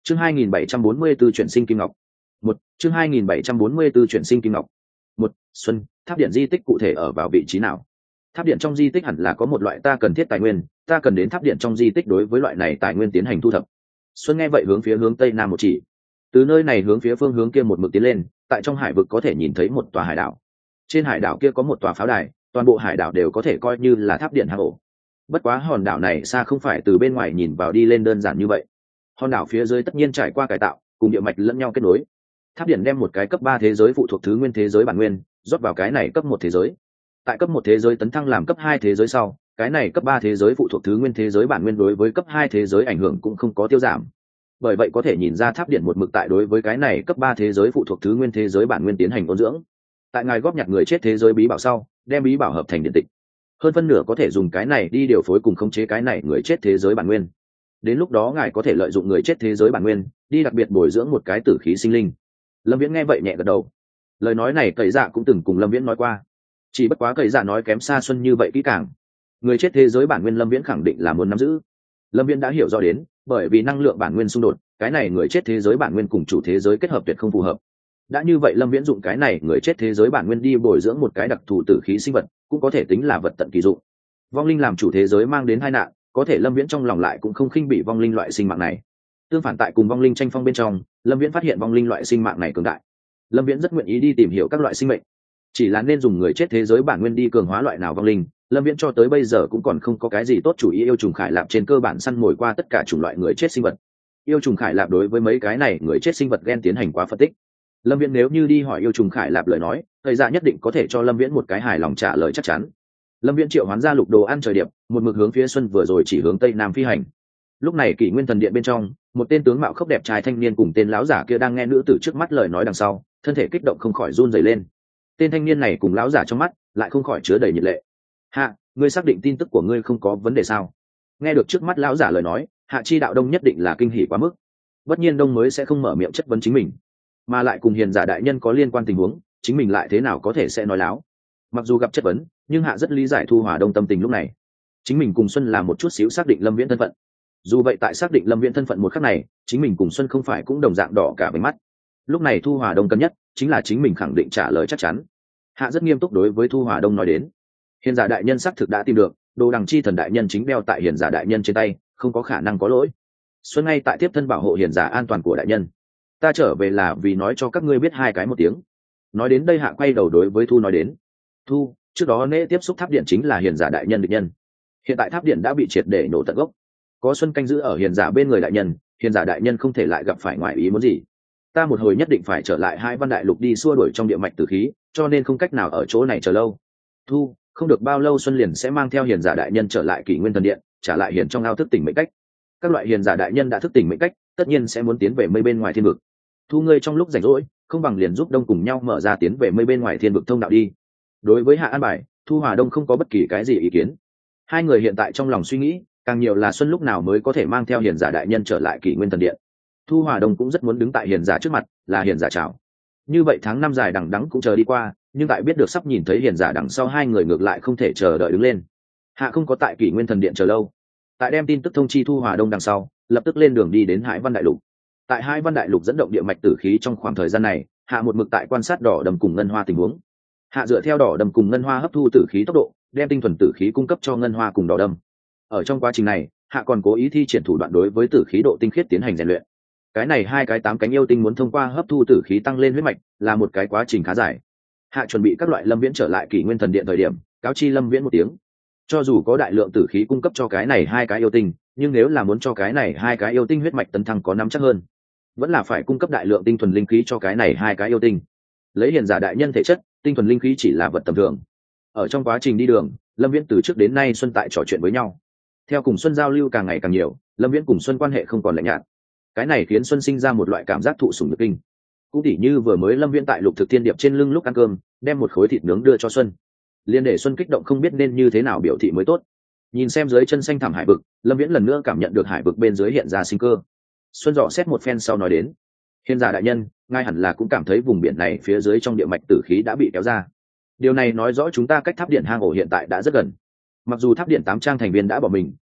Chương 2744 chuyển sinh kim ngọc. Một chương 2744 chuyển sinh kim ngọc. Một Xuân, tháp điện di tích cụ thể ở vào vị trí nào? Tháp điện trong di tích hẳn là có một loại ta cần thiết tài nguyên, ta cần đến tháp điện trong di tích đối với loại này tài nguyên tiến hành thu thập. Xuân nghe vậy hướng tây nam một chỉ. Từ nơi này hướng phía phương hướng kia một mực tiến lên, tại trong hải vực có thể nhìn thấy một tòa hải đảo. Trên hải đảo kia có một tòa pháo đài, toàn bộ hải đảo đều có thể coi như là tháp điện hang ổ. Bất quá hòn đảo này xa không phải từ bên ngoài nhìn vào đi lên đơn giản như vậy. Hòn đảo phía dưới tất nhiên trải qua cải tạo, cùng địa mạch lẫn nhau kết nối. Tháp điện đem một cái cấp 3 thế giới phụ thuộc thứ nguyên thế giới bản nguyên rót vào cái này cấp 1 thế giới. Tại cấp 1 thế giới tấn thăng làm cấp 2 thế giới sau, cái này cấp 3 thế giới phụ thuộc thứ nguyên thế giới bản nguyên đối với cấp 2 thế giới ảnh hưởng cũng không có tiêu giảm. Bởi vậy có thể nhìn ra tháp điện một mực tại đối với cái này cấp 3 thế giới phụ thuộc thứ nguyên thế giới bản nguyên tiến hành ôn dưỡng. Tại ngài góp nhặt người chết thế giới bí bảo sau, đem bí bảo hợp thành điện tịch. Hơn phân nửa có thể dùng cái này đi điều phối cùng khống chế cái này người chết thế giới bản nguyên. Đến lúc đó ngài có thể lợi dụng người chết thế giới bản nguyên đi đặc biệt bồi dưỡng một cái tử khí sinh linh. Lâm Viễn nghe vậy nhẹ gật đầu. Lời nói này Cẩy Dạ cũng từng cùng Lâm Viễn nói qua, chỉ bất quá Cẩy Dạ nói kém xa Xuân như vậy kỹ càng. Người chết thế giới bản nguyên Lâm Viễn khẳng định là muốn nắm giữ. Lâm Viễn đã hiểu rõ đến, bởi vì năng lượng bản nguyên xung đột, cái này người chết thế giới bản nguyên cùng chủ thế giới kết hợp tuyệt không phù hợp. Đã như vậy Lâm Viễn dụng cái này người chết thế giới bản nguyên đi bồi dưỡng một cái đặc thù tử khí sinh vật, cũng có thể tính là vật tận kỳ dụng. Vong linh làm chủ thế giới mang đến tai nạn, có thể Lâm Viễn trong lòng lại cũng không khinh bị vong linh loại sinh mạng này. Tương phản, tại cùng vong linh tranh phong bên trong, Lâm Viễn phát hiện vong linh loại sinh mạng này cường đại. Lâm Viễn rất nguyện ý đi tìm hiểu các loại sinh mệnh, chỉ là nên dùng người chết thế giới bản nguyên đi cường hóa loại nào vong linh, Lâm Viễn cho tới bây giờ cũng còn không có cái gì tốt chủ ý. Yêu trùng khải lạp trên cơ bản săn mồi qua tất cả chủng loại người chết sinh vật. Yêu trùng khải lạp đối với mấy cái này người chết sinh vật ghen tiến hành quá phân tích. Lâm Viễn nếu như đi hỏi yêu trùng khải lạp lời nói, thời gian nhất định có thể cho Lâm Viễn một cái hài lòng trả lời chắc chắn. Lâm Viễn triệu hoán ra lục đồ ăn trời điệp, một mực hướng phía Xuân vừa rồi chỉ hướng tây nam phi hành. Lúc này Kỷ Nguyên Thần Điện bên trong, một tên tướng mạo khốc đẹp trai thanh niên cùng tên lão giả kia đang nghe nữ tử trước mắt lời nói đằng sau, thân thể kích động không khỏi run rẩy lên. Tên thanh niên này cùng lão giả trong mắt lại không khỏi chứa đầy nhiệt lệ. Hạ, ngươi xác định tin tức của ngươi không có vấn đề sao? Nghe được trước mắt lão giả lời nói, Hạ Chi Đạo Đông nhất định là kinh hỉ quá mức. Bất nhiên Đông mới sẽ không mở miệng chất vấn chính mình, mà lại cùng hiền giả đại nhân có liên quan tình huống, chính mình lại thế nào có thể sẽ nói láo. Mặc dù gặp chất vấn, nhưng Hạ rất lý giải Thu Hòa Đông tâm tình lúc này. Chính mình cùng Xuân làm một chút xíu xác định Lâm Viễn thân phận. Dù vậy tại xác định Lâm Viễn thân phận một khắc này, chính mình cùng Xuân không phải cũng đồng dạng đỏ cả váy mắt. Lúc này Thu Hòa Đông cân nhất chính là chính mình khẳng định trả lời chắc chắn. Hạ rất nghiêm túc đối với Thu Hòa Đông nói đến, hiền giả đại nhân xác thực đã tìm được, đồ đằng chi thần đại nhân chính đeo tại hiền giả đại nhân trên tay, không có khả năng có lỗi. Xuân ngay tại tiếp thân bảo hộ hiền giả an toàn của đại nhân. Ta trở về là vì nói cho các ngươi biết hai cái một tiếng. Nói đến đây Hạ quay đầu đối với Thu nói đến, Thu, trước đó nễ tiếp xúc tháp điện chính là hiền giả đại nhân địch nhân, hiện tại tháp điện đã bị triệt để nổ tận gốc, có Xuân canh giữ ở hiền giả bên người đại nhân, hiền giả đại nhân không thể lại gặp phải ngoài ý muốn gì. Ta một hồi nhất định phải trở lại Hai Văn Đại Lục đi xua đuổi trong địa mạch tử khí, cho nên không cách nào ở chỗ này chờ lâu. Thu, không được bao lâu Xuân liền sẽ mang theo hiền giả đại nhân trở lại Kỷ Nguyên Thần Điện, trả lại hiền trong ao thức tỉnh mệnh cách. Các loại hiền giả đại nhân đã thức tỉnh mệnh cách, tất nhiên sẽ muốn tiến về mây bên ngoài thiên vực. Thu ngươi trong lúc rảnh rỗi, không bằng liền giúp Đông cùng nhau mở ra tiến về mây bên ngoài thiên vực thông đạo đi. Đối với Hạ an bài, Thu Hòa Đông không có bất kỳ cái gì ý kiến. Hai người hiện tại trong lòng suy nghĩ, càng nhiều là Xuân lúc nào mới có thể mang theo hiền giả đại nhân trở lại Kỷ Nguyên Thần Điện. Thu Hòa Đông cũng rất muốn đứng tại hiền giả trước mặt, là hiền giả chào. Như vậy tháng năm dài đằng đẵng cũng chờ đi qua, nhưng tại biết được sắp nhìn thấy hiền giả đằng sau, hai người ngược lại không thể chờ đợi đứng lên. Hạ không có tại Kỷ Nguyên Thần Điện chờ lâu, tại đem tin tức thông chi Thu Hòa Đông đằng sau, lập tức lên đường đi đến Hải Văn Đại Lục. Tại Hải Văn Đại Lục dẫn động địa mạch tử khí trong khoảng thời gian này, Hạ một mực tại quan sát đỏ đầm cùng ngân hoa tình huống. Hạ dựa theo đỏ đầm cùng ngân hoa hấp thu tử khí tốc độ, đem tinh thuần tử khí cung cấp cho ngân hoa cùng đỏ đầm. Ở trong quá trình này, Hạ còn cố ý thi triển thủ đoạn đối với tử khí độ tinh khiết tiến hành rèn luyện. Cái này hai cái 8 cánh yêu tinh muốn thông qua hấp thu tử khí tăng lên huyết mạch, là một cái quá trình khá dài. Hạ chuẩn bị các loại Lâm Viễn trở lại Kỷ Nguyên Thần Điện thời điểm, cáo chi Lâm Viễn một tiếng. Cho dù có đại lượng tử khí cung cấp cho cái này hai cái yêu tinh, nhưng nếu là muốn cho cái này hai cái yêu tinh huyết mạch tấn thăng có nắm chắc hơn, vẫn là phải cung cấp đại lượng tinh thuần linh khí cho cái này hai cái yêu tinh. Lấy hiền giả đại nhân thể chất, tinh thuần linh khí chỉ là vật tầm thường. Ở trong quá trình đi đường, Lâm Viễn từ trước đến nay Xuân tại trò chuyện với nhau. Theo cùng Xuân giao lưu càng ngày càng nhiều, Lâm Viễn cùng Xuân quan hệ không còn lạnh nhạt. Cái này khiến Xuân sinh ra một loại cảm giác thụ sủng nhược kinh. Cũng tỉ như vừa mới Lâm Viễn tại Lục Thực Thiên Điệp trên lưng lúc ăn cơm, đem một khối thịt nướng đưa cho Xuân, liên để Xuân kích động không biết nên như thế nào biểu thị mới tốt. Nhìn xem dưới chân xanh thẳm hải vực, Lâm Viễn lần nữa cảm nhận được hải vực bên dưới hiện ra sinh cơ. Xuân dò xét một phen sau nói đến, hiền giả đại nhân, ngài hẳn là cũng cảm thấy vùng biển này phía dưới trong địa mạch tử khí đã bị kéo ra. Điều này nói rõ chúng ta cách tháp điện hang ổ hiện tại đã rất gần. Mặc dù tháp điện 8 trang thành viên đã bỏ mình,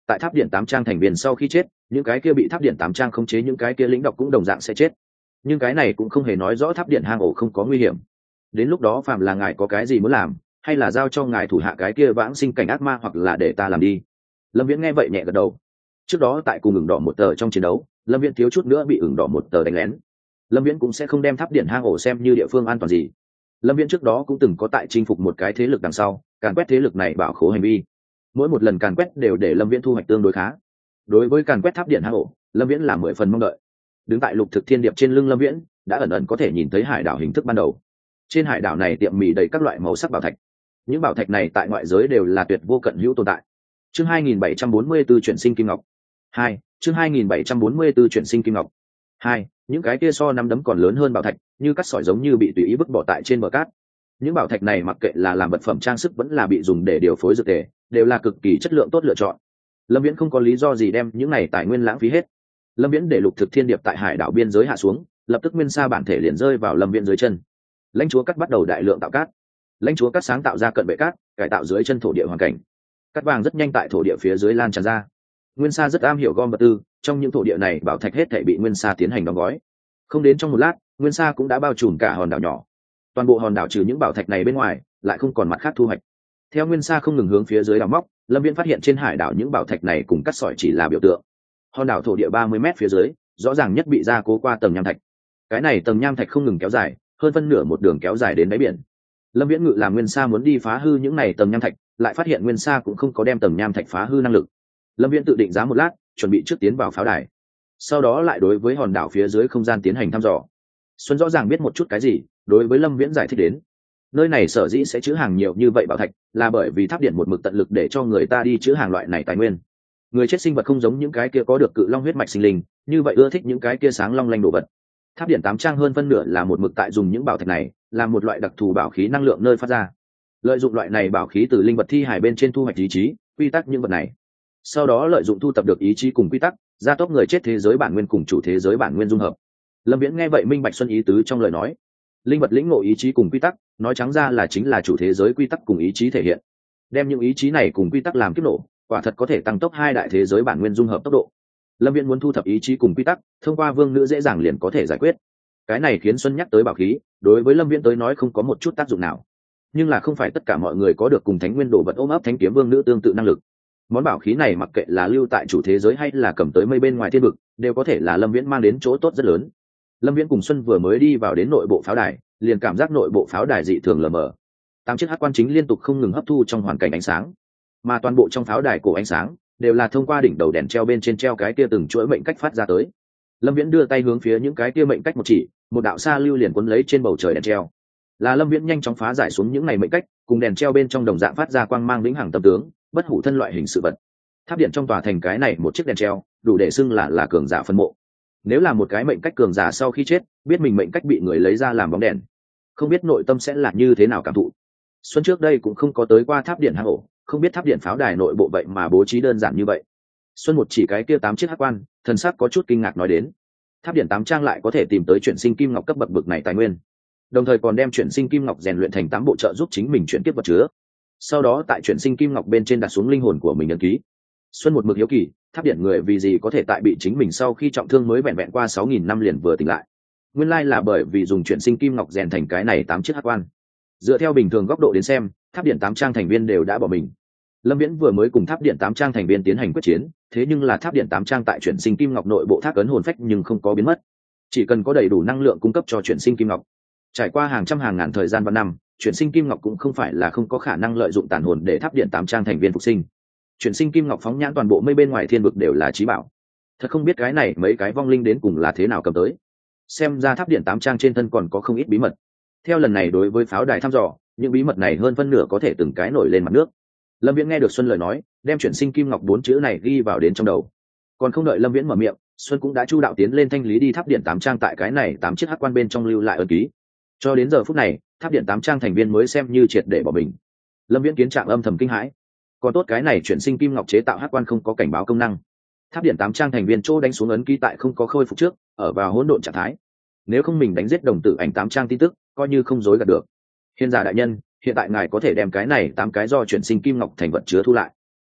tại tháp điện 8 trang thành viên sau khi chết, những cái kia bị tháp điện 8 trang khống chế những cái kia lĩnh độc cũng đồng dạng sẽ chết. Nhưng cái này cũng không hề nói rõ tháp điện hang ổ không có nguy hiểm. Đến lúc đó phàm là ngài có cái gì muốn làm, hay là giao cho ngài thủ hạ cái kia vãng sinh cảnh ác ma, hoặc là để ta làm đi. Lâm Viễn nghe vậy nhẹ gật đầu. Trước đó tại cùng ửng đỏ một tờ trong chiến đấu, Lâm Viễn thiếu chút nữa bị ửng đỏ một tờ đánh lén. Lâm Viễn cũng sẽ không đem tháp điện hang ổ xem như địa phương an toàn gì. Lâm Viễn trước đó cũng từng có tại chinh phục một cái thế lực đằng sau, càn quét thế lực này bảo khố hành vi. Mỗi một lần càn quét đều để Lâm Viễn thu hoạch tương đối khá. Đối với càn quét tháp điện hang ổ, Lâm Viễn là 10 phần mong đợi. Đứng tại lục thực thiên điệp trên lưng Lâm Viễn, đã ẩn ẩn có thể nhìn thấy hải đảo hình thức ban đầu. Trên hải đảo này tiệm mì đầy các loại màu sắc bảo thạch. Những bảo thạch này tại ngoại giới đều là tuyệt vô cận hữu tồn tại. Chương 2744 chuyển sinh kim ngọc 2, chương 2744 chuyển sinh kim ngọc 2, những cái kia so năm đấm còn lớn hơn bảo thạch, như cắt sỏi giống như bị tùy ý vứt bỏ tại trên bờ cát. Những bảo thạch này mặc kệ là làm vật phẩm trang sức vẫn là bị dùng để điều phối dược tề, đều là cực kỳ chất lượng tốt lựa chọn. Lâm Viễn không có lý do gì đem những này tài nguyên lãng phí hết. Lâm Viễn để lục thực thiên điệp tại hải đảo biên giới hạ xuống, lập tức nguyên sa bản thể liền rơi vào Lâm Viễn dưới chân. Lãnh chúa cắt bắt đầu đại lượng tạo cát. Lãnh chúa cắt sáng tạo ra cận bệ cát, cải tạo dưới chân thổ địa hoàn cảnh. Cát vàng rất nhanh tại thổ địa phía dưới lan tràn ra. Nguyên sa rất am hiểu gom vật tư, trong những thổ địa này bảo thạch hết thảy bị nguyên sa tiến hành đóng gói. Không đến trong một lát, nguyên sa cũng đã bao trùm cả hòn đảo nhỏ. Toàn bộ hòn đảo trừ những bảo thạch này bên ngoài, lại không còn mặt khác thu hoạch. Theo nguyên sa không ngừng hướng phía dưới đào móc, Lâm Viễn phát hiện trên hải đảo những bảo thạch này cùng cắt sỏi chỉ là biểu tượng. Hòn đảo thổ địa 30 mét phía dưới, rõ ràng nhất bị gia cố qua tầng nham thạch. Cái này tầng nham thạch không ngừng kéo dài, hơn phân nửa một đường kéo dài đến đáy biển. Lâm Viễn ngự làm nguyên sa muốn đi phá hư những này tầng nham thạch, lại phát hiện nguyên sa cũng không có đem tầng nham thạch phá hư năng lực. Lâm Viễn tự định giá một lát, chuẩn bị trước tiến vào pháo đài, sau đó lại đối với hòn đảo phía dưới không gian tiến hành thăm dò. Xuân rõ ràng biết một chút cái gì, đối với Lâm Viễn giải thích đến, nơi này sở dĩ sẽ chứa hàng nhiều như vậy bảo thạch, là bởi vì tháp điện một mực tận lực để cho người ta đi chứa hàng loại này tài nguyên. Người chết sinh vật không giống những cái kia có được cự long huyết mạch sinh linh, như vậy ưa thích những cái kia sáng long lanh đồ vật. Tháp điện 8 trang hơn phân nửa là một mực tại dùng những bảo thạch này làm một loại đặc thù bảo khí năng lượng nơi phát ra. Lợi dụng loại này bảo khí từ linh vật thi hải bên trên thu hoạch ý chí, quy tắc những vật này. Sau đó lợi dụng thu tập được ý chí cùng quy tắc, gia tốc người chết thế giới bản nguyên cùng chủ thế giới bản nguyên dung hợp. Lâm Viễn nghe vậy minh bạch Xuân ý tứ trong lời nói. Linh vật lĩnh ngộ ý chí cùng quy tắc, nói trắng ra là chính là chủ thế giới quy tắc cùng ý chí thể hiện. Đem những ý chí này cùng quy tắc làm kiếp nổ, quả thật có thể tăng tốc hai đại thế giới bản nguyên dung hợp tốc độ. Lâm Viễn muốn thu thập ý chí cùng quy tắc, thông qua vương nữ dễ dàng liền có thể giải quyết. Cái này khiến Xuân nhắc tới bảo khí, đối với Lâm Viễn tới nói không có một chút tác dụng nào. Nhưng là không phải tất cả mọi người có được cùng thánh nguyên đồ vật ôm ấp thánh kiếm vương nữ tương tự năng lực. Món bảo khí này mặc kệ là lưu tại chủ thế giới hay là cầm tới mây bên ngoài thiên vực, đều có thể là Lâm Viễn mang đến chỗ tốt rất lớn. Lâm Viễn cùng Xuân vừa mới đi vào đến nội bộ pháo đài, liền cảm giác nội bộ pháo đài dị thường lờ mờ. 8 chiếc hắc quan chính liên tục không ngừng hấp thu trong hoàn cảnh ánh sáng, mà toàn bộ trong pháo đài cổ ánh sáng đều là thông qua đỉnh đầu đèn treo bên trên treo cái kia từng chuỗi mệnh cách phát ra tới. Lâm Viễn đưa tay hướng phía những cái kia mệnh cách một chỉ, một đạo xa lưu liền cuốn lấy trên bầu trời đèn treo. Là Lâm Viễn nhanh chóng phá giải xuống những này mệnh cách, cùng đèn treo bên trong đồng dạng phát ra quang mang vĩnh hằng tâm tướng, bất hủ thân loại hình sự vật. Tháp điện trong tòa thành cái này một chiếc đèn treo, đủ để xưng là cường giả phân mộ. Nếu là một cái mệnh cách cường giả sau khi chết, biết mình mệnh cách bị người lấy ra làm bóng đèn, không biết nội tâm sẽ là như thế nào cảm thụ. Xuân trước đây cũng không có tới qua tháp điện hang ổ, không biết tháp điện pháo đài nội bộ vậy mà bố trí đơn giản như vậy. Xuân một chỉ cái kia 8 chiếc hắc quan, thần sắc có chút kinh ngạc nói đến, tháp điện 8 trang lại có thể tìm tới chuyển sinh kim ngọc cấp bậc bực này tài nguyên, đồng thời còn đem chuyển sinh kim ngọc rèn luyện thành 8 bộ trợ giúp chính mình chuyển kiếp vật chứa, sau đó tại chuyển sinh kim ngọc bên trên đặt xuống linh hồn của mình ấn ký. Xuân một mực hiếu kỳ, tháp điện người vì gì có thể tại bị chính mình sau khi trọng thương mới vẹn vẹn qua 6.000 năm liền vừa tỉnh lại. Nguyên lai là bởi vì dùng chuyển sinh kim ngọc rèn thành cái này 8 chiếc hắc quan. Dựa theo bình thường góc độ đến xem, tháp điện 8 trang thành viên đều đã bỏ mình. Lâm Viễn vừa mới cùng tháp điện 8 trang thành viên tiến hành quyết chiến, thế nhưng là tháp điện 8 trang tại chuyển sinh kim ngọc nội bộ thác ấn hồn phách nhưng không có biến mất. Chỉ cần có đầy đủ năng lượng cung cấp cho chuyển sinh kim ngọc, trải qua hàng trăm hàng ngàn thời gian và năm, chuyển sinh kim ngọc cũng không phải là không có khả năng lợi dụng tàn hồn để tháp điện 8 trang thành viên phục sinh. Chuyển sinh kim ngọc phóng nhãn toàn bộ mây bên ngoài thiên vực đều là chí bảo. Thật không biết cái này mấy cái vong linh đến cùng là thế nào cầm tới. Xem ra tháp điện 8 trang trên thân còn có không ít bí mật. Theo lần này đối với pháo đài thăm dò, những bí mật này hơn phân nửa có thể từng cái nổi lên mặt nước. Lâm Viễn nghe được Xuân lời nói, đem chuyển sinh kim ngọc 4 chữ này ghi vào đến trong đầu. Còn không đợi Lâm Viễn mở miệng, Xuân cũng đã chu đạo tiến lên thanh lý đi tháp điện 8 trang tại cái này 8 chiếc hắc quan bên trong lưu lại ấn ký. Cho đến giờ phút này, tháp điện 8 trang thành viên mới xem như triệt để bỏ mình. Lâm Viễn kiến trạng âm thầm kinh hãi. Còn tốt cái này chuyển sinh kim ngọc chế tạo hắc quan không có cảnh báo công năng. Tháp điện 8 trang thành viên chỗ đánh xuống ấn ký tại không có khôi phục trước, ở vào hỗn độn trạng thái. Nếu không mình đánh giết đồng tử ảnh 8 trang tin tức, coi như không dối gạt được. Hiền giả đại nhân, hiện tại ngài có thể đem cái này 8 cái do chuyển sinh kim ngọc thành vật chứa thu lại.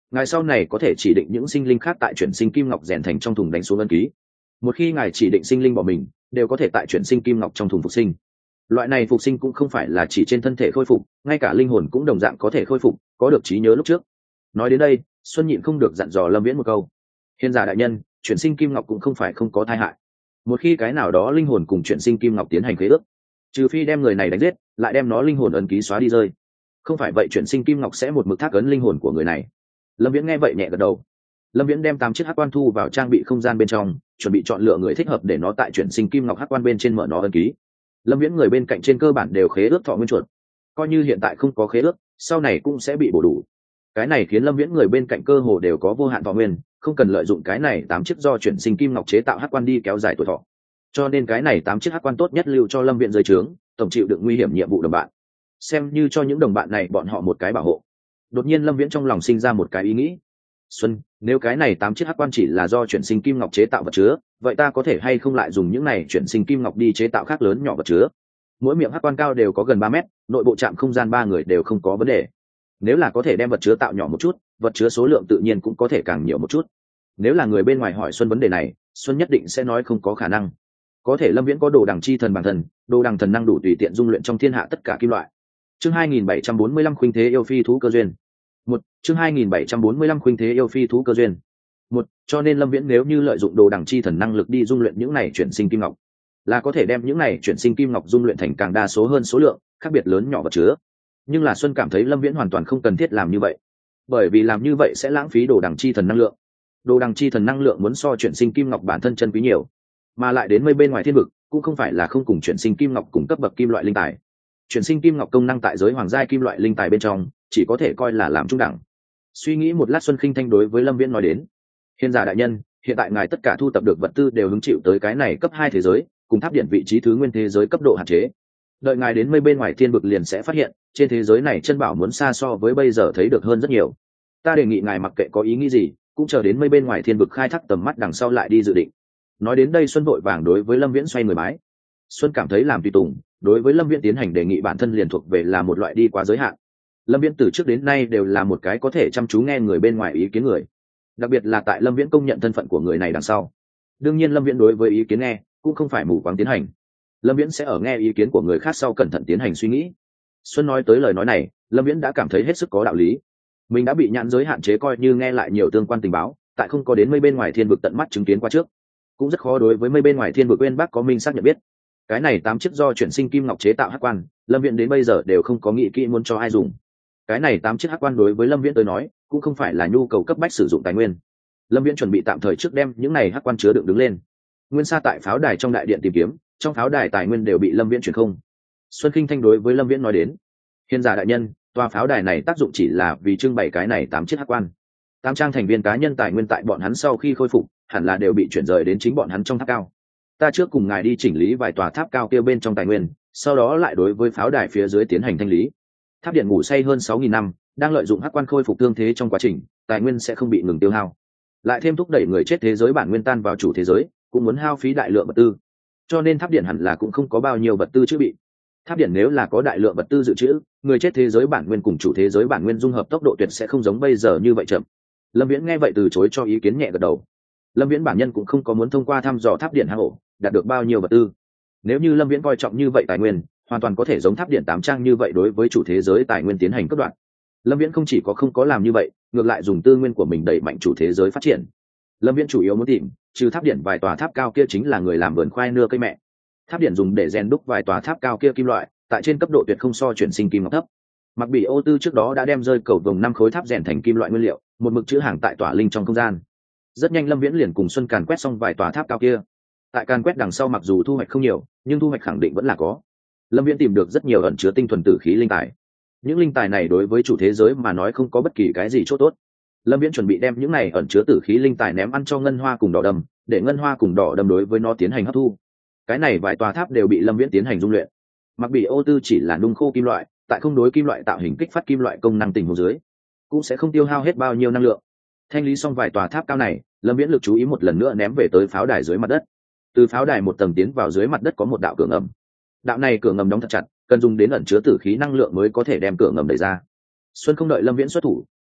ngài sau này có thể chỉ định những sinh linh khác tại chuyển sinh kim ngọc rèn thành trong thùng đánh xuống ấn ký. Một khi ngài chỉ định sinh linh bỏ mình, đều có thể tại chuyển sinh kim ngọc trong thùng phục sinh. Loại này phục sinh cũng không phải là chỉ trên thân thể khôi phục, ngay cả linh hồn cũng đồng dạng có thể khôi phục, có được trí nhớ lúc trước. Nói đến đây, Xuân nhịn không được dặn dò Lâm Viễn một câu: hiền giả đại nhân, chuyển sinh kim ngọc cũng không phải không có tai hại. Một khi cái nào đó linh hồn cùng chuyển sinh kim ngọc tiến hành khế ước, trừ phi đem người này đánh giết, lại đem nó linh hồn ấn ký xóa đi rơi, không phải vậy chuyển sinh kim ngọc sẽ một mực thác ấn linh hồn của người này. Lâm Viễn nghe vậy nhẹ gật đầu. Lâm Viễn đem 8 chiếc hắc quan thu vào trang bị không gian bên trong, chuẩn bị chọn lựa người thích hợp để nó tại chuyển sinh kim ngọc hắc quan bên trên mở nó ấn ký. Lâm Viễn người bên cạnh trên cơ bản đều khế ước thọ nguyên chuột, coi như hiện tại không có khế ước, sau này cũng sẽ bị bổ đủ. Cái này khiến Lâm Viễn người bên cạnh cơ hồ đều có vô hạn thọ nguyên, không cần lợi dụng cái này 8 chiếc do chuyển sinh kim ngọc chế tạo hắc quan đi kéo dài tuổi thọ. Cho nên cái này 8 chiếc hắc quan tốt nhất lưu cho Lâm Viễn dưới trướng, tổng chịu đựng nguy hiểm nhiệm vụ đồng bạn, xem như cho những đồng bạn này bọn họ một cái bảo hộ. Đột nhiên Lâm Viễn trong lòng sinh ra một cái ý nghĩ: Xuân, nếu cái này 8 chiếc hắc quan chỉ là do chuyển sinh kim ngọc chế tạo vật chứa, vậy ta có thể hay không lại dùng những này chuyển sinh kim ngọc đi chế tạo khác lớn nhỏ vật chứa? Mỗi miệng hắc quan cao đều có gần 3 mét, nội bộ trạm không gian 3 người đều không có vấn đề. Nếu là có thể đem vật chứa tạo nhỏ một chút, vật chứa số lượng tự nhiên cũng có thể càng nhiều một chút. Nếu là người bên ngoài hỏi Xuân vấn đề này, Xuân nhất định sẽ nói không có khả năng. Có thể Lâm Viễn có đồ đằng chi thần bản thần, đồ đằng thần năng đủ tùy tiện dung luyện trong thiên hạ tất cả kim loại. Chương 2745 khuynh thế yêu phi thú cơ duyên. Chương 2745 khuynh thế yêu phi thú cơ duyên. Cho nên Lâm Viễn nếu như lợi dụng đồ đằng chi thần năng lực đi dung luyện những này chuyển sinh kim ngọc, là có thể đem những này chuyển sinh kim ngọc dung luyện thành càng đa số hơn số lượng, khác biệt lớn nhỏ vật chứa. Nhưng là Xuân cảm thấy Lâm Viễn hoàn toàn không cần thiết làm như vậy, bởi vì làm như vậy sẽ lãng phí đồ đằng chi thần năng lượng. Đồ đằng chi thần năng lượng muốn so chuyển sinh kim ngọc bản thân chân quý nhiều, mà lại đến mây bên ngoài thiên vực cũng không phải là không cùng chuyển sinh kim ngọc cùng cấp bậc kim loại linh tài. Chuyển sinh kim ngọc công năng tại giới hoàng giai kim loại linh tài bên trong chỉ có thể coi là làm trung đẳng. Suy nghĩ một lát, Xuân khinh thanh đối với Lâm Viễn nói đến: hiền giả đại nhân, hiện tại ngài tất cả thu tập được vật tư đều hứng chịu tới cái này cấp 2 thế giới cùng tháp điện vị trí thứ nguyên thế giới cấp độ hạn chế. Đợi ngài đến mây bên ngoài thiên vực liền sẽ phát hiện trên thế giới này chân bảo muốn xa so với bây giờ thấy được hơn rất nhiều. Ta đề nghị ngài mặc kệ có ý nghĩ gì, cũng chờ đến mây bên ngoài thiên vực khai thác tầm mắt đằng sau lại đi dự định. Nói đến đây, Xuân vội vàng đối với Lâm Viễn xoay người bái. Xuân cảm thấy làm tùy tùng đối với Lâm Viễn tiến hành đề nghị bản thân liền thuộc về là một loại đi quá giới hạn. Lâm Viễn từ trước đến nay đều là một cái có thể chăm chú nghe người bên ngoài ý kiến người, đặc biệt là tại Lâm Viễn công nhận thân phận của người này đằng sau. Đương nhiên Lâm Viễn đối với ý kiến nghe cũng không phải mù quáng tiến hành. Lâm Viễn sẽ ở nghe ý kiến của người khác sau cẩn thận tiến hành suy nghĩ. Xuân nói tới lời nói này, Lâm Viễn đã cảm thấy hết sức có đạo lý. Mình đã bị nhãn giới hạn chế, coi như nghe lại nhiều tương quan tình báo, tại không có đến mây bên ngoài thiên vực tận mắt chứng kiến qua trước, cũng rất khó đối với mây bên ngoài thiên vực bên Bắc có minh xác nhận biết. Cái này 8 chiếc do chuyển sinh kim ngọc chế tạo hắc quan, Lâm Viễn đến bây giờ đều không có nghĩ kỹ muốn cho ai dùng. Cái này 8 chiếc hắc quan đối với Lâm Viễn tới nói cũng không phải là nhu cầu cấp bách sử dụng tài nguyên. Lâm Viễn chuẩn bị tạm thời trước đem những này hắc quan chứa đựng đứng lên, nguyên sa tại pháo đài trong đại điện tìm kiếm, trong pháo đài tài nguyên đều bị Lâm Viễn chuyển không. Xuân khinh thanh đối với Lâm Viễn nói đến: hiền giả đại nhân, tòa pháo đài này tác dụng chỉ là vì trưng bày cái này 8 chiếc hắc quan. 8 trang thành viên cá nhân tài nguyên tại bọn hắn sau khi khôi phục hẳn là đều bị chuyển rời đến chính bọn hắn trong tháp cao. Ta trước cùng ngài đi chỉnh lý vài tòa tháp cao kia bên trong tài nguyên, sau đó lại đối với pháo đài phía dưới tiến hành thanh lý. Tháp điện ngủ say hơn 6.000 năm, đang lợi dụng hắc quan khôi phục thương thế trong quá trình, tài nguyên sẽ không bị ngừng tiêu hao. Lại thêm thúc đẩy người chết thế giới bản nguyên tan vào chủ thế giới, cũng muốn hao phí đại lượng vật tư. Cho nên tháp điện hẳn là cũng không có bao nhiêu vật tư chữ bị. Tháp điện nếu là có đại lượng vật tư dự trữ, người chết thế giới bản nguyên cùng chủ thế giới bản nguyên dung hợp tốc độ tuyệt sẽ không giống bây giờ như vậy chậm. Lâm Viễn nghe vậy từ chối cho ý kiến, nhẹ gật đầu. Lâm Viễn bản nhân cũng không có muốn thông qua thăm dò tháp điện hang ổ đạt được bao nhiêu vật tư. Nếu như Lâm Viễn coi trọng như vậy tài nguyên, hoàn toàn có thể giống tháp điện 8 trang như vậy đối với chủ thế giới tài nguyên tiến hành cắt đoạn. Lâm Viễn không chỉ có không có làm như vậy, ngược lại dùng tư nguyên của mình đẩy mạnh chủ thế giới phát triển. Lâm Viễn chủ yếu muốn tìm trừ tháp điện vài tòa tháp cao kia chính là người làm vườn khoai nưa cây mẹ. Tháp điện dùng để rèn đúc vài tòa tháp cao kia kim loại, tại trên cấp độ tuyệt không so chuyển sinh kim ngọc thấp. Mặc Bỉ Ô Tư trước đó đã đem rơi cầu vồng 5 khối tháp rèn thành kim loại nguyên liệu, một mực chữ hàng tại tỏa linh trong không gian. Rất nhanh Lâm Viễn liền cùng Xuân càn quét xong vài tòa tháp cao kia. Tại càn quét đằng sau mặc dù thu hoạch không nhiều, nhưng thu hoạch khẳng định vẫn là có. Lâm Viễn tìm được rất nhiều ẩn chứa tinh thuần tử khí linh tài. Những linh tài này đối với chủ thế giới mà nói không có bất kỳ cái gì chỗ tốt. Lâm Viễn chuẩn bị đem những này ẩn chứa tử khí linh tài ném ăn cho ngân hoa cùng đỏ đầm, để ngân hoa cùng đỏ đầm đối với nó tiến hành hấp thu. Cái này vài tòa tháp đều bị Lâm Viễn tiến hành dung luyện. Mặc Bỉ Ô Tư chỉ là nung khô kim loại, tại không đối kim loại tạo hình kích phát kim loại công năng tình huống dưới, cũng sẽ không tiêu hao hết bao nhiêu năng lượng. Thanh lý xong vài tòa tháp cao này, Lâm Viễn lực chú ý một lần nữa ném về tới pháo đài dưới mặt đất. Từ pháo đài một tầng tiến vào dưới mặt đất có một đạo cửa ngầm. Đạo này cửa ngầm đóng thật chặt, cần dùng đến ẩn chứa tử khí năng lượng mới có thể đem cửa ngầm đẩy ra. Xuân không đợi Lâm Viễn xuất thủ,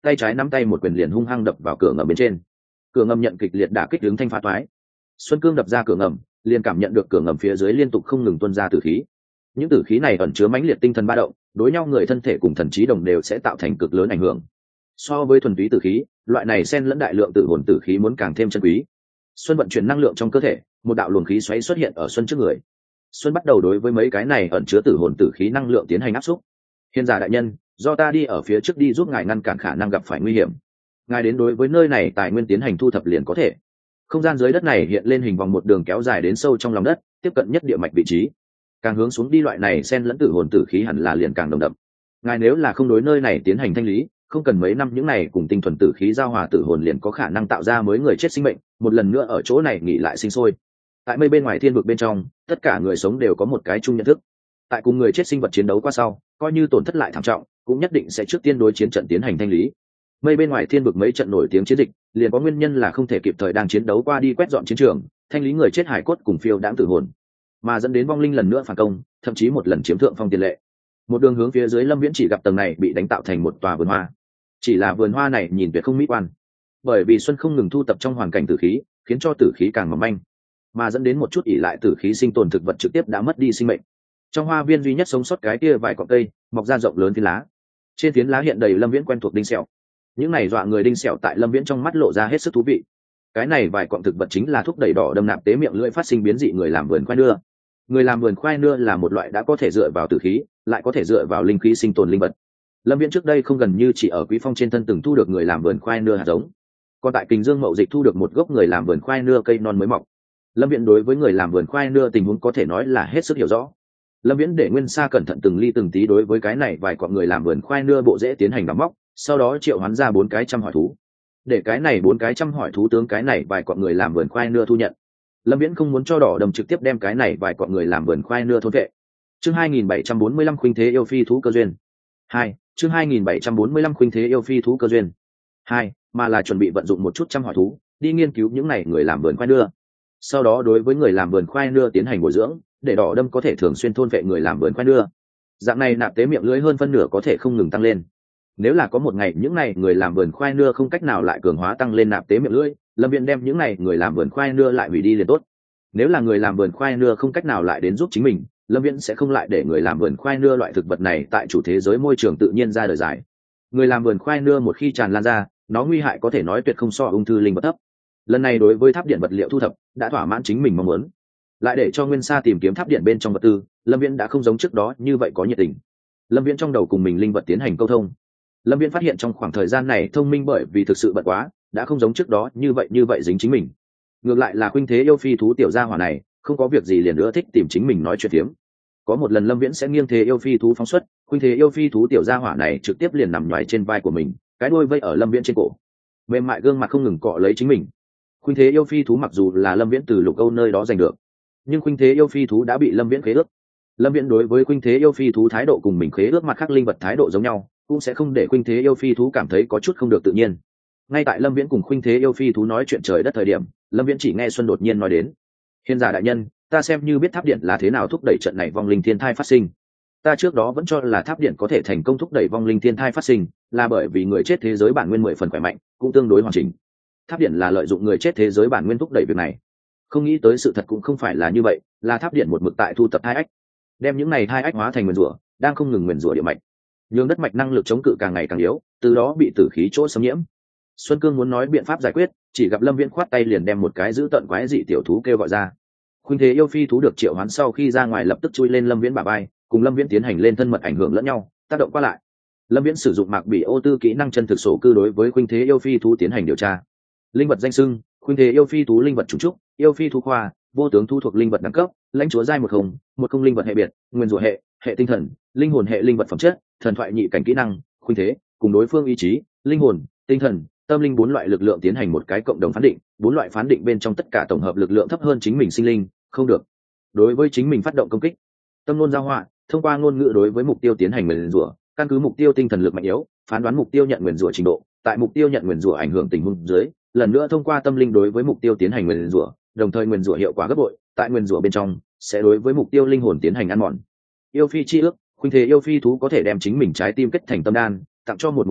tay trái nắm tay một quyền liền hung hăng đập vào cửa ngầm bên trên. Cửa ngầm nhận kịch liệt đả kích hướng thanh phá toái. Xuân Cương đập ra cửa ngầm, liền cảm nhận được cửa ngầm phía dưới liên tục không ngừng tuôn ra tử khí. Những tử khí này ẩn chứa mãnh liệt tinh thần ba động, đối nhau người thân thể cùng thần trí đồng đều sẽ tạo thành cực lớn ảnh hưởng. So với thuần túy tử khí, loại này xen lẫn đại lượng tử hồn tử khí muốn càng thêm chân quý. Xuân vận chuyển năng lượng trong cơ thể, một đạo luồng khí xoáy xuất hiện ở Xuân trước người. Xuân bắt đầu đối với mấy cái này ẩn chứa tử hồn tử khí năng lượng tiến hành áp xúc. Hiền giả đại nhân, do ta đi ở phía trước đi giúp ngài ngăn cản khả năng gặp phải nguy hiểm. Ngài đến đối với nơi này tài nguyên tiến hành thu thập liền có thể. Không gian dưới đất này hiện lên hình vòng một đường kéo dài đến sâu trong lòng đất, tiếp cận nhất địa mạch vị trí. Càng hướng xuống đi loại này xen lẫn tử hồn tử khí hẳn là liền càng nồng đậm. Ngài nếu là không đối nơi này tiến hành thanh lý, không cần mấy năm những này cùng tinh thuần tử khí giao hòa tử hồn liền có khả năng tạo ra mới người chết sinh mệnh, một lần nữa ở chỗ này nghỉ lại sinh sôi. Tại mây bên ngoài thiên vực bên trong, tất cả người sống đều có một cái chung nhận thức. Tại cùng người chết sinh vật chiến đấu qua sau, coi như tổn thất lại thảm trọng, cũng nhất định sẽ trước tiên đối chiến trận tiến hành thanh lý. Mây bên ngoài thiên vực mấy trận nổi tiếng chiến dịch, liền có nguyên nhân là không thể kịp thời đang chiến đấu qua đi quét dọn chiến trường, thanh lý người chết hải cốt cùng phiêu đãng tử hồn, mà dẫn đến vong linh lần nữa phản công, thậm chí một lần chiếm thượng phong tiền lệ. Một đường hướng phía dưới, Lâm Viễn chỉ gặp tầng này bị đánh tạo thành một tòa vườn hoa. Chỉ là vườn hoa này nhìn tuyệt không mỹ quan, bởi vì Xuân không ngừng thu tập trong hoàn cảnh tử khí, khiến cho tử khí càng mỏng manh, mà dẫn đến một chút ỷ lại tử khí sinh tồn thực vật trực tiếp đã mất đi sinh mệnh. Trong hoa viên duy nhất sống sót cái kia vài cọng cây, mọc ra rộng lớn phiến lá. Trên phiến lá hiện đầy Lâm Viễn quen thuộc đinh sẹo. Những này dọa người đinh sẹo tại Lâm Viễn trong mắt lộ ra hết sức thú vị. Cái này vài cọng thực vật chính là thúc đẩy đỏ đâm nạp tế miệng lưỡi phát sinh biến dị người làm vườn khoai nưa. Người làm vườn khoai nưa là một loại đã có thể dựa vào tử khí, lại có thể dựa vào linh khí sinh tồn linh vật. Lâm Viễn trước đây không gần như chỉ ở Quý Phong trên thân từng thu được người làm vườn khoai nưa hạt giống, còn tại Kình Dương Mậu Dịch thu được một gốc người làm vườn khoai nưa cây non mới mọc. Lâm Viễn đối với người làm vườn khoai nưa tình huống có thể nói là hết sức hiểu rõ. Lâm Viễn để Nguyên Sa cẩn thận từng ly từng tí đối với cái này vài cọng người làm vườn khoai nưa bộ rễ tiến hành đào móc, sau đó triệu hoán ra 4 cái trăm hỏi thú. Để cái này 4 cái trăm hỏi thú tướng cái này vài cọng người làm vườn khoai nưa thu nhận. Lâm Viễn không muốn cho đỏ đầm trực tiếp đem cái này vài cọng người làm vườn khoai nưa thôn vệ. Chương 2745 khuynh thế yêu phi thú cơ duyên. 2. Chương 2745 khuynh thế yêu phi thú cơ duyên. 2. Mà là chuẩn bị vận dụng một chút trăm hỏi thú, đi nghiên cứu những này người làm vườn khoai nưa. Sau đó đối với người làm vườn khoai nưa tiến hành bồi dưỡng, để đỏ đâm có thể thường xuyên thôn vệ người làm vườn khoai nưa. Dạng này nạp tế miệng lưỡi hơn phân nửa có thể không ngừng tăng lên. Nếu là có một ngày những này người làm vườn khoai nưa không cách nào lại cường hóa tăng lên nạp tế miệng lưỡi, Lâm Viễn đem những này người làm vườn khoai nưa lại hủy đi liền tốt. Nếu là người làm vườn khoai nưa không cách nào lại đến giúp chính mình, Lâm Viễn sẽ không lại để người làm vườn khoai nưa loại thực vật này tại chủ thế giới môi trường tự nhiên ra đời dài. Người làm vườn khoai nưa một khi tràn lan ra, nó nguy hại có thể nói tuyệt không so ung thư linh vật thấp. Lần này đối với tháp điện vật liệu thu thập đã thỏa mãn chính mình mong muốn, lại để cho Nguyên Sa tìm kiếm tháp điện bên trong vật tư, Lâm Viễn đã không giống trước đó như vậy có nhiệt tình. Lâm Viễn trong đầu cùng mình linh vật tiến hành câu thông. Lâm Viễn phát hiện trong khoảng thời gian này thông minh bởi vì thực sự bận quá, đã không giống trước đó như vậy dính chính mình. Ngược lại là khuynh thế yêu phi thú tiểu gia hỏa này, không có việc gì liền nữa thích tìm chính mình nói chuyện phiếm. Có một lần Lâm Viễn sẽ nghiêng thế yêu phi thú phóng xuất, khuynh thế yêu phi thú tiểu gia hỏa này trực tiếp liền nằm nhoài trên vai của mình, cái đuôi vây ở Lâm Viễn trên cổ, mềm mại gương mặt không ngừng cọ lấy chính mình. Khuynh thế yêu phi thú mặc dù là Lâm Viễn từ Lục Âu nơi đó giành được, nhưng khuynh thế yêu phi thú đã bị Lâm Viễn khế ước. Lâm Viễn đối với khuynh thế yêu phi thú thái độ cùng mình khế ước mặt khác linh vật thái độ giống nhau, cũng sẽ không để khuynh thế yêu phi thú cảm thấy có chút không được tự nhiên. Ngay tại Lâm Viễn cùng khuynh thế yêu phi thú nói chuyện trời đất thời điểm, Lâm Viễn chỉ nghe Xuân đột nhiên nói đến: "Hiền giả đại nhân, ta xem như biết tháp điện là thế nào thúc đẩy trận này vong linh thiên thai phát sinh. Ta trước đó vẫn cho là tháp điện có thể thành công thúc đẩy vong linh thiên thai phát sinh, là bởi vì người chết thế giới bản nguyên 10 phần khỏe mạnh, cũng tương đối hoàn chỉnh. Tháp điện là lợi dụng người chết thế giới bản nguyên thúc đẩy việc này. Không nghĩ tới sự thật cũng không phải là như vậy, là tháp điện một mực tại thu tập hai ách, đem những này hai ách hóa thành nguyên rủa, đang không ngừng nguyên rủa địa mạch, nhường đất mạch năng lực chống cự càng ngày càng yếu, từ đó bị tử khí chỗ xâm nhiễm." Xuân Cương muốn nói biện pháp giải quyết, chỉ gặp Lâm Viễn khoát tay liền đem một cái dữ tợn quái dị tiểu thú kêu gọi ra. Khuynh thế yêu phi thú được triệu hoán sau khi ra ngoài lập tức chui lên Lâm Viễn bả vai, cùng Lâm Viễn tiến hành lên thân mật ảnh hưởng lẫn nhau, tác động qua lại. Lâm Viễn sử dụng mạc bị ô tư kỹ năng chân thực sổ cư đối với khuynh thế yêu phi thú tiến hành điều tra. Linh vật danh xưng: khuynh thế yêu phi thú linh vật chủng trúc, yêu phi thú khoa, vô tướng thu thuộc linh vật đẳng cấp, lãnh chúa giai 10 linh vật hệ biệt, nguyên rủa hệ, hệ tinh thần, linh hồn hệ linh vật phẩm chất, thần thoại nhị cảnh kỹ năng, khuynh thế, cùng đối phương ý chí, linh hồn, tinh thần, tâm linh 4 loại lực lượng tiến hành một cái cộng đồng phán định, 4 loại phán định bên trong tất cả tổng hợp lực lượng thấp hơn chính mình sinh linh, không được đối với chính mình phát động công kích. Tâm ngôn giao họa, thông qua ngôn ngữ đối với mục tiêu tiến hành nguyền rủa, căn cứ mục tiêu tinh thần lực mạnh yếu, phán đoán mục tiêu nhận nguyền rủa trình độ, tại mục tiêu nhận nguyền rủa ảnh hưởng tình huống dưới, lần nữa thông qua tâm linh đối với mục tiêu tiến hành nguyền rủa, đồng thời nguyền rủa hiệu quả gấp bội, tại nguyền rủa bên trong sẽ đối với mục tiêu linh hồn tiến hành ăn mòn. Yêu phi chi ước, khuynh thế yêu phi thú có thể đem chính mình trái tim kết thành tâm đan, tặng cho một mục tiêu,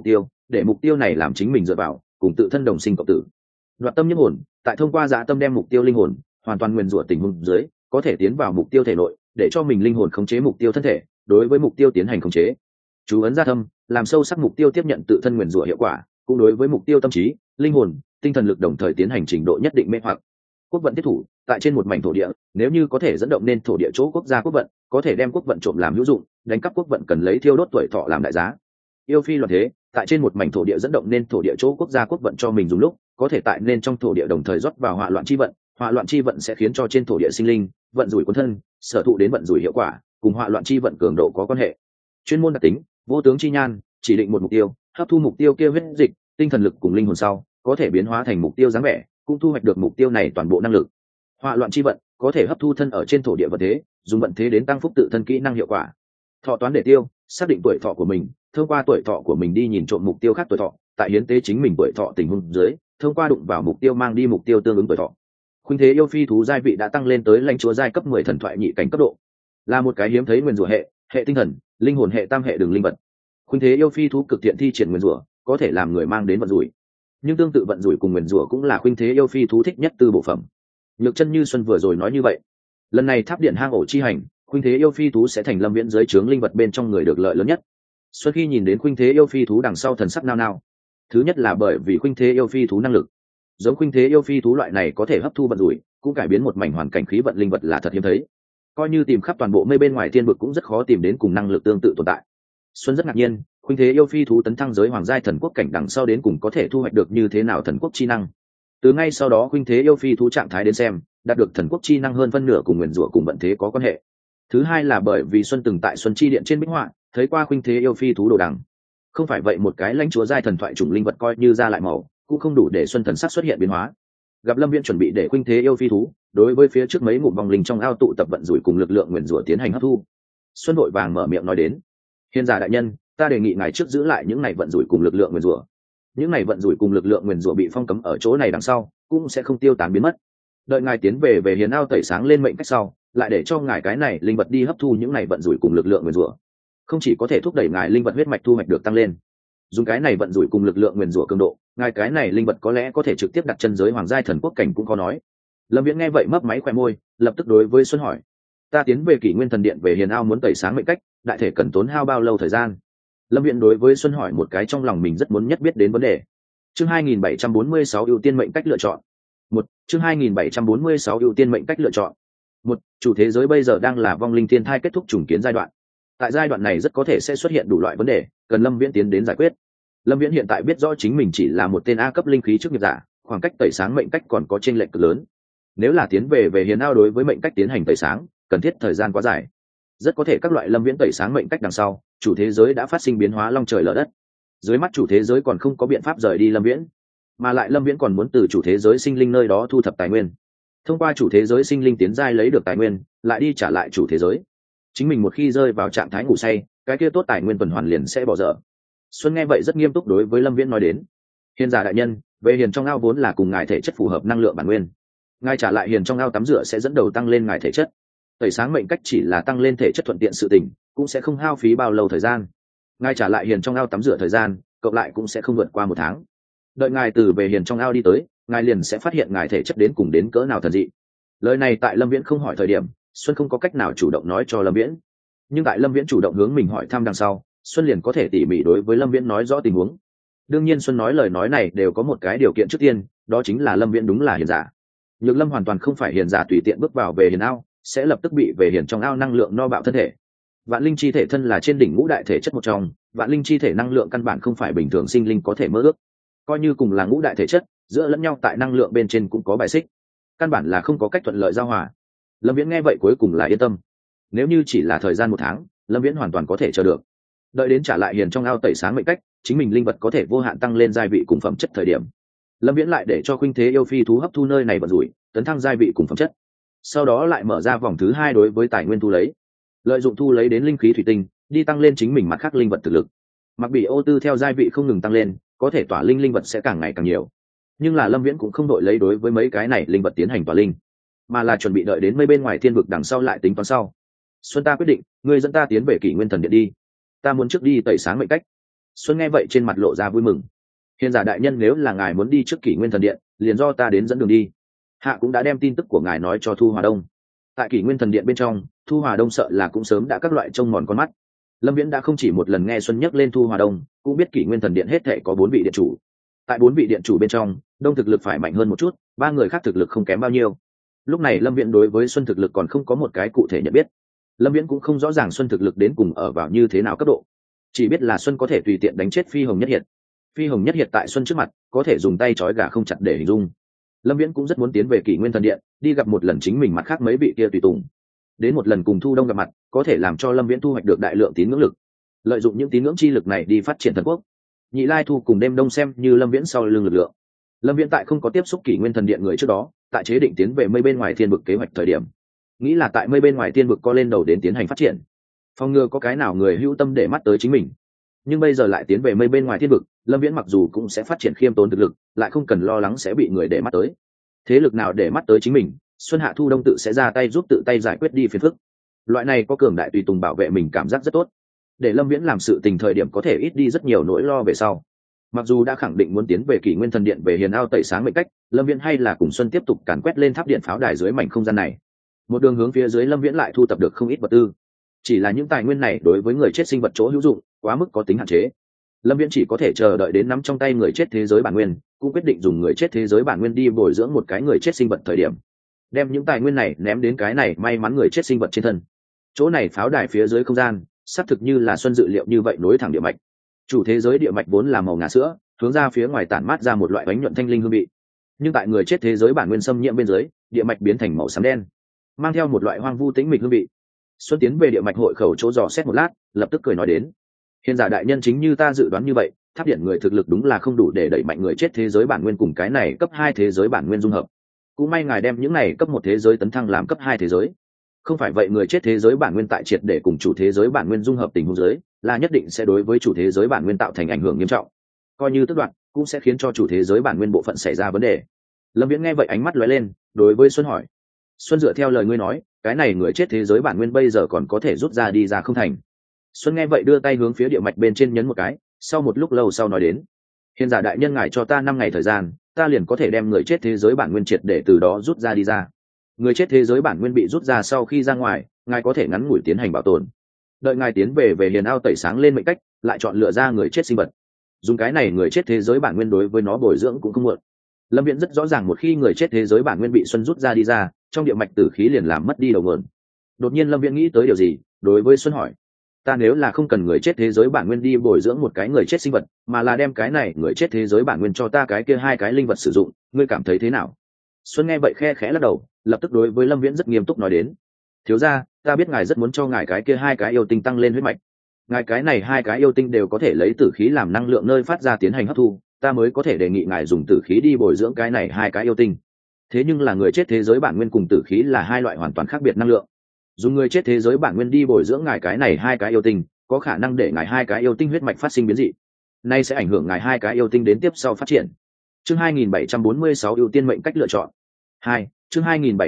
để mục tiêu này làm chính mình dựa vào, cùng tự thân đồng sinh cộng tử. Đoạt tâm nhiếp hồn, tại thông qua dạ tâm đem mục tiêu linh hồn hoàn toàn nguyền rủa tình huống dưới, có thể tiến vào mục tiêu thể nội, để cho mình linh hồn khống chế mục tiêu thân thể, đối với mục tiêu tiến hành khống chế. Chú ấn dạ tâm, làm sâu sắc mục tiêu tiếp nhận tự thân nguyền rủa hiệu quả, cũng đối với mục tiêu tâm trí, linh hồn, tinh thần lực đồng thời tiến hành trình độ nhất định mê hoặc. Quốc vận thiết thủ, tại trên một mảnh thổ địa, nếu như có thể dẫn động nên thổ địa chỗ quốc gia quốc vận, có thể đem quốc vận trộm làm hữu dụng, đánh cắp quốc vận cần lấy thiêu đốt tuổi thọ làm đại giá. Yêu phi loạn thế, tại trên một mảnh thổ địa dẫn động nên thổ địa chỗ quốc gia quốc vận cho mình dùng lúc, có thể tại nên trong thổ địa đồng thời rót vào hỏa loạn chi vận, hỏa loạn chi vận sẽ khiến cho trên thổ địa sinh linh vận rủi cuốn thân, sở thụ đến vận rủi hiệu quả, cùng hỏa loạn chi vận cường độ có quan hệ. Chuyên môn đặc tính, vô tướng chi nhan, chỉ định một mục tiêu, hấp thu mục tiêu kia huyết dịch, tinh thần lực cùng linh hồn sau, có thể biến hóa thành mục tiêu dáng vẻ, cũng thu hoạch được mục tiêu này toàn bộ năng lực. Hỏa loạn chi vận có thể hấp thu thân ở trên thổ địa vận thế, dùng vận thế đến tăng phúc tự thân kỹ năng hiệu quả. Thọ toán để tiêu, xác định tuổi thọ của mình, thông qua tuổi thọ của mình đi nhìn trộm mục tiêu khác tuổi thọ, tại hiến tế chính mình tuổi thọ tình huống dưới, thông qua đụng vào mục tiêu mang đi mục tiêu tương ứng tuổi thọ. Khuynh thế yêu phi thú giai vị đã tăng lên tới lãnh chúa giai cấp 10 thần thoại nhị cảnh cấp độ, là một cái hiếm thấy nguyên rủa hệ tinh thần, linh hồn hệ tam hệ đường linh vật. Khuynh thế yêu phi thú cực thiện thi triển nguyên rủa, có thể làm người mang đến vận rủi. Nhưng tương tự vận rủi cùng nguyên rủa cũng là khuynh thế yêu phi thú thích nhất tư bộ phẩm. Nhược Chân Như Xuân vừa rồi nói như vậy. Lần này tháp điện hang ổ chi hành, khuynh thế yêu phi thú sẽ thành Lâm Viễn dưới trướng linh vật bên trong người được lợi lớn nhất. Xuân khi nhìn đến khuynh thế yêu phi thú đằng sau thần sắc nao nao. Thứ nhất là bởi vì khuynh thế yêu phi thú năng lực, giống khuynh thế yêu phi thú loại này có thể hấp thu vận rủi, cũng cải biến một mảnh hoàn cảnh khí vận linh vật là thật hiếm thấy. Coi như tìm khắp toàn bộ mây bên ngoài thiên vực cũng rất khó tìm đến cùng năng lực tương tự tồn tại. Xuân rất ngạc nhiên, khuynh thế yêu phi thú tấn thăng giới hoàng giai thần quốc cảnh đằng sau đến cùng có thể thu hoạch được như thế nào thần quốc chi năng. Từ ngay sau đó khuynh thế yêu phi thú trạng thái đến xem, đạt được thần quốc chi năng hơn phân nửa cùng nguyền rủa cùng vận thế có quan hệ. Thứ hai là bởi vì Xuân từng tại Xuân chi điện trên bích họa thấy qua khuynh thế yêu phi thú đồ đằng. Không phải vậy một cái lãnh chúa giai thần thoại chủng linh vật coi như ra lại màu, cũng không đủ để Xuân thần sắc xuất hiện biến hóa. Gặp Lâm Viễn chuẩn bị để khuynh thế yêu phi thú đối với phía trước mấy ngụm vòng linh trong ao tụ tập vận rủi cùng lực lượng nguyền rủa tiến hành hấp thu. Xuân vội vàng mở miệng nói đến: "Hiền giả đại nhân, ta đề nghị ngài trước giữ lại những này vận rủi cùng lực lượng nguyền rủa. Những này vận rủi cùng lực lượng nguyền rủa bị phong cấm ở chỗ này đằng sau, cũng sẽ không tiêu tán biến mất. Đợi ngài tiến về hiền ao tẩy sáng lên mệnh cách sau, lại để cho ngài cái này linh vật đi hấp thu những này vận rủi cùng lực lượng nguyền rủa. Không chỉ có thể thúc đẩy ngài linh vật huyết mạch thu hoạch được tăng lên, dùng cái này vận rủi cùng lực lượng nguyền rủa cường độ, ngài cái này linh vật có lẽ có thể trực tiếp đặt chân giới hoàng giai thần quốc cảnh cũng có nói." Lâm Viễn nghe vậy mấp máy khóe môi, lập tức đối với Xuân hỏi: "Ta tiến về Kỷ Nguyên Thần Điện về hiền ao muốn tẩy sáng mệnh cách, đại thể cần tốn hao bao lâu thời gian?" Lâm Viễn đối với Xuân hỏi một cái trong lòng mình rất muốn nhất biết đến vấn đề. Chương 2746 ưu tiên mệnh cách lựa chọn. Một, chương 2746 ưu tiên mệnh cách lựa chọn. Một, chủ thế giới bây giờ đang là vong linh thiên thai kết thúc trùng kiến giai đoạn. Tại giai đoạn này rất có thể sẽ xuất hiện đủ loại vấn đề, cần Lâm Viễn tiến đến giải quyết. Lâm Viễn hiện tại biết rõ chính mình chỉ là một tên A cấp linh khí chức nghiệp giả, khoảng cách tẩy sáng mệnh cách còn có chênh lệch cực lớn. Nếu là tiến về hiền ao đối với mệnh cách tiến hành tẩy sáng, cần thiết thời gian quá dài. Rất có thể các loại Lâm Viễn tẩy sáng mệnh cách đằng sau, chủ thế giới đã phát sinh biến hóa long trời lở đất. Dưới mắt chủ thế giới còn không có biện pháp rời đi Lâm Viễn, mà lại Lâm Viễn còn muốn từ chủ thế giới sinh linh nơi đó thu thập tài nguyên, thông qua chủ thế giới sinh linh tiến giai lấy được tài nguyên, lại đi trả lại chủ thế giới. Chính mình một khi rơi vào trạng thái ngủ say, cái kia tốt tài nguyên tuần hoàn liền sẽ bỏ dở. Xuân nghe vậy rất nghiêm túc đối với Lâm Viễn nói đến: "Hiền giả đại nhân, về hiền trong ao vốn là cùng ngài thể chất phù hợp năng lượng bản nguyên, ngài trả lại hiền trong ao tắm rửa sẽ dẫn đầu tăng lên ngài thể chất. Tẩy sáng mệnh cách chỉ là tăng lên thể chất thuận tiện sự tình, cũng sẽ không hao phí bao lâu thời gian. Ngài trả lại hiền trong ao tắm rửa thời gian, cộng lại cũng sẽ không vượt qua 1 tháng. Đợi ngài từ về hiền trong ao đi tới, ngài liền sẽ phát hiện ngài thể chất đến cùng đến cỡ nào thần dị." Lời này tại Lâm Viễn không hỏi thời điểm, Xuân không có cách nào chủ động nói cho Lâm Viễn, nhưng tại Lâm Viễn chủ động hướng mình hỏi thăm đằng sau, Xuân liền có thể tỉ mỉ đối với Lâm Viễn nói rõ tình huống. Đương nhiên Xuân nói lời nói này đều có một cái điều kiện trước tiên, đó chính là Lâm Viễn đúng là hiền giả. Nhược Lâm hoàn toàn không phải hiền giả tùy tiện bước vào về hiền ao sẽ lập tức bị về hiền trong ao năng lượng no bạo thân thể. Vạn linh chi thể thân là trên đỉnh ngũ đại thể chất một trong, vạn linh chi thể năng lượng căn bản không phải bình thường sinh linh có thể mơ ước. Coi như cùng là ngũ đại thể chất, giữa lẫn nhau tại năng lượng bên trên cũng có bài xích, căn bản là không có cách thuận lợi giao hòa. Lâm Viễn nghe vậy cuối cùng là yên tâm. Nếu như chỉ là thời gian 1 tháng, Lâm Viễn hoàn toàn có thể chờ được. Đợi đến trả lại hiền trong ao tẩy sáng mệnh cách, chính mình linh vật có thể vô hạn tăng lên giai vị cùng phẩm chất thời điểm, Lâm Viễn lại để cho khuynh thế yêu phi thú hấp thu nơi này vận rủi, tấn thăng giai vị cùng phẩm chất. Sau đó lại mở ra vòng thứ 2 đối với tài nguyên thu lấy, lợi dụng thu lấy đến linh khí thủy tinh, đi tăng lên chính mình mặt khác linh vật thực lực. Mặc bị ô tư theo giai vị không ngừng tăng lên, có thể tỏa linh vật sẽ càng ngày càng nhiều. Nhưng là Lâm Viễn cũng không đội lấy đối với mấy cái này linh vật tiến hành tỏa linh, mà là chuẩn bị đợi đến mấy bên ngoài thiên vực đằng sau lại tính toán sau. Xuân ta quyết định, ngươi dẫn ta tiến về Kỷ Nguyên Thần Điện đi. Ta muốn trước đi tẩy sáng mệnh cách. Xuân nghe vậy trên mặt lộ ra vui mừng. Hiền giả đại nhân, nếu là ngài muốn đi trước Kỷ Nguyên Thần Điện, liền do ta đến dẫn đường đi. Hạ cũng đã đem tin tức của ngài nói cho Thu Hòa Đông. Tại Kỷ Nguyên Thần Điện bên trong, Thu Hòa Đông sợ là cũng sớm đã các loại trông mòn con mắt. Lâm Viễn đã không chỉ một lần nghe Xuân nhắc lên Thu Hòa Đông, cũng biết Kỷ Nguyên Thần Điện hết thảy có 4 vị điện chủ. Tại 4 vị điện chủ bên trong, Đông thực lực phải mạnh hơn một chút, 3 người khác thực lực không kém bao nhiêu. Lúc này Lâm Viễn đối với Xuân thực lực còn không có một cái cụ thể nhận biết. Lâm Viễn cũng không rõ ràng Xuân thực lực đến cùng ở vào như thế nào cấp độ, chỉ biết là Xuân có thể tùy tiện đánh chết Phi Hồng Nhất Hiệt. Phi Hồng Nhất Hiệt tại Xuân trước mặt có thể dùng tay trói gà không chặt để hình dung. Lâm Viễn cũng rất muốn tiến về Kỷ Nguyên Thần Điện, đi gặp một lần chính mình mặt khác mấy vị kia tùy tùng. Đến một lần cùng Thu Đông gặp mặt, có thể làm cho Lâm Viễn thu hoạch được đại lượng tín ngưỡng lực, lợi dụng những tín ngưỡng chi lực này đi phát triển thần quốc. Nhị Lai Thu cùng Đêm Đông xem như Lâm Viễn sau lưng lực lượng. Lâm Viễn tại không có tiếp xúc Kỷ Nguyên Thần Điện người trước đó, tại chế định tiến về mây bên ngoài thiên vực kế hoạch thời điểm, nghĩ là tại mây bên ngoài thiên vực co lên đầu đến tiến hành phát triển, phòng ngừa có cái nào người hữu tâm để mắt tới chính mình. Nhưng bây giờ lại tiến về mây bên ngoài thiên vực, Lâm Viễn mặc dù cũng sẽ phát triển khiêm tốn thực lực, lại không cần lo lắng sẽ bị người để mắt tới. Thế lực nào để mắt tới chính mình, Xuân Hạ Thu Đông tự sẽ ra tay giúp tự tay giải quyết đi phiền phức. Loại này có cường đại tùy tùng bảo vệ mình cảm giác rất tốt, để Lâm Viễn làm sự tình thời điểm có thể ít đi rất nhiều nỗi lo về sau. Mặc dù đã khẳng định muốn tiến về Kỷ Nguyên Thần Điện về Hiền Ao tẩy sáng mệnh cách, Lâm Viễn hay là cùng Xuân tiếp tục càn quét lên tháp điện pháo đài dưới mảnh không gian này. Một đường hướng phía dưới, Lâm Viễn lại thu tập được không ít vật tư. Chỉ là những tài nguyên này đối với người chết sinh vật chỗ hữu dụng quá mức có tính hạn chế. Lâm Viễn chỉ có thể chờ đợi đến nắm trong tay người chết thế giới bản nguyên, cũng quyết định dùng người chết thế giới bản nguyên đi bồi dưỡng một cái người chết sinh vật thời điểm, đem những tài nguyên này ném đến cái này may mắn người chết sinh vật trên thân. Chỗ này pháo đài phía dưới không gian, xác thực như là Xuân dự liệu như vậy, nối thẳng địa mạch. Chủ thế giới địa mạch vốn là màu ngà sữa, hướng ra phía ngoài tản mát ra một loại bánh nhuận thanh linh hương vị. Nhưng tại người chết thế giới bản nguyên xâm nhiễm bên dưới, địa mạch biến thành màu xám đen, mang theo một loại hoang vu tĩnh mịch hương vị. Xuân tiến về địa mạch hội khẩu chỗ dò xét một lát, lập tức cười nói đến: Hiền giả đại nhân, chính như ta dự đoán như vậy, tháp điện người thực lực đúng là không đủ để đẩy mạnh người chết thế giới bản nguyên cùng cái này cấp 2 thế giới bản nguyên dung hợp. Cũng may ngài đem những này cấp 1 thế giới tấn thăng làm cấp 2 thế giới. Không phải vậy người chết thế giới bản nguyên tại triệt để cùng chủ thế giới bản nguyên dung hợp tình huống giới, là nhất định sẽ đối với chủ thế giới bản nguyên tạo thành ảnh hưởng nghiêm trọng. Coi như tức đoạn, cũng sẽ khiến cho chủ thế giới bản nguyên bộ phận xảy ra vấn đề. Lâm Viễn nghe vậy ánh mắt lóe lên, đối với Xuân hỏi: Xuân, dựa theo lời ngươi nói, cái này người chết thế giới bản nguyên bây giờ còn có thể rút ra đi ra không thành? Xuân nghe vậy đưa tay hướng phía địa mạch bên trên nhấn một cái, sau một lúc lâu sau nói đến: Hiền giả đại nhân, ngài cho ta 5 ngày thời gian, ta liền có thể đem người chết thế giới bản nguyên triệt để từ đó rút ra đi ra. Người chết thế giới bản nguyên bị rút ra sau khi ra ngoài, ngài có thể ngắn ngủi tiến hành bảo tồn. Đợi ngài tiến về Hiền Ao tẩy sáng lên mệnh cách, lại chọn lựa ra người chết sinh vật. Dùng cái này người chết thế giới bản nguyên đối với nó bồi dưỡng cũng không muộn. Lâm Viễn rất rõ ràng, một khi người chết thế giới bản nguyên bị Xuân rút ra đi ra, trong địa mạch tử khí liền làm mất đi đầu nguồn. Đột nhiên Lâm Viễn nghĩ tới điều gì, đối với Xuân hỏi: Ta nếu là không cần người chết thế giới bản nguyên đi bồi dưỡng một cái người chết sinh vật, mà là đem cái này người chết thế giới bản nguyên cho ta cái kia 2 cái linh vật sử dụng, ngươi cảm thấy thế nào? Xuân nghe vậy khe khẽ lắc đầu, lập tức đối với Lâm Viễn rất nghiêm túc nói đến: Thiếu gia, ta biết ngài rất muốn cho ngài cái kia 2 cái yêu tinh tăng lên huyết mạch. Ngài cái này 2 cái yêu tinh đều có thể lấy tử khí làm năng lượng nơi phát ra tiến hành hấp thu, ta mới có thể đề nghị ngài dùng tử khí đi bồi dưỡng cái này 2 cái yêu tinh. Thế nhưng là người chết thế giới bản nguyên cùng tử khí là 2 loại hoàn toàn khác biệt năng lượng. Dùng người chết thế giới bản nguyên đi bồi dưỡng ngài cái này 2 cái yêu tinh, có khả năng để ngài 2 cái yêu tinh huyết mạch phát sinh biến dị. Nay sẽ ảnh hưởng ngài 2 cái yêu tinh đến tiếp sau phát triển. Chương 2746 ưu tiên mệnh cách lựa chọn. 2. Chương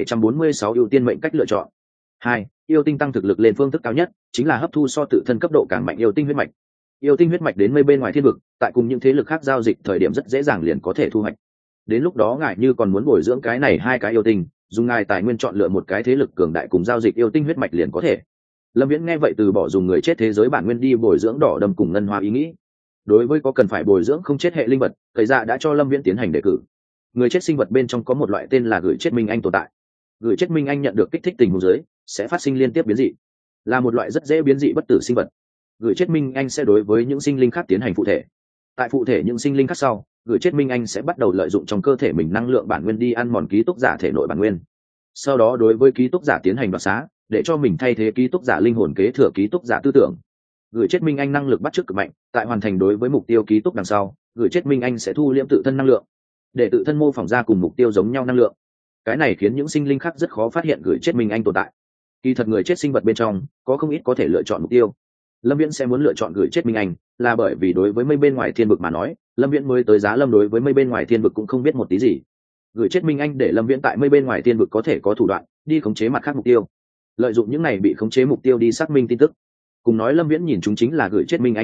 2746 ưu tiên mệnh cách lựa chọn. 2. Yêu tinh tăng thực lực lên phương thức cao nhất chính là hấp thu so tự thân cấp độ càng mạnh yêu tinh huyết mạch. Yêu tinh huyết mạch đến mây bên ngoài thiên vực, tại cùng những thế lực khác giao dịch thời điểm rất dễ dàng liền có thể thu hoạch. Đến lúc đó ngài như còn muốn bồi dưỡng cái này 2 cái yêu tinh, dùng ngài tài nguyên chọn lựa một cái thế lực cường đại cùng giao dịch yêu tinh huyết mạch liền có thể. Lâm Viễn nghe vậy từ bỏ dùng người chết thế giới bản nguyên đi bồi dưỡng đỏ đầm cùng ngân hoa ý nghĩ. Đối với có cần phải bồi dưỡng không chết hệ linh vật, thầy dạ đã cho Lâm Viễn tiến hành đề cử. Người chết sinh vật bên trong có một loại tên là gửi chết minh anh tồn tại. Gửi chết minh anh nhận được kích thích tình huống dưới, sẽ phát sinh liên tiếp biến dị, là một loại rất dễ biến dị bất tử sinh vật. Gửi chết minh anh sẽ đối với những sinh linh khác tiến hành phụ thể. Tại phụ thể những sinh linh khác sau, gửi chết minh anh sẽ bắt đầu lợi dụng trong cơ thể mình năng lượng bản nguyên đi ăn mòn ký túc giả thể nội bản nguyên. Sau đó đối với ký túc giả tiến hành đoạt xá, để cho mình thay thế ký túc giả linh hồn kế thừa ký túc giả tư tưởng. Gửi chết minh anh năng lực bắt chước cực mạnh, tại hoàn thành đối với mục tiêu ký túc đằng sau, gửi chết minh anh sẽ thu liễm tự thân năng lượng, để tự thân mô phỏng ra cùng mục tiêu giống nhau năng lượng. Cái này khiến những sinh linh khác rất khó phát hiện gửi chết minh anh tồn tại. Kỳ thật người chết sinh vật bên trong có không ít có thể lựa chọn mục tiêu. Lâm Viễn sẽ muốn lựa chọn gửi chết minh anh, là bởi vì đối với mây bên ngoài thiên vực mà nói, Lâm Viễn mới tới Giá Lâm đối với mây bên ngoài thiên vực cũng không biết một tí gì. Gửi chết minh anh để Lâm Viễn tại mây bên ngoài thiên vực có thể có thủ đoạn đi khống chế mặt khác mục tiêu, lợi dụng những này bị khống chế mục tiêu đi xác minh tin tức. Cùng nói Lâm Viễn nhìn chúng chính là gửi chết minh anh thực lực,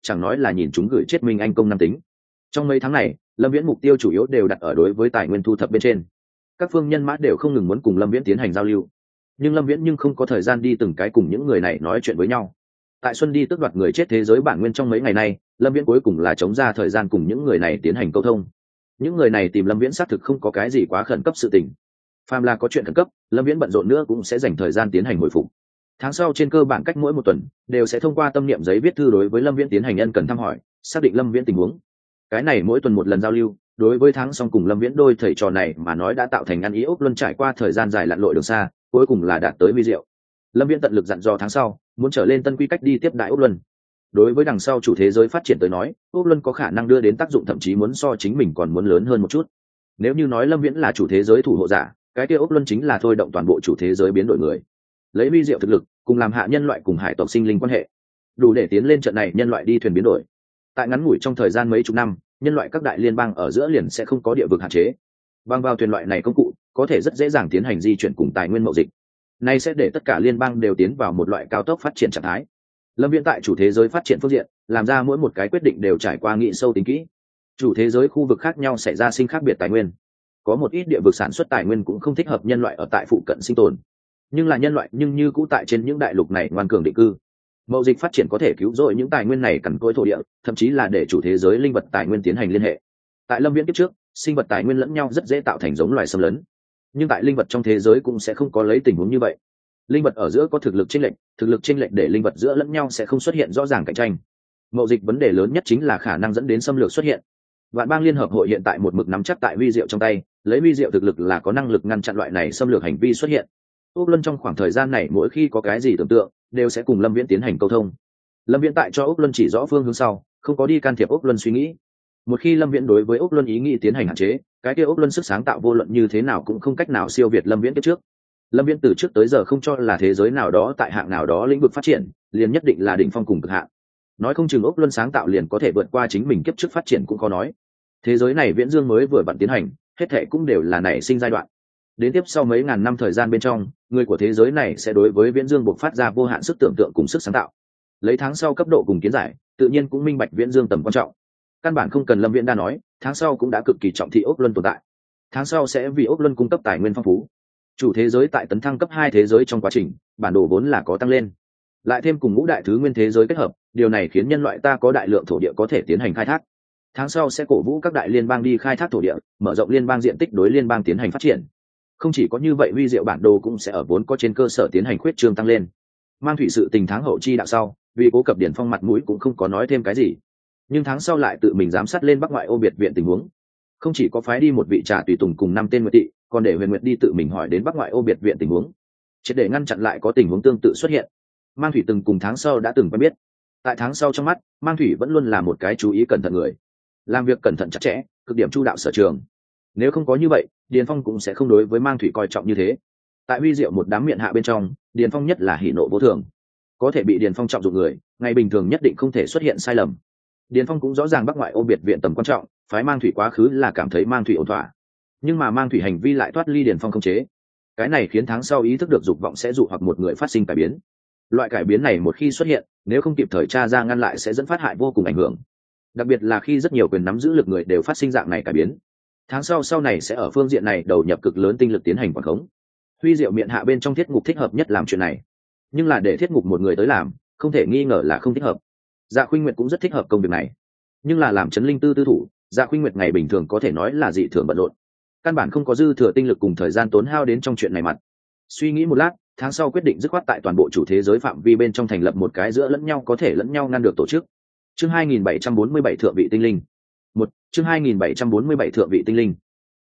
chẳng nói là nhìn chúng gửi chết Minh Anh công nam tính. Trong mấy tháng này, Lâm Viễn mục tiêu chủ yếu đều đặt ở đối với tài nguyên thu thập bên trên. Các phương nhân mã đều không ngừng muốn cùng Lâm Viễn tiến hành giao lưu, nhưng Lâm Viễn không có thời gian đi từng cái cùng những người này nói chuyện với nhau. Tại Xuân đi tước đoạt người chết thế giới bản nguyên trong mấy ngày nay, Lâm Viễn cuối cùng là chống ra thời gian cùng những người này tiến hành câu thông. Những người này tìm Lâm Viễn xác thực không có cái gì quá khẩn cấp sự tình. Phàm là có chuyện khẩn cấp, Lâm Viễn bận rộn nữa cũng sẽ dành thời gian tiến hành hồi phục. Tháng sau trên cơ bản cách mỗi một tuần đều sẽ thông qua tâm niệm giấy viết thư đối với Lâm Viễn tiến hành ân cần thăm hỏi, xác định Lâm Viễn tình huống. Cái này mỗi tuần một lần giao lưu, đối với Tháng Song cùng Lâm Viễn đôi thầy trò này mà nói đã tạo thành ăn ý ốc luân, trải qua thời gian dài lặn lội đường xa, cuối cùng là đạt tới vi diệu. Lâm Viễn tận lực dặn dò Tháng Sau muốn trở lên tân quy cách đi tiếp đại ốc luân. Đối với đằng sau chủ thế giới phát triển tới nói, ốc luân có khả năng đưa đến tác dụng thậm chí muốn so chính mình còn muốn lớn hơn một chút. Nếu như nói Lâm Viễn là chủ thế giới thủ hộ giả, cái kia ốc luân chính là thôi động toàn bộ chủ thế giới biến đổi người, lấy vi diệu thực lực cùng làm hạ nhân loại cùng hải tộc sinh linh quan hệ, đủ để tiến lên trận này nhân loại đi thuyền biến đổi. Tại ngắn ngủi trong thời gian mấy chục năm, nhân loại các đại liên bang ở giữa liền sẽ không có địa vực hạn chế. Băng vào thuyền loại này công cụ có thể rất dễ dàng tiến hành di chuyển cùng tài nguyên mậu dịch, này sẽ để tất cả liên bang đều tiến vào một loại cao tốc phát triển trạng thái. Lâm Viễn tại chủ thế giới phát triển phương diện làm ra mỗi một cái quyết định đều trải qua nghị sâu tính kỹ. Chủ thế giới khu vực khác nhau xảy ra sinh khác biệt tài nguyên, có một ít địa vực sản xuất tài nguyên cũng không thích hợp nhân loại ở tại phụ cận sinh tồn, nhưng là nhân loại nhưng như cũ tại trên những đại lục này ngoan cường định cư. Mậu dịch phát triển có thể cứu rỗi những tài nguyên này cằn cỗi thổ địa, thậm chí là để chủ thế giới linh vật tài nguyên tiến hành liên hệ. Tại Lâm Viễn kiếp trước, sinh vật tài nguyên lẫn nhau rất dễ tạo thành giống loài xâm lấn, nhưng tại linh vật trong thế giới cũng sẽ không có lấy tình huống như vậy. Linh vật ở giữa có thực lực chênh lệch để linh vật giữa lẫn nhau sẽ không xuất hiện rõ ràng cạnh tranh. Mậu dịch vấn đề lớn nhất chính là khả năng dẫn đến xâm lược xuất hiện. Vạn Bang Liên Hợp Hội hiện tại một mực nắm chắc tại vi diệu trong tay, lấy vi diệu thực lực là có năng lực ngăn chặn loại này xâm lược hành vi xuất hiện. Úc Luân trong khoảng thời gian này mỗi khi có cái gì tưởng tượng, đều sẽ cùng Lâm Viễn tiến hành câu thông. Lâm Viễn tại cho Úc Luân chỉ rõ phương hướng sau, không có đi can thiệp Úc Luân suy nghĩ. Một khi Lâm Viễn đối với Úc Luân ý nghĩ tiến hành hạn chế, cái kia Úc Luân sức sáng tạo vô luận như thế nào cũng không cách nào siêu việt Lâm Viễn kiếp trước. Lâm Viễn từ trước tới giờ không cho là thế giới nào đó tại hạng nào đó lĩnh vực phát triển liền nhất định là đỉnh phong cùng cực hạn. Nói không chừng Úc Luân sáng tạo liền có thể vượt qua chính mình kiếp trước phát triển cũng khó nói. Thế giới này viễn dương mới vừa vặn tiến hành, hết thảy cũng đều là nảy sinh giai đoạn. Đến tiếp sau mấy ngàn năm thời gian bên trong, người của thế giới này sẽ đối với viễn dương bộc phát ra vô hạn sức tưởng tượng cùng sức sáng tạo. Lấy Tháng Sau cấp độ cùng kiến giải, tự nhiên cũng minh bạch viễn dương tầm quan trọng. Căn bản không cần Lâm Viễn đa nói, Tháng Sau cũng đã cực kỳ trọng thị Úc Luân tồn tại. Tháng Sau sẽ vì Úc Luân cung cấp tài nguyên phong phú. Chủ thế giới tại tấn thăng cấp 2 thế giới trong quá trình, bản đồ vốn là có tăng lên. Lại thêm cùng ngũ đại thứ nguyên thế giới kết hợp, điều này khiến nhân loại ta có đại lượng thổ địa có thể tiến hành khai thác. Tháng Sau sẽ cổ vũ các đại liên bang đi khai thác thổ địa, mở rộng liên bang diện tích đối liên bang tiến hành phát triển. Không chỉ có như vậy, huy diệu bản đồ cũng sẽ ở vốn có trên cơ sở tiến hành khuyết trương tăng lên. Mang thủy sự tình Tháng hậu chi đạo sau, vì cố cập Điển Phong mặt mũi cũng không có nói thêm cái gì. Nhưng Tháng Sau lại tự mình giám sát lên Bắc ngoại ô biệt viện tình huống. Không chỉ có phái đi một vị trà tùy tùng cùng 5 tên nguyệt tị, còn để Huyền Nguyệt đi tự mình hỏi đến Bắc ngoại ô biệt viện tình huống, triệt để ngăn chặn lại có tình huống tương tự xuất hiện. Mang thủy từng cùng Tháng Sau đã từng quen biết. Tại Tháng Sau trong mắt, Mang thủy vẫn luôn là một cái chú ý cẩn thận người, làm việc cẩn thận chặt chẽ, cực điểm chu đạo sở trường. Nếu không có như vậy, Điền Phong cũng sẽ không đối với Mang thủy coi trọng như thế. Tại huy diệu một đám miệng hạ bên trong, Điền Phong nhất là hỉ nộ vô thường. Có thể bị Điền Phong trọng dụng người, ngày bình thường nhất định không thể xuất hiện sai lầm. Điền Phong cũng rõ ràng Bắc ngoại ô biệt viện tầm quan trọng, phái Mang thủy quá khứ là cảm thấy Mang thủy ổn thỏa. Nhưng mà Mang thủy hành vi lại thoát ly Điền Phong không chế. Cái này khiến Tháng Sau ý thức được dục vọng sẽ dụ hoặc một người phát sinh cải biến. Loại cải biến này một khi xuất hiện, nếu không kịp thời tra ra ngăn lại sẽ dẫn phát hại vô cùng ảnh hưởng. Đặc biệt là khi rất nhiều quyền nắm giữ lực người đều phát sinh dạng này cải biến. Tháng sau này sẽ ở phương diện này đầu nhập cực lớn tinh lực tiến hành quản khống. Huy diệu miệng hạ bên trong thiết ngục thích hợp nhất làm chuyện này, nhưng là để thiết ngục một người tới làm, không thể nghi ngờ là không thích hợp. Dạ Khuynh Nguyệt cũng rất thích hợp công việc này, nhưng là làm chấn linh tư tư thủ, Dạ Khuynh Nguyệt ngày bình thường có thể nói là dị thường bận rộn, căn bản không có dư thừa tinh lực cùng thời gian tốn hao đến trong chuyện này mặt. Suy nghĩ một lát, Tháng Sau quyết định dứt khoát tại toàn bộ chủ thế giới phạm vi bên trong thành lập một cái giữa lẫn nhau có thể lẫn nhau ngăn được tổ chức. Chương 2747 thượng vị tinh linh. Chương 2747 thượng vị tinh linh.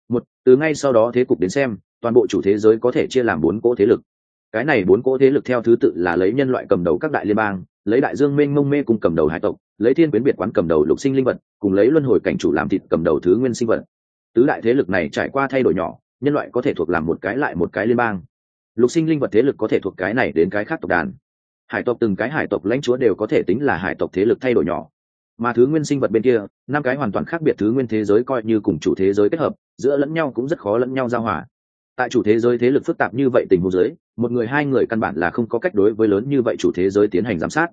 Từ ngay sau đó thế cục đến xem, toàn bộ chủ thế giới có thể chia làm 4 cỗ thế lực. Cái này 4 cỗ thế lực theo thứ tự là lấy nhân loại cầm đầu các đại liên bang, lấy đại dương mênh mông mê cùng cầm đầu hải tộc, lấy thiên quyến biệt quán cầm đầu lục sinh linh vật, cùng lấy luân hồi cảnh chủ làm thịt cầm đầu thứ nguyên sinh vật. Tứ đại thế lực này trải qua thay đổi nhỏ, nhân loại có thể thuộc làm một cái lại một cái liên bang. Lục sinh linh vật thế lực có thể thuộc cái này đến cái khác tộc đàn. Hải tộc từng cái hải tộc lãnh chúa đều có thể tính là hải tộc thế lực thay đổi nhỏ. Mà thứ nguyên sinh vật bên kia, 5 cái hoàn toàn khác biệt thứ nguyên thế giới coi như cùng chủ thế giới kết hợp, giữa lẫn nhau cũng rất khó lẫn nhau giao hòa. Tại chủ thế giới thế lực phức tạp như vậy tình huống giới, một người hai người căn bản là không có cách đối với lớn như vậy chủ thế giới tiến hành giám sát.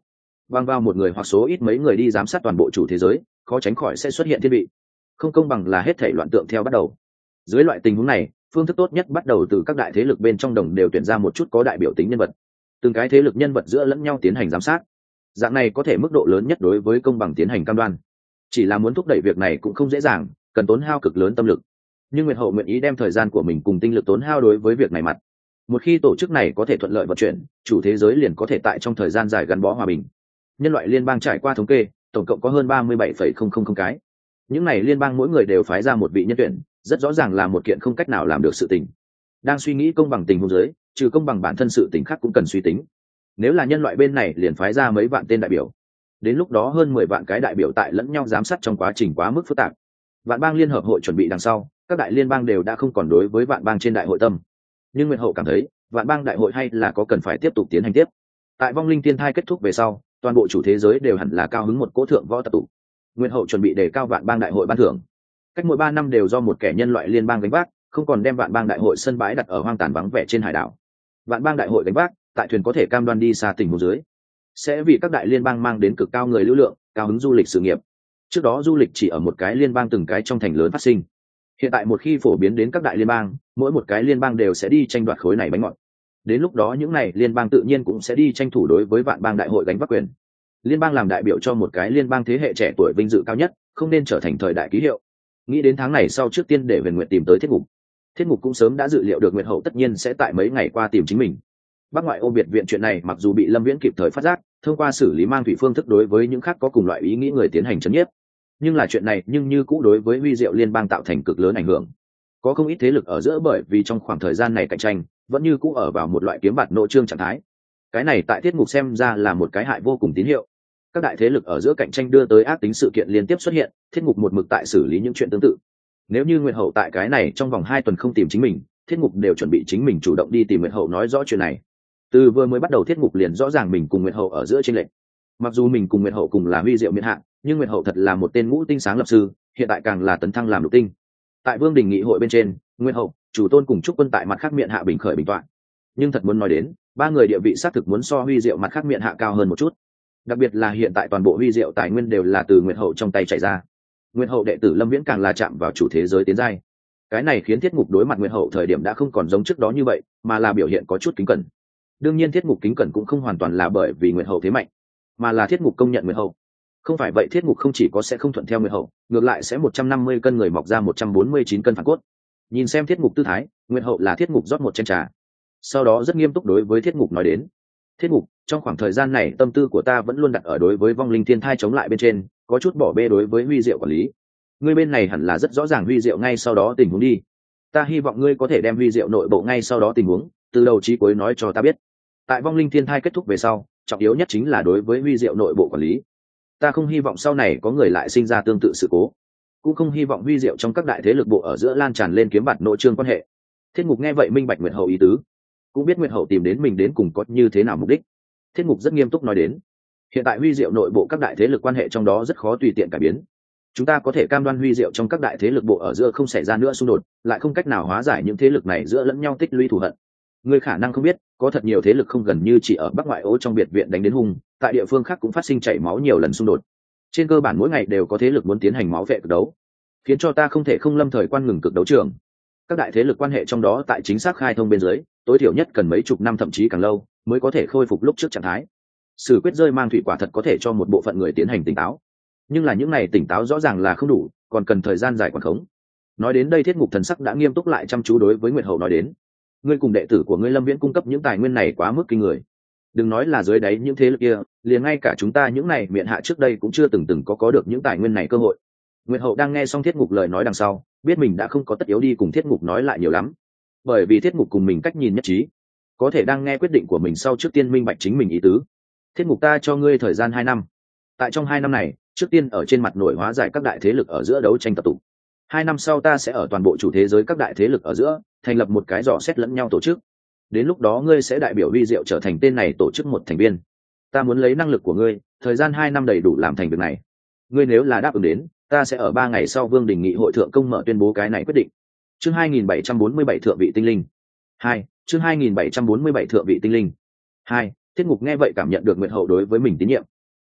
bằng vào một người hoặc số ít mấy người đi giám sát toàn bộ chủ thế giới, khó tránh khỏi sẽ xuất hiện thiên vị. Không công bằng là hết thảy loạn tượng theo bắt đầu. Dưới loại tình huống này, phương thức tốt nhất bắt đầu từ các đại thế lực bên trong đồng đều tuyển ra một chút có đại biểu tính nhân vật, từng cái thế lực nhân vật giữa lẫn nhau tiến hành giám sát. Dạng này có thể mức độ lớn nhất đối với công bằng tiến hành cam đoan. Chỉ là muốn thúc đẩy việc này cũng không dễ dàng, cần tốn hao cực lớn tâm lực. Nhưng Nguyệt Hậu nguyện ý đem thời gian của mình cùng tinh lực tốn hao đối với việc này mặt. Một khi tổ chức này có thể thuận lợi vận chuyển, chủ thế giới liền có thể tại trong thời gian dài gắn bó hòa bình. Nhân loại liên bang trải qua thống kê, tổng cộng có hơn 37,000 cái. Những này liên bang mỗi người đều phái ra một vị nhân tuyển, rất rõ ràng là một kiện không cách nào làm được sự tình. Đang suy nghĩ công bằng tình huống dưới, trừ công bằng bản thân sự tình khác cũng cần suy tính. Nếu là nhân loại bên này liền phái ra mấy vạn tên đại biểu, đến lúc đó hơn 10 vạn cái đại biểu tại lẫn nhau giám sát trong quá trình quá mức phức tạp. Vạn bang liên hợp hội chuẩn bị đằng sau, các đại liên bang đều đã không còn đối với vạn bang trên đại hội tâm. Nhưng Nguyệt Hậu cảm thấy, vạn bang đại hội hay là có cần phải tiếp tục tiến hành tiếp. Tại vong linh tiên thai kết thúc về sau, toàn bộ chủ thế giới đều hẳn là cao hứng một cỗ thượng võ tập tụ. Nguyệt Hậu chuẩn bị đề cao vạn bang đại hội ban thưởng. Cách mỗi 3 năm đều do một kẻ nhân loại liên bang gánh vác, không còn đem vạn bang đại hội sân bãi đặt ở hoang tàn vắng vẻ trên hải đảo. Vạn bang đại hội gánh vác, tại thuyền có thể cam đoan đi xa tình huống dưới, sẽ vì các đại liên bang mang đến cực cao người lưu lượng, cao hứng du lịch sự nghiệp. Trước đó du lịch chỉ ở một cái liên bang từng cái trong thành lớn phát sinh. Hiện tại một khi phổ biến đến các đại liên bang, mỗi một cái liên bang đều sẽ đi tranh đoạt khối này bánh ngọt. Đến lúc đó những này liên bang tự nhiên cũng sẽ đi tranh thủ đối với vạn bang đại hội gánh vác quyền. Liên bang làm đại biểu cho một cái liên bang thế hệ trẻ tuổi vinh dự cao nhất, không nên trở thành thời đại ký hiệu. Nghĩ đến tháng này sau, trước tiên để Huyền Nguyệt tìm tới Thiết Ngục. Thiết Ngục cũng sớm đã dự liệu được Nguyệt Hậu tất nhiên sẽ tại mấy ngày qua tìm chính mình. Bắc ngoại ô biệt viện chuyện này mặc dù bị Lâm Viễn kịp thời phát giác, thông qua xử lý mang thủy phương thức đối với những khác có cùng loại ý nghĩ người tiến hành chấn nhiếp, nhưng là chuyện này nhưng như cũ đối với Huy Diệu liên bang tạo thành cực lớn ảnh hưởng. Có không ít thế lực ở giữa bởi vì trong khoảng thời gian này cạnh tranh vẫn như cũ ở vào một loại kiếm bạt nộ trương trạng thái. Cái này tại Thiết Ngục xem ra là một cái hại vô cùng tín hiệu. Các đại thế lực ở giữa cạnh tranh đưa tới ác tính sự kiện liên tiếp xuất hiện, Thiết Ngục một mực tại xử lý những chuyện tương tự. Nếu như Nguyệt Hậu tại cái này trong vòng 2 tuần không tìm chính mình, Thiết Ngục đều chuẩn bị chính mình chủ động đi tìm Nguyệt Hậu nói rõ chuyện này. Từ vừa mới bắt đầu Thiết Ngục liền rõ ràng mình cùng Nguyệt Hậu ở giữa chênh lệch. Mặc dù mình cùng Nguyệt Hậu cùng là Huy Diệu miện hạng, nhưng Nguyệt Hậu thật là một tên ngũ tinh sáng lập sư, hiện tại càng là tấn thăng làm lục tinh. Tại Vương Đình nghị hội bên trên, Nguyệt Hậu, Chủ Tôn cùng Trúc Quân tại mặt khác miện hạ bình khởi bình toạn. Nhưng thật muốn nói đến, 3 người địa vị xác thực muốn so Huy Diệu mặt khác miện hạ cao hơn một chút. Đặc biệt là hiện tại toàn bộ Huy Diệu tài nguyên đều là từ Nguyệt Hậu trong tay chảy ra. Nguyệt Hậu đệ tử Lâm Viễn càng là chạm vào chủ thế giới tiến giai. Cái này khiến Thiết Ngục đối mặt Nguyệt Hậu thời điểm đã không còn giống trước đó như vậy, mà là biểu hiện có chút kính cẩn. Đương nhiên Thiết Ngục kính cẩn cũng không hoàn toàn là bởi vì Nguyệt Hậu thế mạnh, mà là Thiết Ngục công nhận Nguyệt Hậu. Không phải vậy Thiết Ngục không chỉ có sẽ không thuận theo Nguyệt Hậu, ngược lại sẽ 150 cân người mọc ra 149 cân phản cốt. Nhìn xem Thiết Ngục tư thái, Nguyệt Hậu là Thiết Ngục rót một chén trà, sau đó rất nghiêm túc đối với Thiết Ngục nói đến: Thiết Ngục, trong khoảng thời gian này tâm tư của ta vẫn luôn đặt ở đối với vong linh thiên thai chống lại bên trên, có chút bỏ bê đối với Huy Diệu quản lý. Ngươi bên này hẳn là rất rõ ràng Huy Diệu ngay sau đó tình huống đi. Ta hy vọng ngươi có thể đem Huy Diệu nội bộ ngay sau đó tình huống từ đầu chí cuối nói cho ta biết. Tại vong linh thiên thai kết thúc về sau, trọng yếu nhất chính là đối với Huy Diệu nội bộ quản lý. Ta không hy vọng sau này có người lại sinh ra tương tự sự cố, cũng không hy vọng Huy Diệu trong các đại thế lực bộ ở giữa lan tràn lên kiếm bạt nội trương quan hệ. Thiết Ngục nghe vậy minh bạch Nguyệt Hậu ý tứ, cũng biết Nguyệt Hậu tìm đến mình đến cùng có như thế nào mục đích. Thiết Ngục rất nghiêm túc nói đến: hiện tại Huy Diệu nội bộ các đại thế lực quan hệ trong đó rất khó tùy tiện cải biến. Chúng ta có thể cam đoan Huy Diệu trong các đại thế lực bộ ở giữa không xảy ra nữa xung đột, lại không cách nào hóa giải những thế lực này giữa lẫn nhau tích lũy thù hận. Ngươi khả năng không biết, có thật nhiều thế lực không gần như chỉ ở Bắc ngoại ô trong biệt viện đánh đến hung, tại địa phương khác cũng phát sinh chảy máu nhiều lần xung đột. Trên cơ bản mỗi ngày đều có thế lực muốn tiến hành máu vệ cực đấu, khiến cho ta không thể không lâm thời quan ngừng cực đấu trường. Các đại thế lực quan hệ trong đó tại chính xác khai thông bên dưới, tối thiểu nhất cần mấy chục năm thậm chí càng lâu mới có thể khôi phục lúc trước trạng thái. Sử quyết rơi mang thủy quả thật có thể cho một bộ phận người tiến hành tỉnh táo, nhưng là những này tỉnh táo rõ ràng là không đủ, còn cần thời gian dài quản khống. Nói đến đây Thiết Ngục thần sắc đã nghiêm túc lại chăm chú đối với Nguyệt Hậu nói đến: ngươi cùng đệ tử của ngươi Lâm Viễn cung cấp những tài nguyên này quá mức kinh người, đừng nói là dưới đáy những thế lực kia, liền ngay cả chúng ta những này miện hạ trước đây cũng chưa từng có được những tài nguyên này cơ hội. Nguyệt Hậu đang nghe xong Thiết Ngục lời nói đằng sau, biết mình đã không có tất yếu đi cùng Thiết Ngục nói lại nhiều lắm, bởi vì Thiết Ngục cùng mình cách nhìn nhất trí, có thể đang nghe quyết định của mình sau trước tiên minh bạch chính mình ý tứ. Thiết Ngục, ta cho ngươi thời gian 2 năm. Tại trong 2 năm này, trước tiên ở trên mặt nổi hóa giải các đại thế lực ở giữa đấu tranh tập tụ. 2 năm sau ta sẽ ở toàn bộ chủ thế giới các đại thế lực ở giữa thành lập một cái dò xét lẫn nhau tổ chức. Đến lúc đó ngươi sẽ đại biểu Huy Diệu trở thành tên này tổ chức một thành viên. Ta muốn lấy năng lực của ngươi, thời gian 2 năm đầy đủ làm thành việc này. Ngươi nếu là đáp ứng đến, ta sẽ ở 3 ngày sau Vương Đình nghị hội thượng công mở tuyên bố cái này quyết định. Chương 2747 thượng vị tinh linh 2. Chương 2747 thượng vị tinh linh 2. Thiết Ngục nghe vậy cảm nhận được Nguyệt Hậu đối với mình tín nhiệm.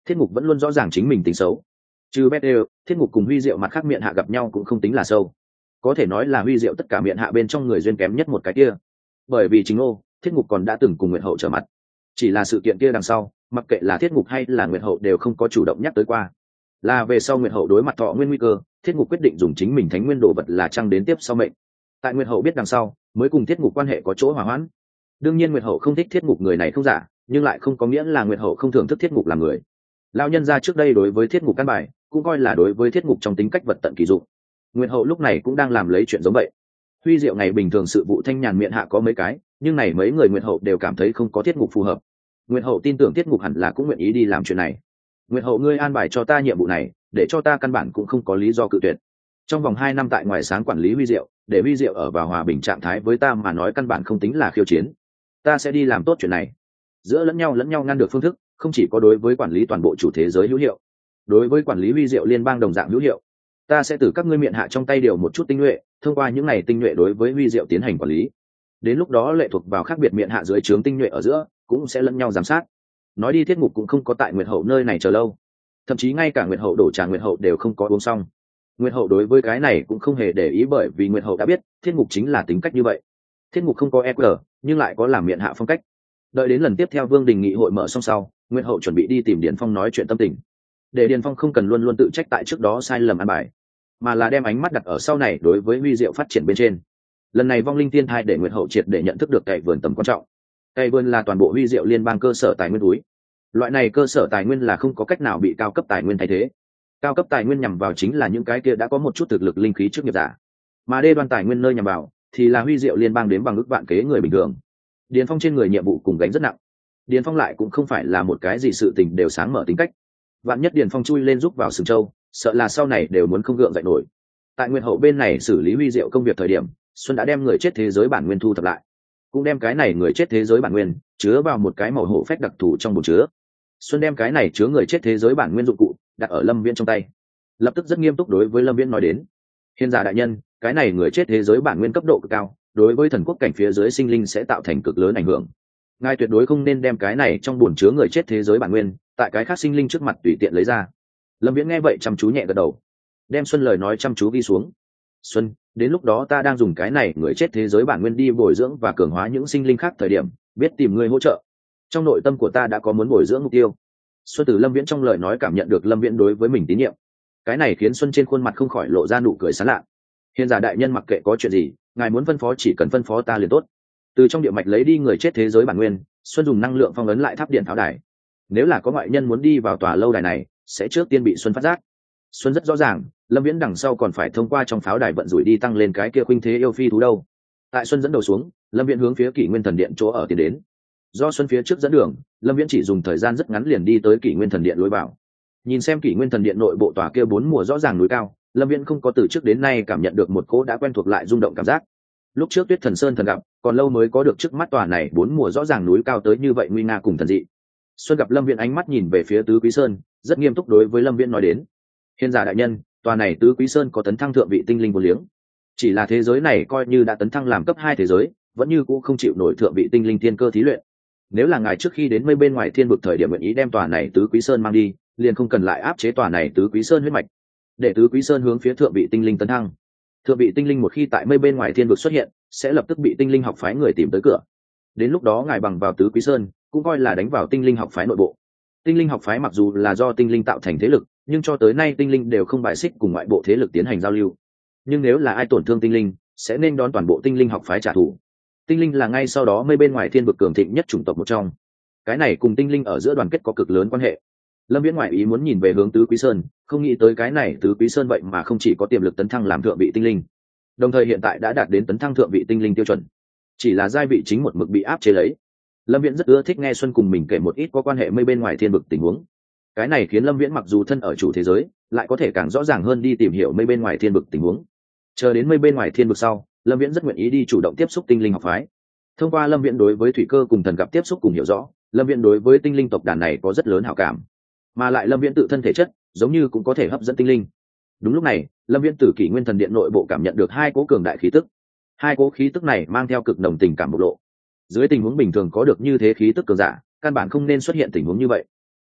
Thiết Ngục vẫn luôn rõ ràng chính mình tính xấu. Trừ Bét đều, Thiết Ngục cùng Huy Diệu mặt khác miệng hạ gặp nhau cũng không tính là sâu. Có thể nói là Huy Diệu tất cả miệng hạ bên trong người duyên kém nhất một cái kia. Bởi vì chính ô, Thiết Ngục còn đã từng cùng Nguyệt Hậu trở mặt. Chỉ là sự kiện kia đằng sau, mặc kệ là Thiết Ngục hay là Nguyệt Hậu đều không có chủ động nhắc tới qua. Là về sau Nguyệt Hậu đối mặt Thọ Nguyên nguy cơ, Thiết Ngục quyết định dùng chính mình thánh nguyên đồ vật là trăng đến tiếp sau mệnh. Tại Nguyệt Hậu biết đằng sau, mới cùng Thiết Ngục quan hệ có chỗ hòa hoãn. Đương nhiên Nguyệt Hậu không thích Thiết Ngục người này không giả, nhưng lại không có nghĩa là Nguyệt Hậu không thưởng thức Thiết Ngục làm người. Lão nhân gia trước đây đối với Thiết Ngục căn bài, cũng coi là đối với Thiết Ngục trong tính cách vật tận kỳ dụng. Nguyệt Hậu lúc này cũng đang làm lấy chuyện giống vậy. Huy Diệu ngày bình thường sự vụ thanh nhàn miệng hạ có mấy cái, nhưng này mấy người Nguyệt Hậu đều cảm thấy không có Thiết Ngục phù hợp. Nguyệt Hậu tin tưởng Thiết Ngục hẳn là cũng nguyện ý đi làm chuyện này. Nguyệt Hậu ngươi an bài cho ta nhiệm vụ này, để cho ta căn bản cũng không có lý do cự tuyệt. Trong vòng 2 năm tại ngoài sáng quản lý Huy Diệu, để Huy Diệu ở vào hòa bình trạng thái với ta mà nói căn bản không tính là khiêu chiến. Ta sẽ đi làm tốt chuyện này. Giữa lẫn nhau ngăn được phương thức, không chỉ có đối với quản lý toàn bộ chủ thế giới hữu hiệu, đối với quản lý Huy Diệu liên bang đồng dạng hữu hiệu. Ta sẽ từ các ngươi miệng hạ trong tay điều một chút tinh nhuệ, thông qua những này tinh nhuệ đối với Huy Diệu tiến hành quản lý. Đến lúc đó lệ thuộc vào khác biệt miệng hạ dưới trướng tinh nhuệ ở giữa, cũng sẽ lẫn nhau giám sát. Nói đi Thiết Ngục cũng không có tại Nguyệt Hậu nơi này chờ lâu, thậm chí ngay cả Nguyệt Hậu đổ trà Nguyệt Hậu đều không có uống xong. Nguyệt Hậu đối với cái này cũng không hề để ý, bởi vì Nguyệt Hậu đã biết Thiết Ngục chính là tính cách như vậy. Thiết Ngục không có EQ, nhưng lại có làm miệng hạ phong cách. Đợi đến lần tiếp theo Vương Đình nghị hội mở xong sau, Nguyệt Hậu chuẩn bị đi tìm Điền Phong nói chuyện tâm tình, để Điền Phong không cần luôn luôn tự trách tại trước đó sai lầm ăn bài, mà là đem ánh mắt đặt ở sau này đối với Huy Diệu phát triển bên trên. Lần này vong linh tiên thai để Nguyệt Hậu triệt để nhận thức được cày vườn tầm quan trọng. Cày vườn là toàn bộ Huy Diệu liên bang cơ sở tài nguyên túi. Loại này cơ sở tài nguyên là không có cách nào bị cao cấp tài nguyên thay thế. Cao cấp tài nguyên nhằm vào chính là những cái kia đã có một chút thực lực linh khí trước nghiệp giả, mà đê đoan tài nguyên nơi nhằm vào thì là Huy Diệu liên bang đến bằng ước vạn kế người bình thường. Điền Phong trên người nhiệm vụ cùng gánh rất nặng. Điền Phong lại cũng không phải là một cái gì sự tình đều sáng mở tính cách. Vạn nhất Điền Phong chui lên giúp vào Sừng Châu, sợ là sau này đều muốn không gượng dậy nổi. Tại Nguyệt Hậu bên này xử lý Huy Diệu công việc thời điểm, Xuân đã đem người chết thế giới bản nguyên thu thập lại, cũng đem cái này người chết thế giới bản nguyên chứa vào một cái màu hổ phách đặc thù trong bồn chứa. Xuân đem cái này chứa người chết thế giới bản nguyên dụng cụ đặt ở Lâm Viễn trong tay, lập tức rất nghiêm túc đối với Lâm Viễn nói đến: Hiền giả đại nhân, cái này người chết thế giới bản nguyên cấp độ cực cao, đối với thần quốc cảnh phía dưới sinh linh sẽ tạo thành cực lớn ảnh hưởng. Ngài tuyệt đối không nên đem cái này trong bồn chứa người chết thế giới bản nguyên tại cái khác sinh linh trước mặt tùy tiện lấy ra. Lâm Viễn nghe vậy chăm chú nhẹ gật đầu, đem Xuân lời nói chăm chú ghi xuống. Xuân, đến lúc đó ta đang dùng cái này người chết thế giới bản nguyên đi bồi dưỡng và cường hóa những sinh linh khác thời điểm, biết tìm ngươi hỗ trợ. Trong nội tâm của ta đã có muốn bồi dưỡng mục tiêu. Xuân từ Lâm Viễn trong lời nói cảm nhận được Lâm Viễn đối với mình tín nhiệm. Cái này khiến Xuân trên khuôn mặt không khỏi lộ ra nụ cười sán lạ. Hiền giả đại nhân, mặc kệ có chuyện gì, ngài muốn phân phó chỉ cần phân phó ta liền tốt. Từ trong địa mạch lấy đi người chết thế giới bản nguyên, Xuân dùng năng lượng phong ấn lại tháp điện pháo đài. Nếu là có ngoại nhân muốn đi vào tòa lâu đài này, sẽ trước tiên bị Xuân phát giác. Xuân rất rõ ràng, Lâm Viễn đằng sau còn phải thông qua trong pháo đài vận rủi đi tăng lên cái kia khuynh thế yêu phi thú đâu. Tại Xuân dẫn đầu xuống, Lâm Viễn hướng phía Kỷ Nguyên Thần Điện chỗ ở tiến đến. Do Xuân phía trước dẫn đường, Lâm Viễn chỉ dùng thời gian rất ngắn liền đi tới Kỷ Nguyên Thần Điện lối vào. Nhìn xem Kỷ Nguyên Thần Điện nội bộ tòa kia 4 mùa rõ ràng núi cao, Lâm Viễn không có từ trước đến nay cảm nhận được một cỗ đã quen thuộc lại rung động cảm giác. Lúc trước Tuyết Thần Sơn thần gặp, còn lâu mới có được trước mắt tòa này 4 mùa rõ ràng núi cao tới như vậy nguy nga cùng thần dị. Xuân gặp Lâm Viễn ánh mắt nhìn về phía Tứ Quý Sơn, rất nghiêm túc đối với Lâm Viễn nói đến: Hiền giả đại nhân, tòa này Tứ Quý Sơn có tấn thăng thượng vị tinh linh vô liếng. Chỉ là thế giới này coi như đã tấn thăng làm cấp 2 thế giới, vẫn như cũ không chịu nổi thượng vị tinh linh thiên cơ thí luyện. Nếu là ngài trước khi đến mây bên ngoài thiên vực thời điểm nguyện ý đem tòa này Tứ Quý Sơn mang đi, liền không cần lại áp chế tòa này Tứ Quý Sơn huyết mạch, để Tứ Quý Sơn hướng phía thượng vị tinh linh tấn thăng. Thượng vị tinh linh một khi tại mây bên ngoài thiên vực xuất hiện, sẽ lập tức bị tinh linh học phái người tìm tới cửa. Đến lúc đó ngài bằng vào Tứ Quý Sơn, cũng coi là đánh vào tinh linh học phái nội bộ. Tinh linh học phái mặc dù là do tinh linh tạo thành thế lực, nhưng cho tới nay tinh linh đều không bài xích cùng ngoại bộ thế lực tiến hành giao lưu. Nhưng nếu là ai tổn thương tinh linh, sẽ nên đón toàn bộ tinh linh học phái trả thù. Tinh linh là ngay sau đó mây bên ngoài thiên vực cường thịnh nhất chủng tộc một trong. Cái này cùng tinh linh ở giữa đoàn kết có cực lớn quan hệ. Lâm Viễn ngoại ý muốn nhìn về hướng Tứ Quý Sơn, không nghĩ tới cái này Tứ Quý Sơn vậy mà không chỉ có tiềm lực tấn thăng làm thượng vị tinh linh, đồng thời hiện tại đã đạt đến tấn thăng thượng vị tinh linh tiêu chuẩn. Chỉ là giai vị chính một mực bị áp chế lấy. Lâm Viễn rất ưa thích nghe Xuân cùng mình kể một ít có quan hệ mây bên ngoài thiên vực tình huống. Cái này khiến Lâm Viễn mặc dù thân ở chủ thế giới, lại có thể càng rõ ràng hơn đi tìm hiểu mây bên ngoài thiên vực tình huống. Chờ đến mây bên ngoài thiên vực sau, Lâm Viễn rất nguyện ý đi chủ động tiếp xúc tinh linh học phái. Thông qua Lâm Viễn đối với thủy cơ cùng thần gặp tiếp xúc cùng hiểu rõ, Lâm Viễn đối với tinh linh tộc đàn này có rất lớn hảo cảm, mà lại Lâm Viễn tự thân thể chất giống như cũng có thể hấp dẫn tinh linh. Đúng lúc này, Lâm Viễn từ Kỷ Nguyên Thần Điện nội bộ cảm nhận được 2 cỗ cường đại khí tức. 2 cỗ khí tức này mang theo cực nồng tình cảm bộc lộ. Dưới tình huống bình thường có được như thế khí tức cường giả, căn bản không nên xuất hiện tình huống như vậy.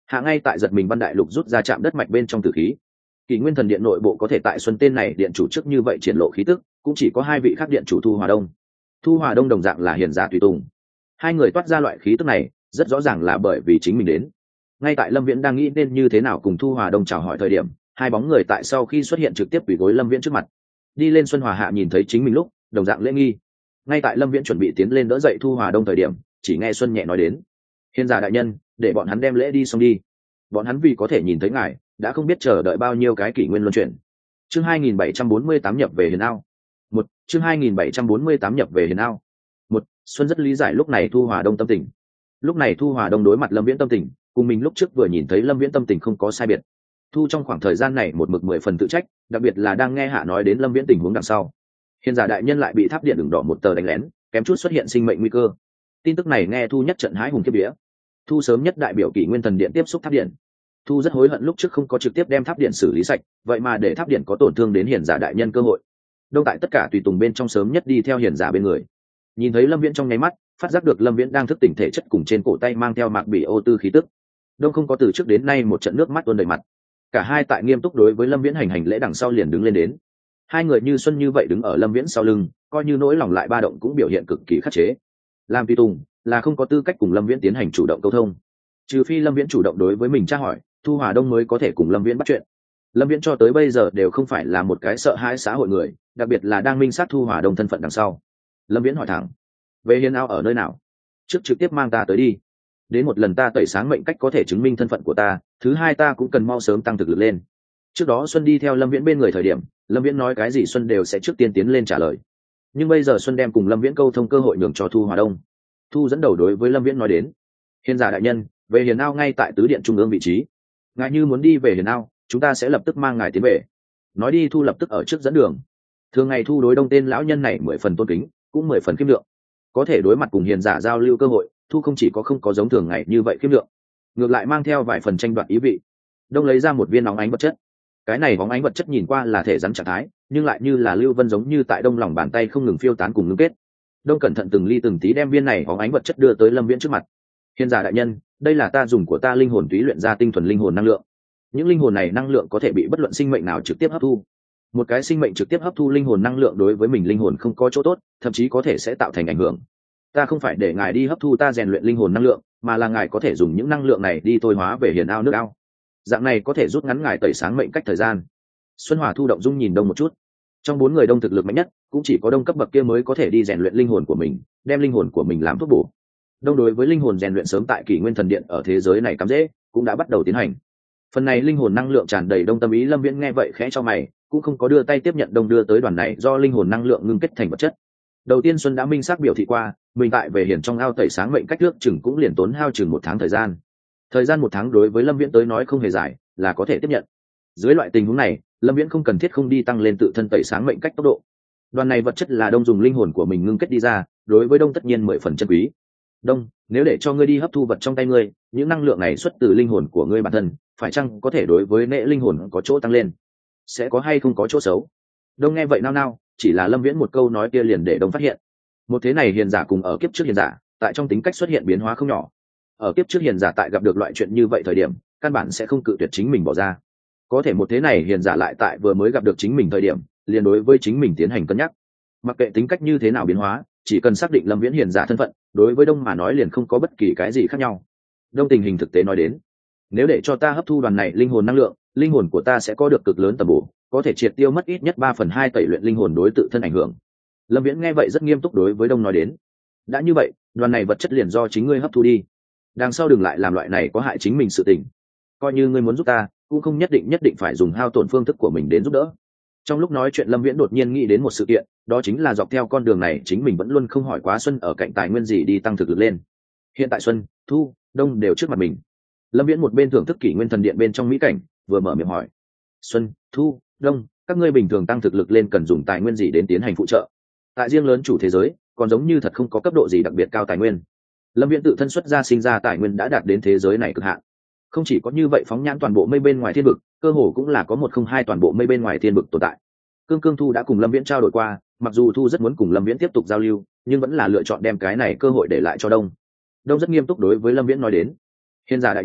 hạ ngay tại giật mình văn đại lục rút ra chạm đất mạch bên trong tử khí. Kỷ Nguyên Thần Điện nội bộ có thể tại xuân tên này điện chủ trước như vậy triển lộ khí tức, cũng chỉ có hai vị khác điện chủ Thu Hòa Đông. Thu Hòa Đông đồng dạng là hiền giả tùy tùng. Hai người toát ra loại khí tức này, rất rõ ràng là bởi vì chính mình đến. Ngay tại Lâm Viễn đang nghĩ nên như thế nào cùng Thu Hòa Đông chào hỏi thời điểm, hai bóng người tại sau khi xuất hiện trực tiếp quỳ gối Lâm Viễn trước mặt. Đi lên Xuân Hòa Hạ nhìn thấy chính mình lúc, đồng dạng lễ nghi. Ngay tại Lâm Viễn chuẩn bị tiến lên đỡ dậy Thu Hòa Đông thời điểm, chỉ nghe Xuân nhẹ nói đến: "Hiền giả đại nhân, để bọn hắn đem lễ đi xong đi. Bọn hắn vì có thể nhìn thấy ngài, đã không biết chờ đợi bao nhiêu cái kỷ nguyên luân chuyển." Chương 2748 nhập về Hiền Ao. Một chương 2748 nhập về Hiền Ao. Một, Xuân rất lý giải lúc này Thu Hòa Đông tâm tình. Lúc này Thu Hòa Đông đối mặt Lâm Viễn tâm tình, cùng mình lúc trước vừa nhìn thấy Lâm Viễn tâm tình không có sai biệt. Thu trong khoảng thời gian này một mực 10 phần tự trách, đặc biệt là đang nghe Hạ nói đến Lâm Viễn tình huống đằng sau. Hiền giả đại nhân lại bị tháp điện đường đỏ một tờ đánh lén, kém chút xuất hiện sinh mệnh nguy cơ. Tin tức này nghe Thu nhất trận hái hùng kiếp vía. Thu sớm nhất đại biểu Kỷ Nguyên Thần Điện tiếp xúc tháp điện. Thu rất hối hận lúc trước không có trực tiếp đem tháp điện xử lý sạch, vậy mà để tháp điện có tổn thương đến hiền giả đại nhân cơ hội. Đông tại tất cả tùy tùng bên trong sớm nhất đi theo hiền giả bên người. Nhìn thấy Lâm Viễn trong nháy mắt, phát giác được Lâm Viễn đang thức tỉnh thể chất cùng trên cổ tay mang theo mạc bỉ ô tư khí tức. Đông không có từ trước đến nay một trận nước mắt tuôn đầy mặt. Cả hai tại nghiêm túc đối với Lâm Viễn hành lễ đằng sau liền đứng lên đến. Hai người như xuân như vậy đứng ở Lâm Viễn sau lưng, coi như nỗi lòng lại ba động cũng biểu hiện cực kỳ khắc chế. Làm tùy tùng là không có tư cách cùng Lâm Viễn tiến hành chủ động câu thông, trừ phi Lâm Viễn chủ động đối với mình tra hỏi, Thu Hòa Đông mới có thể cùng Lâm Viễn bắt chuyện. Lâm Viễn cho tới bây giờ đều không phải là một cái sợ hãi xã hội người, đặc biệt là đang minh sát Thu Hòa Đông thân phận đằng sau. Lâm Viễn hỏi thẳng: "Về Hiền Ao ở nơi nào? Trước trực tiếp mang ta tới đi. Đến một lần ta tẩy sáng mệnh cách có thể chứng minh thân phận của ta, thứ hai ta cũng cần mau sớm tăng thực lực lên." Trước đó Xuân đi theo Lâm Viễn bên người thời điểm, Lâm Viễn nói cái gì Xuân đều sẽ trước tiên tiến lên trả lời. Nhưng bây giờ Xuân đem cùng Lâm Viễn câu thông cơ hội nhường cho Thu Hòa Đông. Thu dẫn đầu đối với Lâm Viễn nói đến: "Hiền giả đại nhân, về Hiền Ao ngay tại tứ điện trung ương vị trí. Ngài như muốn đi về Hiền Ao, chúng ta sẽ lập tức mang ngài tiến về." Nói đi Thu lập tức ở trước dẫn đường. Thường ngày Thu đối Đông tên lão nhân này 10 phần tôn kính, cũng 10 phần khiêm lượng. Có thể đối mặt cùng hiền giả giao lưu cơ hội, Thu không chỉ có không có giống thường ngày như vậy khiêm lượng, ngược lại mang theo vài phần tranh đoạt ý vị. Đông lấy ra một viên óng ánh vật chất. Cái này óng ánh vật chất nhìn qua là thể rắn trạng thái, nhưng lại như là lưu vân giống như tại Đông lòng bàn tay không ngừng phiêu tán cùng ngưng kết. Đông cẩn thận từng ly từng tí đem viên này óng ánh vật chất đưa tới Lâm Viễn trước mặt. "Hiền giả đại nhân, đây là ta dùng của ta linh hồn túy luyện ra tinh thuần linh hồn năng lượng. Những linh hồn này năng lượng có thể bị bất luận sinh mệnh nào trực tiếp hấp thu. Một cái sinh mệnh trực tiếp hấp thu linh hồn năng lượng đối với mình linh hồn không có chỗ tốt, thậm chí có thể sẽ tạo thành ảnh hưởng. Ta không phải để ngài đi hấp thu ta rèn luyện linh hồn năng lượng, mà là ngài có thể dùng những năng lượng này đi thôi hóa về Hiền Ao nước ao. Dạng này có thể rút ngắn ngài tẩy sáng mệnh cách thời gian." Xuân Hòa Thu động dung nhìn Đông một chút. Trong 4 người Đông thực lực mạnh nhất, cũng chỉ có Đông cấp bậc kia mới có thể đi rèn luyện linh hồn của mình, đem linh hồn của mình làm thuốc bổ. Đông đối với linh hồn rèn luyện sớm tại Kỷ Nguyên Thần Điện ở thế giới này cắm rễ, cũng đã bắt đầu tiến hành. Phần này linh hồn năng lượng tràn đầy Đông tâm ý. Lâm Viễn nghe vậy khẽ cho mày, cũng không có đưa tay tiếp nhận Đông đưa tới đoàn này do linh hồn năng lượng ngưng kết thành vật chất. Đầu tiên Xuân đã minh xác biểu thị qua, mình tại về Hiền trong ao tẩy sáng mệnh cách nước chừng cũng liền tốn hao chừng 1 tháng thời gian. Thời gian 1 tháng đối với Lâm Viễn tới nói không hề dài, là có thể tiếp nhận. Dưới loại tình huống này, Lâm Viễn không cần thiết không đi tăng lên tự thân tẩy sáng mệnh cách tốc độ. Đoàn này vật chất là Đông dùng linh hồn của mình ngưng kết đi ra, đối với Đông tất nhiên 10 phần chân quý. "Đông, nếu để cho ngươi đi hấp thu vật trong tay ngươi, những năng lượng này xuất từ linh hồn của ngươi bản thân, phải chăng có thể đối với nệ linh hồn có chỗ tăng lên? Sẽ có hay không có chỗ xấu?" Đông nghe vậy nao nao, chỉ là Lâm Viễn một câu nói kia liền để Đông phát hiện. Một thế này hiền giả cùng ở kiếp trước hiền giả, tại trong tính cách xuất hiện biến hóa không nhỏ. Ở kiếp trước hiền giả tại gặp được loại chuyện như vậy thời điểm, căn bản sẽ không cự tuyệt chính mình bỏ ra. Có thể một thế này hiền giả lại tại vừa mới gặp được chính mình thời điểm, liền đối với chính mình tiến hành cân nhắc. Mặc kệ tính cách như thế nào biến hóa, chỉ cần xác định Lâm Viễn hiền giả thân phận, đối với Đông mà nói liền không có bất kỳ cái gì khác nhau. Đông tình hình thực tế nói đến: "Nếu để cho ta hấp thu đoàn này linh hồn năng lượng, linh hồn của ta sẽ có được cực lớn tầm bổ, có thể triệt tiêu mất ít nhất 3/2 tẩy luyện linh hồn đối tự thân ảnh hưởng." Lâm Viễn nghe vậy rất nghiêm túc đối với Đông nói đến: "Đã như vậy, đoàn này vật chất liền do chính ngươi hấp thu đi. Đằng sau đừng lại làm loại này có hại chính mình sự tình. Coi như ngươi muốn giúp ta, cũng không nhất định phải dùng hao tổn phương thức của mình đến giúp đỡ." Trong lúc nói chuyện Lâm Viễn đột nhiên nghĩ đến một sự kiện, đó chính là dọc theo con đường này chính mình vẫn luôn không hỏi quá Xuân ở cạnh tài nguyên gì đi tăng thực lực lên. Hiện tại Xuân, Thu, Đông đều trước mặt mình. Lâm Viễn một bên thưởng thức Kỷ Nguyên Thần Điện bên trong mỹ cảnh, vừa mở miệng hỏi: "Xuân, Thu, Đông, các ngươi bình thường tăng thực lực lên cần dùng tài nguyên gì đến tiến hành phụ trợ? Tại riêng lớn chủ thế giới, còn giống như thật không có cấp độ gì đặc biệt cao tài nguyên." Lâm Viễn tự thân xuất ra sinh ra tài nguyên đã đạt đến thế giới này cực hạn. Không chỉ có như vậy, phóng nhãn toàn bộ mây bên ngoài thiên vực, cơ hồ cũng là có 102 toàn bộ mây bên ngoài thiên vực tồn tại. Cương Thu đã cùng Lâm Viễn trao đổi qua, mặc dù Thu rất muốn cùng Lâm Viễn tiếp tục giao lưu, nhưng vẫn là lựa chọn đem cái này cơ hội để lại cho Đông. Đông rất nghiêm túc đối với Lâm Viễn nói đến: "Hiền giả đại nhân,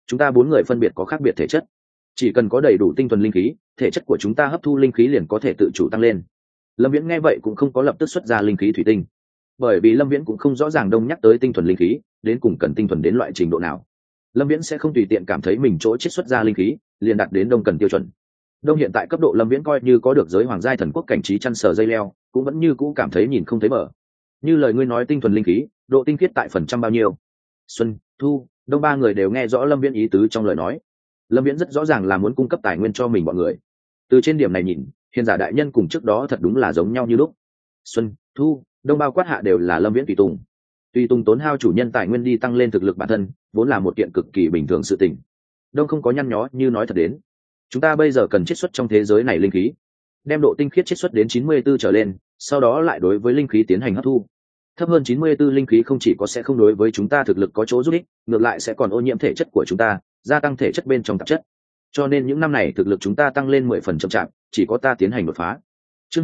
chúng ta 4 người phân biệt có khác biệt thể chất, chỉ cần có đầy đủ tinh thuần linh khí, thể chất của chúng ta hấp thu linh khí liền có thể tự chủ tăng lên. Lâm Viễn nghe vậy cũng không có lập tức xuất ra linh khí thủy tinh, bởi vì Lâm Viễn cũng không rõ ràng Đông nhắc tới tinh thuần linh khí đến cùng cần tinh thuần đến loại trình độ nào. Lâm Viễn sẽ không tùy tiện cảm thấy mình chỗ chiết xuất ra linh khí liền đạt đến Đông cần tiêu chuẩn. Đông hiện tại cấp độ Lâm Viễn coi như có được giới hoàng giai thần quốc cảnh trí chăn sờ dây leo, cũng vẫn như cũ cảm thấy nhìn không thấy bờ. Như lời ngươi nói tinh thuần linh khí, độ tinh khiết tại phần trăm bao nhiêu? Xuân, Thu, Đông ba người đều nghe rõ Lâm Viễn ý tứ trong lời nói. Lâm Viễn rất rõ ràng là muốn cung cấp tài nguyên cho mình bọn người. Từ trên điểm này nhìn, hiền giả đại nhân cùng trước đó thật đúng là giống nhau như lúc. Xuân, Thu, Đông bao quát hạ đều là Lâm Viễn tùy tùng tốn hao chủ nhân tài nguyên đi tăng lên thực lực bản thân, vốn là một kiện cực kỳ bình thường sự tình. Đông không có nhăn nhó như nói thật đến. Chúng ta bây giờ cần chiết xuất trong thế giới này linh khí, đem độ tinh khiết chiết xuất đến 94 trở lên, sau đó lại đối với linh khí tiến hành hấp thu. Thấp hơn 94 linh khí không chỉ có sẽ không đối với chúng ta thực lực có chỗ giúp ích, ngược lại sẽ còn ô nhiễm thể chất của chúng ta, gia tăng thể chất bên trong tạp chất. Cho nên những năm này thực lực chúng ta tăng lên 10 phần chậm chạp, chỉ có ta tiến hành đột phá. Chương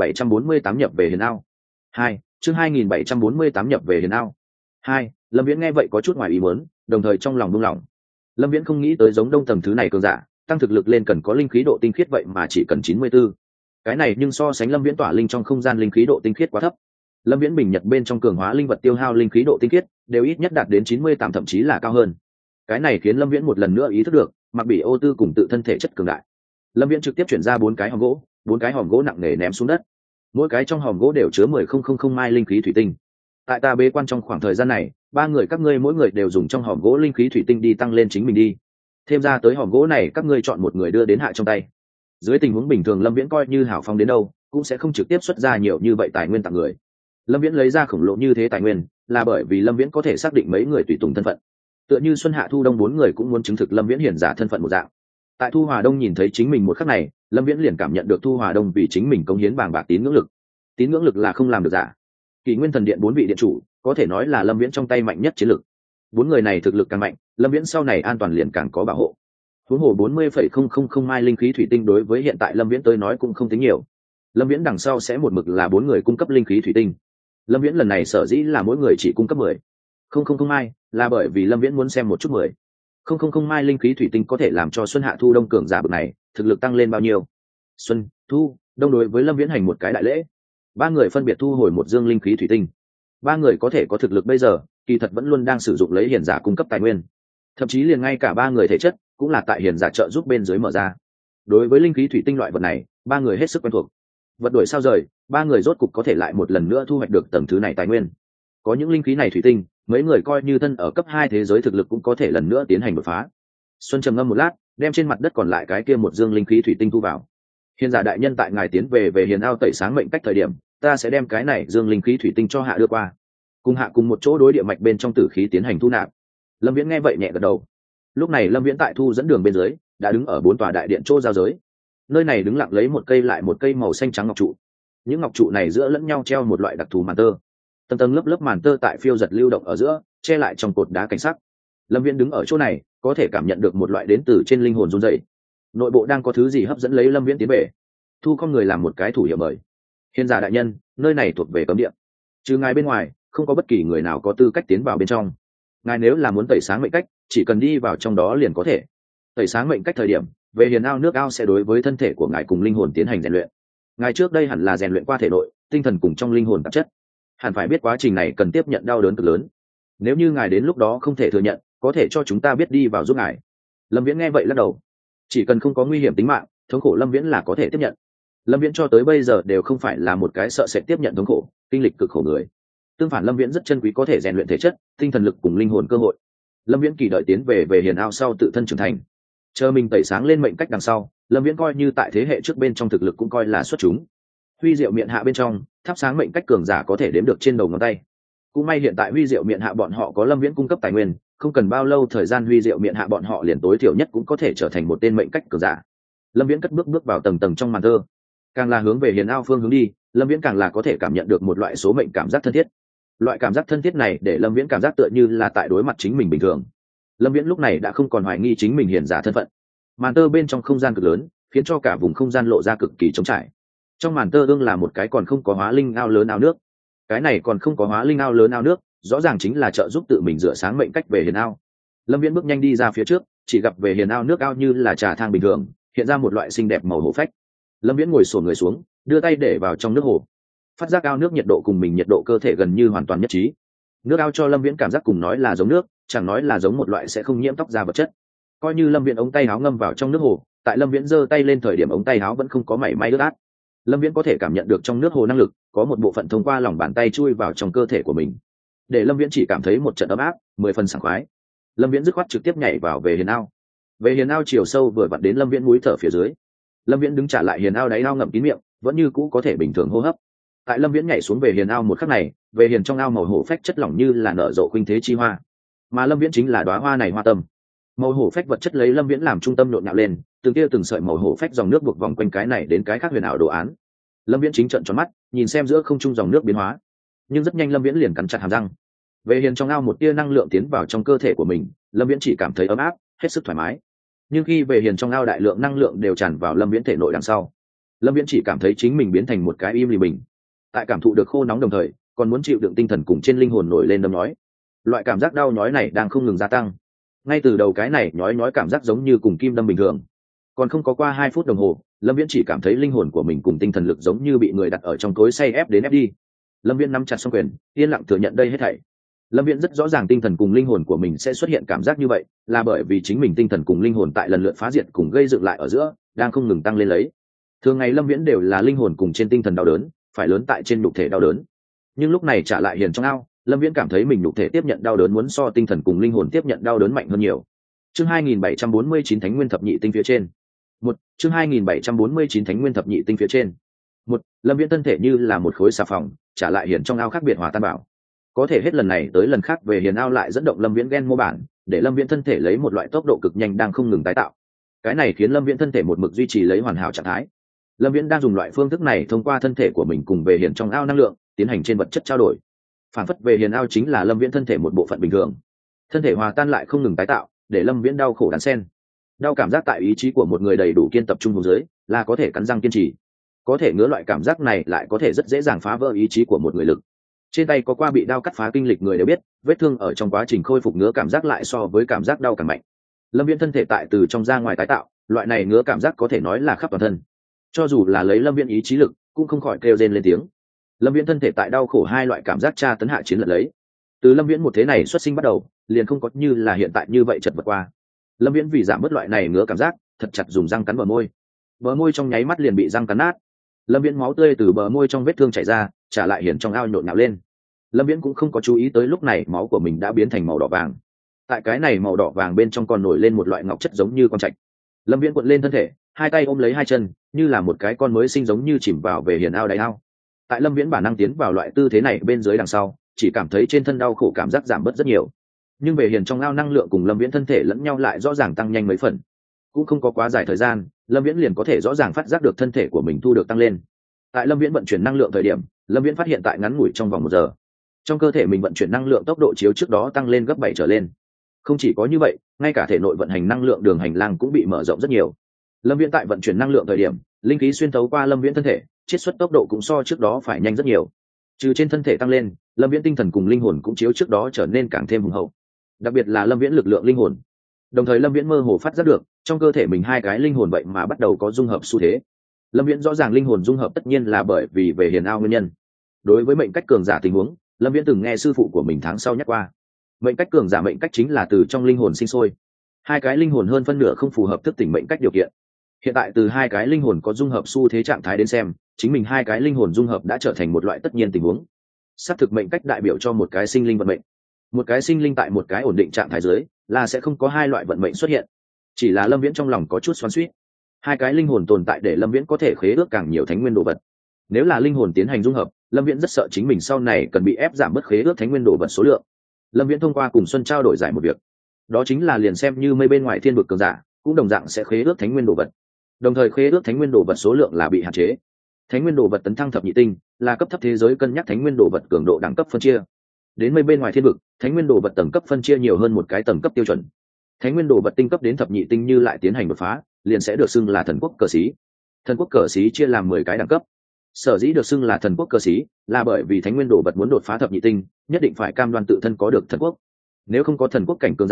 2748 nhập về Hiền Ao. 2. Chương 2748 nhập về Hiền Ao. 2. Lâm Viễn nghe vậy có chút ngoài ý muốn, đồng thời trong lòng buông lỏng. Lâm Viễn không nghĩ tới giống Đông tầng thứ này cường giả, tăng thực lực lên cần có linh khí độ tinh khiết vậy mà chỉ cần 94. Cái này nhưng so sánh Lâm Viễn tỏa linh trong không gian linh khí độ tinh khiết quá thấp. Lâm Viễn bình nhật bên trong cường hóa linh vật tiêu hao linh khí độ tinh khiết đều ít nhất đạt đến 98 thậm chí là cao hơn. Cái này khiến Lâm Viễn một lần nữa ý thức được, Mặc Bỉ Ô Tư cùng tự thân thể chất cường đại. Lâm Viễn trực tiếp chuyển ra 4 cái hòm gỗ nặng nề ném xuống đất. Mỗi cái trong hòm gỗ đều chứa 10,000 mai linh khí thủy tinh. Tại ta bế quan trong khoảng thời gian này, 3 người các ngươi mỗi người đều dùng trong hòm gỗ linh khí thủy tinh đi tăng lên chính mình đi. Thêm ra tới hòm gỗ này các ngươi chọn một người đưa đến hạ trong tay. Dưới tình huống bình thường Lâm Viễn coi như hảo phong đến đâu, cũng sẽ không trực tiếp xuất ra nhiều như vậy tài nguyên tặng người. Lâm Viễn lấy ra khổng lồ như thế tài nguyên, là bởi vì Lâm Viễn có thể xác định mấy người tùy tùng thân phận. Tựa như Xuân Hạ Thu Đông 4 người cũng muốn chứng thực Lâm Viễn hiển giả thân phận một dạng. Tại Thu Hòa Đông nhìn thấy chính mình một khắc này, Lâm Viễn liền cảm nhận được Thu Hòa Đông vì chính mình cống hiến bàng bạc tín ngưỡng lực. Tín ngưỡng lực là không làm được giả. Kỷ Nguyên Thần Điện 4 vị điện chủ, có thể nói là Lâm Viễn trong tay mạnh nhất chiến lực. 4 người này thực lực càng mạnh, Lâm Viễn sau này an toàn liền càng có bảo hộ. Huống hồ 40,000 mai linh khí thủy tinh đối với hiện tại Lâm Viễn tới nói cũng không tính nhiều. Lâm Viễn đằng sau sẽ một mực là 4 người cung cấp linh khí thủy tinh. Lâm Viễn lần này sở dĩ là mỗi người chỉ cung cấp 10,000 mai, là bởi vì Lâm Viễn muốn xem một chút 10,000 mai linh khí thủy tinh có thể làm cho Xuân Hạ Thu Đông cường giả bậc này thực lực tăng lên bao nhiêu. Xuân, Thu, Đông đối với Lâm Viễn hành một cái đại lễ. 3 người phân biệt thu hồi một dương linh khí thủy tinh. 3 người có thể có thực lực bây giờ, kỳ thật vẫn luôn đang sử dụng lấy hiền giả cung cấp tài nguyên. Thậm chí liền ngay cả 3 người thể chất cũng là tại hiền giả trợ giúp bên dưới mở ra. Đối với linh khí thủy tinh loại vật này, 3 người hết sức quen thuộc. Vật đổi sao rời, 3 người rốt cục có thể lại một lần nữa thu hoạch được tầng thứ này tài nguyên. Có những linh khí này thủy tinh, mấy người coi như thân ở cấp 2 thế giới thực lực cũng có thể lần nữa tiến hành đột phá. Xuân trầm ngâm một lát, đem trên mặt đất còn lại cái kia một dương linh khí thủy tinh thu vào. Hiền giả đại nhân tại ngài tiến về Hiền Ao tẩy sáng mệnh cách thời điểm, ta sẽ đem cái này dương linh khí thủy tinh cho hạ đưa qua. Cùng hạ cùng một chỗ đối địa mạch bên trong tử khí tiến hành thu nạp. Lâm Viễn nghe vậy nhẹ gật đầu. Lúc này Lâm Viễn tại thu dẫn đường bên dưới, đã đứng ở 4 tòa đại điện chỗ giao giới. Nơi này đứng lặng lấy một cây lại một cây màu xanh trắng ngọc trụ. Những ngọc trụ này giữa lẫn nhau treo một loại đặc thù màn tơ. Tầng tầng lớp lớp màn tơ tại phiêu giật lưu động ở giữa, che lại trong cột đá cảnh sắc. Lâm Viễn đứng ở chỗ này, có thể cảm nhận được một loại đến từ trên linh hồn run rẩy. Nội bộ đang có thứ gì hấp dẫn lấy Lâm Viễn tiến về. Thu con người làm một cái thủ hiệu mời. Hiền giả đại nhân, nơi này thuộc về cấm địa. Trừ ngài bên ngoài, không có bất kỳ người nào có tư cách tiến vào bên trong. Ngài nếu là muốn tẩy sáng mệnh cách, chỉ cần đi vào trong đó liền có thể. Tẩy sáng mệnh cách thời điểm, về Hiền Ao nước ao sẽ đối với thân thể của ngài cùng linh hồn tiến hành rèn luyện. Ngài trước đây hẳn là rèn luyện qua thể nội, tinh thần cùng trong linh hồn tạp chất. Hẳn phải biết quá trình này cần tiếp nhận đau đớn cực lớn. Nếu như ngài đến lúc đó không thể thừa nhận, có thể cho chúng ta biết đi vào giúp ngài. Lâm Viễn nghe vậy lắc đầu. Chỉ cần không có nguy hiểm tính mạng, thống khổ Lâm Viễn là có thể tiếp nhận. Lâm Viễn cho tới bây giờ đều không phải là một cái sợ sẽ tiếp nhận thống khổ, kinh lịch cực khổ người. Tương phản Lâm Viễn rất chân quý có thể rèn luyện thể chất, tinh thần lực cùng linh hồn cơ hội. Lâm Viễn kỳ đợi tiến về Hiền Ao sau tự thân trưởng thành. Chờ mình tẩy sáng lên mệnh cách đằng sau, Lâm Viễn coi như tại thế hệ trước bên trong thực lực cũng coi là xuất chúng. Huy diệu miện hạ bên trong, thắp sáng mệnh cách cường giả có thể đếm được trên đầu ngón tay. Cũng may hiện tại Huy diệu miện hạ bọn họ có Lâm Viễn cung cấp tài nguyên, không cần bao lâu thời gian Huy diệu miện hạ bọn họ liền tối thiểu nhất cũng có thể trở thành một tên mệnh cách cường giả. Lâm Viễn cất bước vào tầng tầng trong màn thơ. Càng là hướng về Hiền Ao phương hướng đi, Lâm Viễn càng là có thể cảm nhận được một loại số mệnh cảm giác thân thiết. Loại cảm giác thân thiết này để Lâm Viễn cảm giác tựa như là tại đối mặt chính mình bình thường. Lâm Viễn lúc này đã không còn hoài nghi chính mình hiền giả thân phận. Màn tơ bên trong không gian cực lớn, khiến cho cả vùng không gian lộ ra cực kỳ trống trải. Trong màn tơ ương là một cái còn không có hóa linh ao lớn ao nước. Cái này còn không có hóa linh ao lớn ao nước, rõ ràng chính là trợ giúp tự mình rửa sáng mệnh cách về Hiền Ao. Lâm Viễn bước nhanh đi ra phía trước, chỉ gặp về hiền ao nước ao như là trà thang bình thường hiện ra một loại xinh đẹp màu hổ phách. Lâm Viễn ngồi xổm người xuống, đưa tay để vào trong nước hồ, phát giác ao nước nhiệt độ cùng mình nhiệt độ cơ thể gần như hoàn toàn nhất trí. Nước ao cho Lâm Viễn cảm giác cùng nói là giống nước, chẳng nói là giống một loại sẽ không nhiễm tóc da vật chất. Coi như Lâm Viễn ống tay áo ngâm vào trong nước hồ, tại Lâm Viễn giơ tay lên thời điểm ống tay áo vẫn không có mảy may ướt át. Lâm Viễn có thể cảm nhận được trong nước hồ năng lực có một bộ phận thông qua lòng bàn tay chui vào trong cơ thể của mình, để Lâm Viễn chỉ cảm thấy một trận ấm áp, 10 phần sảng khoái. Lâm Viễn dứt khoát trực tiếp nhảy vào về hiền ao. Về hiền ao chiều sâu vừa vặn đến Lâm Viễn mũi thở phía dưới. Lâm Viễn đứng trả lại hiền ao đáy ao ngậm kín miệng, vẫn như cũ có thể bình thường hô hấp. Tại Lâm Viễn nhảy xuống về hiền ao một khắc này, về hiền trong ao màu hổ phách chất lỏng như là nở rộ khuynh thế chi hoa, mà Lâm Viễn chính là đóa hoa này hoa tâm. Màu hổ phách vật chất lấy Lâm Viễn làm trung tâm nhộn nhạo lên, từng tia từng sợi màu hổ phách dòng nước buộc vòng quanh cái này đến cái khác huyền ảo đồ án. Lâm Viễn chính trợn tròn mắt, nhìn xem giữa không trung dòng nước biến hóa, nhưng rất nhanh Lâm Viễn liền cắn chặt hàm răng. Về hiền trong ao một tia năng lượng tiến vào trong cơ thể của mình, Lâm Viễn chỉ cảm thấy ấm áp, hết sức thoải mái. Nhưng khi về hiền trong ao đại lượng năng lượng đều tràn vào Lâm Viễn thể nội đằng sau, Lâm Viễn chỉ cảm thấy chính mình biến thành một cái im lìm bình. Tại cảm thụ được khô nóng đồng thời, còn muốn chịu đựng tinh thần cùng trên linh hồn nổi lên đâm nói. Loại cảm giác đau nhói này đang không ngừng gia tăng. Ngay từ đầu cái này nhói nhói cảm giác giống như cùng kim đâm bình thường. Còn không có qua 2 phút đồng hồ, Lâm Viễn chỉ cảm thấy linh hồn của mình cùng tinh thần lực giống như bị người đặt ở trong cối xay ép đến ép đi. Lâm Viễn nắm chặt song quyền, yên lặng thừa nhận đây hết thảy. Lâm Viễn rất rõ ràng tinh thần cùng linh hồn của mình sẽ xuất hiện cảm giác như vậy, là bởi vì chính mình tinh thần cùng linh hồn tại lần lượt phá diệt cùng gây dựng lại ở giữa, đang không ngừng tăng lên lấy. Thường ngày Lâm Viễn đều là linh hồn cùng trên tinh thần đau đớn, phải lớn tại trên nhục thể đau đớn. Nhưng lúc này trả lại hiền trong ao, Lâm Viễn cảm thấy mình nhục thể tiếp nhận đau đớn muốn so tinh thần cùng linh hồn tiếp nhận đau đớn mạnh hơn nhiều. Chương 2749 Thánh Nguyên Thập Nhị Tinh phía trên. Chương 2749 Thánh Nguyên Thập Nhị Tinh phía trên. Lâm Viễn thân thể như là một khối xà phòng, trả lại hiền trong ao khác biệt hòa tan bảo. Có thể hết lần này tới lần khác về hiền ao lại dẫn động Lâm Viễn gen mô bản, để Lâm Viễn thân thể lấy một loại tốc độ cực nhanh đang không ngừng tái tạo. Cái này khiến Lâm Viễn thân thể một mực duy trì lấy hoàn hảo trạng thái. Lâm Viễn đang dùng loại phương thức này thông qua thân thể của mình cùng về hiền trong ao năng lượng tiến hành trên vật chất trao đổi. Phản phất về hiền ao chính là Lâm Viễn thân thể một bộ phận bình thường. Thân thể hòa tan lại không ngừng tái tạo, để Lâm Viễn đau khổ đan xen. Đau cảm giác tại ý chí của một người đầy đủ kiên tập trung dưới là có thể cắn răng kiên trì. Có thể ngứa loại cảm giác này lại có thể rất dễ dàng phá vỡ ý chí của một người lực. Trên tay có qua bị đao cắt phá kinh lịch người đều biết, vết thương ở trong quá trình khôi phục ngứa cảm giác lại so với cảm giác đau càng mạnh. Lâm Viễn thân thể tại từ trong ra ngoài tái tạo, loại này ngứa cảm giác có thể nói là khắp toàn thân. Cho dù là lấy Lâm Viễn ý chí lực, cũng không khỏi kêu rên lên tiếng. Lâm Viễn thân thể tại đau khổ hai loại cảm giác tra tấn hạ chiến lật lấy. Từ Lâm Viễn một thế này xuất sinh bắt đầu, liền không có như là hiện tại như vậy chật vật qua. Lâm Viễn vì giảm bớt loại này ngứa cảm giác, thật chặt dùng răng cắn bờ môi trong nháy mắt liền bị răng cắn nát. Lâm Viễn máu tươi từ bờ môi trong vết thương chảy ra, trả lại hiển trong ao nhộn nhạo lên. Lâm Viễn cũng không có chú ý tới lúc này máu của mình đã biến thành màu đỏ vàng. Tại cái này màu đỏ vàng bên trong còn nổi lên một loại ngọc chất giống như con trạch. Lâm Viễn cuộn lên thân thể, hai tay ôm lấy hai chân, như là một cái con mới sinh giống như chìm vào về hiền ao đáy ao. Tại Lâm Viễn bản năng tiến vào loại tư thế này bên dưới đằng sau, chỉ cảm thấy trên thân đau khổ cảm giác giảm bớt rất nhiều. Nhưng về hiền trong ao năng lượng cùng Lâm Viễn thân thể lẫn nhau lại rõ ràng tăng nhanh mấy phần. Cũng không có quá dài thời gian, Lâm Viễn liền có thể rõ ràng phát giác được thân thể của mình thu được tăng lên. Tại Lâm Viễn vận chuyển năng lượng thời điểm, Lâm Viễn phát hiện tại ngắn ngủi trong vòng 1 giờ, trong cơ thể mình vận chuyển năng lượng tốc độ chiếu trước đó tăng lên gấp 7 trở lên. Không chỉ có như vậy, ngay cả thể nội vận hành năng lượng đường hành lang cũng bị mở rộng rất nhiều. Lâm Viễn tại vận chuyển năng lượng thời điểm, linh khí xuyên thấu qua Lâm Viễn thân thể, chiết xuất tốc độ cũng so trước đó phải nhanh rất nhiều. Trừ trên thân thể tăng lên, Lâm Viễn tinh thần cùng linh hồn cũng chiếu trước đó trở nên càng thêm hùng hậu. Đặc biệt là Lâm Viễn lực lượng linh hồn. Đồng thời Lâm Viễn mơ hồ phát giác được, trong cơ thể mình hai cái linh hồn vậy mà bắt đầu có dung hợp xu thế. Lâm Viễn rõ ràng linh hồn dung hợp tất nhiên là bởi vì về hiền ao nguyên nhân. Đối với mệnh cách cường giả tình huống, Lâm Viễn từng nghe sư phụ của mình tháng sau nhắc qua. Mệnh cách cường giả mệnh cách chính là từ trong linh hồn sinh sôi. Hai cái linh hồn hơn phân nửa không phù hợp thức tỉnh mệnh cách điều kiện. Hiện tại từ hai cái linh hồn có dung hợp xu thế trạng thái đến xem, chính mình hai cái linh hồn dung hợp đã trở thành một loại tất nhiên tình huống. Xác thực mệnh cách đại biểu cho một cái sinh linh vận mệnh. Một cái sinh linh tại một cái ổn định trạng thái dưới, là sẽ không có hai loại vận mệnh xuất hiện. Chỉ là Lâm Viễn trong lòng có chút xoắn xuýt. Hai cái linh hồn tồn tại để Lâm Viễn có thể khế ước càng nhiều thánh nguyên đồ vật. Nếu là linh hồn tiến hành dung hợp, Lâm Viễn rất sợ chính mình sau này cần bị ép giảm bớt khế ước thánh nguyên đồ vật số lượng. Lâm Viễn thông qua cùng Xuân trao đổi giải một việc, đó chính là liền xem như mây bên ngoài thiên vực cường giả, cũng đồng dạng sẽ khế ước thánh nguyên đồ vật. Đồng thời khế ước thánh nguyên đồ vật số lượng là bị hạn chế. Thánh nguyên đồ vật tấn thăng thập nhị tinh, là cấp thấp thế giới cân nhắc thánh nguyên đồ vật cường độ đẳng cấp phân chia. Đến mây bên ngoài thiên vực, thánh nguyên đồ vật tầng cấp phân chia nhiều hơn một cái tầng cấp tiêu chuẩn. Thánh nguyên đồ vật tinh cấp đến thập nhị tinh như lại tiến hành đột phá, liền sẽ được xưng là thần quốc cờ xí. Thần quốc cờ xí chia làm 10 cái đẳng cấp. Sở dĩ được xưng là thần quốc cờ xí, là bởi vì thánh nguyên đồ vật muốn đột phá thập nhị tinh, nhất định phải cam đoan tự thân có được thần quốc. Nếu không có thần quốc cảnh cường giả,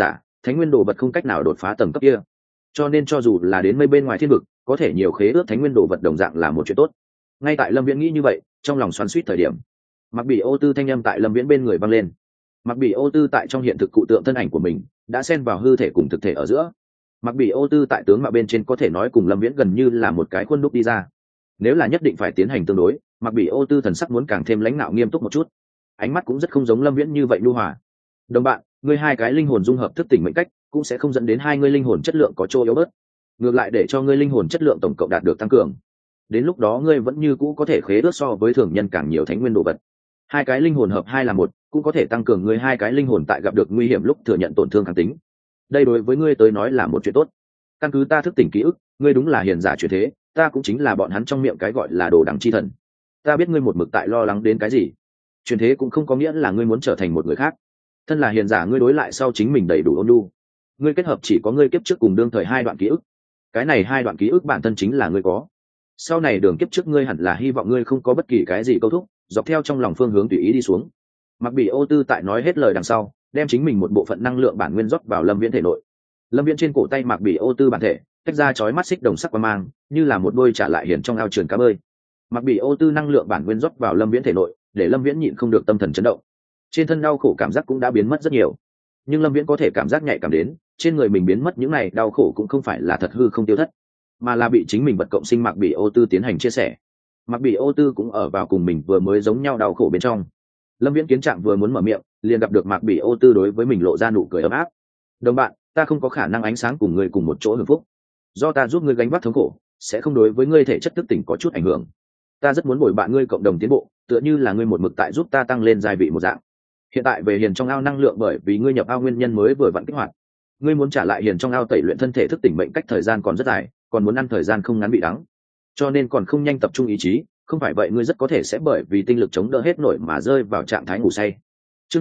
thánh nguyên đồ vật không cách nào đột phá tầng cấp kia, cho nên cho dù là đến mây bên ngoài thiên vực có thể nhiều khế ước thánh nguyên đồ vật đồng dạng là một chuyện tốt. Ngay tại Lâm Viễn nghĩ như vậy, trong lòng xoắn xuýt thời điểm, Mặc Bỉ Ô Tư thanh âm tại Lâm Viễn bên người vang lên. Mặc Bỉ Ô Tư tại trong hiện thực cụ tượng thân ảnh của mình đã xen vào hư thể cùng thực thể ở giữa. Mặc Bỉ Ô Tư tại tướng mạo bên trên có thể nói cùng Lâm Viễn gần như là một cái khuôn đúc đi ra. Nếu là nhất định phải tiến hành tương đối, Mặc Bỉ Ô Tư thần sắc muốn càng thêm lãnh nạo nghiêm túc một chút, ánh mắt cũng rất không giống Lâm Viễn như vậy nhu hòa. Đồng bạn, ngươi hai cái linh hồn dung hợp thức tỉnh mệnh cách cũng sẽ không dẫn đến hai ngươi linh hồn chất lượng có chỗ yếu bớt, ngược lại để cho ngươi linh hồn chất lượng tổng cộng đạt được tăng cường. Đến lúc đó ngươi vẫn như cũ có thể khế ước so với thường nhân càng nhiều thánh nguyên đồ vật. Hai cái linh hồn hợp hai là một, cũng có thể tăng cường ngươi hai cái linh hồn tại gặp được nguy hiểm lúc thừa nhận tổn thương kháng tính. Đây đối với ngươi tới nói là một chuyện tốt. Căn cứ ta thức tỉnh ký ức, ngươi đúng là hiền giả chuyển thế, ta cũng chính là bọn hắn trong miệng cái gọi là đồ đẳng chi thần. Ta biết ngươi một mực tại lo lắng đến cái gì. Chuyển thế cũng không có nghĩa là ngươi muốn trở thành một người khác. Thân là hiền giả, ngươi đối lại sau chính mình đầy đủ ôn nhu. Ngươi kết hợp chỉ có ngươi kiếp trước cùng đương thời hai đoạn ký ức. Cái này hai đoạn ký ức bản thân chính là ngươi có. Sau này đường kiếp trước ngươi hẳn là hy vọng ngươi không có bất kỳ cái gì câu thúc, dọc theo trong lòng phương hướng tùy ý đi xuống. Mặc Bỉ Ô Tư tại nói hết lời đằng sau, đem chính mình một bộ phận năng lượng bản nguyên rót vào Lâm Viễn thể nội. Lâm Viễn trên cổ tay Mặc Bỉ Ô Tư bản thể tách ra chói mắt xích đồng sắc quang mang, như là một đôi trả lại hiền trong ao trường cá bơi. Mặc Bỉ Ô Tư năng lượng bản nguyên rót vào Lâm Viễn thể nội, để Lâm Viễn nhịn không được tâm thần chấn động. Trên thân đau khổ cảm giác cũng đã biến mất rất nhiều, nhưng Lâm Viễn có thể cảm giác nhạy cảm đến, trên người mình biến mất những này đau khổ cũng không phải là thật hư không tiêu thất, mà là bị chính mình vật cộng sinh Mặc Bỉ Ô Tư tiến hành chia sẻ. Mặc Bỉ Ô Tư cũng ở vào cùng mình vừa mới giống nhau đau khổ bên trong. Lâm Viễn kiến trạng vừa muốn mở miệng, liền gặp được Mặc Bỉ Ô Tư đối với mình lộ ra nụ cười ấm áp. Đồng bạn, ta không có khả năng ánh sáng cùng ngươi cùng một chỗ hưởng phúc, do ta giúp ngươi gánh vác thống khổ sẽ không đối với ngươi thể chất thức tỉnh có chút ảnh hưởng. Ta rất muốn bồi bạn ngươi cộng đồng tiến bộ, tựa như là ngươi một mực tại giúp ta tăng lên giai vị một dạng. Hiện tại về hiền trong ao năng lượng bởi vì ngươi nhập ao nguyên nhân mới vừa vặn kích hoạt, ngươi muốn trả lại hiền trong ao tẩy luyện thân thể thức tỉnh mệnh cách thời gian còn rất dài, còn muốn ăn thời gian không ngắn bị đắng, cho nên còn không nhanh tập trung ý chí, không phải vậy ngươi rất có thể sẽ bởi vì tinh lực chống đỡ hết nổi mà rơi vào trạng thái ngủ say. Chương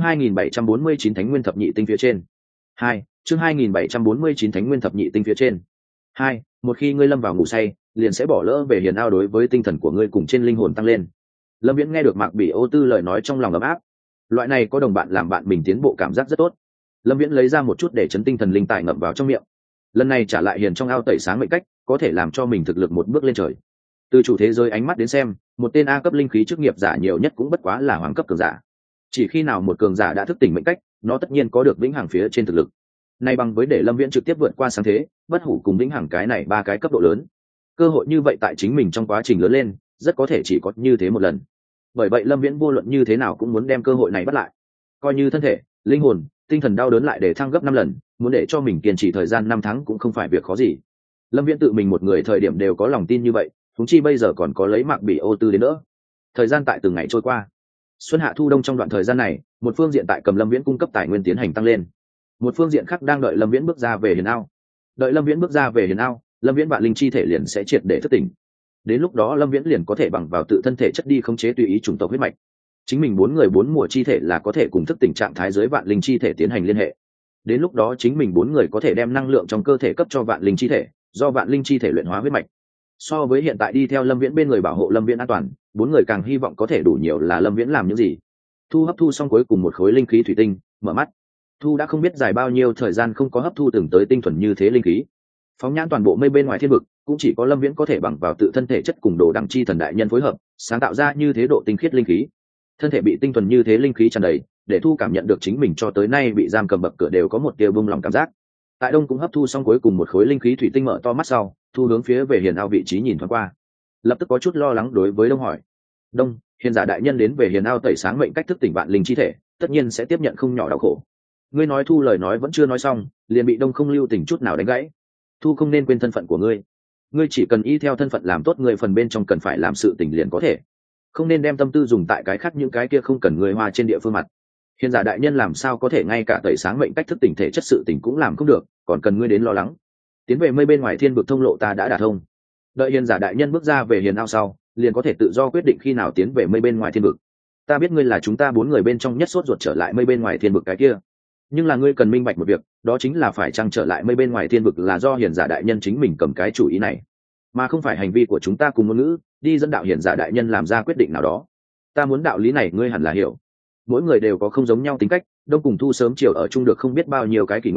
2749 Thánh Nguyên Thập Nhị Tinh phía trên. 2. Chương 2749 Thánh Nguyên Thập Nhị Tinh phía trên. 2. Một khi ngươi lâm vào ngủ say, liền sẽ bỏ lỡ về hiền ao đối với tinh thần của ngươi cùng trên linh hồn tăng lên. Lâm Viễn nghe được Mạc Bỉ Ô Tư lời nói trong lòng ấm áp. Loại này có đồng bạn làm bạn mình tiến bộ cảm giác rất tốt. Lâm Viễn lấy ra một chút để chấn tinh thần linh tài ngậm vào trong miệng. Lần này trả lại hiền trong ao tẩy sáng mệnh cách, có thể làm cho mình thực lực một bước lên trời. Từ chủ thế giới ánh mắt đến xem, một tên A cấp linh khí chức nghiệp giả nhiều nhất cũng bất quá là hoàng cấp cường giả. Chỉ khi nào một cường giả đã thức tỉnh mệnh cách, nó tất nhiên có được vĩnh hằng phía trên thực lực. Nay bằng với để Lâm Viễn trực tiếp vượt qua sáng thế, bất hủ cùng vĩnh hằng cái này ba cái cấp độ lớn. Cơ hội như vậy tại chính mình trong quá trình lớn lên, rất có thể chỉ có như thế một lần. Bởi vậy Lâm Viễn vô luận như thế nào cũng muốn đem cơ hội này bắt lại. Coi như thân thể, linh hồn, tinh thần đau đớn lại để thăng gấp 5 lần, muốn để cho mình kiên trì thời gian 5 tháng cũng không phải việc khó gì. Lâm Viễn tự mình một người thời điểm đều có lòng tin như vậy, huống chi bây giờ còn có lấy Mạc Bỉ Ô Tư đến nữa. Thời gian tại từng ngày trôi qua, xuân hạ thu đông trong đoạn thời gian này, một phương diện tại cầm Lâm Viễn cung cấp tài nguyên tiến hành tăng lên, một phương diện khác đang đợi Lâm Viễn bước ra về hiền ao. Đợi Lâm Viễn bước ra về hiền ao, Lâm Viễn vạn linh chi thể liền sẽ triệt để thức tỉnh. Đến lúc đó Lâm Viễn liền có thể bằng vào tự thân thể chất đi khống chế tùy ý chủng tộc huyết mạch. Chính mình 4 người 4 mùa chi thể là có thể cùng thức tỉnh trạng thái dưới vạn linh chi thể tiến hành liên hệ. Đến lúc đó chính mình 4 người có thể đem năng lượng trong cơ thể cấp cho vạn linh chi thể, do vạn linh chi thể luyện hóa huyết mạch. So với hiện tại đi theo Lâm Viễn bên người bảo hộ Lâm Viễn an toàn, 4 người càng hy vọng có thể đủ nhiều là Lâm Viễn làm những gì. Thu hấp thu xong cuối cùng một khối linh khí thủy tinh, mở mắt. Thu đã không biết dài bao nhiêu thời gian không có hấp thu từng tới tinh thuần như thế linh khí. Phóng nhãn toàn bộ mây bên ngoài thiên vực, cũng chỉ có Lâm Viễn có thể bằng vào tự thân thể chất cùng đồ đẳng chi thần đại nhân phối hợp, sáng tạo ra như thế độ tinh khiết linh khí. Thân thể bị tinh thuần như thế linh khí tràn đầy, để Thu cảm nhận được chính mình cho tới nay bị giam cầm bậc cửa đều có một tia bông lòng cảm giác. Tại Đông cũng hấp thu xong cuối cùng một khối linh khí thủy tinh, mở to mắt sau, Thu hướng phía về hiền ao vị trí nhìn thoáng qua, lập tức có chút lo lắng đối với Đông hỏi: Đông, hiền giả đại nhân đến về hiền ao tẩy sáng mệnh cách thức tỉnh vạn linh chi thể, tất nhiên sẽ tiếp nhận không nhỏ đau khổ. Ngươi nói Thu lời nói vẫn chưa nói xong, liền bị Đông không lưu tình chút nào đánh gãy. Thu không nên quên thân phận của ngươi, ngươi chỉ cần y theo thân phận làm tốt người phần bên trong cần phải làm sự tình liền có thể, không nên đem tâm tư dùng tại cái khác những cái kia không cần người hoa trên địa phương mặt. Hiền giả đại nhân làm sao có thể ngay cả tẩy sáng mệnh cách thức tỉnh thể chất sự tình cũng làm không được, còn cần ngươi đến lo lắng. Tiến về mây bên ngoài thiên vực thông lộ ta đã đả thông, đợi hiền giả đại nhân bước ra về hiền ao sau, liền có thể tự do quyết định khi nào tiến về mây bên ngoài thiên vực. Ta biết ngươi là chúng ta 4 người bên trong nhất sốt ruột trở lại mây bên ngoài thiên vực cái kia, nhưng là ngươi cần minh bạch một việc, đó chính là phải chăng trở lại mây bên ngoài thiên vực là do hiền giả đại nhân chính mình cầm cái chủ ý này, mà không phải hành vi của chúng ta cùng ngôn ngữ đi dẫn đạo hiền giả đại nhân làm ra quyết định nào đó. Ta muốn đạo lý này ngươi hẳn là hiểu. Mỗi người đều có không giống nhau tính cách, Đông cùng Thu sớm chiều ở chung được không biết bao nhiêu cái kỷ nguyên,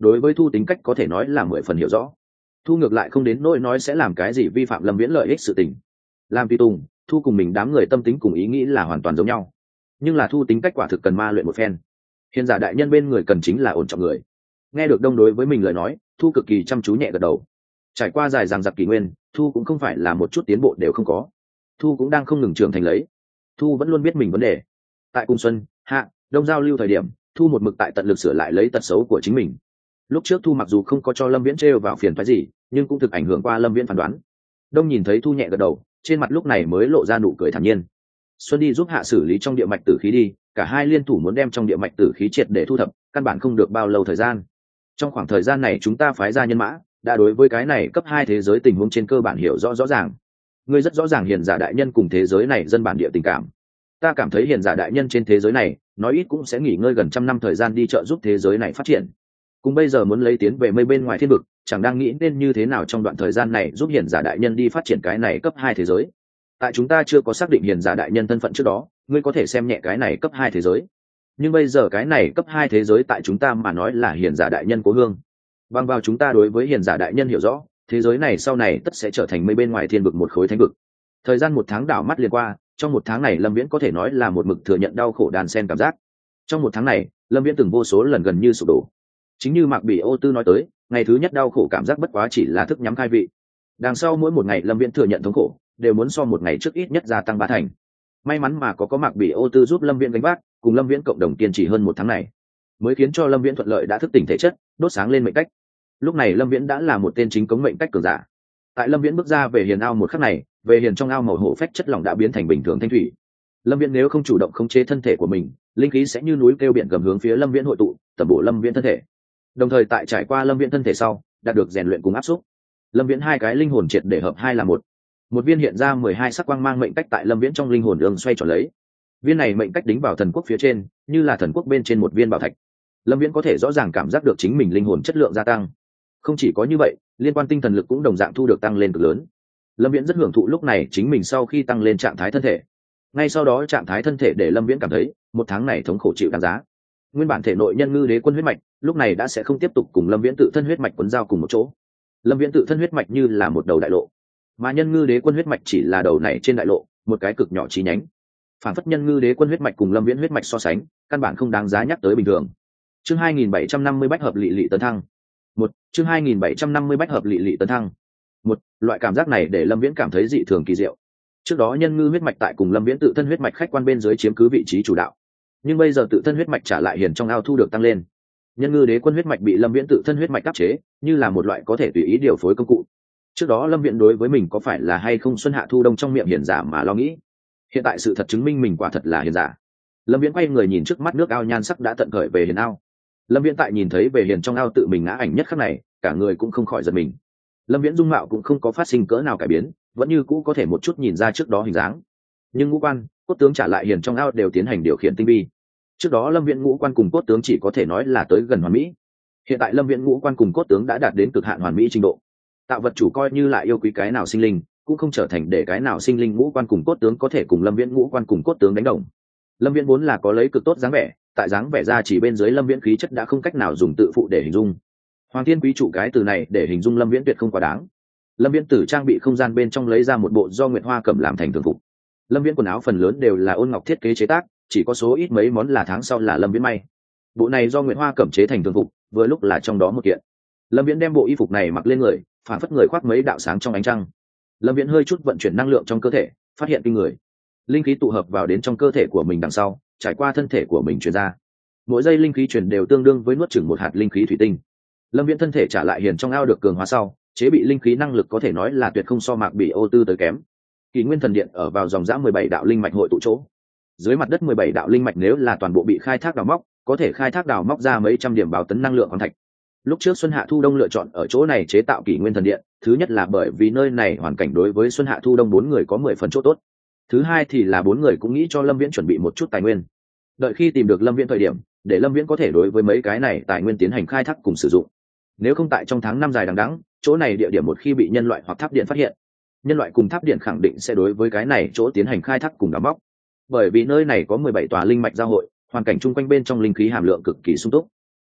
đối với Thu tính cách có thể nói là 10 phần hiểu rõ. Thu ngược lại không đến nỗi nói sẽ làm cái gì vi phạm Lâm Viễn lợi ích sự tình. Làm tùy tùng, Thu cùng mình đám người tâm tính cùng ý nghĩ là hoàn toàn giống nhau, nhưng là Thu tính cách quả thực cần ma luyện một phen. Hiền giả đại nhân bên người cần chính là ổn trọng người. Nghe được Đông đối với mình lời nói, Thu cực kỳ chăm chú nhẹ gật đầu. Trải qua dài dằng dặc kỷ nguyên, Thu cũng không phải là một chút tiến bộ đều không có. Thu cũng đang không ngừng trưởng thành lấy. Thu vẫn luôn biết mình vấn đề. Tại cùng xuân, hạ, đông giao lưu thời điểm, Thu một mực tại tận lực sửa lại lấy tật xấu của chính mình. Lúc trước Thu mặc dù không có cho Lâm Viễn trêu vào phiền phức gì, nhưng cũng thực ảnh hưởng qua Lâm Viễn phán đoán. Đông nhìn thấy Thu nhẹ gật đầu, trên mặt lúc này mới lộ ra nụ cười thản nhiên. Xuân đi giúp hạ xử lý trong địa mạch tử khí đi, cả hai liên thủ muốn đem trong địa mạch tử khí triệt để thu thập, căn bản không được bao lâu thời gian. Trong khoảng thời gian này chúng ta phái ra nhân mã, đã đối với cái này cấp 2 thế giới tình huống trên cơ bản hiểu rõ ràng. Ngươi rất rõ ràng hiền giả đại nhân cùng thế giới này dân bản địa tình cảm. Ta cảm thấy hiền giả đại nhân trên thế giới này, nói ít cũng sẽ nghỉ ngơi gần 100 năm thời gian đi trợ giúp thế giới này phát triển. Cùng bây giờ muốn lấy tiến về mây bên ngoài thiên vực, chẳng đang nghĩ nên như thế nào trong đoạn thời gian này giúp hiền giả đại nhân đi phát triển cái này cấp 2 thế giới. Tại chúng ta chưa có xác định hiền giả đại nhân thân phận trước đó, ngươi có thể xem nhẹ cái này cấp 2 thế giới. Nhưng bây giờ cái này cấp 2 thế giới tại chúng ta mà nói là hiền giả đại nhân cố hương. Bằng vào chúng ta đối với hiền giả đại nhân hiểu rõ, thế giới này sau này tất sẽ trở thành mây bên ngoài thiên vực một khối thánh vực. Thời gian 1 tháng đảo mắt liền qua, trong 1 tháng này Lâm Viễn có thể nói là một mực thừa nhận đau khổ đan xen cảm giác. Trong 1 tháng này, Lâm Viễn từng vô số lần gần như sụp đổ. Chính như Mạc Bỉ Ô Tư nói tới, ngày thứ nhất đau khổ cảm giác bất quá chỉ là thức nhắm khai vị. Đằng sau mỗi một ngày Lâm Viễn thừa nhận thống khổ, đều muốn so một ngày trước ít nhất gia tăng 3 thành. May mắn mà có Mạc Bỉ Ô Tư giúp Lâm Viễn gánh vác, cùng Lâm Viễn cộng đồng kiên trì hơn 1 tháng này, mới khiến cho Lâm Viễn thuận lợi đã thức tỉnh thể chất, đốt sáng lên mệnh cách. Lúc này Lâm Viễn đã là một tên chính cống mệnh cách cường giả. Tại Lâm Viễn bước ra về hiền ao một khắc này, về hiền trong ao màu hổ phách chất lỏng đã biến thành bình thường thanh thủy. Lâm Viễn nếu không chủ động khống chế thân thể của mình, linh khí sẽ như núi kêu biển gầm hướng phía Lâm Viễn hội tụ, tẩm bổ Lâm Viễn thân thể. Đồng thời tại trải qua Lâm Viễn thân thể sau, đạt được rèn luyện cùng áp xúc. Lâm Viễn hai cái linh hồn triệt để hợp hai là một. Một viên hiện ra 12 sắc quang mang mệnh cách tại Lâm Viễn trong linh hồn đường xoay tròn lấy. Viên này mệnh cách đính vào thần quốc phía trên, như là thần quốc bên trên một viên bảo thạch. Lâm Viễn có thể rõ ràng cảm giác được chính mình linh hồn chất lượng gia tăng. Không chỉ có như vậy, liên quan tinh thần lực cũng đồng dạng thu được tăng lên cực lớn. Lâm Viễn rất hưởng thụ lúc này chính mình sau khi tăng lên trạng thái thân thể. Ngay sau đó trạng thái thân thể để Lâm Viễn cảm thấy 1 tháng này thống khổ chịu đáng giá. Nguyên bản thể nội nhân ngư đế quân huyết mạch lúc này đã sẽ không tiếp tục cùng Lâm Viễn tự thân huyết mạch quấn giao cùng một chỗ. Lâm Viễn tự thân huyết mạch như là một đầu đại lộ, mà nhân ngư đế quân huyết mạch chỉ là đầu này trên đại lộ một cái cực nhỏ chi nhánh. Phản phất nhân ngư đế quân huyết mạch cùng Lâm Viễn huyết mạch so sánh, căn bản không đáng giá nhắc tới bình thường. Chương 2750 bách hợp lị tấn thăng. Chương 2750 bách hợp lị tấn thăng. Loại cảm giác này để Lâm Viễn cảm thấy dị thường kỳ diệu. Trước đó nhân ngư huyết mạch tại cùng Lâm Viễn tự thân huyết mạch khách quan bên dưới chiếm cứ vị trí chủ đạo, nhưng bây giờ tự thân huyết mạch trả lại hiền trong ao thu được tăng lên. Nhân ngư đế quân huyết mạch bị Lâm Viễn tự thân huyết mạch áp chế, như là một loại có thể tùy ý điều phối công cụ. Trước đó Lâm Viễn đối với mình có phải là hay không xuân hạ thu đông trong miệng hiền giả mà lo nghĩ. Hiện tại sự thật chứng minh mình quả thật là hiền giả. Lâm Viễn quay người nhìn trước mắt nước ao nhan sắc đã tận khởi về hiền ao. Lâm Viễn tại nhìn thấy về hiền trong ao tự mình ngã ảnh nhất khắc này, cả người cũng không khỏi giật mình. Lâm Viễn dung mạo cũng không có phát sinh cỡ nào cải biến, vẫn như cũ có thể một chút nhìn ra trước đó hình dáng. Nhưng ngũ quan, cốt tướng trả lại hiền trong ao đều tiến hành điều khiển tinh vi. Trước đó Lâm Viễn ngũ quan cùng cốt tướng chỉ có thể nói là tới gần hoàn mỹ. Hiện tại Lâm Viễn ngũ quan cùng cốt tướng đã đạt đến cực hạn hoàn mỹ trình độ. Tạo vật chủ coi như lại yêu quý cái nào sinh linh, cũng không trở thành để cái nào sinh linh ngũ quan cùng cốt tướng có thể cùng Lâm Viễn ngũ quan cùng cốt tướng đánh đồng. Lâm Viễn vốn là có lấy cực tốt dáng vẻ, tại dáng vẻ ra chỉ bên dưới Lâm Viễn khí chất đã không cách nào dùng tự phụ để hình dung. Hoàng thiên quý trụ cái từ này để hình dung Lâm Viễn tuyệt không quá đáng. Lâm Viễn từ trang bị không gian bên trong lấy ra một bộ do Nguyệt Hoa Cẩm làm thành thường phục. Lâm Viễn quần áo phần lớn đều là ôn ngọc thiết kế chế tác, chỉ có số ít mấy món là tháng sau là Lâm Viễn may. Bộ này do Nguyệt Hoa Cẩm chế thành thường phục, vừa lúc là trong đó một kiện. Lâm Viễn đem bộ y phục này mặc lên người, phản phất người khoác mấy đạo sáng trong ánh trăng. Lâm Viễn hơi chút vận chuyển năng lượng trong cơ thể, phát hiện kinh người. Linh khí tụ hợp vào đến trong cơ thể của mình đằng sau, trải qua thân thể của mình truyền ra. Mỗi giây linh khí truyền đều tương đương với nuốt chửng một hạt linh khí thủy tinh. Lâm Viễn thân thể trả lại hiền trong ao được cường hóa sau, chế bị linh khí năng lực có thể nói là tuyệt không so Mạc Bỉ Ô Tư tới kém. Kỷ Nguyên Thần Điện ở vào dòng dã 17 đạo linh mạch hội tụ chỗ. Dưới mặt đất 17 đạo linh mạch nếu là toàn bộ bị khai thác đào móc, có thể khai thác đào móc ra mấy trăm điểm báo tấn năng lượng khoáng thạch. Lúc trước Xuân Hạ Thu Đông lựa chọn ở chỗ này chế tạo Kỷ Nguyên Thần Điện, thứ nhất là bởi vì nơi này hoàn cảnh đối với Xuân Hạ Thu Đông 4 người có 10 phần chỗ tốt. Thứ hai thì là 4 người cũng nghĩ cho Lâm Viễn chuẩn bị một chút tài nguyên. Đợi khi tìm được Lâm Viễn thời điểm, để Lâm Viễn có thể đối với mấy cái này tài nguyên tiến hành khai thác cùng sử dụng. Nếu không tại trong tháng 5 dài đằng đẵng, chỗ này địa điểm một khi bị nhân loại hoặc tháp điện phát hiện, nhân loại cùng tháp điện khẳng định sẽ đối với cái này chỗ tiến hành khai thác cùng đào móc. Bởi vì nơi này có 17 tòa linh mạch giao hội, hoàn cảnh chung quanh bên trong linh khí hàm lượng cực kỳ sung túc.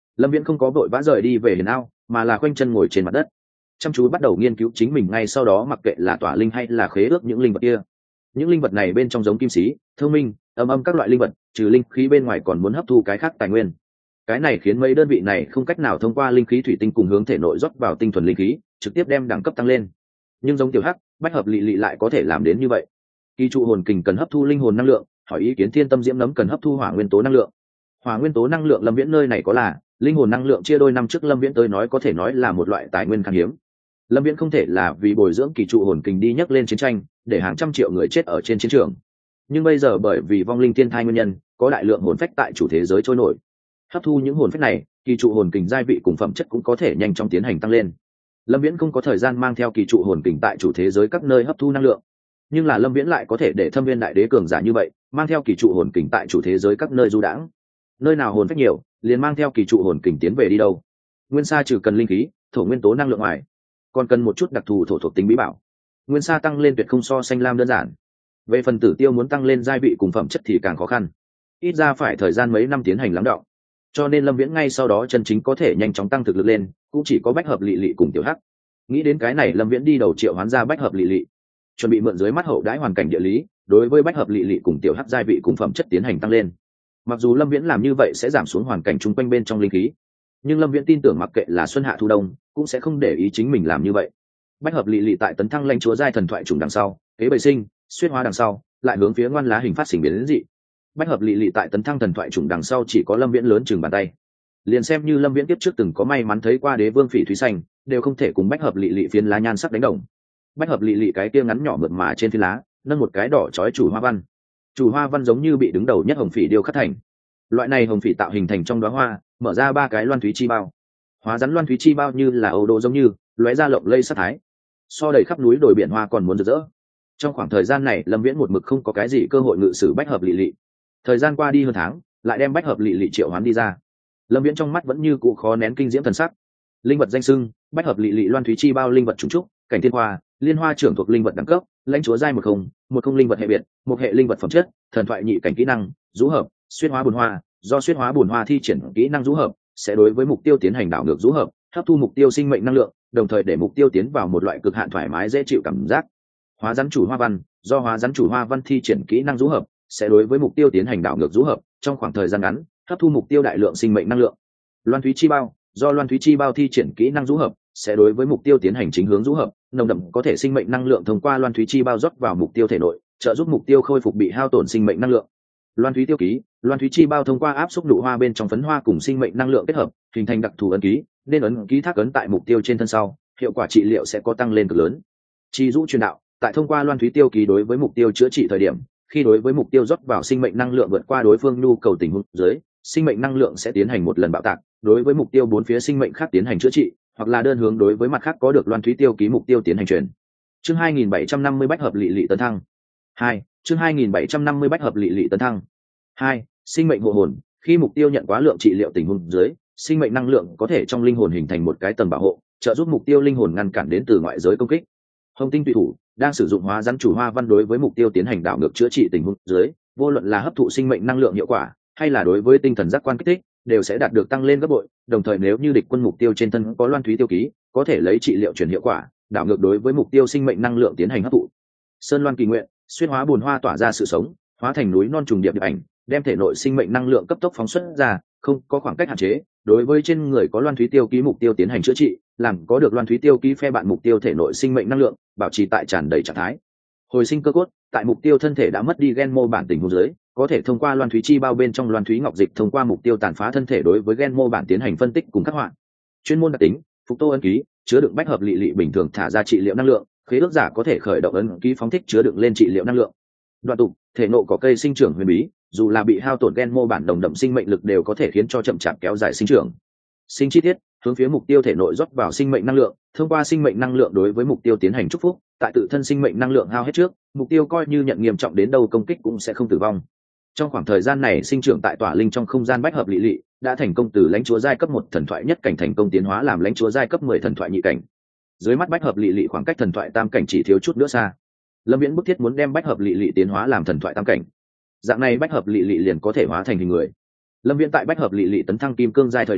Lâm Viễn không có vội vã rời đi về hiền ao, mà là khoanh chân ngồi trên mặt đất, chăm chú bắt đầu nghiên cứu chính mình. Ngay sau đó mặc kệ là tỏa linh hay là khế ước những linh vật kia, những linh vật này bên trong giống kim sĩ, thương minh, âm các loại linh vật, trừ linh khí bên ngoài còn muốn hấp thu cái khác tài nguyên. Cái này khiến mấy đơn vị này không cách nào thông qua linh khí thủy tinh cùng hướng thể nội rót vào tinh thuần linh khí, trực tiếp đem đẳng cấp tăng lên. Nhưng giống tiểu hắc, bách hợp lị lị lại có thể làm đến như vậy. Kỳ trụ hồn kình cần hấp thu linh hồn năng lượng, hỏi ý kiến thiên tâm diễm nấm cần hấp thu hỏa nguyên tố năng lượng. Hỏa nguyên tố năng lượng Lâm Viễn nơi này có là linh hồn năng lượng chia đôi. Năm trước Lâm Viễn tới nói có thể nói là một loại tài nguyên khan hiếm. Lâm Viễn không thể là vì bồi dưỡng kỳ trụ hồn kình đi nhấc lên chiến tranh, để hàng trăm triệu người chết ở trên chiến trường. Nhưng bây giờ bởi vì vong linh thiên thai nguyên nhân, có đại lượng hồn phách tại chủ thế giới trôi nổi. Hấp thu những hồn phách này, kỳ trụ hồn kình giai vị cùng phẩm chất cũng có thể nhanh chóng tiến hành tăng lên. Lâm Viễn không có thời gian mang theo kỳ trụ hồn kình tại chủ thế giới các nơi hấp thu năng lượng, nhưng là Lâm Viễn lại có thể để Thâm Viên đại đế cường giả như vậy mang theo kỳ trụ hồn kình tại chủ thế giới các nơi du đãng. Nơi nào hồn phách nhiều, liền mang theo kỳ trụ hồn kình tiến về đi đâu. Nguyên sa trừ cần linh khí, thổ nguyên tố năng lượng ngoài, còn cần một chút đặc thù thổ thuộc tính bí bảo. Nguyên sa tăng lên tuyệt không so xanh lam đơn giản. Về phần tử tiêu muốn tăng lên giai vị cùng phẩm chất thì càng khó khăn, ít ra phải thời gian mấy năm tiến hành lắng đọng. Cho nên Lâm Viễn ngay sau đó chân chính có thể nhanh chóng tăng thực lực lên cũng chỉ có bách hợp lị lị cùng tiểu hắc. Nghĩ đến cái này, Lâm Viễn đi đầu triệu hoán ra bách hợp lị lị, chuẩn bị mượn dưới mắt hậu đãi hoàn cảnh địa lý, đối với bách hợp lị lị cùng tiểu hắc giai vị cùng phẩm chất tiến hành tăng lên. Mặc dù Lâm Viễn làm như vậy sẽ giảm xuống hoàn cảnh chung quanh bên trong linh khí, nhưng Lâm Viễn tin tưởng mặc kệ là xuân hạ thu đông cũng sẽ không để ý chính mình làm như vậy. Bách hợp lị lị tại tấn thăng lãnh chúa giai thần thoại trùng đằng sau, kế bầy sinh, xuyên hóa đằng sau, lại hướng phía ngoan lá hình phát sinh biến đến dị. Bách hợp lị lị tại tấn thăng thần thoại trùng đằng sau chỉ có Lâm Viễn lớn chừng bàn tay. Liền xem như Lâm Viễn tiếp trước từng có may mắn thấy qua đế vương phỉ thúy xanh, đều không thể cùng bách hợp lị lị phiến lá nhan sắc đánh đồng. Bách hợp lị lị cái kia ngắn nhỏ mượt mà trên phiến lá nâng một cái đỏ chói chủ hoa văn. Chủ hoa văn giống như bị đứng đầu nhất hồng phỉ điêu khắc thành. Loại này hồng phỉ tạo hình thành trong đóa hoa, mở ra ba cái loan thúy chi bao. Hóa rắn loan thúy chi bao như là ấu đô giống như lóe ra lộng lây sát thái, so đầy khắp núi đồi biển hoa còn muốn rực rỡ. Trong khoảng thời gian này Lâm Viễn một mực không có cái gì cơ hội ngự sử bách hợp lị lị. Thời gian qua đi hơn tháng, lại đem bách hợp lị lị triệu hoán đi ra. Lâm Viễn trong mắt vẫn như cũ khó nén kinh diễm thần sắc. Linh vật danh xưng bách hợp lị lị loan thúy chi bao linh vật trùng trúc cảnh thiên hoa liên hoa trưởng thuộc linh vật đẳng cấp lãnh chúa giai 10 linh vật hệ biệt một hệ linh vật phẩm chất thần thoại nhị cảnh kỹ năng rũ hợp xuyên hóa bùn hoa, do xuyên hóa bùn hoa thi triển kỹ năng rũ hợp sẽ đối với mục tiêu tiến hành đảo ngược rũ hợp, hấp thu mục tiêu sinh mệnh năng lượng, đồng thời để mục tiêu tiến vào một loại cực hạn thoải mái dễ chịu cảm giác. Hóa rắn chủ hoa văn, do hóa rắn chủ hoa văn thi triển kỹ năng rũ hợp sẽ đối với mục tiêu tiến hành đảo ngược rũ hợp, trong khoảng thời gian ngắn hấp thu mục tiêu đại lượng sinh mệnh năng lượng. Loan thúy chi bao, do loan thúy chi bao thi triển kỹ năng rũ hợp sẽ đối với mục tiêu tiến hành chính hướng rũ hợp, nồng đậm có thể sinh mệnh năng lượng thông qua loan thúy chi bao rót vào mục tiêu thể nội, trợ giúp mục tiêu khôi phục bị hao tổn sinh mệnh năng lượng. Loan thúy tiêu ký, loan thúy chi bao thông qua áp xúc nụ hoa bên trong phấn hoa cùng sinh mệnh năng lượng kết hợp hình thành đặc thù ấn ký, nên ấn ký thác ấn tại mục tiêu trên thân sau, hiệu quả trị liệu sẽ có tăng lên cực lớn. Chi rũ truyền đạo, tại thông qua loan thúy tiêu ký đối với mục tiêu chữa trị thời điểm, khi đối với mục tiêu rót vào sinh mệnh năng lượng vượt qua đối phương nhu cầu tình huống dưới, sinh mệnh năng lượng sẽ tiến hành một lần bạo tạc, đối với mục tiêu bốn phía sinh mệnh khác tiến hành chữa trị, hoặc là đơn hướng đối với mặt khác có được loan thúy tiêu ký mục tiêu tiến hành truyền. Chương 2750 bách hợp lị lị tấn thăng. 2. Chương 2750 bách hợp lị lị tấn thăng. 2. Sinh mệnh hộ hồn, khi mục tiêu nhận quá lượng trị liệu tình huống dưới, sinh mệnh năng lượng có thể trong linh hồn hình thành một cái tầng bảo hộ, trợ giúp mục tiêu linh hồn ngăn cản đến từ ngoại giới công kích. Hồng tinh tùy thủ đang sử dụng hóa rắn chủ hoa văn đối với mục tiêu tiến hành đảo ngược chữa trị tình huống dưới, vô luận là hấp thụ sinh mệnh năng lượng hiệu quả hay là đối với tinh thần giác quan kích thích đều sẽ đạt được tăng lên gấp bội. Đồng thời nếu như địch quân mục tiêu trên thân có loan thúy tiêu ký, có thể lấy trị liệu chuyển hiệu quả đảo ngược đối với mục tiêu sinh mệnh năng lượng tiến hành hấp thụ. Sơn loan kỳ nguyện, xuyên hóa bùn hoa tỏa ra sự sống, hóa thành núi non trùng điệp điệp ảnh, đem thể nội sinh mệnh năng lượng cấp tốc phóng xuất ra, không có khoảng cách hạn chế, đối với trên người có loan thúy tiêu ký mục tiêu tiến hành chữa trị, làm có được loan thúy tiêu ký phe bạn mục tiêu thể nội sinh mệnh năng lượng bảo trì tại tràn đầy trạng thái. Hồi sinh cơ cốt, tại mục tiêu thân thể đã mất đi gen mô bản tình huống dưới, có thể thông qua loan thúy chi bao bên trong loan thúy ngọc dịch thông qua mục tiêu tàn phá thân thể đối với gen mô bản tiến hành phân tích cùng khắc họa. Chuyên môn đặc tính, phục tô ấn ký, chứa đựng bách hợp lị lị bình thường thả ra trị liệu năng lượng, khế ước giả có thể khởi động ấn ký phóng thích chứa đựng lên trị liệu năng lượng. Đoạn tục, thể nộ có cây sinh trưởng huyền bí, dù là bị hao tổn gen mô bản đồng đậm sinh mệnh lực đều có thể khiến cho chậm chạp kéo dài sinh trưởng. Sinh chi tiết, hướng phía mục tiêu thể nội rót vào sinh mệnh năng lượng, thông qua sinh mệnh năng lượng đối với mục tiêu tiến hành chúc phúc, tại tự thân sinh mệnh năng lượng hao hết trước, mục tiêu coi như nhận nghiêm trọng đến đâu công kích cũng sẽ không tử vong. Trong khoảng thời gian này sinh trưởng tại tỏa linh trong không gian bách hợp lị lị đã thành công từ lãnh chúa giai cấp 1 thần thoại nhất cảnh thành công tiến hóa làm lãnh chúa giai cấp 10 thần thoại nhị cảnh. Dưới mắt bách hợp lị lị khoảng cách thần thoại tam cảnh chỉ thiếu chút nữa xa. Lâm Viễn bức thiết muốn đem bách hợp lị lị tiến hóa làm thần thoại tam cảnh. Dạng này bách hợp lị lị liền có thể hóa thành hình người. Lâm Viễn tại bách hợp lị lị tấn thăng kim cương giai thời điểm,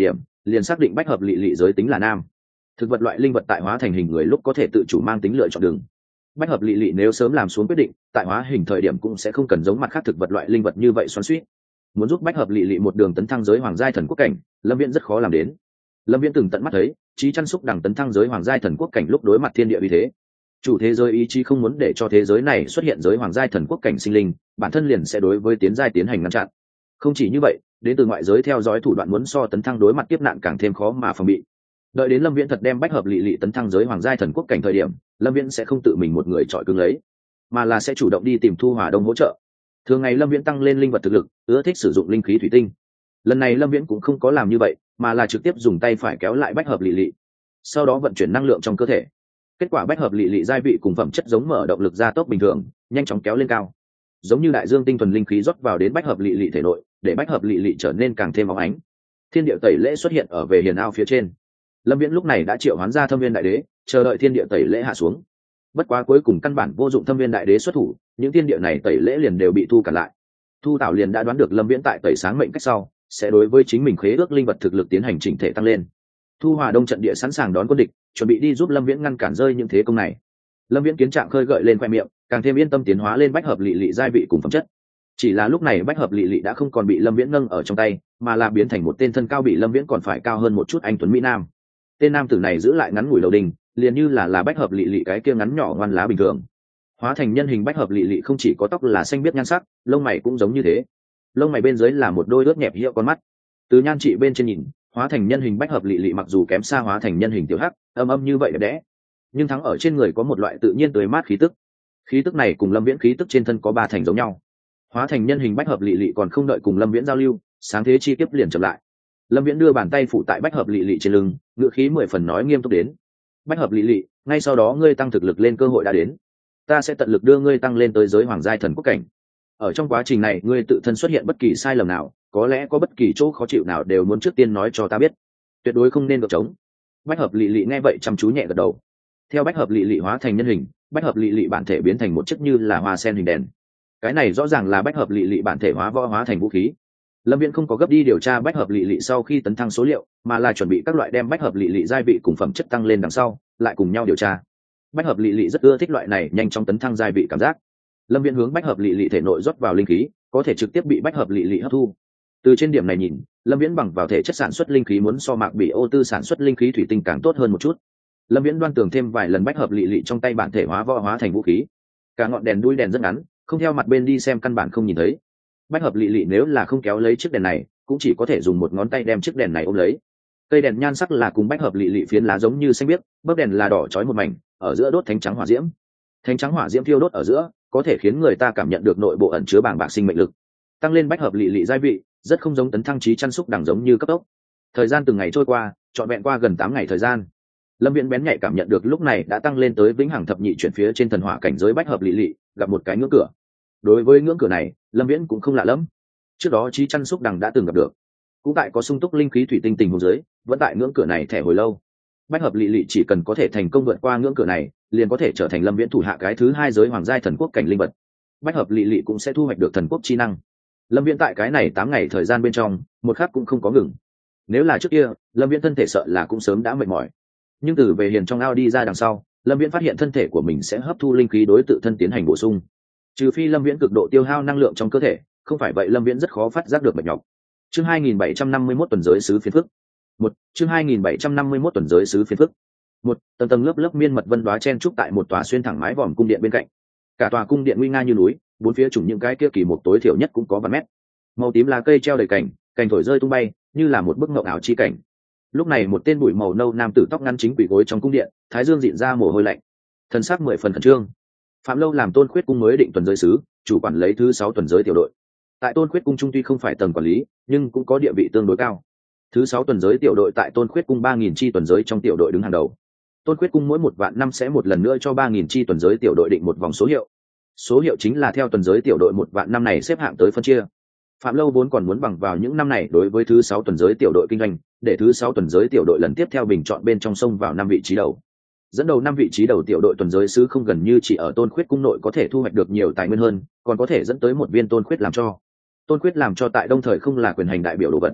liền xác định bách hợp lỵ lỵ giới tính là nam. Thực vật loại linh vật tại hóa thành hình người lúc có thể tự chủ mang tính lựa chọn đường. Bách hợp lỵ lỵ nếu sớm làm xuống quyết định, tại hóa hình thời điểm cũng sẽ không cần giống mặt khác thực vật loại linh vật như vậy xoắn xuýt. Muốn giúp bách hợp lỵ lỵ một đường tấn thăng giới hoàng giai thần quốc cảnh, Lâm Viễn rất khó làm đến. Lâm Viễn từng tận mắt thấy chí chăn xúc đằng tấn thăng giới hoàng giai thần quốc cảnh lúc đối mặt thiên địa uy thế, chủ thế giới ý chí không muốn để cho thế giới này xuất hiện giới hoàng giai thần quốc cảnh sinh linh, bản thân liền sẽ đối với tiến giai tiến hành ngăn chặn. Không chỉ như vậy, đến từ ngoại giới theo dõi thủ đoạn muốn so tấn thăng đối mặt kiếp nạn càng thêm khó mà phòng bị. Đợi đến Lâm Viễn thật đem bách hợp lỵ lỵ tấn thăng giới hoàng giai thần quốc cảnh thời điểm, Lâm Viễn sẽ không tự mình một người chọi cứng lấy, mà là sẽ chủ động đi tìm Thu Hỏa Đông hỗ trợ. Thường ngày Lâm Viễn tăng lên linh vật thực lực, ưa thích sử dụng linh khí thủy tinh. Lần này Lâm Viễn cũng không có làm như vậy, mà là trực tiếp dùng tay phải kéo lại bách hợp lỵ lỵ, sau đó vận chuyển năng lượng trong cơ thể. Kết quả bách hợp lỵ lỵ giai vị cùng phẩm chất giống mở động lực gia tốc bình thường, nhanh chóng kéo lên cao, giống như đại dương tinh thuần linh khí rót vào đến bách hợp lỵ lỵ thể nội, để bách hợp lỵ lỵ trở nên càng thêm óng ánh. Thiên địa tẩy lễ xuất hiện ở về hiền ao phía trên. Lâm Viễn lúc này đã triệu hoán ra Thâm Viên Đại Đế, chờ đợi thiên địa tẩy lễ hạ xuống. Bất quá cuối cùng căn bản vô dụng Thâm Viên Đại Đế xuất thủ, những thiên địa này tẩy lễ liền đều bị thu cản lại. Thu Tảo liền đã đoán được Lâm Viễn tại tẩy sáng mệnh cách sau sẽ đối với chính mình khế ước linh vật thực lực tiến hành chỉnh thể tăng lên. Thu Hỏa Đông trận địa sẵn sàng đón quân địch, chuẩn bị đi giúp Lâm Viễn ngăn cản rơi những thế công này. Lâm Viễn kiến trạng khơi gợi lên khoe miệng, càng thêm yên tâm tiến hóa lên bách hợp lỵ lỵ giai vị cùng phẩm chất. Chỉ là lúc này bách hợp lỵ lỵ đã không còn bị Lâm Viễn nâng ở trong tay, mà là biến thành một tên thân cao bị Lâm Viễn còn phải cao hơn một chút anh tuấn mỹ nam. Tên nam tử này giữ lại ngắn ngủi đầu đình, liền như là bách hợp lỵ lỵ cái kia ngắn nhỏ ngoan lá bình thường. Hóa thành nhân hình bách hợp lỵ lỵ không chỉ có tóc là xanh biếc nhan sắc, lông mày cũng giống như thế. Lông mày bên dưới là một đôi ướt nhẹp hiệu con mắt. Từ nhan trị bên trên nhìn, hóa thành nhân hình bách hợp lỵ lỵ mặc dù kém xa hóa thành nhân hình tiểu hắc, âm như vậy đẹp đẽ, nhưng thắng ở trên người có một loại tự nhiên tươi mát khí tức. Khí tức này cùng Lâm Viễn khí tức trên thân có ba thành giống nhau. Hóa thành nhân hình bách hợp lỵ lỵ còn không đợi cùng Lâm Viễn giao lưu, sáng thế chi kiếp liền chậm lại. Lâm Viễn đưa bàn tay phụ tại bách hợp lỵ lỵ trên lưng, ngữ khí 10 phần nói nghiêm túc đến: bách hợp lỵ lỵ, ngay sau đó ngươi tăng thực lực lên cơ hội đã đến, ta sẽ tận lực đưa ngươi tăng lên tới giới hoàng giai thần quốc cảnh. Ở trong quá trình này ngươi tự thân xuất hiện bất kỳ sai lầm nào, có lẽ có bất kỳ chỗ khó chịu nào đều muốn trước tiên nói cho ta biết, tuyệt đối không nên gượng trống. Bách hợp lỵ lỵ nghe vậy chăm chú nhẹ gật đầu. Theo bách hợp lỵ lỵ hóa thành nhân hình, bách hợp lỵ lỵ bản thể biến thành một chiếc như là hoa sen hình đèn. Cái này rõ ràng là bách hợp lỵ lỵ bản thể hóa võ hóa thành vũ khí. Lâm Viễn không có gấp đi điều tra bách hợp lỵ lỵ sau khi tấn thăng số liệu, mà là chuẩn bị các loại đem bách hợp lỵ lỵ giai vị cùng phẩm chất tăng lên đằng sau, lại cùng nhau điều tra. Bách hợp lỵ lỵ rất ưa thích loại này nhanh chóng tấn thăng giai vị cảm giác. Lâm Viễn hướng bách hợp lỵ lỵ thể nội rót vào linh khí, có thể trực tiếp bị bách hợp lỵ lỵ hấp thu. Từ trên điểm này nhìn, Lâm Viễn bằng vào thể chất sản xuất linh khí muốn so Mạc Bỉ Ô Tư sản xuất linh khí thủy tinh càng tốt hơn một chút. Lâm Viễn đoan tưởng thêm vài lần bách hợp lỵ lỵ trong tay bản thể hóa võ hóa thành vũ khí. Cả ngọn đèn đuôi đèn rất ngắn, không theo mặt bên đi xem căn bản không nhìn thấy. Bách hợp lỵ lỵ nếu là không kéo lấy chiếc đèn này, cũng chỉ có thể dùng một ngón tay đem chiếc đèn này ôm lấy. Cây đèn nhan sắc là cùng bách hợp lỵ lỵ phiến lá giống như xanh biếc, bấc đèn là đỏ chói một mảnh, ở giữa đốt thánh trắng hỏa diễm. Thánh trắng hỏa diễm thiêu đốt ở giữa, có thể khiến người ta cảm nhận được nội bộ ẩn chứa bàng bạc sinh mệnh lực. Tăng lên bách hợp lỵ lỵ giai vị, rất không giống tấn thăng trí chăn xúc đằng giống như cấp tốc. Thời gian từng ngày trôi qua, trọn vẹn qua gần 8 ngày thời gian. Lâm Viễn bén nhạy cảm nhận được lúc này đã tăng lên tới vĩnh hằng thập nhị chuyển phía trên thần hỏa cảnh giới bách hợp lỵ lỵ, gặp một cái ngưỡng cửa. Đối với ngưỡng cửa này, Lâm Viễn cũng không lạ lắm. Trước đó trí chăn xúc đằng đã từng gặp được, cũng tại có sung túc linh khí thủy tinh tình huống dưới, vẫn tại ngưỡng cửa này thẻ hồi lâu. Bách hợp lỵ lỵ chỉ cần có thể thành công vượt qua ngưỡng cửa này, liền có thể trở thành Lâm Viễn thủ hạ cái thứ 2 giới hoàng giai thần quốc cảnh linh vật. Bách hợp lỵ lỵ cũng sẽ thu hoạch được thần quốc chi năng. Lâm Viễn tại cái này 8 ngày thời gian bên trong, một khắc cũng không có ngừng. Nếu là trước kia, Lâm Viễn thân thể sợ là cũng sớm đã mệt mỏi. Nhưng từ về hiền trong ao đi ra đằng sau, Lâm Viễn phát hiện thân thể của mình sẽ hấp thu linh khí đối tự thân tiến hành bổ sung. Trừ phi Lâm Viễn cực độ tiêu hao năng lượng trong cơ thể, không phải vậy Lâm Viễn rất khó phát giác được mệt nhọc. Chương 2751 tuần giới sứ phiền phức. Chương 2751 tuần giới sứ phiền phức. Tầng tầng lớp lớp miên mật vân đóa chen trúc tại một tòa xuyên thẳng mái vòm cung điện bên cạnh. Cả tòa cung điện nguy nga như núi, bốn phía trùng những cái kia kỳ mục tối thiểu nhất cũng có vài mét. Màu tím lá cây treo đầy cành, cành thổi rơi tung bay, như là một bức mộng ảo chi cảnh. Lúc này một tên bụi màu nâu nam tử tóc ngắn chính quỳ gối trong cung điện, thái dương dịn ra mồ hôi lạnh, thân xác 10 phần khẩn trương. Phạm Lâu làm Tôn Khuyết cung mới định tuần giới sứ, chủ quản lấy thứ 6 tuần giới tiểu đội. Tại Tôn Khuyết cung trung tuy không phải tầng quản lý, nhưng cũng có địa vị tương đối cao. Thứ 6 tuần giới tiểu đội tại Tôn Khuyết cung 3000 chi tuần giới trong tiểu đội đứng hàng đầu. Tôn Khuyết cung mỗi 1 vạn năm sẽ một lần nữa cho 3000 chi tuần giới tiểu đội định một vòng số hiệu. Số hiệu chính là theo tuần giới tiểu đội 1 vạn năm này xếp hạng tới phân chia. Phạm Lâu vốn còn muốn bằng vào những năm này đối với thứ 6 tuần giới tiểu đội kinh doanh, để thứ 6 tuần giới tiểu đội lần tiếp theo bình chọn bên trong sông vào 5 vị trí đầu. Dẫn đầu 5 vị trí đầu tiểu đội tuần giới sứ không gần như chỉ ở Tôn Khuyết cung nội có thể thu hoạch được nhiều tài nguyên hơn, còn có thể dẫn tới một viên Tôn Khuyết làm cho. Tôn Khuyết làm cho tại Đông thời không là quyền hành đại biểu đồ vật.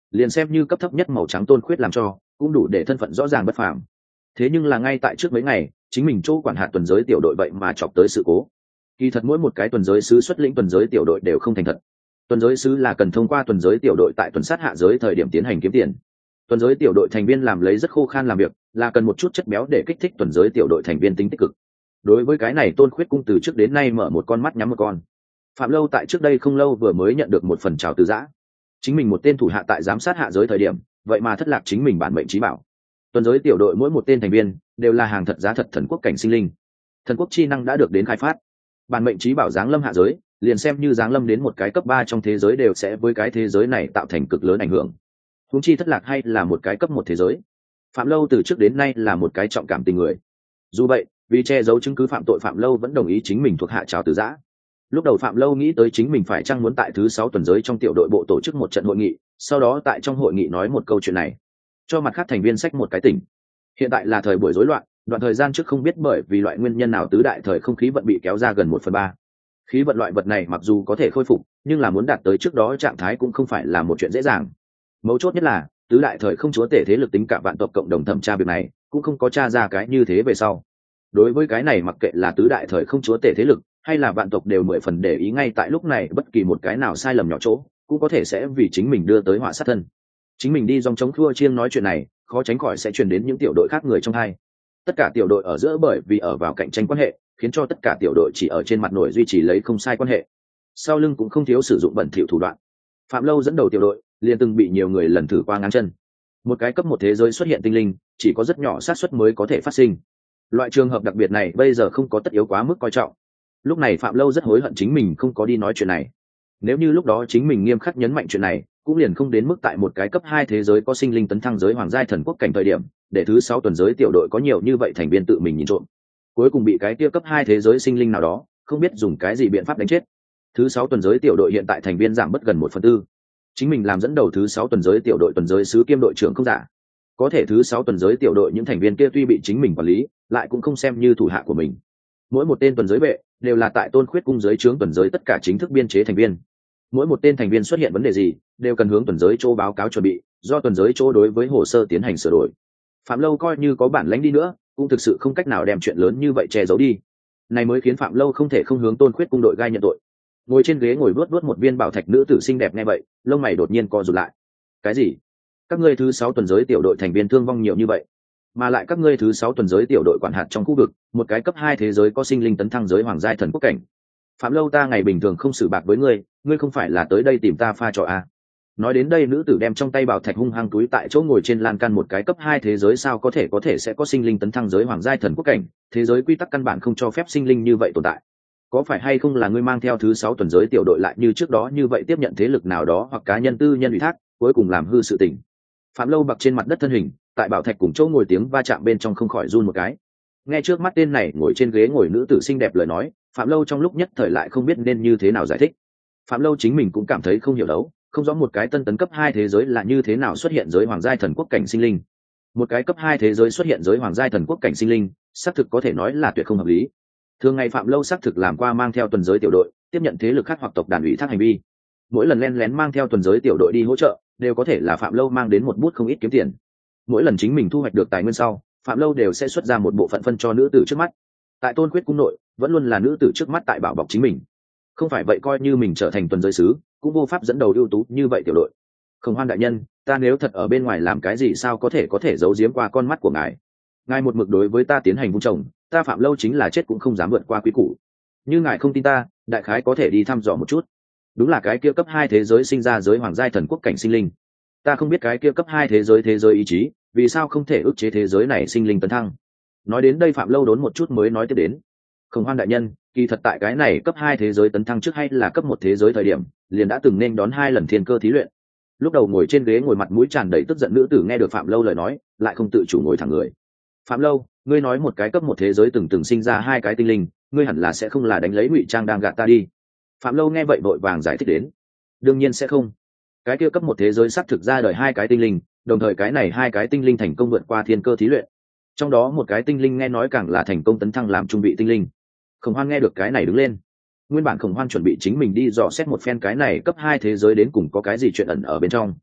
liền xem như cấp thấp nhất màu trắng tôn khuyết làm cho cũng đủ để thân phận rõ ràng bất phàm. Thế nhưng là ngay tại trước mấy ngày, chính mình chỗ quản hạt tuần giới tiểu đội vậy mà chọc tới sự cố. Kỳ thật mỗi một cái tuần giới sứ xuất lĩnh tuần giới tiểu đội đều không thành thật. Tuần giới sứ là cần thông qua tuần giới tiểu đội tại tuần sát hạ giới thời điểm tiến hành kiếm tiền. Tuần giới tiểu đội thành viên làm lấy rất khô khan làm việc, là cần một chút chất béo để kích thích tuần giới tiểu đội thành viên tính tích cực. Đối với cái này Tôn Khuyết cung từ trước đến nay mở một con mắt nhắm một con. Phạm Lâu tại trước đây không lâu vừa mới nhận được một phần chào từ giã. Chính mình một tên thủ hạ tại giám sát hạ giới thời điểm, vậy mà thất lạc chính mình bản mệnh trí bảo. Tuần giới tiểu đội mỗi một tên thành viên đều là hàng thật giá thật thần quốc cảnh sinh linh. Thần quốc chi năng đã được đến khai phát. Bản mệnh trí bảo giáng lâm hạ giới, liền xem như giáng lâm đến một cái cấp 3 trong thế giới đều sẽ với cái thế giới này tạo thành cực lớn ảnh hưởng. Huống chi thất lạc hay là một cái cấp 1 thế giới. Phạm Lâu từ trước đến nay là một cái trọng cảm tình người. Dù vậy, vì che giấu chứng cứ phạm tội, Phạm Lâu vẫn đồng ý chính mình thuộc hạ chào từ giã. Lúc đầu Phạm Lâu nghĩ tới chính mình phải chăng muốn tại thứ 6 tuần giới trong tiểu đội bộ tổ chức một trận hội nghị, sau đó tại trong hội nghị nói một câu chuyện này, cho mặt khác thành viên sách một cái tỉnh. Hiện tại là thời buổi rối loạn, đoạn thời gian trước không biết bởi vì loại nguyên nhân nào tứ đại thời không khí vận bị kéo ra gần 1/3. Khí vận loại vật này mặc dù có thể khôi phục, nhưng là muốn đạt tới trước đó trạng thái cũng không phải là một chuyện dễ dàng. Mấu chốt nhất là tứ đại thời không chúa tể thế lực tính cả vạn tộc cộng đồng thẩm tra việc này, cũng không có tra ra cái như thế về sau. Đối với cái này mặc kệ là tứ đại thời không chúa tể thế lực hay là vạn tộc đều 10 phần để ý, ngay tại lúc này bất kỳ một cái nào sai lầm nhỏ chỗ cũng có thể sẽ vì chính mình đưa tới họa sát thân. Chính mình đi dòng chống thua chiêng nói chuyện này, khó tránh khỏi sẽ truyền đến những tiểu đội khác người trong hai. Tất cả tiểu đội ở giữa bởi vì ở vào cạnh tranh quan hệ, khiến cho tất cả tiểu đội chỉ ở trên mặt nổi duy trì lấy không sai quan hệ, sau lưng cũng không thiếu sử dụng bẩn thỉu thủ đoạn. Phạm Lâu dẫn đầu tiểu đội liền từng bị nhiều người lần thử qua ngáng chân. Một cái cấp 1 thế giới xuất hiện tinh linh, chỉ có rất nhỏ xác suất mới có thể phát sinh. Loại trường hợp đặc biệt này bây giờ không có tất yếu quá mức coi trọng. Lúc này Phạm Lâu rất hối hận chính mình không có đi nói chuyện này. Nếu như lúc đó chính mình nghiêm khắc nhấn mạnh chuyện này, cũng liền không đến mức tại một cái cấp 2 thế giới có sinh linh tấn thăng giới hoàng giai thần quốc cảnh thời điểm, để thứ 6 tuần giới tiểu đội có nhiều như vậy thành viên tự mình nhìn trộm. Cuối cùng bị cái kia cấp 2 thế giới sinh linh nào đó, không biết dùng cái gì biện pháp đánh chết. Thứ 6 tuần giới tiểu đội hiện tại thành viên giảm bất gần 1/4. Chính mình làm dẫn đầu thứ 6 tuần giới tiểu đội tuần giới sứ kiêm đội trưởng không giả. Có thể thứ 6 tuần giới tiểu đội những thành viên kia tuy bị chính mình quản lý, lại cũng không xem như thủ hạ của mình. Mỗi một tên tuần giới vệ đều là tại Tôn Khuyết cung giới trướng tuần giới tất cả chính thức biên chế thành viên. Mỗi một tên thành viên xuất hiện vấn đề gì, đều cần hướng tuần giới chỗ báo cáo chuẩn bị, do tuần giới chỗ đối với hồ sơ tiến hành sửa đổi. Phạm Lâu coi như có bản lãnh đi nữa, cũng thực sự không cách nào đem chuyện lớn như vậy che giấu đi. Này mới khiến Phạm Lâu không thể không hướng Tôn Khuyết cung đội gai nhận tội. Ngồi trên ghế ngồi vuốt một viên bảo thạch nữ tử xinh đẹp nghe vậy, lông mày đột nhiên co rụt lại. Cái gì? Các ngươi thứ 6 tuần giới tiểu đội thành viên thương vong nhiều như vậy, mà lại các ngươi thứ 6 tuần giới tiểu đội quản hạt trong khu vực một cái cấp 2 thế giới có sinh linh tấn thăng giới hoàng giai thần quốc cảnh. Phạm Lâu, ta ngày bình thường không xử bạc với ngươi, ngươi không phải là tới đây tìm ta pha trò à? Nói đến đây, nữ tử đem trong tay bảo thạch hung hăng túi tại chỗ ngồi trên lan can. một cái cấp 2 thế giới sao có thể sẽ có sinh linh tấn thăng giới hoàng giai thần quốc cảnh, thế giới quy tắc căn bản không cho phép sinh linh như vậy tồn tại. Có phải hay không là ngươi mang theo thứ 6 tuần giới tiểu đội lại như trước đó như vậy tiếp nhận thế lực nào đó hoặc cá nhân tư nhân ủy thác, cuối cùng làm hư sự tình? Phạm Lâu bặc trên mặt đất thân hình, tại bảo thạch cùng chỗ ngồi tiếng va chạm bên trong không khỏi run một cái. Nghe trước mắt tên này ngồi trên ghế ngồi nữ tử xinh đẹp lời nói, Phạm Lâu trong lúc nhất thời lại không biết nên như thế nào giải thích. Phạm Lâu chính mình cũng cảm thấy không hiểu đấu, không rõ một cái tân tấn cấp 2 thế giới là như thế nào xuất hiện giới hoàng giai thần quốc cảnh sinh linh. Một cái cấp 2 thế giới xuất hiện giới hoàng giai thần quốc cảnh sinh linh, xác thực có thể nói là tuyệt không hợp lý. Thường ngày Phạm Lâu xác thực làm qua mang theo tuần giới tiểu đội, tiếp nhận thế lực khác hoặc tộc đàn ủy thác hành vi. Mỗi lần len lén mang theo tuần giới tiểu đội đi hỗ trợ, đều có thể là Phạm Lâu mang đến một bút không ít kiếm tiền. Mỗi lần chính mình thu hoạch được tài nguyên sau, Phạm Lâu đều sẽ xuất ra một bộ phận phân cho nữ tử trước mắt. Tại Tôn Khuyết cung nội, vẫn luôn là nữ tử trước mắt tại bảo bọc chính mình. Không phải vậy coi như mình trở thành tuần giới sứ, cũng vô pháp dẫn đầu ưu tú như vậy tiểu đội. Khổng Hoan đại nhân, ta nếu thật ở bên ngoài làm cái gì sao có thể giấu giếm qua con mắt của ngài? Ngài một mực đối với ta tiến hành vun trồng, ta Phạm Lâu chính là chết cũng không dám vượt qua quý củ. Như ngài không tin ta, đại khái có thể đi thăm dò một chút. Đúng là cái kia cấp 2 thế giới sinh ra giới hoàng giai thần quốc cảnh sinh linh. Ta không biết cái kia cấp 2 thế giới ý chí, vì sao không thể ức chế thế giới này sinh linh tấn thăng. Nói đến đây Phạm Lâu đốn một chút mới nói tiếp đến. Khổng Hoan đại nhân, kỳ thật tại cái này cấp 2 thế giới tấn thăng trước hay là cấp 1 thế giới thời điểm, liền đã từng nên đón 2 lần thiên cơ thí luyện. Lúc đầu ngồi trên ghế ngồi mặt mũi tràn đầy tức giận nữ tử nghe được Phạm Lâu lời nói, lại không tự chủ ngồi thẳng người. Phạm Lâu, ngươi nói một cái cấp 1 thế giới từng sinh ra 2 cái tinh linh, ngươi hẳn là sẽ không là đánh lấy ngụy trang đang gạt ta đi. Phạm Lâu nghe vậy vội vàng giải thích đến. Đương nhiên sẽ không. Cái kia cấp 1 thế giới xác thực ra đời 2 cái tinh linh, đồng thời cái này 2 cái tinh linh thành công vượt qua thiên cơ thí luyện. Trong đó một cái tinh linh nghe nói càng là thành công tấn thăng làm trung vị tinh linh. Khổng Hoan nghe được cái này đứng lên. Nguyên bản Khổng Hoan chuẩn bị chính mình đi dò xét một phen cái này cấp 2 thế giới đến cùng có cái gì chuyện ẩn ở bên trong.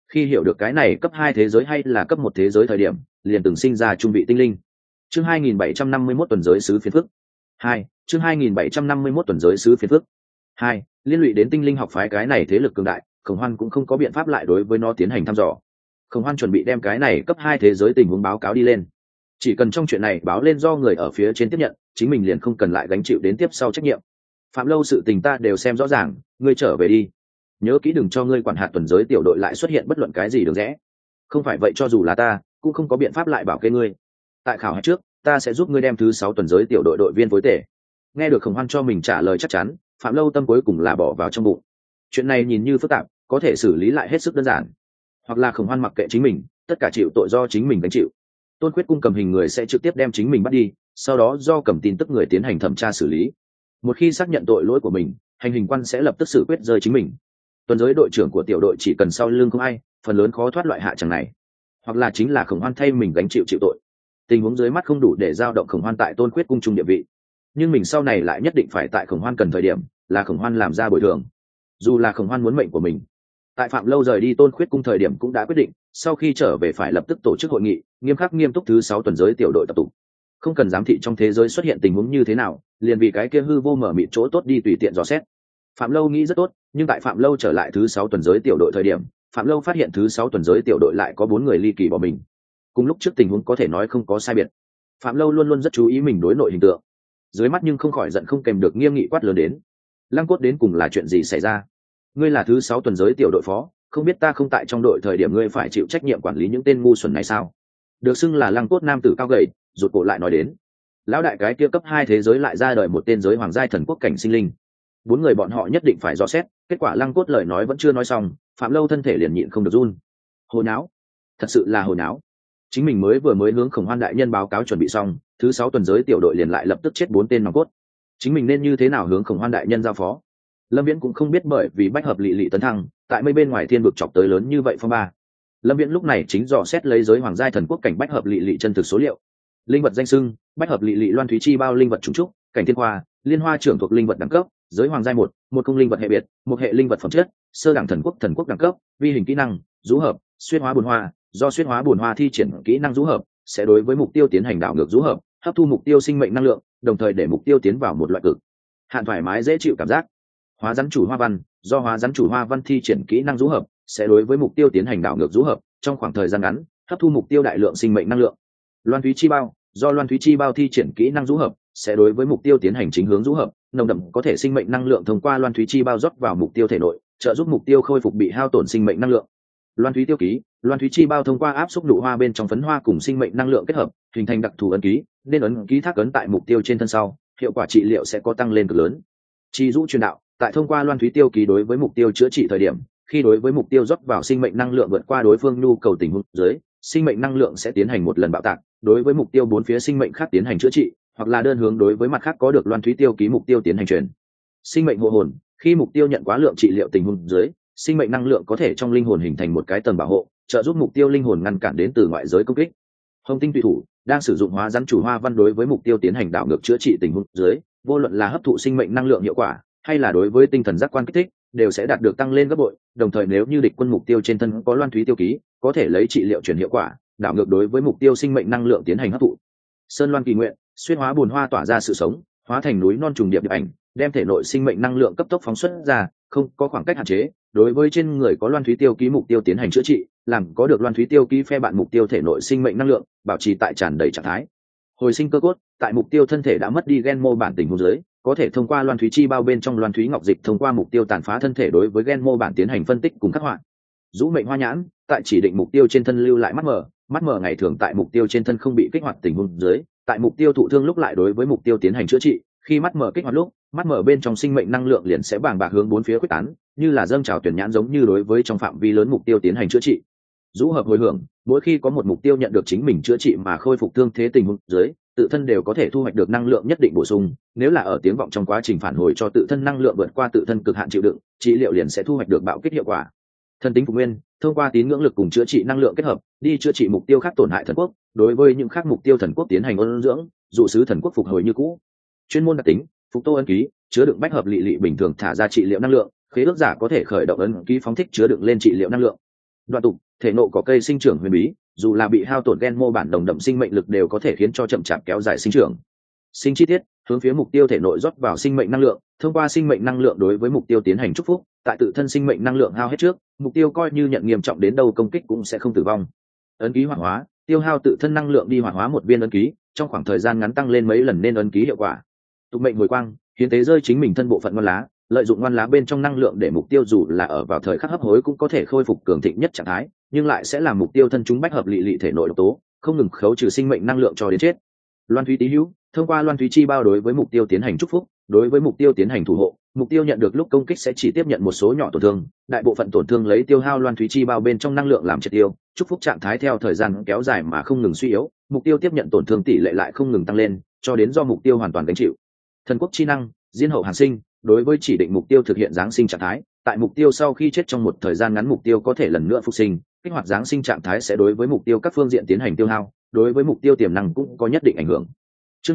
Khi hiểu được cái này cấp 2 thế giới hay là cấp 1 thế giới thời điểm, liền từng sinh ra trung vị tinh linh. Chương 2751 tuần giới sứ phiền phức. 2. Chương 2751 tuần giới sứ phiền phức. 2. Liên lụy đến tinh linh học phái cái này thế lực cường đại, Khổng Hoan cũng không có biện pháp lại đối với nó tiến hành thăm dò. Khổng Hoan chuẩn bị đem cái này cấp 2 thế giới tình huống báo cáo đi lên. Chỉ cần trong chuyện này báo lên do người ở phía trên tiếp nhận, chính mình liền không cần lại gánh chịu đến tiếp sau trách nhiệm. Phạm Lâu sự tình ta đều xem rõ ràng, ngươi trở về đi. Nhớ kỹ đừng cho ngươi quản hạt tuần giới tiểu đội lại xuất hiện bất luận cái gì đường rẽ. Không phải vậy cho dù là ta, cũng không có biện pháp lại bảo kê ngươi. Tại khảo hạch trước, ta sẽ giúp ngươi đem thứ 6 tuần giới tiểu đội đội viên phối tể. Nghe được Khổng Hoan cho mình trả lời chắc chắn, Phạm Lâu tâm cuối cùng là bỏ vào trong bụng. Chuyện này nhìn như phức tạp, có thể xử lý lại hết sức đơn giản. Hoặc là Khổng Hoan mặc kệ chính mình, tất cả chịu tội do chính mình gánh chịu. Tôn Quyết cung cầm hình người sẽ trực tiếp đem chính mình bắt đi, sau đó do cầm tin tức người tiến hành thẩm tra xử lý. Một khi xác nhận tội lỗi của mình, hành hình quan sẽ lập tức xử quyết rơi chính mình. Tuần giới đội trưởng của tiểu đội chỉ cần sau lưng không ai, phần lớn khó thoát loại hạ chẳng này. Hoặc là chính là Khổng Hoan thay mình gánh chịu tội. Tình huống dưới mắt không đủ để giao động Khổng Hoan tại Tôn Quyết cung trung địa vị, nhưng mình sau này lại nhất định phải tại Khổng Hoan cần thời điểm, là Khổng Hoan làm ra bồi thường. Dù là Khổng Hoan muốn mệnh của mình. Tại Phạm Lâu rời đi Tôn Khuyết cung thời điểm cũng đã quyết định, sau khi trở về phải lập tức tổ chức hội nghị, nghiêm túc thứ 6 tuần giới tiểu đội tập tụ. Không cần giám thị trong thế giới xuất hiện tình huống như thế nào, liền vì cái kia hư vô mở mịt chỗ tốt đi tùy tiện dò xét. Phạm Lâu nghĩ rất tốt, nhưng tại Phạm Lâu trở lại thứ 6 tuần giới tiểu đội thời điểm, Phạm Lâu phát hiện thứ 6 tuần giới tiểu đội lại có 4 người ly kỳ bỏ mình. Cùng lúc trước tình huống có thể nói không có sai biệt. Phạm Lâu luôn luôn rất chú ý mình đối nội hình tượng. Dưới mắt nhưng không khỏi giận không kèm được nghiêm nghị quát lớn đến. Lăng Cốt đến cùng là chuyện gì xảy ra? Ngươi là thứ 6 tuần giới tiểu đội phó, không biết ta không tại trong đội thời điểm ngươi phải chịu trách nhiệm quản lý những tên ngu xuẩn này sao? Được xưng là Lăng Cốt nam tử cao gầy, rụt cổ lại nói đến. Lão đại cái kia cấp 2 thế giới lại ra đời một tên giới hoàng giai thần quốc cảnh sinh linh. 4 người bọn họ nhất định phải dò xét, kết quả Lăng Cốt lời nói vẫn chưa nói xong, Phạm Lâu thân thể liền nhịn không được run. Hồ nháo, thật sự là hồ nháo. Chính mình vừa mới hướng Khổng Hoan đại nhân báo cáo chuẩn bị xong, thứ 6 tuần giới tiểu đội liền lại lập tức chết 4 tên nòng cốt. Chính mình nên như thế nào hướng Khổng Hoan đại nhân giao phó? Lâm Viễn cũng không biết, bởi vì bách hợp lị tấn thăng, tại mây bên ngoài thiên vực chọc tới lớn như vậy phong ba. Lâm Viễn lúc này chính dò xét lấy giới hoàng giai thần quốc cảnh bách hợp lị chân thực số liệu. Linh vật danh xưng: bách hợp lị loan thúy chi bao linh vật trùng trúc, cảnh thiên hoa, liên hoa trưởng thuộc linh vật đẳng cấp, giới hoàng giai một công linh vật hệ biệt, một hệ linh vật phẩm chất, sơ đẳng thần quốc đẳng cấp, vi hình kỹ năng, rũ hợp, xuyên hóa bùn hoa, do xuyên hóa bùn hoa thi triển kỹ năng rũ hợp, sẽ đối với mục tiêu tiến hành đảo ngược rũ hợp, hấp thu mục tiêu sinh mệnh năng lượng, đồng thời để mục tiêu tiến vào một loại cực hạn thoải mái dễ chịu cảm giác. Hóa rắn chủ hoa văn, do hóa rắn chủ hoa văn thi triển kỹ năng rũ hợp, sẽ đối với mục tiêu tiến hành đảo ngược rũ hợp, trong khoảng thời gian ngắn hấp thu mục tiêu đại lượng sinh mệnh năng lượng. Loan thúy chi bao, do loan thúy chi bao thi triển kỹ năng rũ hợp, sẽ đối với mục tiêu tiến hành chính hướng rũ hợp, nồng đậm có thể sinh mệnh năng lượng thông qua loan thúy chi bao rót vào mục tiêu thể nội, trợ giúp mục tiêu khôi phục bị hao tổn sinh mệnh năng lượng. Loan thúy tiêu ký, loan thúy chi bao thông qua áp xúc nụ hoa bên trong phấn hoa cùng sinh mệnh năng lượng kết hợp, hình thành đặc thù ấn ký, nên ấn ký thác ấn tại mục tiêu trên thân sau, hiệu quả trị liệu sẽ có tăng lên cực lớn. Chi rũ truyền đạo, tại thông qua loan thúy tiêu ký đối với mục tiêu chữa trị thời điểm, khi đối với mục tiêu rót vào sinh mệnh năng lượng vượt qua đối phương nhu cầu tình huống dưới, sinh mệnh năng lượng sẽ tiến hành một lần bạo tạc, đối với mục tiêu 4 phía sinh mệnh khác tiến hành chữa trị, hoặc là đơn hướng đối với mặt khác có được loan thúy tiêu ký mục tiêu tiến hành truyền sinh mệnh hộ hồn. Khi mục tiêu nhận quá lượng trị liệu tình huống dưới, sinh mệnh năng lượng có thể trong linh hồn hình thành một cái tầng bảo hộ, trợ giúp mục tiêu linh hồn ngăn cản đến từ ngoại giới công kích. Hồng tinh tùy thủ đang sử dụng hóa rắn chủ hoa văn đối với mục tiêu tiến hành đảo ngược chữa trị tình huống dưới, vô luận là hấp thụ sinh mệnh năng lượng hiệu quả, hay là đối với tinh thần giác quan kích thích, đều sẽ đạt được tăng lên gấp bội. Đồng thời nếu như địch quân mục tiêu trên thân có loan thúy tiêu ký, có thể lấy trị liệu chuyển hiệu quả, đảo ngược đối với mục tiêu sinh mệnh năng lượng tiến hành hấp thụ. Sơn loan kỳ nguyện, xuyên hóa bùn hoa tỏa ra sự sống, hóa thành núi non trùng điệp điệp ảnh, đem thể nội sinh mệnh năng lượng cấp tốc phóng xuất ra, không có khoảng cách hạn chế, đối với trên người có loan thúy tiêu ký mục tiêu tiến hành chữa trị, làm có được loan thúy tiêu ký phe bạn mục tiêu thể nội sinh mệnh năng lượng bảo trì tại tràn đầy trạng thái. Hồi sinh cơ cốt, tại mục tiêu thân thể đã mất đi gen mô bản tình huống dưới, có thể thông qua loan thúy chi bao bên trong loan thúy ngọc dịch thông qua mục tiêu tàn phá thân thể đối với gen mô bản tiến hành phân tích cùng khắc họa. Dũ mệnh hoa nhãn, tại chỉ định mục tiêu trên thân lưu lại mắt mờ ngày thường tại mục tiêu trên thân không bị kích hoạt tình huống dưới, tại mục tiêu thụ thương lúc lại đối với mục tiêu tiến hành chữa trị. Khi mắt mờ kích hoạt lúc, mắt mờ bên trong sinh mệnh năng lượng liền sẽ bàng bạc hướng 4 phía quyết tán, như là dâng trào tuyển nhãn, giống như đối với trong phạm vi lớn mục tiêu tiến hành chữa trị. Dũ hợp hồi hưởng, mỗi khi có một mục tiêu nhận được chính mình chữa trị mà khôi phục thương thế tình huống dưới, tự thân đều có thể thu hoạch được năng lượng nhất định bổ sung. Nếu là ở tiếng vọng trong quá trình phản hồi cho tự thân năng lượng vượt qua tự thân cực hạn chịu đựng, trị liệu liền sẽ thu hoạch được bạo kích hiệu quả. Thần tính phục nguyên, thông qua tín ngưỡng lực cùng chữa trị năng lượng kết hợp, đi chữa trị mục tiêu khác tổn hại thần quốc, đối với những khác mục tiêu thần quốc tiến hành ôn dưỡng, dụ sứ thần quốc phục hồi như cũ. Chuyên môn đặc tính, phục tô ấn ký, chứa đựng bách hợp lị bình thường thả ra trị liệu năng lượng, khế ước giả có thể khởi động ấn ký phóng thích chứa đựng lên trị liệu năng lượng. Đoạn tục, thể nộ có cây sinh trưởng huyền bí, dù là bị hao tổn gen mô bản đồng đậm sinh mệnh lực đều có thể khiến cho chậm chạp kéo dài sinh trưởng. Sinh chi tiết, hướng phía mục tiêu thể nội rót vào sinh mệnh năng lượng, thông qua sinh mệnh năng lượng đối với mục tiêu tiến hành chúc phúc, tại tự thân sinh mệnh năng lượng hao hết trước, mục tiêu coi như nhận nghiêm trọng đến đâu công kích cũng sẽ không tử vong. Ấn ký hoạt hóa, tiêu hao tự thân năng lượng đi hoạt hóa một viên ấn ký, trong khoảng thời gian ngắn tăng lên mấy lần nên ấn ký hiệu quả. Tục mệnh hồi quang, hiến tế rơi chính mình thân bộ phận ngoan lá, lợi dụng ngoan lá bên trong năng lượng để mục tiêu dù là ở vào thời khắc hấp hối cũng có thể khôi phục cường thịnh nhất trạng thái, nhưng lại sẽ làm mục tiêu thân chúng bách hợp lị lị thể nội độc tố, không ngừng khấu trừ sinh mệnh năng lượng cho đến chết. Loan thúy tý hữu, thông qua loan thúy chi bao đối với mục tiêu tiến hành chúc phúc, đối với mục tiêu tiến hành thủ hộ, mục tiêu nhận được lúc công kích sẽ chỉ tiếp nhận một số nhỏ tổn thương, đại bộ phận tổn thương lấy tiêu hao loan thúy chi bao bên trong năng lượng làm triệt tiêu, chúc phúc trạng thái theo thời gian kéo dài mà không ngừng suy yếu, mục tiêu tiếp nhận tổn thương tỷ lệ lại không ngừng tăng lên, cho đến do mục tiêu hoàn toàn gánh chịu. Thần quốc chi năng, diên hậu hàn sinh, đối với chỉ định mục tiêu thực hiện giáng sinh trạng thái, tại mục tiêu sau khi chết trong một thời gian ngắn mục tiêu có thể lần nữa phục sinh, kích hoạt giáng sinh trạng thái sẽ đối với mục tiêu các phương diện tiến hành tiêu hao, đối với mục tiêu tiềm năng cũng có nhất định ảnh hưởng. Chương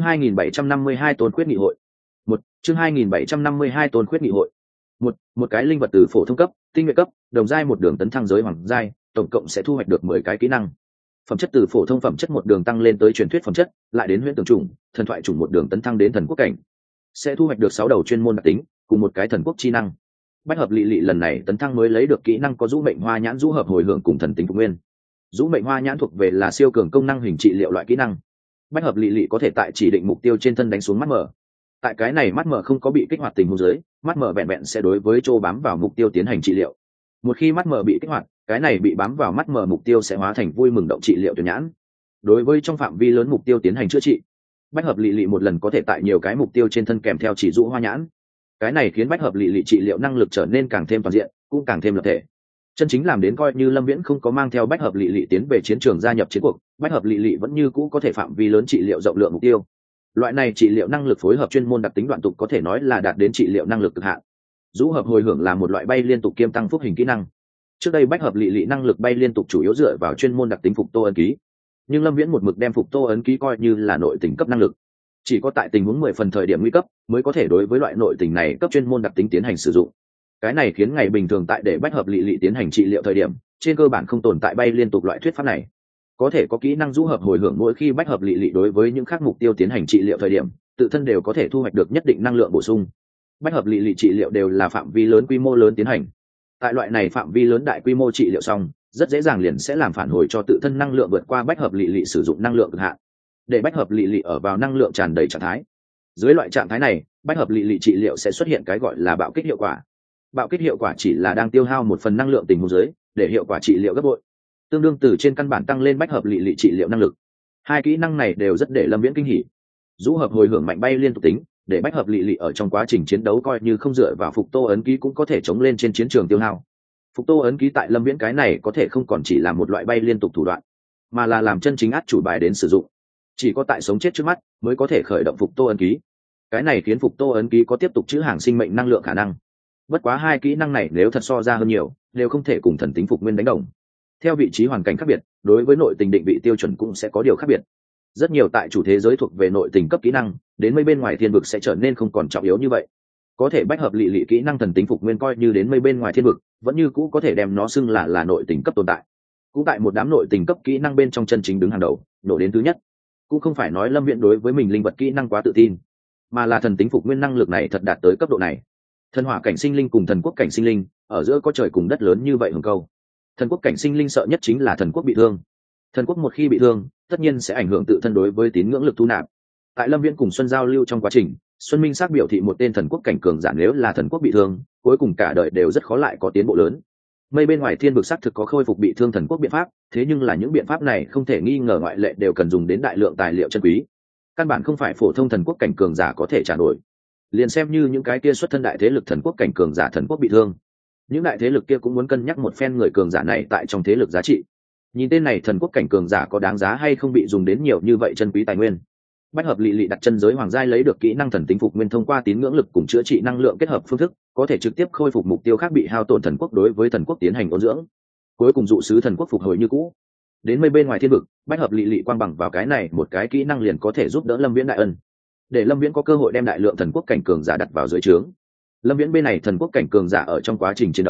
2752 Tôn Quyết Nghị hội. Chương 2752 Tôn Quyết Nghị hội. Một cái linh vật từ phổ thông cấp, tinh nhuệ cấp, đồng giai một đường tấn thăng giới hoàng giai, tổng cộng sẽ thu hoạch được 10 cái kỹ năng. Phẩm chất từ phổ thông phẩm chất một đường tăng lên tới truyền thuyết phẩm chất, lại đến huyễn tưởng chủng, thần thoại chủng một đường tấn thăng đến thần quốc cảnh. Sẽ thu hoạch được 6 đầu chuyên môn đặc tính, cùng một cái thần quốc chi năng. Bách hợp lị lị lần này tấn thăng mới lấy được kỹ năng có Dũ Mệnh Hoa Nhãn Dũ Hợp Hồi Hưởng cùng thần tính phục nguyên. Dũ Mệnh Hoa Nhãn thuộc về là siêu cường công năng hình trị liệu loại kỹ năng. Bách hợp lị lị có thể tại chỉ định mục tiêu trên thân đánh xuống mắt mở. Tại cái này mắt mở không có bị kích hoạt tình huống dưới, mắt mở vẹn vẹn sẽ đối với chỗ bám vào mục tiêu tiến hành trị liệu. Một khi mắt mở bị kích hoạt, cái này bị bám vào mắt mở mục tiêu sẽ hóa thành vui mừng động trị liệu tuyển nhãn. Đối với trong phạm vi lớn mục tiêu tiến hành chữa trị, bách hợp lị lị một lần có thể tại nhiều cái mục tiêu trên thân kèm theo chỉ dụ hoa nhãn. Cái này khiến bách hợp lị lị trị liệu năng lực trở nên càng thêm toàn diện, cũng càng thêm lập thể. Chân chính làm đến coi như Lâm Viễn không có mang theo bách hợp lị lị tiến về chiến trường gia nhập chiến cuộc, bách hợp lị lị vẫn như cũ có thể phạm vi lớn trị liệu rộng lượng mục tiêu. Loại này trị liệu năng lực phối hợp chuyên môn đặc tính đoạn tục có thể nói là đạt đến trị liệu năng lực cực hạn. Dũ hợp hồi hưởng là một loại bay liên tục kiêm tăng phúc hình kỹ năng. Trước đây bách hợp lị lị năng lực bay liên tục chủ yếu dựa vào chuyên môn đặc tính phục tô ấn ký, nhưng Lâm Viễn một mực đem phục tô ấn ký coi như là nội tình cấp năng lực. Chỉ có tại tình huống 10 phần thời điểm nguy cấp mới có thể đối với loại nội tình này cấp chuyên môn đặc tính tiến hành sử dụng. Cái này khiến ngày bình thường tại để bách hợp lị lị tiến hành trị liệu thời điểm, trên cơ bản không tồn tại bay liên tục loại thuyết pháp này. Có thể có kỹ năng dũ hợp hồi hưởng mỗi khi bách hợp lị lị đối với những khác mục tiêu tiến hành trị liệu thời điểm, tự thân đều có thể thu hoạch được nhất định năng lượng bổ sung. Bách hợp lị lị trị liệu đều là phạm vi lớn quy mô lớn tiến hành. Tại loại này phạm vi lớn đại quy mô trị liệu xong, rất dễ dàng liền sẽ làm phản hồi cho tự thân năng lượng vượt qua bách hợp lị lị sử dụng năng lượng cực hạn, để bách hợp lị lị ở vào năng lượng tràn đầy trạng thái. Dưới loại trạng thái này, bách hợp lị lị trị liệu sẽ xuất hiện cái gọi là bạo kích hiệu quả. Bạo kích hiệu quả chỉ là đang tiêu hao một phần năng lượng tình huống dưới, để hiệu quả trị liệu gấp bội, tương đương từ trên căn bản tăng lên bách hợp lị lị trị liệu năng lực. Hai kỹ năng này đều rất để Lâm Viễn kinh hỉ. Dũ hợp hồi hưởng mạnh bay liên tục tính, để bách hợp lị lị ở trong quá trình chiến đấu coi như không dựa vào phục tô ấn ký cũng có thể chống lên trên chiến trường tiêu hao. Phục tô ấn ký tại Lâm Viễn cái này có thể không còn chỉ là một loại bay liên tục thủ đoạn, mà là làm chân chính át chủ bài đến sử dụng. Chỉ có tại sống chết trước mắt mới có thể khởi động phục tô ấn ký. Cái này khiến phục tô ấn ký có tiếp tục trữ hàng sinh mệnh năng lượng khả năng. Bất quá hai kỹ năng này nếu thật so ra hơn nhiều, đều không thể cùng thần tính phục nguyên đánh đồng. Theo vị trí hoàn cảnh khác biệt, đối với nội tình định vị tiêu chuẩn cũng sẽ có điều khác biệt. Rất nhiều tại chủ thế giới thuộc về nội tình cấp kỹ năng, đến mây bên ngoài thiên vực sẽ trở nên không còn trọng yếu như vậy. Có thể bách hợp lị lị kỹ năng thần tính phục nguyên coi như đến mây bên ngoài thiên vực, vẫn như cũ có thể đem nó xưng là nội tình cấp tồn tại. Cũng tại một đám nội tình cấp kỹ năng bên trong chân chính đứng hàng đầu, nổ đến thứ nhất. Cũng không phải nói Lâm Viễn đối với mình linh vật kỹ năng quá tự tin, mà là thần tính phục nguyên năng lực này thật đạt tới cấp độ này. Thần hỏa cảnh sinh linh cùng thần quốc cảnh sinh linh ở giữa có trời cùng đất lớn như vậy hưởng câu. Thần quốc cảnh sinh linh sợ nhất chính là thần quốc bị thương. Thần quốc một khi bị thương, tất nhiên sẽ ảnh hưởng tự thân đối với tín ngưỡng lực thu nạp. Tại Lâm Viễn cùng Xuân giao lưu trong quá trình, Xuân Minh xác biểu thị một tên thần quốc cảnh cường giả nếu là thần quốc bị thương, cuối cùng cả đời đều rất khó lại có tiến bộ lớn. Mây bên ngoài thiên vực xác thực có khôi phục bị thương thần quốc biện pháp, thế nhưng là những biện pháp này không thể nghi ngờ ngoại lệ đều cần dùng đến đại lượng tài liệu chân quý. Căn bản không phải phổ thông thần quốc cảnh cường giả có thể trả nổi. Liền xem như những cái kia xuất thân đại thế lực thần quốc cảnh cường giả thần quốc bị thương, những đại thế lực kia cũng muốn cân nhắc một phen người cường giả này tại trong thế lực giá trị. Nhìn tên này thần quốc cảnh cường giả có đáng giá hay không bị dùng đến nhiều như vậy chân quý tài nguyên. Bách hợp lị lị đặt chân giới hoàng giai lấy được kỹ năng thần tính phục nguyên thông qua tín ngưỡng lực cùng chữa trị năng lượng kết hợp phương thức, có thể trực tiếp khôi phục mục tiêu khác bị hao tổn thần quốc đối với thần quốc tiến hành ôn dưỡng. Cuối cùng dụ sứ thần quốc phục hồi như cũ. Đến mây bên ngoài thiên vực, bách hợp lị lị quang bằng vào cái này một cái kỹ năng liền có thể giúp đỡ Lâm Viễn đại ân, để Lâm Viễn có cơ hội đem đại lượng thần quốc cảnh cường giả đặt vào dưới trướng. Lâm Viễn bên này thần quốc cảnh cường giả ở trong quá trình chiến đấu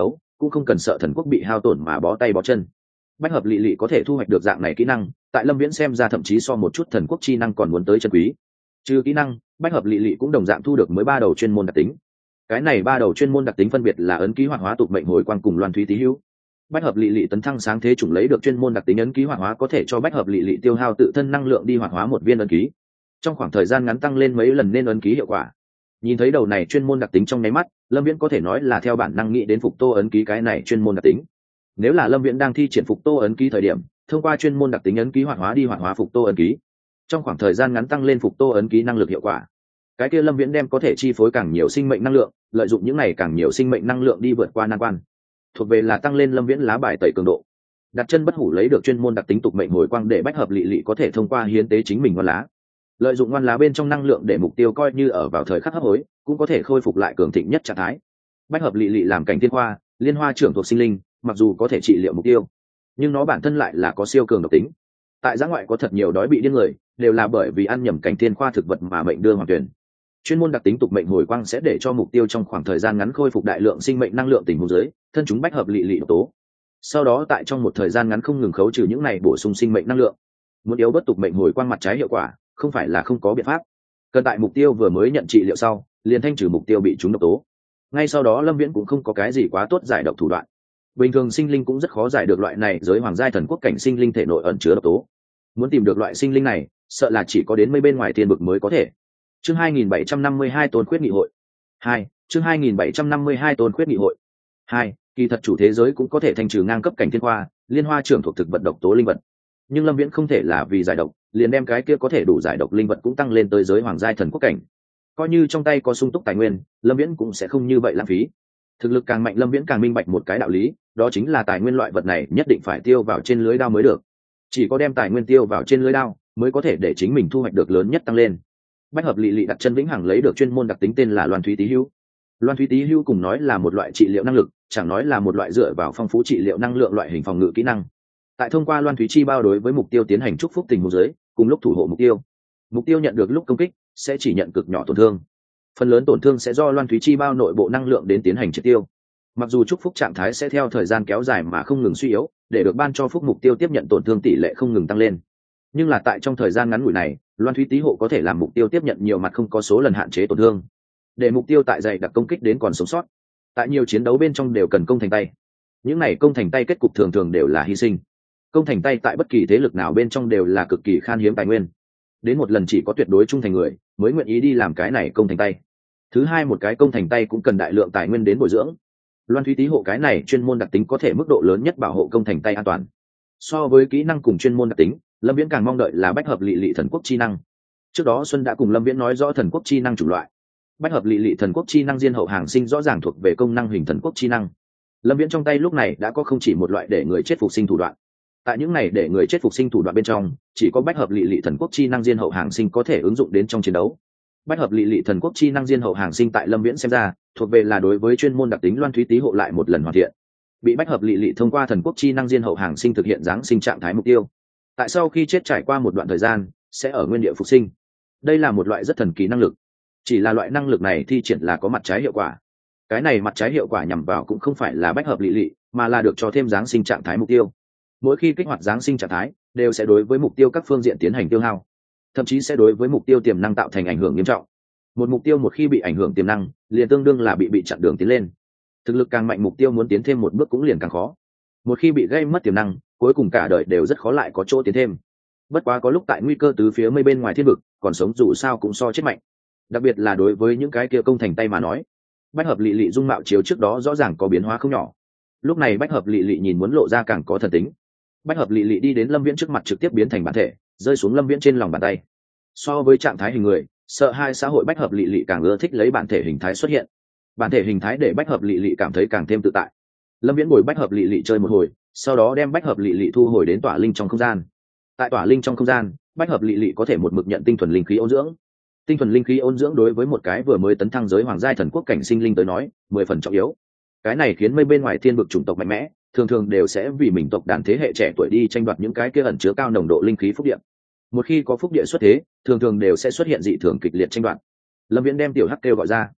cũng không cần sợ thần quốc bị hao tổn mà bó tay bó chân. Bách hợp lị lị có thể thu hoạch được dạng này kỹ năng, tại lâm viễn xem ra thậm chí so một chút thần quốc chi năng còn muốn tới chân quý. Trừ kỹ năng, bách hợp lị lị cũng đồng dạng thu được mới 3 đầu chuyên môn đặc tính. Cái này 3 đầu chuyên môn đặc tính phân biệt là ấn ký hoạt hóa tục mệnh hồi quang cùng loan thúy tý hữu. Bách hợp lị lị tấn thăng sáng thế chủng lấy được chuyên môn đặc tính ấn ký hoạt hóa có thể cho bách hợp lị lị tiêu hao tự thân năng lượng đi hoạt hóa một viên ấn ký, trong khoảng thời gian ngắn tăng lên mấy lần nên ấn ký hiệu quả. Nhìn thấy đầu này chuyên môn đặc tính trong nháy mắt, lâm viễn có thể nói là theo bản năng nghĩ đến phục tô ấn ký cái này chuyên môn đặc tính. Nếu là lâm viễn đang thi triển phục tô ấn ký thời điểm, thông qua chuyên môn đặc tính ấn ký hoạt hóa đi hoạt hóa phục tô ấn ký, trong khoảng thời gian ngắn tăng lên phục tô ấn ký năng lực hiệu quả, cái kia lâm viễn đem có thể chi phối càng nhiều sinh mệnh năng lượng, lợi dụng những này càng nhiều sinh mệnh năng lượng đi vượt qua nan quan, thuộc về là tăng lên lâm viễn lá bài tẩy cường độ. Đặt chân bất hủ lấy được chuyên môn đặc tính tục mệnh hồi quang để bách hợp lị lị có thể thông qua hiến tế chính mình ngoan lá, lợi dụng ngoan lá bên trong năng lượng để mục tiêu coi như ở vào thời khắc hấp hối cũng có thể khôi phục lại cường thịnh nhất trạng thái. Bách hợp lị lị làm cảnh thiên hoa liên hoa trưởng thuộc sinh linh, mặc dù có thể trị liệu mục tiêu nhưng nó bản thân lại là có siêu cường độc tính. Tại giã ngoại có thật nhiều đói bị điên người đều là bởi vì ăn nhầm cảnh thiên khoa thực vật mà mệnh đưa hoàng tuyển. Chuyên môn đặc tính tục mệnh hồi quang sẽ để cho mục tiêu trong khoảng thời gian ngắn khôi phục đại lượng sinh mệnh năng lượng tình huống dưới thân chúng bách hợp lị lị độc tố, sau đó tại trong một thời gian ngắn không ngừng khấu trừ những này bổ sung sinh mệnh năng lượng. Muốn yếu bất tục mệnh hồi quang mặt trái hiệu quả không phải là không có biện pháp, cần tại mục tiêu vừa mới nhận trị liệu sau liền thanh trừ mục tiêu bị trúng độc tố. Ngay sau đó lâm viễn cũng không có cái gì quá tốt giải độc thủ đoạn, bình thường sinh linh cũng rất khó giải được loại này giới hoàng giai thần quốc cảnh sinh linh thể nội ẩn chứa độc tố. Muốn tìm được loại sinh linh này sợ là chỉ có đến mấy bên ngoài thiên vực mới có thể. Chương 2752 Tôn Khuyết Nghị hội 2. Chương 2752 Tôn Khuyết Nghị hội 2. Kỳ thật chủ thế giới cũng có thể thanh trừ ngang cấp cảnh thiên hoa liên hoa trưởng thuộc thực vật độc tố linh vật, nhưng lâm viễn không thể là vì giải độc liền đem cái kia có thể đủ giải độc linh vật cũng tăng lên tới giới hoàng giai thần quốc cảnh. Coi như trong tay có sung túc tài nguyên, lâm viễn cũng sẽ không như vậy lãng phí. Thực lực càng mạnh lâm viễn càng minh bạch một cái đạo lý, đó chính là tài nguyên loại vật này nhất định phải tiêu vào trên lưới đao mới được. Chỉ có đem tài nguyên tiêu vào trên lưới đao mới có thể để chính mình thu hoạch được lớn nhất tăng lên. Bách hợp lị lị đặt chân vĩnh hằng lấy được chuyên môn đặc tính tên là loan thúy tý hữu. Loan thúy tý hữu cùng nói là một loại trị liệu năng lực, chẳng nói là một loại dựa vào phong phú trị liệu năng lượng loại hình phòng ngự kỹ năng. Tại thông qua loan thúy chi bao đối với mục tiêu tiến hành chúc phúc tình huống dưới, cùng lúc thủ hộ mục tiêu nhận được lúc công kích sẽ chỉ nhận cực nhỏ tổn thương, phần lớn tổn thương sẽ do loan thúy chi bao nội bộ năng lượng đến tiến hành triệt tiêu. Mặc dù chúc phúc trạng thái sẽ theo thời gian kéo dài mà không ngừng suy yếu, để được ban cho phúc mục tiêu tiếp nhận tổn thương tỷ lệ không ngừng tăng lên, nhưng là tại trong thời gian ngắn ngủi này loan thúy tý hộ có thể làm mục tiêu tiếp nhận nhiều mặt không có số lần hạn chế tổn thương, để mục tiêu tại dày đặc công kích đến còn sống sót. Tại nhiều chiến đấu bên trong đều cần công thành tay, những này công thành tay kết cục thường thường đều là hy sinh. Công thành tay tại bất kỳ thế lực nào bên trong đều là cực kỳ khan hiếm tài nguyên, đến một lần chỉ có tuyệt đối trung thành người mới nguyện ý đi làm cái này công thành tay. Thứ hai, một cái công thành tay cũng cần đại lượng tài nguyên đến bồi dưỡng. Loan thúy tý hộ cái này chuyên môn đặc tính có thể mức độ lớn nhất bảo hộ công thành tay an toàn. So với kỹ năng cùng chuyên môn đặc tính, lâm viễn càng mong đợi là bách hợp lị lị thần quốc chi năng. Trước đó Xuân đã cùng lâm viễn nói rõ thần quốc chi năng chủng loại. Bách hợp lị lị thần quốc chi năng diên hậu hàng sinh rõ ràng thuộc về công năng hình thần quốc chi năng. Lâm viễn trong tay lúc này đã có không chỉ một loại để người chết phục sinh thủ đoạn. Tại những này để người chết phục sinh thủ đoạn bên trong, chỉ có bách hợp lị lị thần quốc chi năng diên hậu hàng sinh có thể ứng dụng đến trong chiến đấu. Bách hợp lị lị thần quốc chi năng diên hậu hàng sinh tại lâm viễn xem ra thuộc về là đối với chuyên môn đặc tính loan thúy tý hộ lại một lần hoàn thiện. Bị bách hợp lị lị thông qua thần quốc chi năng diên hậu hàng sinh thực hiện giáng sinh trạng thái mục tiêu, tại sau khi chết trải qua một đoạn thời gian sẽ ở nguyên địa phục sinh. Đây là một loại rất thần kỳ năng lực, chỉ là loại năng lực này thi triển là có mặt trái hiệu quả. Cái này mặt trái hiệu quả nhằm vào cũng không phải là bách hợp lị lị, mà là được cho thêm giáng sinh trạng thái mục tiêu. Mỗi khi kích hoạt giáng sinh trạng thái đều sẽ đối với mục tiêu các phương diện tiến hành tiêu hao, thậm chí sẽ đối với mục tiêu tiềm năng tạo thành ảnh hưởng nghiêm trọng. Một mục tiêu một khi bị ảnh hưởng tiềm năng liền tương đương là bị chặn đường tiến lên. Thực lực càng mạnh mục tiêu muốn tiến thêm một bước cũng liền càng khó. Một khi bị gây mất tiềm năng, cuối cùng cả đời đều rất khó lại có chỗ tiến thêm. Bất quá có lúc tại nguy cơ tứ phía mây bên ngoài thiên vực, còn sống dù sao cũng so chết mạnh. Đặc biệt là đối với những cái kia công thành tay mà nói, bách hợp lị lị dung mạo chiếu trước đó rõ ràng có biến hóa không nhỏ. Lúc này bách hợp lị lị nhìn muốn lộ ra càng có thần tính. Bách hợp lị lị đi đến lâm viễn trước mặt trực tiếp biến thành bản thể, rơi xuống lâm viễn trên lòng bàn tay. So với trạng thái hình người, sợ hai xã hội bách hợp lị lị càng ưa thích lấy bản thể hình thái xuất hiện. Bản thể hình thái để bách hợp lị lị cảm thấy càng thêm tự tại. Lâm viễn bồi bách hợp lị lị chơi một hồi, sau đó đem bách hợp lị lị thu hồi đến tỏa linh trong không gian. Tại tỏa linh trong không gian, bách hợp lị lị có thể một mực nhận tinh thuần linh khí ôn dưỡng. Tinh thuần linh khí ôn dưỡng đối với một cái vừa mới tấn thăng giới hoàng giai thần quốc cảnh sinh linh tới nói 10 phần trọng yếu. Cái này khiến mây bên ngoài thiên vực chủng tộc mạnh mẽ thường thường đều sẽ vì mình tộc đàn thế hệ trẻ tuổi đi tranh đoạt những cái kia ẩn chứa cao nồng độ linh khí phúc địa. Một khi có phúc địa xuất thế, thường thường đều sẽ xuất hiện dị thường kịch liệt tranh đoạt. Lâm viễn đem tiểu hắc kêu gọi ra.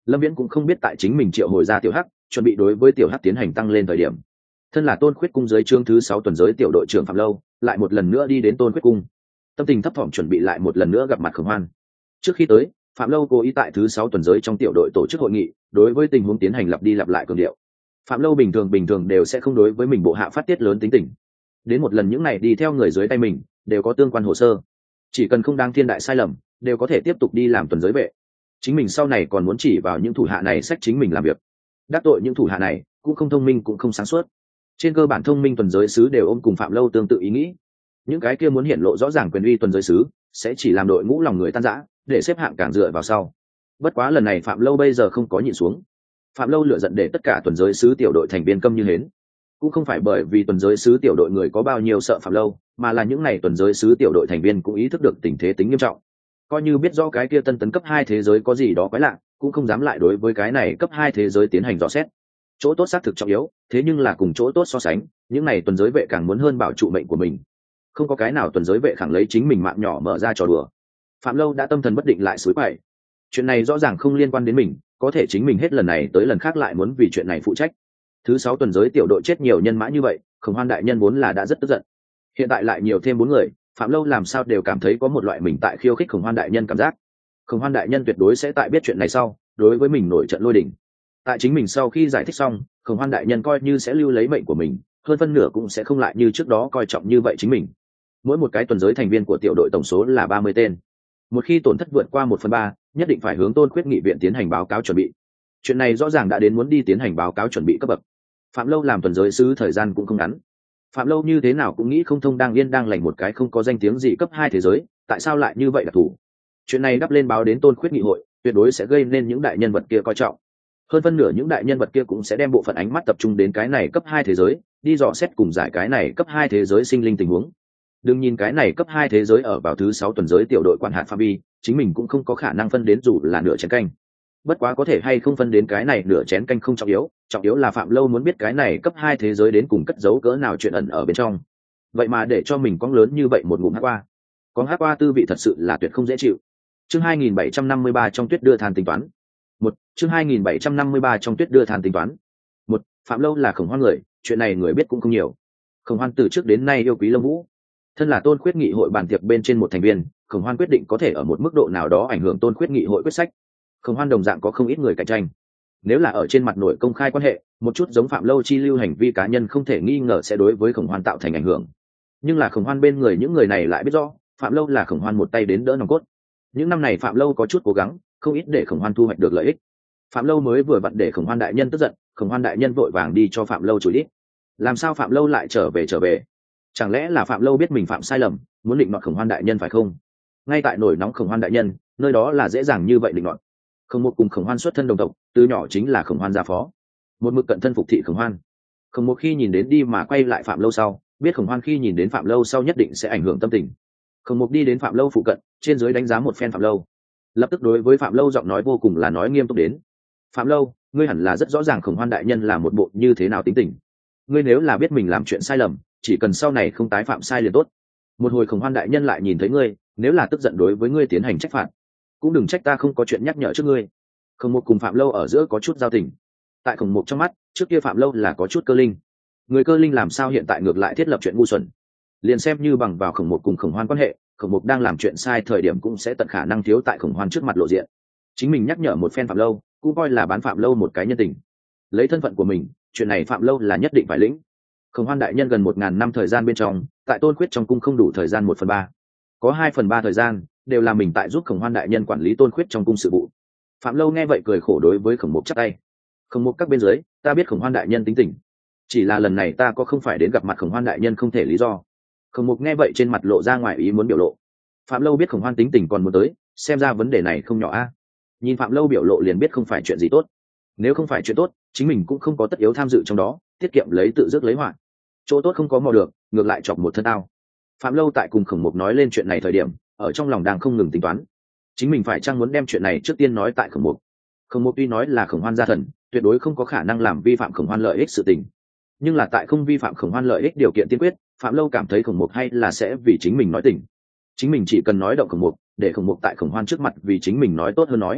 Lâm Viễn cũng không biết tại chính mình triệu hồi ra tiểu hắc, chuẩn bị đối với tiểu hắc tiến hành tăng lên thời điểm, thân là Tôn Khuyết cung dưới chương thứ 6 tuần giới tiểu đội trưởng Phạm Lâu lại một lần nữa đi đến Tôn Khuyết cung, tâm tình thấp thỏm chuẩn bị lại một lần nữa gặp mặt Khổng Hoan. Trước khi tới, Phạm Lâu cố ý tại thứ 6 tuần giới trong tiểu đội tổ chức hội nghị, đối với tình huống tiến hành lặp đi lặp lại cường điệu. Phạm Lâu bình thường đều sẽ không đối với mình bộ hạ phát tiết lớn tính tình. Đến một lần những này đi theo người dưới tay mình, đều có tương quan hồ sơ. Chỉ cần không đáng thiên đại sai lầm, đều có thể tiếp tục đi làm tuần giới vệ. Chính mình sau này còn muốn chỉ vào những thủ hạ này sách chính mình làm việc. Đắc tội những thủ hạ này, cũng không thông minh cũng không sáng suốt. Trên cơ bản thông minh tuần giới sứ đều ôm cùng Phạm Lâu tương tự ý nghĩ. Những cái kia muốn hiện lộ rõ ràng quyền uy tuần giới sứ, sẽ chỉ làm đội ngũ lòng người tan rã, để xếp hạng càng dựa vào sau. Bất quá lần này Phạm Lâu bây giờ không có nhịn xuống. Phạm Lâu lựa giận để tất cả tuần giới sứ tiểu đội thành viên câm như hến. Cũng không phải bởi vì tuần giới sứ tiểu đội người có bao nhiêu sợ Phạm Lâu, mà là những này tuần giới sứ tiểu đội thành viên cũng ý thức được tình thế tính nghiêm trọng. Coi như biết rõ cái kia tân tấn cấp 2 thế giới có gì đó quái lạ, cũng không dám lại đối với cái này cấp 2 thế giới tiến hành dò xét. Chỗ tốt xác thực trọng yếu, thế nhưng là cùng chỗ tốt so sánh, những này tuần giới vệ càng muốn hơn bảo trụ mệnh của mình. Không có cái nào tuần giới vệ khẳng lấy chính mình mạng nhỏ mở ra trò đùa. Phạm Lâu đã tâm thần bất định lại suối quậy. Chuyện này rõ ràng không liên quan đến mình, có thể chính mình hết lần này tới lần khác lại muốn vì chuyện này phụ trách. Thứ 6 tuần giới tiểu đội chết nhiều nhân mã như vậy, Khổng Hoan đại nhân vốn là đã rất tức giận. Hiện tại lại nhiều thêm 4 người, Phạm Lâu làm sao đều cảm thấy có một loại mình tại khiêu khích Khổng Hoan đại nhân cảm giác. Khổng Hoan đại nhân tuyệt đối sẽ tại biết chuyện này sau, đối với mình nổi trận lôi đình. Tại chính mình sau khi giải thích xong, Khổng Hoan đại nhân coi như sẽ lưu lấy mệnh của mình, hơn phân nửa cũng sẽ không lại như trước đó coi trọng như vậy chính mình. Mỗi một cái tuần giới thành viên của tiểu đội tổng số là 30 tên. Một khi tổn thất vượt qua 1/3, nhất định phải hướng Tôn Khuyết nghị viện tiến hành báo cáo chuẩn bị. Chuyện này rõ ràng đã đến muốn đi tiến hành báo cáo chuẩn bị cấp bậc. Phạm Lâu làm tuần giới sứ thời gian cũng không ngắn. Phạm Lâu như thế nào cũng nghĩ không thông đang yên đang lành một cái không có danh tiếng gì cấp 2 thế giới, tại sao lại như vậy đặc thù. Chuyện này đắp lên báo đến Tôn Khuyết nghị hội, tuyệt đối sẽ gây nên những đại nhân vật kia coi trọng. Hơn phân nửa những đại nhân vật kia cũng sẽ đem bộ phận ánh mắt tập trung đến cái này cấp 2 thế giới, đi dò xét cùng giải cái này cấp 2 thế giới sinh linh tình huống. Đừng nhìn cái này cấp 2 thế giới ở vào thứ 6 tuần giới tiểu đội quản hạt phạm vi, chính mình cũng không có khả năng phân đến dù là nửa chén canh. Bất quá có thể hay không phân đến cái này nửa chén canh không trọng yếu là Phạm Lâu muốn biết cái này cấp 2 thế giới đến cùng cất giấu cỡ nào chuyện ẩn ở bên trong. Vậy mà để cho mình có lớn như vậy một ngụm hắc qua. Có hắc qua tư vị thật sự là tuyệt không dễ chịu. Chương 2753 trong tuyết đưa than tính toán. Chương 2753 trong tuyết đưa than tính toán. Phạm Lâu là Khổng Hoan người, chuyện này người biết cũng không nhiều. Khổng Hoan từ trước đến nay yêu quý Lâm Vũ. Thân là Tôn Khuyết nghị hội bàn tiệc bên trên một thành viên, Khổng Hoan quyết định có thể ở một mức độ nào đó ảnh hưởng Tôn Khuyết nghị hội quyết sách. Khổng Hoan đồng dạng có không ít người cạnh tranh. Nếu là ở trên mặt nổi công khai quan hệ, một chút giống Phạm Lâu chi lưu hành vi cá nhân không thể nghi ngờ sẽ đối với Khổng Hoan tạo thành ảnh hưởng. Nhưng là Khổng Hoan bên người những người này lại biết rõ, Phạm Lâu là Khổng Hoan một tay đến đỡ nòng cốt. Những năm này Phạm Lâu có chút cố gắng, không ít để Khổng Hoan thu hoạch được lợi ích. Phạm Lâu mới vừa vặn để Khổng Hoan đại nhân tức giận, Khổng Hoan đại nhân vội vàng đi cho Phạm Lâu chửi đít. Làm sao Phạm Lâu lại trở về? Chẳng lẽ là Phạm Lâu biết mình phạm sai lầm, muốn định nọt Khổng Hoan đại nhân phải không? Ngay tại nổi nóng Khổng Hoan đại nhân, nơi đó là dễ dàng như vậy định nọt. Khổng Mục cùng Khổng Hoan xuất thân đồng tộc, từ nhỏ chính là Khổng Hoan gia phó, một mực cận thân phục thị Khổng Hoan. Khổng Mục khi nhìn đến đi mà quay lại Phạm Lâu sau, biết Khổng Hoan khi nhìn đến Phạm Lâu sau nhất định sẽ ảnh hưởng tâm tình. Khổng Mục đi đến Phạm Lâu phụ cận, trên dưới đánh giá một phen Phạm Lâu, lập tức đối với Phạm Lâu giọng nói vô cùng là nói nghiêm túc đến. Phạm Lâu, ngươi hẳn là rất rõ ràng Khổng Hoan đại nhân là một bộ như thế nào tính tình. Ngươi nếu là biết mình làm chuyện sai lầm, chỉ cần sau này không tái phạm sai liền tốt. Một hồi Khổng Hoan đại nhân lại nhìn thấy ngươi, nếu là tức giận đối với ngươi tiến hành trách phạt, cũng đừng trách ta không có chuyện nhắc nhở trước ngươi. Khổng Mục cùng Phạm Lâu ở giữa có chút giao tình. Tại Khổng Mục trong mắt, trước kia Phạm Lâu là có chút cơ linh. Người cơ linh làm sao hiện tại ngược lại thiết lập chuyện ngu xuẩn. Liền xem như bằng vào Khổng Mục cùng Khổng Hoan quan hệ, Khổng Mục đang làm chuyện sai thời điểm cũng sẽ tận khả năng thiếu tại Khổng Hoan trước mặt lộ diện. Chính mình nhắc nhở một phen Phạm Lâu, cũng coi là bán Phạm Lâu một cái nhân tình. Lấy thân phận của mình, chuyện này Phạm Lâu là nhất định phải lĩnh. Khổng Hoan đại nhân gần 1000 năm thời gian bên trong, tại Tôn Khuyết trong cung không đủ thời gian 1/3, có 2/3 thời gian đều là mình tại giúp Khổng Hoan đại nhân quản lý Tôn Khuyết trong cung sự vụ. Phạm Lâu nghe vậy cười khổ đối với Khổng Mục chắp tay. Khổng Mục các bên dưới, ta biết Khổng Hoan đại nhân tính tình, chỉ là lần này ta có không phải đến gặp mặt Khổng Hoan đại nhân không thể lý do. Khổng Mục nghe vậy trên mặt lộ ra ngoài ý muốn biểu lộ. Phạm Lâu biết Khổng Hoan tính tình còn muốn tới, xem ra vấn đề này không nhỏ a. Nhìn Phạm Lâu biểu lộ liền biết không phải chuyện gì tốt. Nếu không phải chuyện tốt, chính mình cũng không có tất yếu tham dự trong đó, tiết kiệm lấy tự dứt lấy họa. Chỗ tốt không có mò được, ngược lại chọc một thân tao. Phạm Lâu tại cùng Khổng Mục nói lên chuyện này thời điểm, ở trong lòng đang không ngừng tính toán, chính mình phải chăng muốn đem chuyện này trước tiên nói tại Khổng Mục. Khổng Mục tuy nói là Khổng Hoan gia thần, tuyệt đối không có khả năng làm vi phạm Khổng Hoan lợi ích sự tình. Nhưng là tại không vi phạm Khổng Hoan lợi ích điều kiện tiên quyết, Phạm Lâu cảm thấy Khổng Mục hay là sẽ vì chính mình nói tình. Chính mình chỉ cần nói động Khổng Mục, để Khổng Mục tại Khổng Hoan trước mặt vì chính mình nói tốt hơn nói.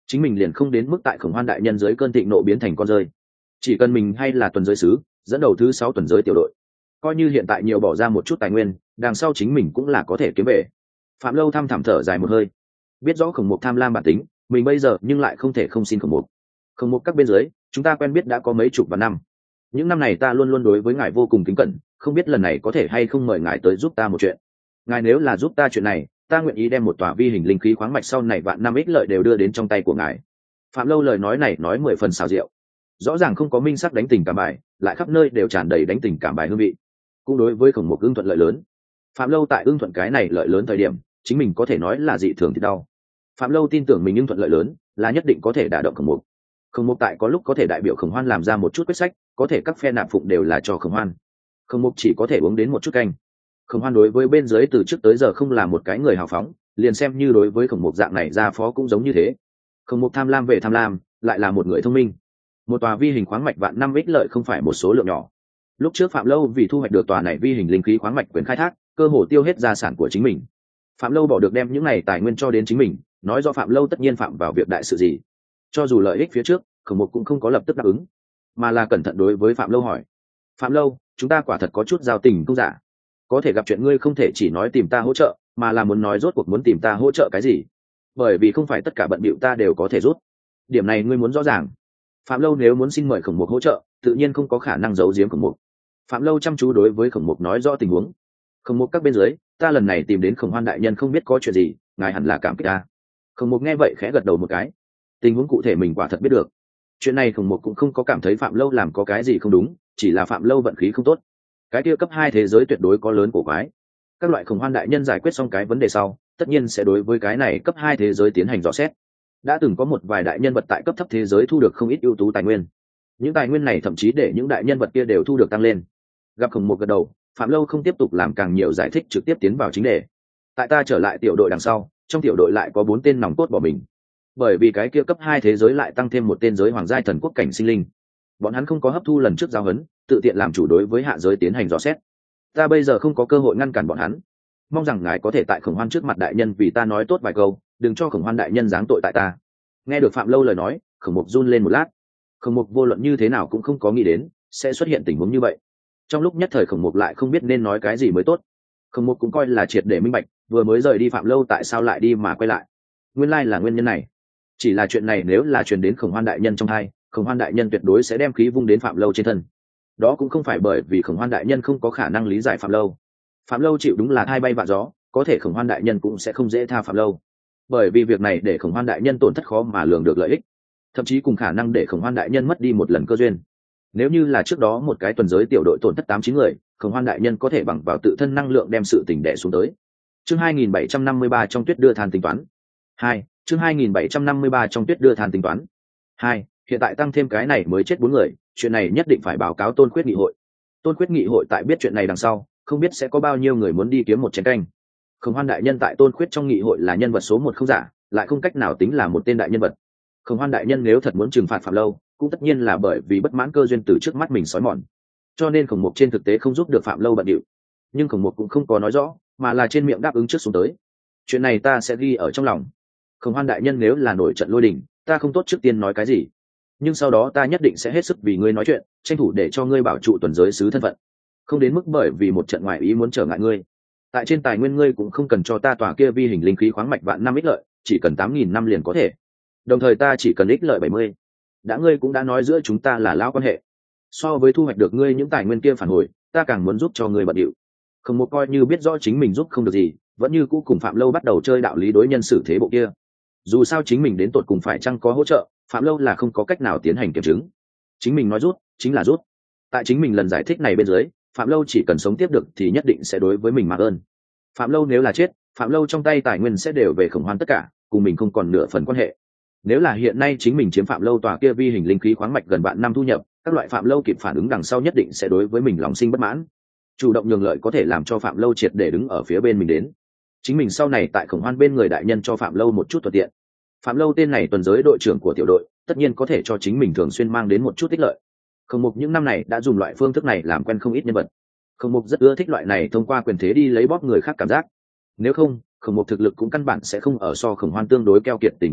chính mình liền không đến mức tại khổng hoan đại nhân dưới cơn thịnh nộ biến thành con rơi. Chỉ cần mình hay là tuần giới sứ dẫn đầu thứ 6 tuần giới tiểu đội, coi như hiện tại nhiều bỏ ra một chút tài nguyên, đằng sau chính mình cũng là có thể kiếm về. Phạm Lâu thăm thẳm thở dài một hơi, biết rõ Khổng Mục tham lam bản tính, mình bây giờ nhưng lại không thể không xin Khổng Mục. Khổng Mục các bên dưới, chúng ta quen biết đã có mấy chục và năm. Những năm này ta luôn luôn đối với ngài vô cùng kính cẩn, không biết lần này có thể hay không mời ngài tới giúp ta một chuyện. Ngài nếu là giúp ta chuyện này, ta nguyện ý đem một tòa vi hình linh khí khoáng mạch sau này vạn năm ích lợi đều đưa đến trong tay của ngài. Phạm Lâu lời nói này nói 10 phần xào rượu, rõ ràng không có minh sắc đánh tình cảm bài, lại khắp nơi đều tràn đầy đánh tình cảm bài hương vị. Cũng đối với Khổng Mục ưng thuận lợi lớn. Phạm Lâu tại ưng thuận cái này lợi lớn thời điểm, chính mình có thể nói là dị thường thì đau. Phạm Lâu tin tưởng mình ưng thuận lợi lớn là nhất định có thể đả động Khổng Mục. Khổng Mục tại có lúc có thể đại biểu Khổng Hoan làm ra một chút quyết sách, có thể các phe nạp phụng đều là cho Khổng Hoan. Khổng Mục chỉ có thể uống đến một chút canh. Khổng Hoan đối với bên dưới từ trước tới giờ không là một cái người hào phóng, liền xem như đối với Khổng Mục dạng này gia phó cũng giống như thế. Khổng Mục tham lam về tham lam, lại là một người thông minh. Một tòa vi hình khoáng mạch vạn năm ích lợi không phải một số lượng nhỏ. Lúc trước Phạm Lâu vì thu hoạch được tòa này vi hình linh khí khoáng mạch quyền khai thác, cơ hồ tiêu hết gia sản của chính mình. Phạm Lâu bỏ được đem những này tài nguyên cho đến chính mình, nói do Phạm Lâu tất nhiên phạm vào việc đại sự gì. Cho dù lợi ích phía trước, Khổng Mục cũng không có lập tức đáp ứng, mà là cẩn thận đối với Phạm Lâu hỏi: Phạm Lâu, chúng ta quả thật có chút giao tình công giả, có thể gặp chuyện ngươi không thể chỉ nói tìm ta hỗ trợ, mà là muốn nói rốt cuộc muốn tìm ta hỗ trợ cái gì, bởi vì không phải tất cả bận bịu ta đều có thể rút, điểm này ngươi muốn rõ ràng. Phạm Lâu nếu muốn xin mời Khổng Mục hỗ trợ, tự nhiên không có khả năng giấu giếm Khổng Mục. Phạm Lâu chăm chú đối với Khổng Mục nói rõ tình huống. Khổng Mục các bên dưới, ta lần này tìm đến Khổng Hoan đại nhân không biết có chuyện gì, ngài hẳn là cảm kích ta. Khổng Mục nghe vậy khẽ gật đầu một cái, tình huống cụ thể mình quả thật biết được. Chuyện này Khổng Mục cũng không có cảm thấy Phạm Lâu làm có cái gì không đúng, chỉ là Phạm Lâu vận khí không tốt. Cái kia cấp 2 thế giới tuyệt đối có lớn cổ quái. Các loại Khổng Hoan đại nhân giải quyết xong cái vấn đề sau, tất nhiên sẽ đối với cái này cấp 2 thế giới tiến hành dò xét. Đã từng có một vài đại nhân vật tại cấp thấp thế giới thu được không ít ưu tú tài nguyên. Những tài nguyên này thậm chí để những đại nhân vật kia đều thu được tăng lên. Gặp Khổng Mục gật đầu, Phạm Lâu không tiếp tục làm càng nhiều giải thích, trực tiếp tiến vào chính đề. Tại ta trở lại tiểu đội đằng sau, trong tiểu đội lại có 4 tên nòng cốt bỏ mình. Bởi vì cái kia cấp 2 thế giới lại tăng thêm một tên giới hoàng giai thần quốc cảnh sinh linh. Bọn hắn không có hấp thu lần trước giao huấn, tự tiện làm chủ đối với hạ giới tiến hành dò xét. Ta bây giờ không có cơ hội ngăn cản bọn hắn. Mong rằng ngài có thể tại Khổng Hoan trước mặt đại nhân vì ta nói tốt vài câu, đừng cho Khổng Hoan đại nhân giáng tội tại ta. Nghe được Phạm Lâu lời nói, Khổng Mục run lên một lát. Khổng Mục vô luận như thế nào cũng không có nghĩ đến sẽ xuất hiện tình huống như vậy. Trong lúc nhất thời Khổng Mục lại không biết nên nói cái gì mới tốt. Khổng Mục cũng coi là triệt để minh bạch, vừa mới rời đi Phạm Lâu tại sao lại đi mà quay lại. Nguyên lai là nguyên nhân này. Chỉ là chuyện này nếu là truyền đến Khổng Hoan đại nhân trong tai, Khổng Hoan đại nhân tuyệt đối sẽ đem khí vung đến Phạm Lâu trên thân. Đó cũng không phải bởi vì Khổng Hoan đại nhân không có khả năng lý giải Phạm Lâu. Phạm Lâu chịu đúng là thai bay vạ gió, có thể Khổng Hoan đại nhân cũng sẽ không dễ tha Phạm Lâu. Bởi vì việc này để Khổng Hoan đại nhân tổn thất khó mà lường được lợi ích, thậm chí cùng khả năng để Khổng Hoan đại nhân mất đi một lần cơ duyên. Nếu như là trước đó một cái tuần giới tiểu đội tổn thất 8-9 người, Khổng Hoan đại nhân có thể bằng vào tự thân năng lượng đem sự tình đè xuống tới. Chương 2753 trong tuyết đưa than tính toán. 2. Chương 2753 trong tuyết đưa than tính toán. 2. Hiện tại tăng thêm cái này mới chết 4 người, chuyện này nhất định phải báo cáo Tôn Khuyết nghị hội. Tôn Khuyết nghị hội tại biết chuyện này đằng sau, không biết sẽ có bao nhiêu người muốn đi kiếm một chén canh. Khổng Hoan đại nhân tại Tôn Khuyết trong nghị hội là nhân vật số 1 không giả, lại không cách nào tính là một tên đại nhân vật. Khổng Hoan đại nhân nếu thật muốn trừng phạt Phạm Lâu, cũng tất nhiên là bởi vì bất mãn cơ duyên từ trước mắt mình xói mòn. Cho nên Khổng Mục trên thực tế không giúp được Phạm Lâu bận điệu. Nhưng Khổng Mục cũng không có nói rõ, mà là trên miệng đáp ứng trước xuống tới. Chuyện này ta sẽ ghi ở trong lòng. Khổng Hoan đại nhân nếu là nổi trận lôi đình, ta không tốt trước tiên nói cái gì, nhưng sau đó ta nhất định sẽ hết sức vì ngươi nói chuyện, tranh thủ để cho ngươi bảo trụ tuần giới sứ thân phận, không đến mức bởi vì một trận ngoại ý muốn trở ngại ngươi. Tại trên tài nguyên ngươi cũng không cần cho ta tòa kia vi hình linh khí khoáng mạch vạn năm ích lợi, chỉ cần 8.000 năm liền có thể. Đồng thời ta chỉ cần ích lợi 70. Đã ngươi cũng đã nói giữa chúng ta là lão quan hệ, so với thu hoạch được ngươi những tài nguyên kia phản hồi, ta càng muốn giúp cho ngươi bận điệu. Không một coi như biết rõ chính mình giúp không được gì, vẫn như cũ cùng Phạm Lâu bắt đầu chơi đạo lý đối nhân xử thế bộ kia. Dù sao chính mình đến tột cùng phải chăng có hỗ trợ, Phạm Lâu là không có cách nào tiến hành kiểm chứng. Chính mình nói rút chính là rút. Tại chính mình lần giải thích này bên dưới, Phạm Lâu chỉ cần sống tiếp được thì nhất định sẽ đối với mình mà ơn. Phạm Lâu nếu là chết, Phạm Lâu trong tay tài nguyên sẽ đều về Khổng Hoan tất cả, cùng mình không còn nửa phần quan hệ. Nếu là hiện nay chính mình chiếm Phạm Lâu tòa kia vi hình linh khí khoáng mạch gần vạn năm thu nhập, các loại Phạm Lâu kịp phản ứng đằng sau nhất định sẽ đối với mình lòng sinh bất mãn. Chủ động nhường lợi có thể làm cho Phạm Lâu triệt để đứng ở phía bên mình đến. Chính mình sau này tại Khổng Hoan bên người đại nhân cho Phạm Lâu một chút thuận tiện. Phạm Lâu tên này tuần giới đội trưởng của tiểu đội, tất nhiên có thể cho chính mình thường xuyên mang đến một chút ích lợi. Khổng Mục những năm này đã dùng loại phương thức này làm quen không ít nhân vật. Khổng Mục rất ưa thích loại này thông qua quyền thế đi lấy bóp người khác cảm giác. Nếu không, Khổng Mục thực lực cũng căn bản sẽ không ở so Khổng Hoan tương đối keo kiệt tình huống dưới,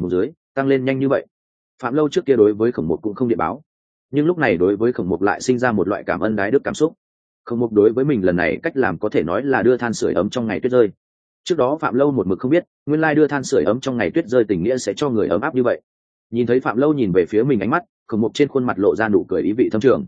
tăng lên nhanh như vậy. Phạm Lâu trước kia đối với Khổng Mục cũng không điện báo, nhưng lúc này đối với Khổng Mục lại sinh ra một loại cảm ơn đái đức cảm xúc. Khổng Mục đối với mình lần này cách làm có thể nói là đưa than sưởi ấm trong ngày tuyết rơi. Trước đó Phạm Lâu một mực không biết, nguyên lai đưa than sưởi ấm trong ngày tuyết rơi tình nghĩa sẽ cho người ấm áp như vậy. Nhìn thấy Phạm Lâu nhìn về phía mình ánh mắt, Khổng Mục trên khuôn mặt lộ ra nụ cười ý vị thâm trường.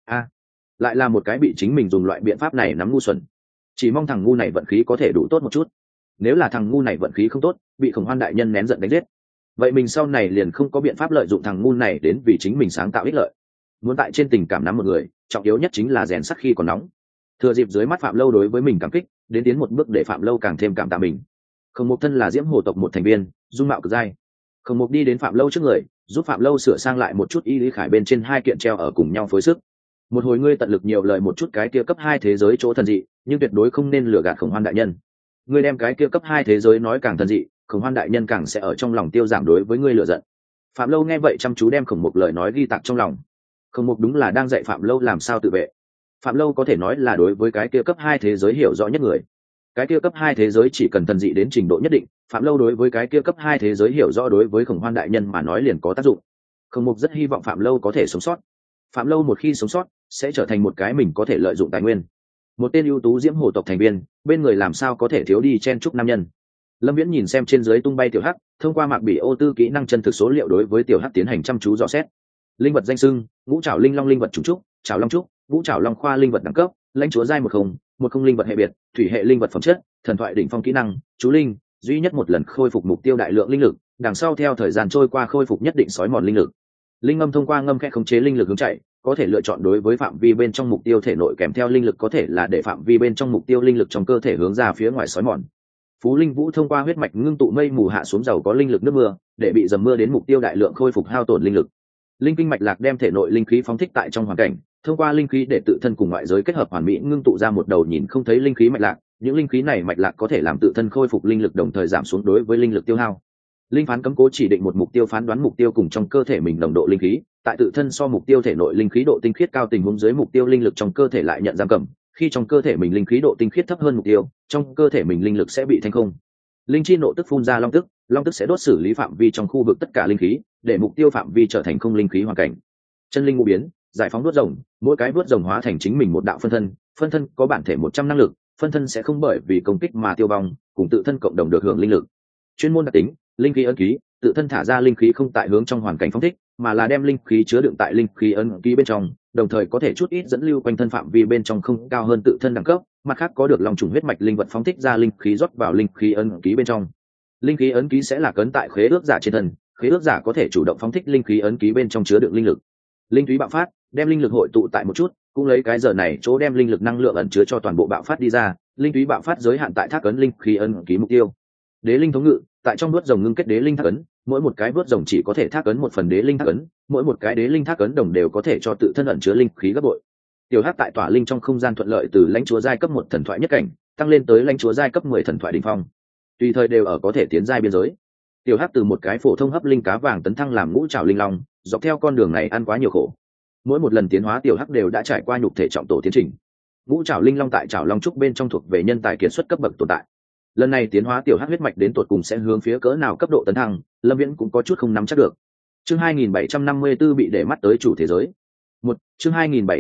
Lại là một cái bị chính mình dùng loại biện pháp này nắm ngu xuẩn. Chỉ mong thằng ngu này vận khí có thể đủ tốt một chút. Nếu là thằng ngu này vận khí không tốt, bị Khổng Hoan đại nhân nén giận đánh giết, vậy mình sau này liền không có biện pháp lợi dụng thằng ngu này đến vì chính mình sáng tạo ích lợi. Muốn tại trên tình cảm nắm một người, trọng yếu nhất chính là rèn sắt khi còn nóng. Thừa dịp dưới mắt Phạm Lâu đối với mình cảm kích, đến tiến một bước để Phạm Lâu càng thêm cảm tạ mình. Khổng Mục thân là Diễm Hồ tộc một thành viên, dung mạo cực giai. Khổng Mục đi đến Phạm Lâu trước người, giúp Phạm Lâu sửa sang lại một chút y lý khải bên trên hai kiện treo ở cùng nhau phối sức. Một hồi ngươi tận lực nhiều lời một chút cái kia cấp 2 thế giới chỗ thần dị, nhưng tuyệt đối không nên lừa gạt Khổng Hoan đại nhân. Ngươi đem cái kia cấp 2 thế giới nói càng thần dị, Khổng Hoan đại nhân càng sẽ ở trong lòng tiêu giảm đối với ngươi lựa giận. Phạm Lâu nghe vậy chăm chú đem Khổng Mục lời nói ghi tạc trong lòng. Khổng Mục đúng là đang dạy Phạm Lâu làm sao tự vệ. Phạm Lâu có thể nói là đối với cái kia cấp 2 thế giới hiểu rõ nhất người. Cái kia cấp 2 thế giới chỉ cần thần dị đến trình độ nhất định, Phạm Lâu đối với cái kia cấp 2 thế giới hiểu rõ đối với Khổng Hoan đại nhân mà nói liền có tác dụng. Khổng Mục rất hy vọng Phạm Lâu có thể sống sót. Phạm Lâu một khi sống sót, sẽ trở thành một cái mình có thể lợi dụng tài nguyên. Một tên ưu tú Diễm Hồ tộc thành viên, bên người làm sao có thể thiếu đi chen chúc nam nhân. Lâm Viễn nhìn xem trên dưới tung bay tiểu hắc, thông qua mạc bỉ ô tư kỹ năng chân thực số liệu đối với tiểu hắc tiến hành chăm chú dò xét. Linh vật danh xưng: ngũ trảo linh long linh vật trùng trúc, trảo long trúc, ngũ trảo long khoa linh vật đẳng cấp, lãnh chúa giai 10, linh vật hệ biệt, thủy hệ linh vật phẩm chất, thần thoại đỉnh phong kỹ năng, chú linh, duy nhất một lần khôi phục mục tiêu đại lượng linh lực, đằng sau theo thời gian trôi qua khôi phục nhất định sói mòn linh lực. Linh âm thông qua ngâm khẽ khống chế linh lực hướng chạy, có thể lựa chọn đối với phạm vi bên trong mục tiêu thể nội kèm theo linh lực có thể là để phạm vi bên trong mục tiêu linh lực trong cơ thể hướng ra phía ngoài sói mòn. Phú linh vũ thông qua huyết mạch ngưng tụ mây mù hạ xuống giàu có linh lực nước mưa, để bị dầm mưa đến mục tiêu đại lượng khôi phục hao tổn linh lực. Linh kinh mạch lạc đem thể nội linh khí phóng thích tại trong hoàn cảnh, thông qua linh khí để tự thân cùng ngoại giới kết hợp hoàn mỹ ngưng tụ ra một đầu nhìn không thấy linh khí mạch lạc. Những linh khí này mạch lạc có thể làm tự thân khôi phục linh lực đồng thời giảm xuống đối với linh lực tiêu hao. Linh phán cấm cố chỉ định một mục tiêu phán đoán mục tiêu cùng trong cơ thể mình nồng độ linh khí, tại tự thân so mục tiêu thể nội linh khí độ tinh khiết cao tình huống dưới mục tiêu linh lực trong cơ thể lại nhận giam cầm, khi trong cơ thể mình linh khí độ tinh khiết thấp hơn mục tiêu, trong cơ thể mình linh lực sẽ bị thanh không. Linh chi nộ tức phun ra long tức sẽ đốt xử lý phạm vi trong khu vực tất cả linh khí, để mục tiêu phạm vi trở thành không linh khí hoàn cảnh. Chân linh ngũ biến, giải phóng đuốt rồng, mỗi cái đuốt rồng hóa thành chính mình một đạo phân thân có bản thể 100 năng lực, phân thân sẽ không bởi vì công kích mà tiêu vong, cùng tự thân cộng đồng được hưởng linh lực. Chuyên môn đặc tính, linh khí ấn ký, tự thân thả ra linh khí không tại hướng trong hoàn cảnh phóng thích, mà là đem linh khí chứa đựng tại linh khí ấn ký bên trong, đồng thời có thể chút ít dẫn lưu quanh thân phạm vi bên trong không cao hơn tự thân đẳng cấp, mặt khác có được lòng trùng huyết mạch linh vật phóng thích ra linh khí rót vào linh khí ấn ký bên trong. Linh khí ấn ký sẽ là cấn tại khế ước giả trên thân, khế ước giả có thể chủ động phóng thích linh khí ấn ký bên trong chứa đựng linh lực. Linh túy bạo phát, đem linh lực hội tụ tại một chút, cũng lấy cái giờ này chỗ đem linh lực năng lượng ẩn chứa cho toàn bộ bạo phát đi ra, linh túy bạo phát giới hạn tại thác ấn linh khí ấn ký mục tiêu. Đế linh thống ngự, tại trong đuốt rồng ngưng kết đế linh thác ấn, mỗi một cái đuốt rồng chỉ có thể thác ấn một phần đế linh thác ấn, mỗi một cái đế linh thác ấn đồng đều có thể cho tự thân ẩn chứa linh khí gấp bội. Tiểu hắc tại tỏa linh trong không gian thuận lợi từ lãnh chúa giai cấp 1 thần thoại nhất cảnh tăng lên tới lãnh chúa giai cấp 10 thần thoại đỉnh phong, tùy thời đều ở có thể tiến giai biên giới. Tiểu hắc từ một cái phổ thông hấp linh cá vàng tấn thăng làm ngũ trảo linh long, dọc theo con đường này ăn quá nhiều khổ. Mỗi một lần tiến hóa tiểu hắc đều đã trải qua nhục thể trọng tổ tiến trình. Ngũ trảo linh long tại trảo long trúc bên trong thuộc về nhân tài kiệt xuất cấp bậc tồn tại. Lần này tiến hóa tiểu hắc huyết mạch đến tột cùng sẽ hướng phía cỡ nào cấp độ tấn thăng, Lâm Viễn cũng có chút không nắm chắc được. Chương 2754 bị để mắt tới chủ thế giới. Chương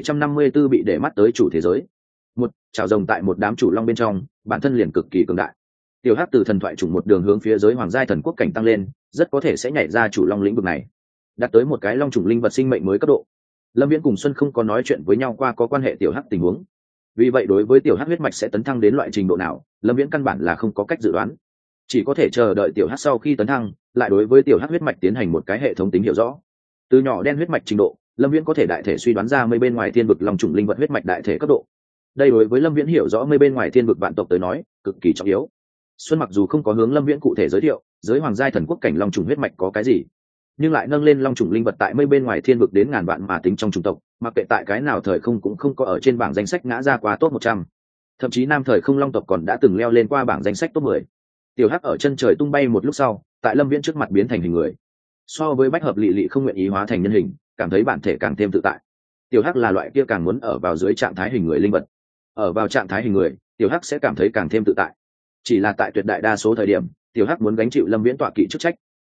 2754 bị để mắt tới chủ thế giới. Chảo rồng tại một đám chủ long bên trong, bản thân liền cực kỳ cường đại. Tiểu hắc từ thần thoại chủng một đường hướng phía giới hoàng giai thần quốc cảnh tăng lên, rất có thể sẽ nhảy ra chủ long lĩnh vực này, đạt tới một cái long chủng linh vật sinh mệnh mới cấp độ. Lâm Viễn cùng Xuân không có nói chuyện với nhau qua có quan hệ tiểu hắc tình huống, vì vậy đối với tiểu hắc huyết mạch sẽ tấn thăng đến loại trình độ nào, Lâm Viễn căn bản là không có cách dự đoán, chỉ có thể chờ đợi tiểu hắc sau khi tấn thăng lại đối với tiểu hắc huyết mạch tiến hành một cái hệ thống tính hiểu rõ. Từ nhỏ đen huyết mạch trình độ, Lâm Viễn có thể đại thể suy đoán ra mây bên ngoài thiên vực long chủng linh vật huyết mạch đại thể cấp độ. Đây đối với Lâm Viễn hiểu rõ mây bên ngoài thiên vực vạn tộc tới nói cực kỳ trọng yếu. Xuân mặc dù không có hướng Lâm Viễn cụ thể giới thiệu giới hoàng giai thần quốc cảnh long chủng huyết mạch có cái gì, nhưng lại nâng lên long chủng linh vật tại mây bên ngoài thiên vực đến ngàn vạn mà tính trong chủng tộc, mặc kệ tại cái nào thời không cũng không có ở trên bảng danh sách ngã ra qua top 100. Thậm chí nam thời không long tộc còn đã từng leo lên qua bảng danh sách top 10. Tiểu hắc ở chân trời tung bay một lúc sau, tại Lâm Viễn trước mặt biến thành hình người. So với bách hợp lị lị không nguyện ý hóa thành nhân hình, cảm thấy bản thể càng thêm tự tại. Tiểu hắc là loại kia càng muốn ở vào dưới trạng thái hình người linh vật. Ở vào trạng thái hình người, tiểu hắc sẽ cảm thấy càng thêm tự tại. Chỉ là tại tuyệt đại đa số thời điểm, tiểu hắc muốn gánh chịu Lâm Viễn tọa kỵ chức trách.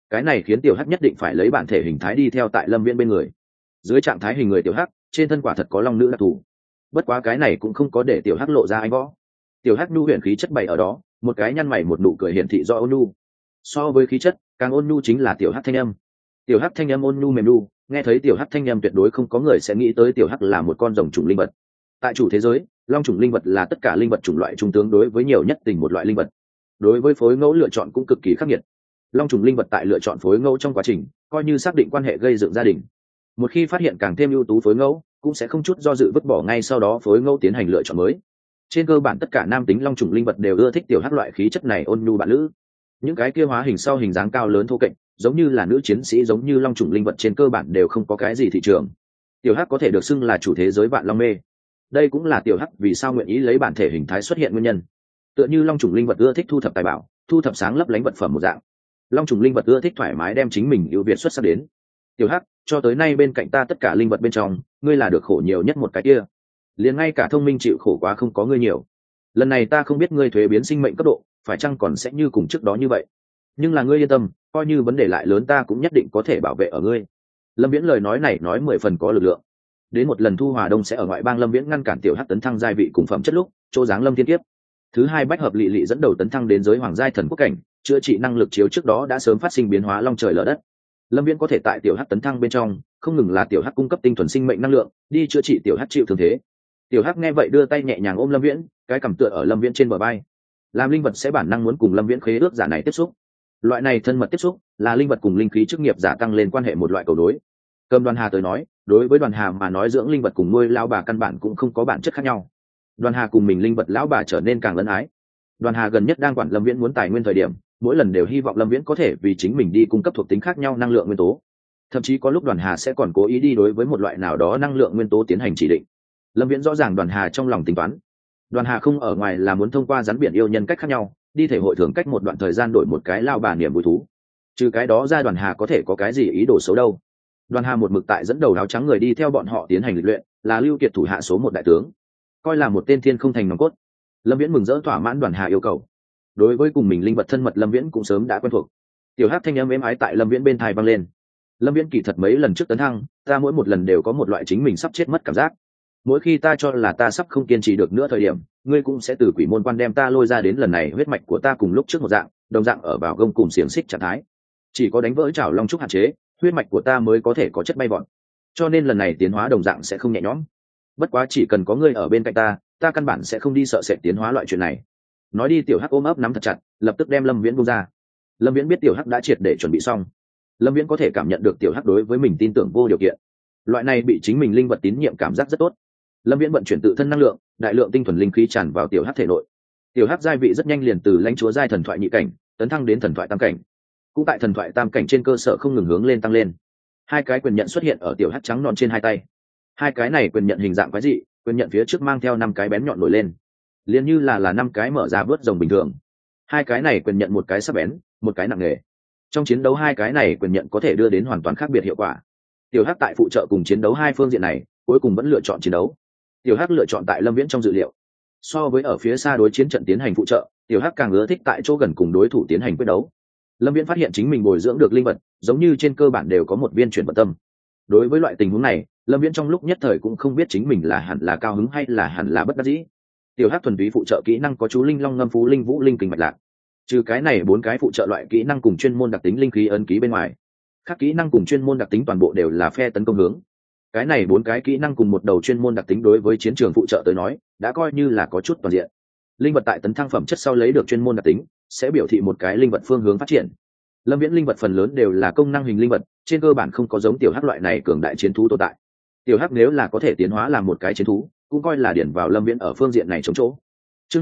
cái này khiến tiểu hắc nhất định phải lấy bản thể hình thái đi theo tại lâm viễn bên người. Dưới trạng thái hình người tiểu hắc trên thân quả thật có long nữ đặc thù, bất quá cái này cũng không có để tiểu hắc lộ ra anh võ. Tiểu hắc nhu huyền khí chất bày ở đó, một cái nhăn mày một nụ cười hiển thị do ôn nhu. So với khí chất càng ôn nhu chính là tiểu hắc thanh âm. Tiểu hắc thanh âm ôn nhu mềm nhu, nghe thấy tiểu hắc thanh âm tuyệt đối không có người sẽ nghĩ tới tiểu hắc là một con rồng chủng linh vật. Tại chủ thế giới, long chủng linh vật là tất cả linh vật chủng loại trung tướng đối với nhiều nhất tình một loại linh vật. Đối với phối ngẫu lựa chọn cũng cực kỳ khắc nghiệt. Long chủng linh vật tại lựa chọn phối ngẫu trong quá trình coi như xác định quan hệ gây dựng gia đình. Một khi phát hiện càng thêm ưu tú phối ngẫu, cũng sẽ không chút do dự vứt bỏ ngay sau đó phối ngẫu tiến hành lựa chọn mới. Trên cơ bản tất cả nam tính long chủng linh vật đều ưa thích tiểu hắc loại khí chất này ôn nhu bạn lữ. Những cái kia hóa hình sau hình dáng cao lớn thô kệch, giống như là nữ chiến sĩ giống như long chủng linh vật trên cơ bản đều không có cái gì thị trường. Tiểu hắc có thể được xưng là chủ thế giới vạn long mê. Đây cũng là tiểu hắc vì sao nguyện ý lấy bản thể hình thái xuất hiện nguyên nhân. Tựa như long chủng linh vật ưa thích thu thập tài bảo, thu thập sáng lấp lánh vật phẩm một dạng, long chủng linh vật ưa thích thoải mái đem chính mình ưu việt xuất sắc đến. Tiểu hắc, cho tới nay bên cạnh ta tất cả linh vật bên trong, ngươi là được khổ nhiều nhất một cái kia, liền ngay cả thông minh chịu khổ quá không có ngươi nhiều. Lần này ta không biết ngươi thuế biến sinh mệnh cấp độ phải chăng còn sẽ như cùng trước đó như vậy, nhưng là ngươi yên tâm, coi như vấn đề lại lớn ta cũng nhất định có thể bảo vệ ở ngươi. Lâm Viễn lời nói này nói 10 phần có lực lượng. Đến một lần thu hòa đông sẽ ở ngoại bang Lâm Viễn ngăn cản tiểu hắc tấn thăng giai vị cùng phẩm chất lúc chỗ dáng lâm thiên kiếp. Thứ hai bách hợp lị lị dẫn đầu tấn thăng đến giới hoàng giai thần quốc cảnh, chữa trị năng lực chiếu trước đó đã sớm phát sinh biến hóa long trời lở đất. Lâm Viễn có thể tại tiểu hắc tấn thăng bên trong không ngừng là tiểu hắc cung cấp tinh thuần sinh mệnh năng lượng đi chữa trị tiểu hắc chịu thương thế. Tiểu hắc nghe vậy đưa tay nhẹ nhàng ôm Lâm Viễn, cái cằm tựa ở Lâm Viễn trên bờ vai. Làm linh vật sẽ bản năng muốn cùng Lâm Viễn khế ước giả này tiếp xúc. Loại này thân mật tiếp xúc là linh vật cùng linh khí chức nghiệp giả tăng lên quan hệ một loại cầu nối. Cầm Đoàn Hà tới nói, đối với Đoàn Hà mà nói dưỡng linh vật cùng nuôi lão bà căn bản cũng không có bản chất khác nhau. Đoàn Hà cùng mình linh vật lão bà trở nên càng lấn ái. Đoàn Hà gần nhất đang quản Lâm Viễn muốn tài nguyên thời điểm, mỗi lần đều hy vọng Lâm Viễn có thể vì chính mình đi cung cấp thuộc tính khác nhau năng lượng nguyên tố. Thậm chí có lúc Đoàn Hà sẽ còn cố ý đi đối với một loại nào đó năng lượng nguyên tố tiến hành chỉ định. Lâm Viễn rõ ràng Đoàn Hà trong lòng tính toán. Đoàn Hà không ở ngoài là muốn thông qua rắn biển yêu nhân cách khác nhau, đi thể hội thường cách một đoạn thời gian đổi một cái lao bà niềm vui thú. Trừ cái đó ra Đoàn Hà có thể có cái gì ý đồ xấu đâu. Đoàn Hà một mực tại dẫn đầu áo trắng người đi theo bọn họ tiến hành lịch luyện, là Lưu Kiệt thủ hạ số 1 đại tướng, coi là một tên thiên không thành nòng cốt. Lâm Viễn mừng rỡ thỏa mãn Đoàn Hà yêu cầu. Đối với cùng mình linh vật thân mật Lâm Viễn cũng sớm đã quen thuộc. Tiểu hắc thanh âm êm ái tại Lâm Viễn bên tai vang lên. Lâm Viễn kỳ thật mấy lần trước tấn thăng, ta mỗi một lần đều có một loại chính mình sắp chết mất cảm giác. Mỗi khi ta cho là ta sắp không kiên trì được nữa thời điểm, ngươi cũng sẽ từ quỷ môn quan đem ta lôi ra đến lần này huyết mạch của ta cùng lúc trước một dạng, đồng dạng ở vào gông cùng xiềng xích trạng thái. Chỉ có đánh vỡ chảo long trúc hạn chế, huyết mạch của ta mới có thể có chất bay vọt. Cho nên lần này tiến hóa đồng dạng sẽ không nhẹ nhõm. Bất quá chỉ cần có ngươi ở bên cạnh ta căn bản sẽ không đi sợ sệt tiến hóa loại chuyện này. Nói đi tiểu hắc ôm ấp nắm thật chặt, lập tức đem Lâm Viễn buông ra. Lâm Viễn biết tiểu hắc đã triệt để chuẩn bị xong. Lâm Viễn có thể cảm nhận được tiểu hắc đối với mình tin tưởng vô điều kiện. Loại này bị chính mình linh vật tín nhiệm cảm giác rất tốt. Lâm Viễn vận chuyển tự thân năng lượng, đại lượng tinh thuần linh khí tràn vào tiểu hắc thể nội. Tiểu hắc giai vị rất nhanh liền từ lãnh chúa giai thần thoại nhị cảnh tấn thăng đến thần thoại tam cảnh. Cũng tại thần thoại tam cảnh trên cơ sở không ngừng hướng lên tăng lên. Hai cái quyền nhận xuất hiện ở tiểu hắc trắng non trên hai tay. Hai cái này quyền nhận hình dạng quái dị, quyền nhận phía trước mang theo 5 cái bén nhọn nổi lên, liền như là 5 cái mở ra vớt rồng bình thường. Hai cái này quyền nhận một cái sắc bén, một cái nặng nề. Trong chiến đấu hai cái này quyền nhận có thể đưa đến hoàn toàn khác biệt hiệu quả. Tiểu hắc tại phụ trợ cùng chiến đấu hai phương diện này, cuối cùng vẫn lựa chọn chiến đấu. Tiểu hắc lựa chọn tại Lâm Viễn trong dự liệu. So với ở phía xa đối chiến trận tiến hành phụ trợ, tiểu hắc càng ưa thích tại chỗ gần cùng đối thủ tiến hành quyết đấu. Lâm Viễn phát hiện chính mình bồi dưỡng được linh vật, giống như trên cơ bản đều có một viên chuyển vật tâm. Đối với loại tình huống này, Lâm Viễn trong lúc nhất thời cũng không biết chính mình là hẳn là cao hứng hay là hẳn là bất đắc dĩ. Tiểu hắc thuần túy phụ trợ kỹ năng có chú linh long ngâm phú linh vũ linh kình mạch lạc. Trừ cái này 4 cái phụ trợ loại kỹ năng cùng chuyên môn đặc tính linh khí ấn ký bên ngoài, các kỹ năng cùng chuyên môn đặc tính toàn bộ đều là phe tấn công hướng. Cái này 4 cái kỹ năng cùng một đầu chuyên môn đặc tính đối với chiến trường phụ trợ tới nói, đã coi như là có chút toàn diện. Linh vật tại tấn thăng phẩm chất sau lấy được chuyên môn đặc tính, sẽ biểu thị một cái linh vật phương hướng phát triển. Lâm Viễn linh vật phần lớn đều là công năng hình linh vật, trên cơ bản không có giống tiểu hắc loại này cường đại chiến thú tồn tại. Tiểu hắc nếu là có thể tiến hóa làm một cái chiến thú, cũng coi là điển vào Lâm Viễn ở phương diện này chống chỗ. Chương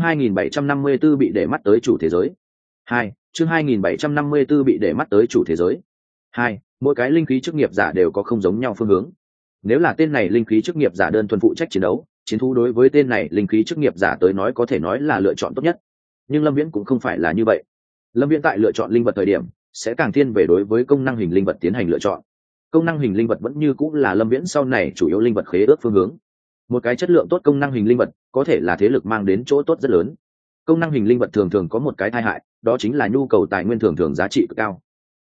2754 bị để mắt tới chủ thế giới. 2. Chương 2754 bị để mắt tới chủ thế giới. 2. Mỗi cái linh khí chức nghiệp giả đều có không giống nhau phương hướng. Nếu là tên này linh khí chức nghiệp giả đơn thuần phụ trách chiến đấu, chiến thú đối với tên này linh khí chức nghiệp giả tới nói có thể nói là lựa chọn tốt nhất. Nhưng Lâm Viễn cũng không phải là như vậy. Lâm Viễn tại lựa chọn linh vật thời điểm, sẽ càng thiên về đối với công năng hình linh vật tiến hành lựa chọn. Công năng hình linh vật vẫn như cũng là Lâm Viễn sau này chủ yếu linh vật khế ước phương hướng. Một cái chất lượng tốt công năng hình linh vật có thể là thế lực mang đến chỗ tốt rất lớn. Công năng hình linh vật thường thường có một cái tai hại, đó chính là nhu cầu tài nguyên thường thường giá trị cực cao.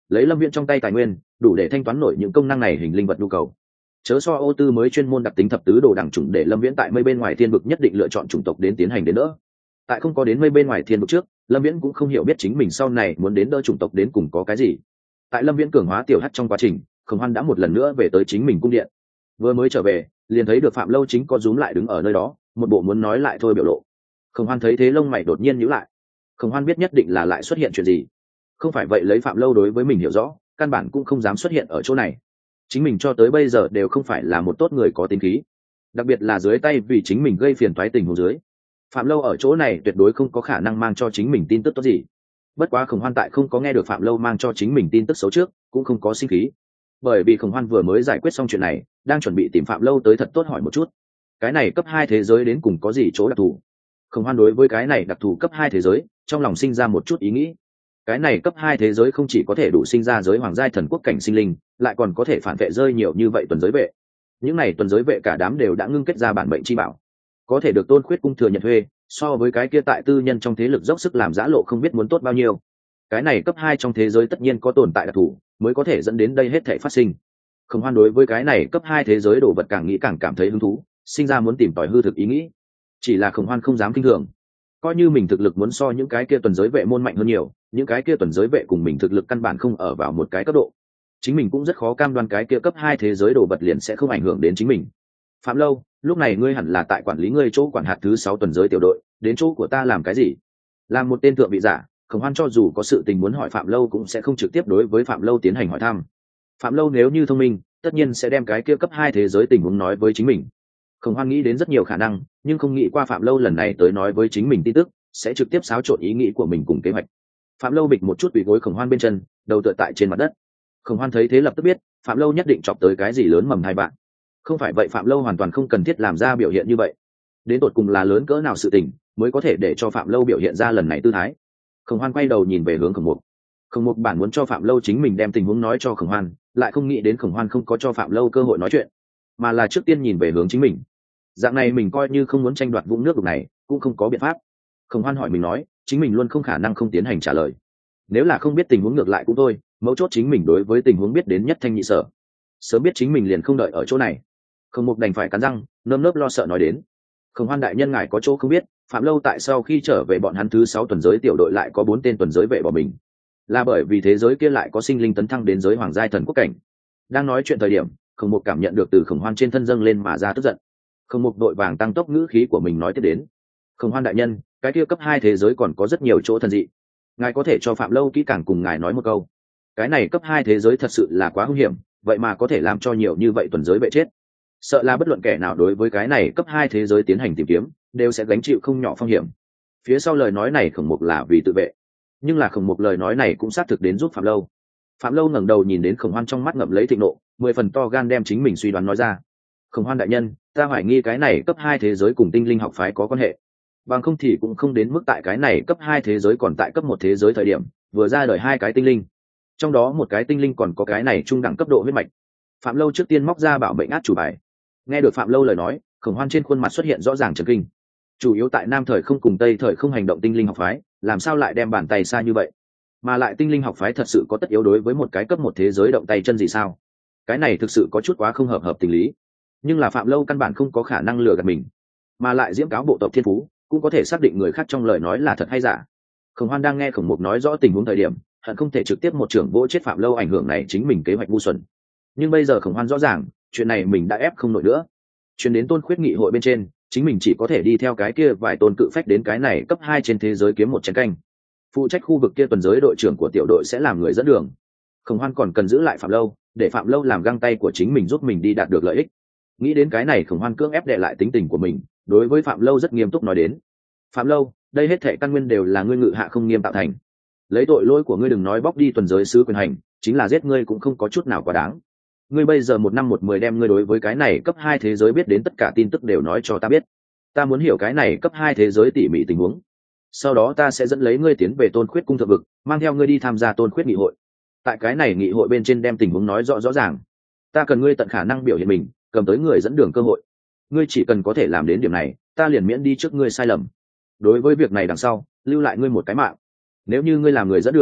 lấy Lâm Viễn trong tay tài nguyên đủ để thanh toán nổi những công năng này hình linh vật nhu cầu. Chớ so ô tư mới chuyên môn đặc tính thập tứ đồ đẳng chủng để Lâm Viễn tại mây bên ngoài thiên vực nhất định lựa chọn chủng tộc đến tiến hành đến đỡ. Tại không có đến mây bên ngoài thiên vực trước, Lâm Viễn cũng không hiểu biết chính mình sau này muốn đến đỡ chủng tộc đến cùng có cái gì. Tại Lâm Viễn cường hóa tiểu hắc trong quá trình, Khổng Hoan đã một lần nữa về tới chính mình cung điện. Vừa mới trở về, liền thấy được Phạm Lâu chính có rúm lại đứng ở nơi đó, một bộ muốn nói lại thôi biểu lộ. Khổng Hoan thấy thế lông mày đột nhiên nhíu lại. Khổng Hoan biết nhất định là lại xuất hiện chuyện gì. Không phải vậy lấy Phạm Lâu đối với mình hiểu rõ, căn bản cũng không dám xuất hiện ở chỗ này. Chính mình cho tới bây giờ đều không phải là một tốt người có tính khí, đặc biệt là dưới tay vì chính mình gây phiền toái tình huống dưới. Phạm Lâu ở chỗ này tuyệt đối không có khả năng mang cho chính mình tin tức tốt gì. Bất quá Khổng Hoan tại không có nghe được Phạm Lâu mang cho chính mình tin tức xấu trước, cũng không có sinh khí, bởi vì Khổng Hoan vừa mới giải quyết xong chuyện này, đang chuẩn bị tìm Phạm Lâu tới thật tốt hỏi một chút, cái này cấp 2 thế giới đến cùng có gì chỗ đặc thù. Khổng Hoan đối với cái này đặc thù cấp 2 thế giới, trong lòng sinh ra một chút ý nghĩ. Cái này cấp 2 thế giới không chỉ có thể đủ sinh ra giới hoàng giai thần quốc cảnh sinh linh, lại còn có thể phản vệ rơi nhiều như vậy tuần giới vệ. Những này tuần giới vệ cả đám đều đã ngưng kết ra bản mệnh chi bảo, có thể được Tôn Khuyết cung thừa nhận thuê, so với cái kia tại tư nhân trong thế lực dốc sức làm giã lộ không biết muốn tốt bao nhiêu. Cái này cấp 2 trong thế giới tất nhiên có tồn tại đặc thù, mới có thể dẫn đến đây hết thảy phát sinh. Khổng Hoan đối với cái này cấp 2 thế giới đồ vật càng nghĩ càng cảm thấy hứng thú, sinh ra muốn tìm tòi hư thực ý nghĩ. Chỉ là Khổng Hoan không dám kinh thường, coi như mình thực lực muốn so những cái kia tuần giới vệ môn mạnh hơn nhiều, những cái kia tuần giới vệ cùng mình thực lực căn bản không ở vào một cái cấp độ, chính mình cũng rất khó cam đoan cái kia cấp 2 thế giới đồ vật liền sẽ không ảnh hưởng đến chính mình. Phạm Lâu, lúc này ngươi hẳn là tại quản lý ngươi chỗ quản hạt thứ 6 tuần giới tiểu đội, đến chỗ của ta làm cái gì? Làm một tên thượng vị giả, Khổng Hoan cho dù có sự tình muốn hỏi Phạm Lâu cũng sẽ không trực tiếp đối với Phạm Lâu tiến hành hỏi thăm. Phạm Lâu nếu như thông minh, tất nhiên sẽ đem cái kia cấp 2 thế giới tình huống nói với chính mình. Khổng Hoan nghĩ đến rất nhiều khả năng, nhưng không nghĩ qua Phạm Lâu lần này tới nói với chính mình tin tức, sẽ trực tiếp xáo trộn ý nghĩ của mình cùng kế hoạch. Phạm Lâu bịch một chút quỳ gối Khổng Hoan bên chân, đầu tựa tại trên mặt đất. Khổng Hoan thấy thế lập tức biết, Phạm Lâu nhất định chọc tới cái gì lớn mầm hai bạn. Không phải vậy Phạm Lâu hoàn toàn không cần thiết làm ra biểu hiện như vậy. Đến tột cùng là lớn cỡ nào sự tình, mới có thể để cho Phạm Lâu biểu hiện ra lần này tư thái. Khổng Hoan quay đầu nhìn về hướng Khổng Mục. Khổng Mục bản muốn cho Phạm Lâu chính mình đem tình huống nói cho Khổng Hoan, lại không nghĩ đến Khổng Hoan không có cho Phạm Lâu cơ hội nói chuyện, mà là trước tiên nhìn về hướng chính mình. Dạng này mình coi như không muốn tranh đoạt vũng nước đục này, cũng không có biện pháp. Khổng Hoan hỏi mình nói, chính mình luôn không khả năng không tiến hành trả lời. Nếu là không biết tình huống ngược lại cũng thôi, mấu chốt chính mình đối với tình huống biết đến nhất thanh nhị sở. Sớm biết chính mình liền không đợi ở chỗ này. Khổng Mục đành phải cắn răng, nơm nớp lo sợ nói đến. Khổng Hoan đại nhân ngài có chỗ không biết, Phạm Lâu tại sau khi trở về bọn hắn thứ 6 tuần giới tiểu đội lại có 4 tên tuần giới vệ bỏ mình. Là bởi vì thế giới kia lại có sinh linh tấn thăng đến giới hoàng giai thần quốc cảnh. Đang nói chuyện thời điểm, Khổng Mục cảm nhận được từ Khổng Hoan trên thân dâng lên mà ra tức giận. Khổng Mục đội vàng tăng tốc ngữ khí của mình nói tiếp đến. Khổng Hoan đại nhân, cái kia cấp 2 thế giới còn có rất nhiều chỗ thần dị. Ngài có thể cho Phạm Lâu kỹ càng cùng ngài nói một câu. Cái này cấp 2 thế giới thật sự là quá hung hiểm, vậy mà có thể làm cho nhiều như vậy tuần giới vệ chết. Sợ là bất luận kẻ nào đối với cái này cấp 2 thế giới tiến hành tìm kiếm, đều sẽ gánh chịu không nhỏ phong hiểm. Phía sau lời nói này Khổng Mục là vì tự vệ, nhưng là Khổng Mục lời nói này cũng xác thực đến giúp Phạm Lâu. Phạm Lâu ngẩng đầu nhìn đến Khổng Hoan trong mắt ngậm lấy thịnh nộ, 10 phần to gan đem chính mình suy đoán nói ra. Khổng Hoan đại nhân, ta hoài nghi cái này cấp 2 thế giới cùng tinh linh học phái có quan hệ. Bằng không thì cũng không đến mức tại cái này cấp 2 thế giới còn tại cấp 1 thế giới thời điểm, vừa ra đời 2 cái tinh linh. Trong đó một cái tinh linh còn có cái này trung đẳng cấp độ huyết mạch. Phạm Lâu trước tiên móc ra bảo mệnh át chủ bài. Nghe được Phạm Lâu lời nói, Khổng Hoan trên khuôn mặt xuất hiện rõ ràng chấn kinh. Chủ yếu tại Nam thời không cùng Tây thời không hành động tinh linh học phái, làm sao lại đem bàn tay xa như vậy? Mà lại tinh linh học phái thật sự có tất yếu đối với một cái cấp 1 thế giới động tay chân gì sao? Cái này thực sự có chút quá không hợp tình lý. Nhưng là Phạm Lâu căn bản không có khả năng lừa gạt mình, mà lại diễm cáo bộ tộc thiên phú, cũng có thể xác định người khác trong lời nói là thật hay giả. Khổng Hoan đang nghe Khổng Mục nói rõ tình huống thời điểm, hận không thể trực tiếp một trưởng vỗ chết Phạm Lâu ảnh hưởng này chính mình kế hoạch ngu xuẩn. Nhưng bây giờ Khổng Hoan rõ ràng, chuyện này mình đã ép không nổi nữa. Chuyển đến Tôn Khuyết nghị hội bên trên, chính mình chỉ có thể đi theo cái kia vài tôn cự phách đến cái này cấp 2 trên thế giới kiếm một chén canh. Phụ trách khu vực kia tuần giới đội trưởng của tiểu đội sẽ làm người dẫn đường. Khổng Hoan còn cần giữ lại Phạm Lâu, để Phạm Lâu làm găng tay của chính mình giúp mình đi đạt được lợi ích. Nghĩ đến cái này Khổng Hoan cưỡng ép đè lại tính tình của mình, đối với Phạm Lâu rất nghiêm túc nói đến. Phạm Lâu, đây hết thảy căn nguyên đều là ngươi ngự hạ không nghiêm tạo thành. Lấy tội lỗi của ngươi đừng nói bóc đi tuần giới sứ quyền hành, chính là giết ngươi cũng không có chút nào quá đáng. Ngươi bây giờ 1 năm 10 đem ngươi đối với cái này cấp 2 thế giới biết đến tất cả tin tức đều nói cho ta biết. Ta muốn hiểu cái này cấp 2 thế giới tỉ mỉ tình huống. Sau đó ta sẽ dẫn lấy ngươi tiến về Tôn Khuyết cung thượng vực, mang theo ngươi đi tham gia Tôn Khuyết nghị hội. Tại cái này nghị hội bên trên đem tình huống nói rõ ràng. Ta cần ngươi tận khả năng biểu hiện mình, cầm tới người dẫn đường cơ hội. Ngươi chỉ cần có thể làm đến điểm này, ta liền miễn đi trước ngươi sai lầm. Đối với việc này đằng sau, lưu lại ngươi một cái mạng. Nếu như ngươi làm người dẫn đường,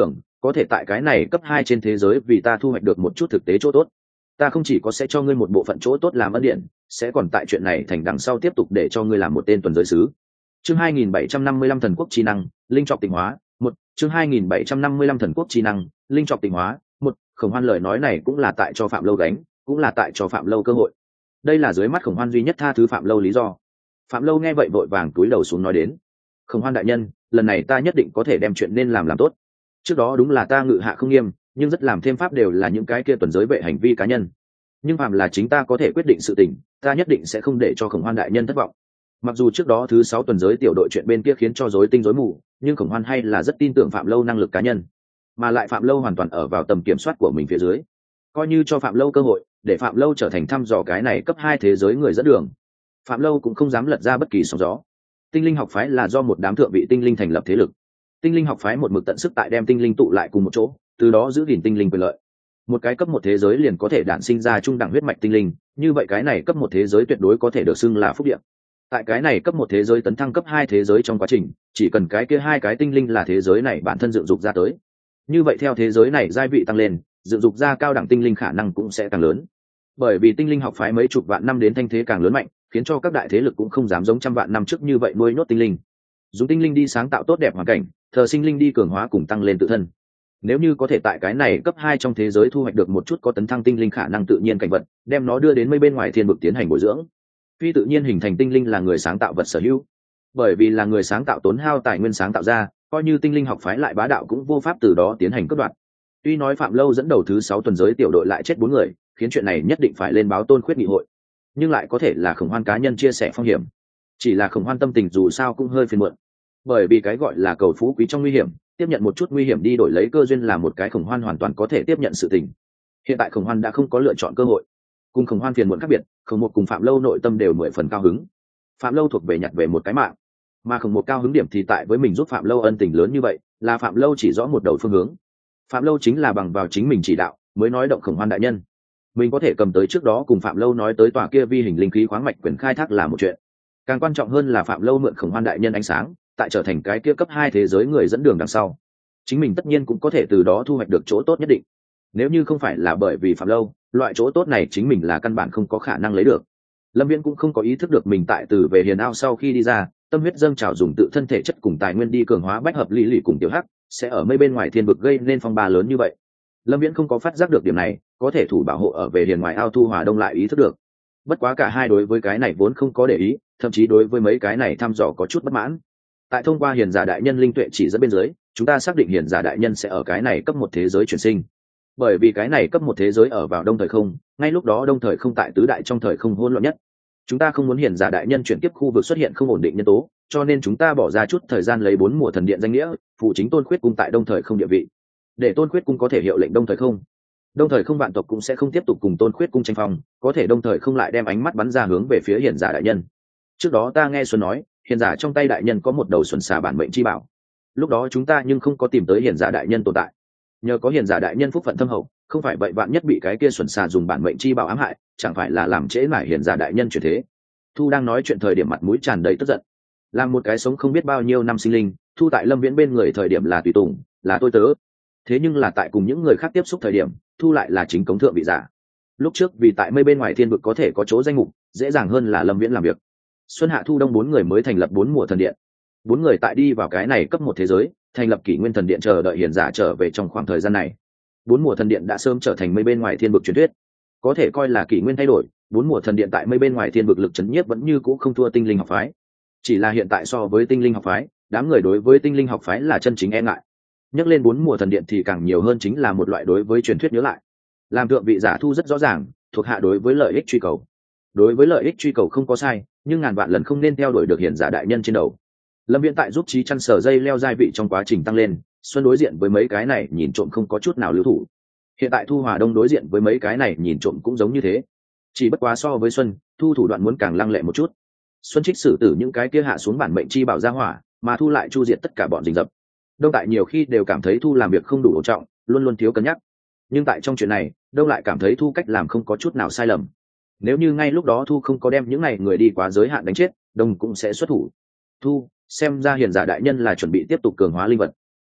có thể tại cái này cấp 2 trên thế giới vì ta thu hoạch được một chút thực tế chỗ tốt. Ta không chỉ có sẽ cho ngươi một bộ phận chỗ tốt làm ân điển, sẽ còn tại chuyện này thành đằng sau tiếp tục để cho ngươi làm một tên tuần giới sứ. Chương 2755 thần quốc chi năng, linh trọng tịnh hóa, một chương 2755 thần quốc chi năng, linh trọng tịnh hóa, một Khổng Hoan lời nói này cũng là tại cho Phạm Lâu gánh, cũng là tại cho Phạm Lâu cơ hội. Đây là dưới mắt Khổng Hoan duy nhất tha thứ Phạm Lâu lý do. Phạm Lâu nghe vậy vội vàng cúi đầu xuống nói đến: Khổng Hoan đại nhân, lần này ta nhất định có thể đem chuyện nên làm tốt. Trước đó đúng là ta ngự hạ không nghiêm, nhưng rất làm thêm pháp đều là những cái kia tuần giới vệ hành vi cá nhân. Nhưng phàm là chính ta có thể quyết định sự tình, ta nhất định sẽ không để cho Khổng Hoan đại nhân thất vọng. Mặc dù trước đó thứ 6 tuần giới tiểu đội chuyện bên kia khiến cho rối tinh rối mù, nhưng Khổng Hoan hay là rất tin tưởng Phạm Lâu năng lực cá nhân, mà lại Phạm Lâu hoàn toàn ở vào tầm kiểm soát của mình phía dưới. Coi như cho Phạm Lâu cơ hội, để Phạm Lâu trở thành thăm dò cái này cấp 2 thế giới người dẫn đường, Phạm Lâu cũng không dám lật ra bất kỳ sóng gió. Tinh linh học phái là do một đám thượng vị tinh linh thành lập thế lực. Tinh linh học phái một mực tận sức tại đem tinh linh tụ lại cùng một chỗ, từ đó giữ gìn tinh linh quyền lợi. Một cái cấp 1 thế giới liền có thể đản sinh ra trung đẳng huyết mạch tinh linh, như vậy cái này cấp 1 thế giới tuyệt đối có thể được xưng là phúc địa. Tại cái này cấp 1 thế giới tấn thăng cấp 2 thế giới trong quá trình, chỉ cần cái kia 2 cái tinh linh là thế giới này bản thân dựng dục ra tới. Như vậy theo thế giới này giai vị tăng lên, dựng dục ra cao đẳng tinh linh khả năng cũng sẽ càng lớn. Bởi vì tinh linh học phái mấy chục vạn năm đến thanh thế càng lớn mạnh, khiến cho các đại thế lực cũng không dám giống trăm vạn năm trước như vậy nuôi nhốt tinh linh. Dùng tinh linh đi sáng tạo tốt đẹp hoàn cảnh, thờ sinh linh đi cường hóa cùng tăng lên tự thân. Nếu như có thể tại cái này cấp 2 trong thế giới thu hoạch được một chút có tấn thăng tinh linh khả năng tự nhiên cảnh vật, đem nó đưa đến mây bên ngoài thiên vực tiến hành bồi dưỡng. Phi tự nhiên hình thành tinh linh là người sáng tạo vật sở hữu. Bởi vì là người sáng tạo tốn hao tài nguyên sáng tạo ra, coi như tinh linh học phái lại bá đạo cũng vô pháp từ đó tiến hành cắt đoạn. Tuy nói Phạm Lâu dẫn đầu thứ 6 tuần giới tiểu đội lại chết 4 người, khiến chuyện này nhất định phải lên báo Tôn Khuyết nghị hội, nhưng lại có thể là Khổng Hoan cá nhân chia sẻ phong hiểm. Chỉ là Khổng Hoan tâm tình dù sao cũng hơi phiền muộn, bởi vì cái gọi là cầu phú quý trong nguy hiểm, tiếp nhận một chút nguy hiểm đi đổi lấy cơ duyên là một cái Khổng Hoan hoàn toàn có thể tiếp nhận sự tình. Hiện tại Khổng Hoan đã không có lựa chọn cơ hội. Cùng Khổng Hoan phiền muộn khác biệt, Khổng Một cùng Phạm Lâu nội tâm đều 10 phần cao hứng. Phạm Lâu thuộc về nhặt về một cái mạng, mà Khổng Một cao hứng điểm thì tại với mình giúp Phạm Lâu ân tình lớn như vậy, là Phạm Lâu chỉ rõ một đầu phương hướng. Phạm Lâu chính là bằng vào chính mình chỉ đạo mới nói động Khổng Hoan đại nhân. Mình có thể cầm tới trước đó cùng Phạm Lâu nói tới tòa kia vi hình linh khí khoáng mạch quyền khai thác là một chuyện. Càng quan trọng hơn là Phạm Lâu mượn Khổng Hoan đại nhân ánh sáng, tại trở thành cái kia cấp 2 thế giới người dẫn đường đằng sau, chính mình tất nhiên cũng có thể từ đó thu hoạch được chỗ tốt nhất định. Nếu như không phải là bởi vì Phạm Lâu, loại chỗ tốt này chính mình là căn bản không có khả năng lấy được. Lâm Viễn cũng không có ý thức được mình tại từ về Hiền Ao sau khi đi ra, tâm huyết dâng trào dùng tự thân thể chất cùng tài nguyên đi cường hóa bách hợp lý cùng tiểu hắc, sẽ ở mây bên ngoài thiên vực gây nên phong ba lớn như vậy. Lâm Viễn không có phát giác được điểm này, có thể thủ bảo hộ ở về Hiền ngoài ao Thu Hòa Đông lại ý thức được. Bất quá cả hai đối với cái này vốn không có để ý, thậm chí đối với mấy cái này thăm dò có chút bất mãn. Tại thông qua Hiền giả đại nhân linh tuệ chỉ dẫn bên dưới, chúng ta xác định Hiền giả đại nhân sẽ ở cái này cấp 1 thế giới chuyển sinh. Bởi vì cái này cấp 1 thế giới ở vào đông thời không, ngay lúc đó đông thời không tại tứ đại trong thời không hỗn loạn nhất. Chúng ta không muốn Hiền giả đại nhân chuyển kiếp khu vực xuất hiện không ổn định nhân tố, cho nên chúng ta bỏ ra chút thời gian lấy 4 mùa thần điện danh nghĩa, phụ chính Tôn Khuyết cung tại đông thời không địa vị, để Tôn Khuyết cung có thể hiệu lệnh đông thời không. Đông thời không vạn tộc cũng sẽ không tiếp tục cùng Tôn Khuyết cung tranh phong, có thể đông thời không lại đem ánh mắt bắn ra hướng về phía Hiền giả đại nhân. Trước đó ta nghe Xuân nói, Hiền giả trong tay đại nhân có một đầu xuẩn xà bản mệnh chi bảo. Lúc đó chúng ta nhưng không có tìm tới Hiền giả đại nhân tồn tại. Nhờ có Hiền giả đại nhân phúc phận thâm hậu, không phải vậy vạn nhất bị cái kia xuẩn xà dùng bản mệnh chi bảo ám hại, chẳng phải là làm trễ nải Hiền giả đại nhân chuyển thế. Thu đang nói chuyện thời điểm mặt mũi tràn đầy tức giận. Làm một cái sống không biết bao nhiêu năm sinh linh, Thu tại Lâm Viễn bên người thời điểm là tùy tùng, là tôi tớ. Thế nhưng là tại cùng những người khác tiếp xúc thời điểm, Thu lại là chính cống thượng vị giả. Lúc trước vì tại mây bên ngoài thiên vực có thể có chỗ danh mục, dễ dàng hơn là Lâm Viễn làm việc. Xuân Hạ Thu Đông 4 người mới thành lập 4 mùa thần điện. 4 người tại đi vào cái này cấp 1 thế giới, thành lập Kỷ Nguyên thần điện chờ đợi Hiền giả trở về trong khoảng thời gian này. 4 mùa thần điện đã sớm trở thành mây bên ngoài thiên vực truyền thuyết, có thể coi là Kỷ Nguyên thay đổi. 4 mùa thần điện tại mây bên ngoài thiên vực lực chấn nhiếp vẫn như cũ không thua tinh linh học phái. Chỉ là hiện tại so với tinh linh học phái, đám người đối với tinh linh học phái là chân chính e ngại. Nhắc lên 4 mùa thần điện thì càng nhiều hơn chính là một loại đối với truyền thuyết nhớ lại. Làm thượng vị giả Thu rất rõ ràng, thuộc hạ đối với lợi ích truy cầu. Đối với lợi ích truy cầu không có sai, nhưng ngàn vạn lần không nên theo đuổi được Hiền giả đại nhân trên đầu. Lâm Viễn tại giúp trí chăn sở dây leo giai vị trong quá trình tăng lên, Xuân đối diện với mấy cái này nhìn trộm không có chút nào lưu thủ. Hiện tại Thu Hòa Đông đối diện với mấy cái này nhìn trộm cũng giống như thế. Chỉ bất quá so với Xuân, Thu thủ đoạn muốn càng lăng lệ một chút. Xuân trích xử tử những cái kia hạ xuống bản mệnh chi bảo ra hỏa, mà Thu lại chu diệt tất cả bọn rình rập. Đông tại nhiều khi đều cảm thấy Thu làm việc không đủ ổn trọng, luôn luôn thiếu cân nhắc. Nhưng tại trong chuyện này, Đông lại cảm thấy Thu cách làm không có chút nào sai lầm. Nếu như ngay lúc đó Thu không có đem những này người đi quá giới hạn đánh chết, Đông cũng sẽ xuất thủ. Thu, xem ra Hiền giả đại nhân là chuẩn bị tiếp tục cường hóa linh vật.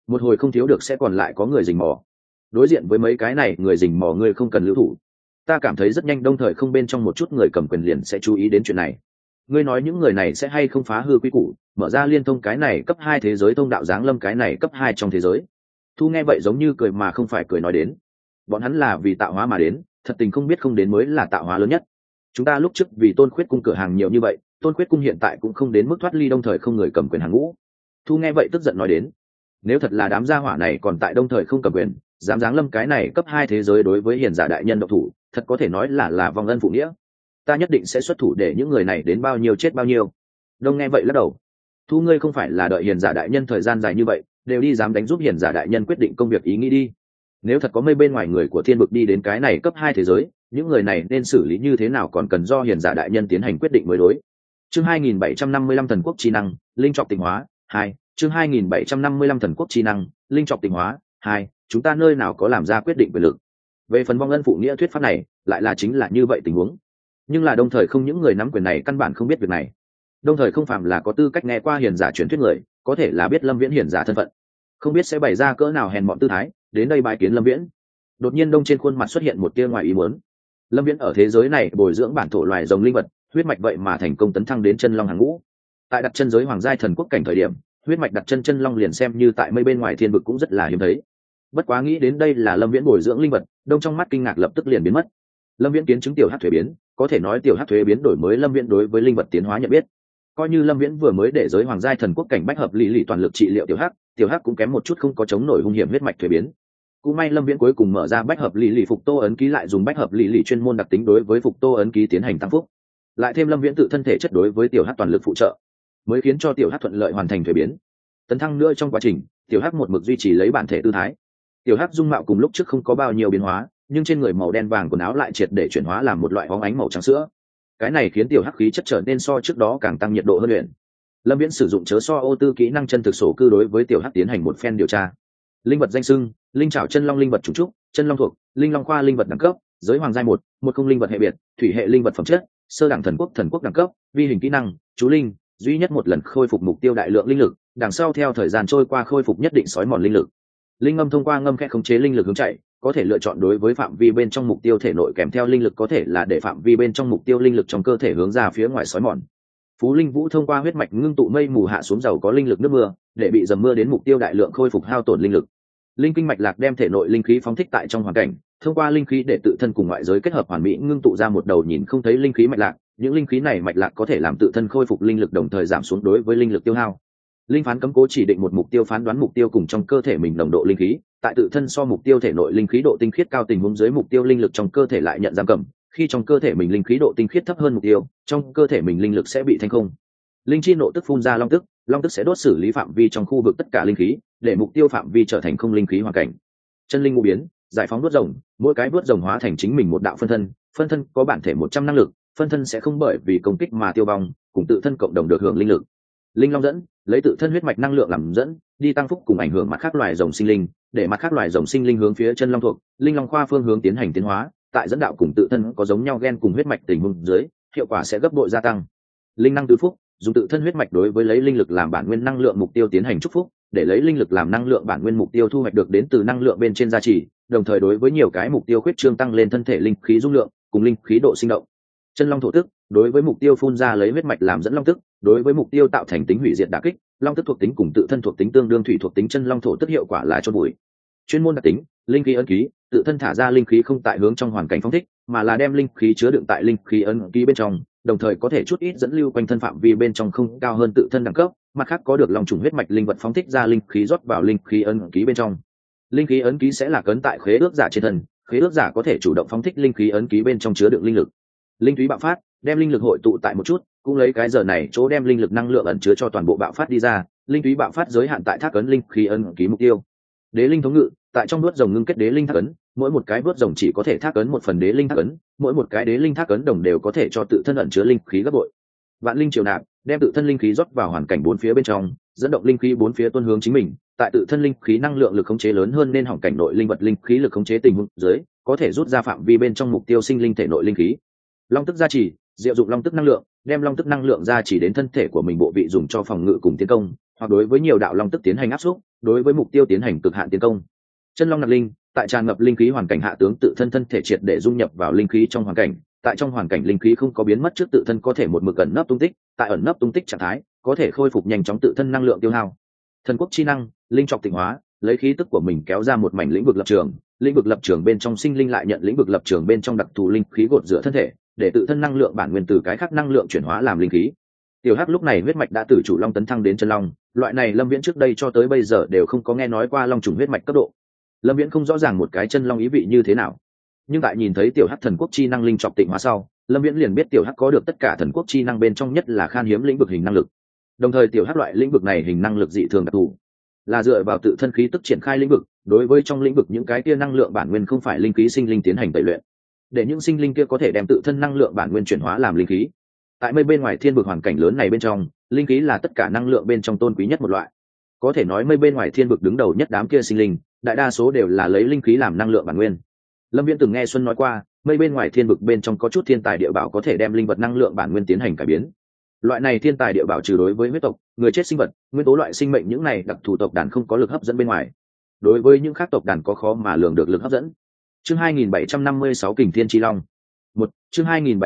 một hồi không thiếu được sẽ còn lại có người rình mò. Đối diện với mấy cái này người rình mò ngươi không cần lưu thủ. Ta cảm thấy rất nhanh Đông Thời không bên trong một chút người cầm quyền liền sẽ chú ý đến chuyện này. Ngươi nói những người này sẽ hay không phá hư quy củ, mở ra liên thông cái này cấp 2 thế giới thông đạo giáng lâm cái này cấp 2 trong thế giới. Thu nghe vậy giống như cười mà không phải cười nói đến. Bọn hắn là vì tạo hóa mà đến, thật tình không biết không đến mới là tạo hóa lớn nhất. Chúng ta lúc trước vì Tôn Khuyết cung cửa hàng nhiều như vậy, Tôn Khuyết cung hiện tại cũng không đến mức thoát ly Đông Thời không người cầm quyền hàng ngũ. Thu nghe vậy tức giận nói đến. Nếu thật là đám gia hỏa này còn tại Đông Thời không cầm quyền, dám giáng lâm cái này cấp 2 thế giới đối với hiền giả đại nhân độc thủ, thật có thể nói là vong ân phụ nghĩa. Ta nhất định sẽ xuất thủ để những người này đến bao nhiêu chết bao nhiêu. Đông nghe vậy lắc đầu. Thu ngươi không phải là đợi hiền giả đại nhân thời gian dài như vậy, đều đi dám đánh giúp hiền giả đại nhân quyết định công việc ý nghĩ đi. Nếu thật có mây bên ngoài người của thiên vực đi đến cái này cấp 2 thế giới, những người này nên xử lý như thế nào còn cần do hiền giả đại nhân tiến hành quyết định mới đối. Chương 2755 thần quốc chi năng, linh trọc tịnh hóa 2. Chương 2755 thần quốc chi năng, linh trọc tịnh hóa 2. Chúng ta nơi nào có làm ra quyết định quyền lực. Về phần vong ân phụ nghĩa thuyết pháp này, lại là chính là như vậy tình huống. Nhưng là Đông Thời không những người nắm quyền này căn bản không biết việc này. Đông Thời không phạm là có tư cách nghe qua hiền giả truyền thuyết người, có thể là biết Lâm Viễn hiền giả thân phận, không biết sẽ bày ra cỡ nào hèn mọn tư thái đến đây bài kiến Lâm Viễn. Đột nhiên Đông trên khuôn mặt xuất hiện một tia ngoài ý muốn. Lâm Viễn ở thế giới này bồi dưỡng bản thổ loài rồng linh vật, huyết mạch vậy mà thành công tấn thăng đến chân long hàng ngũ. Tại đặt chân giới hoàng giai thần quốc cảnh thời điểm, huyết mạch đặt chân long liền xem như tại mây bên ngoài thiên vực cũng rất là hiếm thấy. Bất quá nghĩ đến đây là Lâm Viễn bồi dưỡng linh vật, Đông trong mắt kinh ngạc lập tức liền biến mất. Lâm Viễn kiến chứng tiểu hắc thuế biến, có thể nói tiểu hắc thuế biến đổi mới Lâm Viễn đối với linh vật tiến hóa nhận biết. Coi như Lâm Viễn vừa mới để giới hoàng giai thần quốc cảnh bách hợp lý lì toàn lực trị liệu tiểu hắc cũng kém một chút không có chống nổi hung hiểm huyết mạch thuế biến. Cũng may Lâm Viễn cuối cùng mở ra bách hợp lý lì phục tô ấn ký, lại dùng bách hợp lý lì chuyên môn đặc tính đối với phục tô ấn ký tiến hành tăng phúc, lại thêm Lâm Viễn tự thân thể chất đối với tiểu hắc toàn lực phụ trợ, mới khiến cho tiểu hắc thuận lợi hoàn thành thuế biến. Tấn thăng nữa trong quá trình, tiểu hắc một mực duy trì lấy bản thể tư thái. Tiểu hắc dung mạo cùng lúc trước không có bao nhiêu biến hóa, nhưng trên người màu đen vàng quần áo lại triệt để chuyển hóa làm một loại bóng ánh màu trắng sữa. Cái này khiến tiểu hắc khí chất trở nên so trước đó càng tăng nhiệt độ hơn luyện. Lâm Viễn sử dụng chớ so ô tư kỹ năng chân thực sổ cư đối với tiểu hắc tiến hành một phen điều tra. Linh vật danh xưng: linh trảo chân long linh vật chủng trúc, chân long thuộc, linh long khoa linh vật đẳng cấp, giới hoàng giai 1 không linh vật hệ biệt, thủy hệ linh vật phẩm chất, sơ đẳng thần quốc đẳng cấp, vi hình kỹ năng, chú linh, duy nhất một lần khôi phục mục tiêu đại lượng linh lực, đằng sau theo thời gian trôi qua khôi phục nhất định sói mòn linh lực. Linh ngâm thông qua ngâm khẽ khống chế linh lực hướng chạy, có thể lựa chọn đối với phạm vi bên trong mục tiêu thể nội kèm theo linh lực, có thể là để phạm vi bên trong mục tiêu linh lực trong cơ thể hướng ra phía ngoài sói mòn. Phú linh vũ thông qua huyết mạch ngưng tụ mây mù hạ xuống giàu có linh lực nước mưa, để bị dầm mưa đến mục tiêu đại lượng khôi phục hao tổn linh lực. Linh kinh mạch lạc đem thể nội linh khí phóng thích tại trong hoàn cảnh, thông qua linh khí để tự thân cùng ngoại giới kết hợp hoàn mỹ ngưng tụ ra một đầu nhìn không thấy linh khí mạch lạc. Những linh khí này mạch lạc có thể làm tự thân khôi phục linh lực, đồng thời giảm xuống đối với linh lực tiêu hao. Linh phán cấm cố chỉ định một mục tiêu, phán đoán mục tiêu cùng trong cơ thể mình nồng độ linh khí, tại tự thân so mục tiêu thể nội linh khí độ tinh khiết cao tình huống dưới, mục tiêu linh lực trong cơ thể lại nhận giam cầm. Khi trong cơ thể mình linh khí độ tinh khiết thấp hơn mục tiêu, trong cơ thể mình linh lực sẽ bị thanh không. Linh chi nộ tức phun ra long tức sẽ đốt xử lý phạm vi trong khu vực tất cả linh khí, để mục tiêu phạm vi trở thành không linh khí hoàn cảnh. Chân linh ngũ biến, giải phóng vớt rồng, mỗi cái vớt rồng hóa thành chính mình một đạo phân thân có bản thể 100 năng lực, phân thân sẽ không bởi vì công kích mà tiêu vong, cùng tự thân cộng đồng được hưởng linh lực. Linh long dẫn, lấy tự thân huyết mạch năng lượng làm dẫn, đi tăng phúc cùng ảnh hưởng mặt khác loài rồng sinh linh, để mặt khác loài rồng sinh linh hướng phía chân long thuộc, linh long khoa phương hướng tiến hành tiến hóa, tại dẫn đạo cùng tự thân có giống nhau gen cùng huyết mạch tình huống dưới, hiệu quả sẽ gấp bội gia tăng. Linh năng tứ phúc, dùng tự thân huyết mạch đối với lấy linh lực làm bản nguyên năng lượng mục tiêu tiến hành chúc phúc, để lấy linh lực làm năng lượng bản nguyên mục tiêu thu hoạch được đến từ năng lượng bên trên gia trì, đồng thời đối với nhiều cái mục tiêu khuyết trương tăng lên thân thể linh khí dung lượng cùng linh khí độ sinh động. Chân long thổ tức, đối với mục tiêu phun ra lấy huyết mạch làm dẫn long tức, đối với mục tiêu tạo thành tính hủy diệt đả kích, long tức thuộc tính cùng tự thân thuộc tính tương đương, thủy thuộc tính chân long thổ tức hiệu quả là chôn bụi. Chuyên môn đặc tính, linh khí ấn ký, tự thân thả ra linh khí không tại hướng trong hoàn cảnh phóng thích, mà là đem linh khí chứa đựng tại linh khí ấn ký bên trong, đồng thời có thể chút ít dẫn lưu quanh thân phạm vi bên trong không cao hơn tự thân đẳng cấp, mặt khác có được lòng trùng huyết mạch linh vật phóng thích ra linh khí rót vào linh khí ấn ký bên trong. Linh khí ấn ký sẽ là cấn tại khế ước giả trên thân, khế ước giả có thể chủ động phóng thích linh khí ấn ký bên trong chứa đựng linh lực. Linh túy bạo phát, đem linh lực hội tụ tại một chút, cũng lấy cái giờ này chỗ đem linh lực năng lượng ẩn chứa cho toàn bộ bạo phát đi ra. Linh túy bạo phát giới hạn tại thác ấn linh khí ấn ký mục tiêu. Đế linh thống ngự, tại trong đuốt rồng ngưng kết đế linh thác ấn, mỗi một cái đuốt rồng chỉ có thể thác ấn một phần đế linh thác ấn, mỗi một cái đế linh thác ấn đồng đều có thể cho tự thân ẩn chứa linh khí gấp bội. Vạn linh triều nạp, đem tự thân linh khí rót vào hoàn cảnh bốn phía bên trong, dẫn động linh khí bốn phía tuôn hướng chính mình, tại tự thân linh khí năng lượng lực khống chế lớn hơn nên hoàn cảnh nội linh vật linh khí lực khống chế tình huống dưới, có thể rút ra phạm vi bên trong mục tiêu sinh linh thể nội linh khí. Long tức gia trì, diệu dụng long tức năng lượng, đem long tức năng lượng gia trì đến thân thể của mình bộ vị dùng cho phòng ngự cùng tiến công, hoặc đối với nhiều đạo long tức tiến hành áp xúc, đối với mục tiêu tiến hành cực hạn tiến công. Chân long nạp linh, tại tràn ngập linh khí hoàn cảnh hạ tướng tự thân thân thể triệt để dung nhập vào linh khí trong hoàn cảnh, tại trong hoàn cảnh linh khí không có biến mất trước tự thân có thể một mực ẩn nấp tung tích, tại ẩn nấp tung tích trạng thái có thể khôi phục nhanh chóng tự thân năng lượng tiêu hao. Thần quốc chi năng, linh trọc tịnh hóa, lấy khí tức của mình kéo ra một mảnh lĩnh vực lập trường, lĩnh vực lập trường bên trong sinh linh lại nhận lĩnh vực lập trường bên trong đặc thù linh khí gột rửa thân thể, để tự thân năng lượng bản nguyên từ cái khác năng lượng chuyển hóa làm linh khí. Tiểu Hắc lúc này huyết mạch đã từ chủ long tấn thăng đến chân long, loại này Lâm Viễn trước đây cho tới bây giờ đều không có nghe nói qua long trùng huyết mạch cấp độ. Lâm Viễn không rõ ràng một cái chân long ý vị như thế nào, nhưng tại nhìn thấy Tiểu Hắc thần quốc chi năng linh trọc tịnh hóa sau, Lâm Viễn liền biết Tiểu Hắc có được tất cả thần quốc chi năng bên trong nhất là khan hiếm lĩnh vực hình năng lực. Đồng thời Tiểu Hắc loại lĩnh vực này hình năng lực dị thường đặc thù, là dựa vào tự thân khí tức triển khai lĩnh vực, đối với trong lĩnh vực những cái kia năng lượng bản nguyên không phải linh khí sinh linh tiến hành tẩy luyện, để những sinh linh kia có thể đem tự thân năng lượng bản nguyên chuyển hóa làm linh khí. Tại mây bên ngoài thiên vực hoàn cảnh lớn này bên trong, linh khí là tất cả năng lượng bên trong tôn quý nhất một loại. Có thể nói mây bên ngoài thiên vực đứng đầu nhất đám kia sinh linh, đại đa số đều là lấy linh khí làm năng lượng bản nguyên. Lâm Viễn từng nghe Xuân nói qua, mây bên ngoài thiên vực bên trong có chút thiên tài địa bảo có thể đem linh vật năng lượng bản nguyên tiến hành cải biến. Loại này thiên tài địa bảo trừ đối với huyết tộc, người chết sinh vật, nguyên tố loại sinh mệnh những này đặc thù tộc đàn không có lực hấp dẫn bên ngoài. Đối với những khác tộc đàn có khó mà lường được lực hấp dẫn. Chương 2756 Kình Thiên Chi Long. Một, chương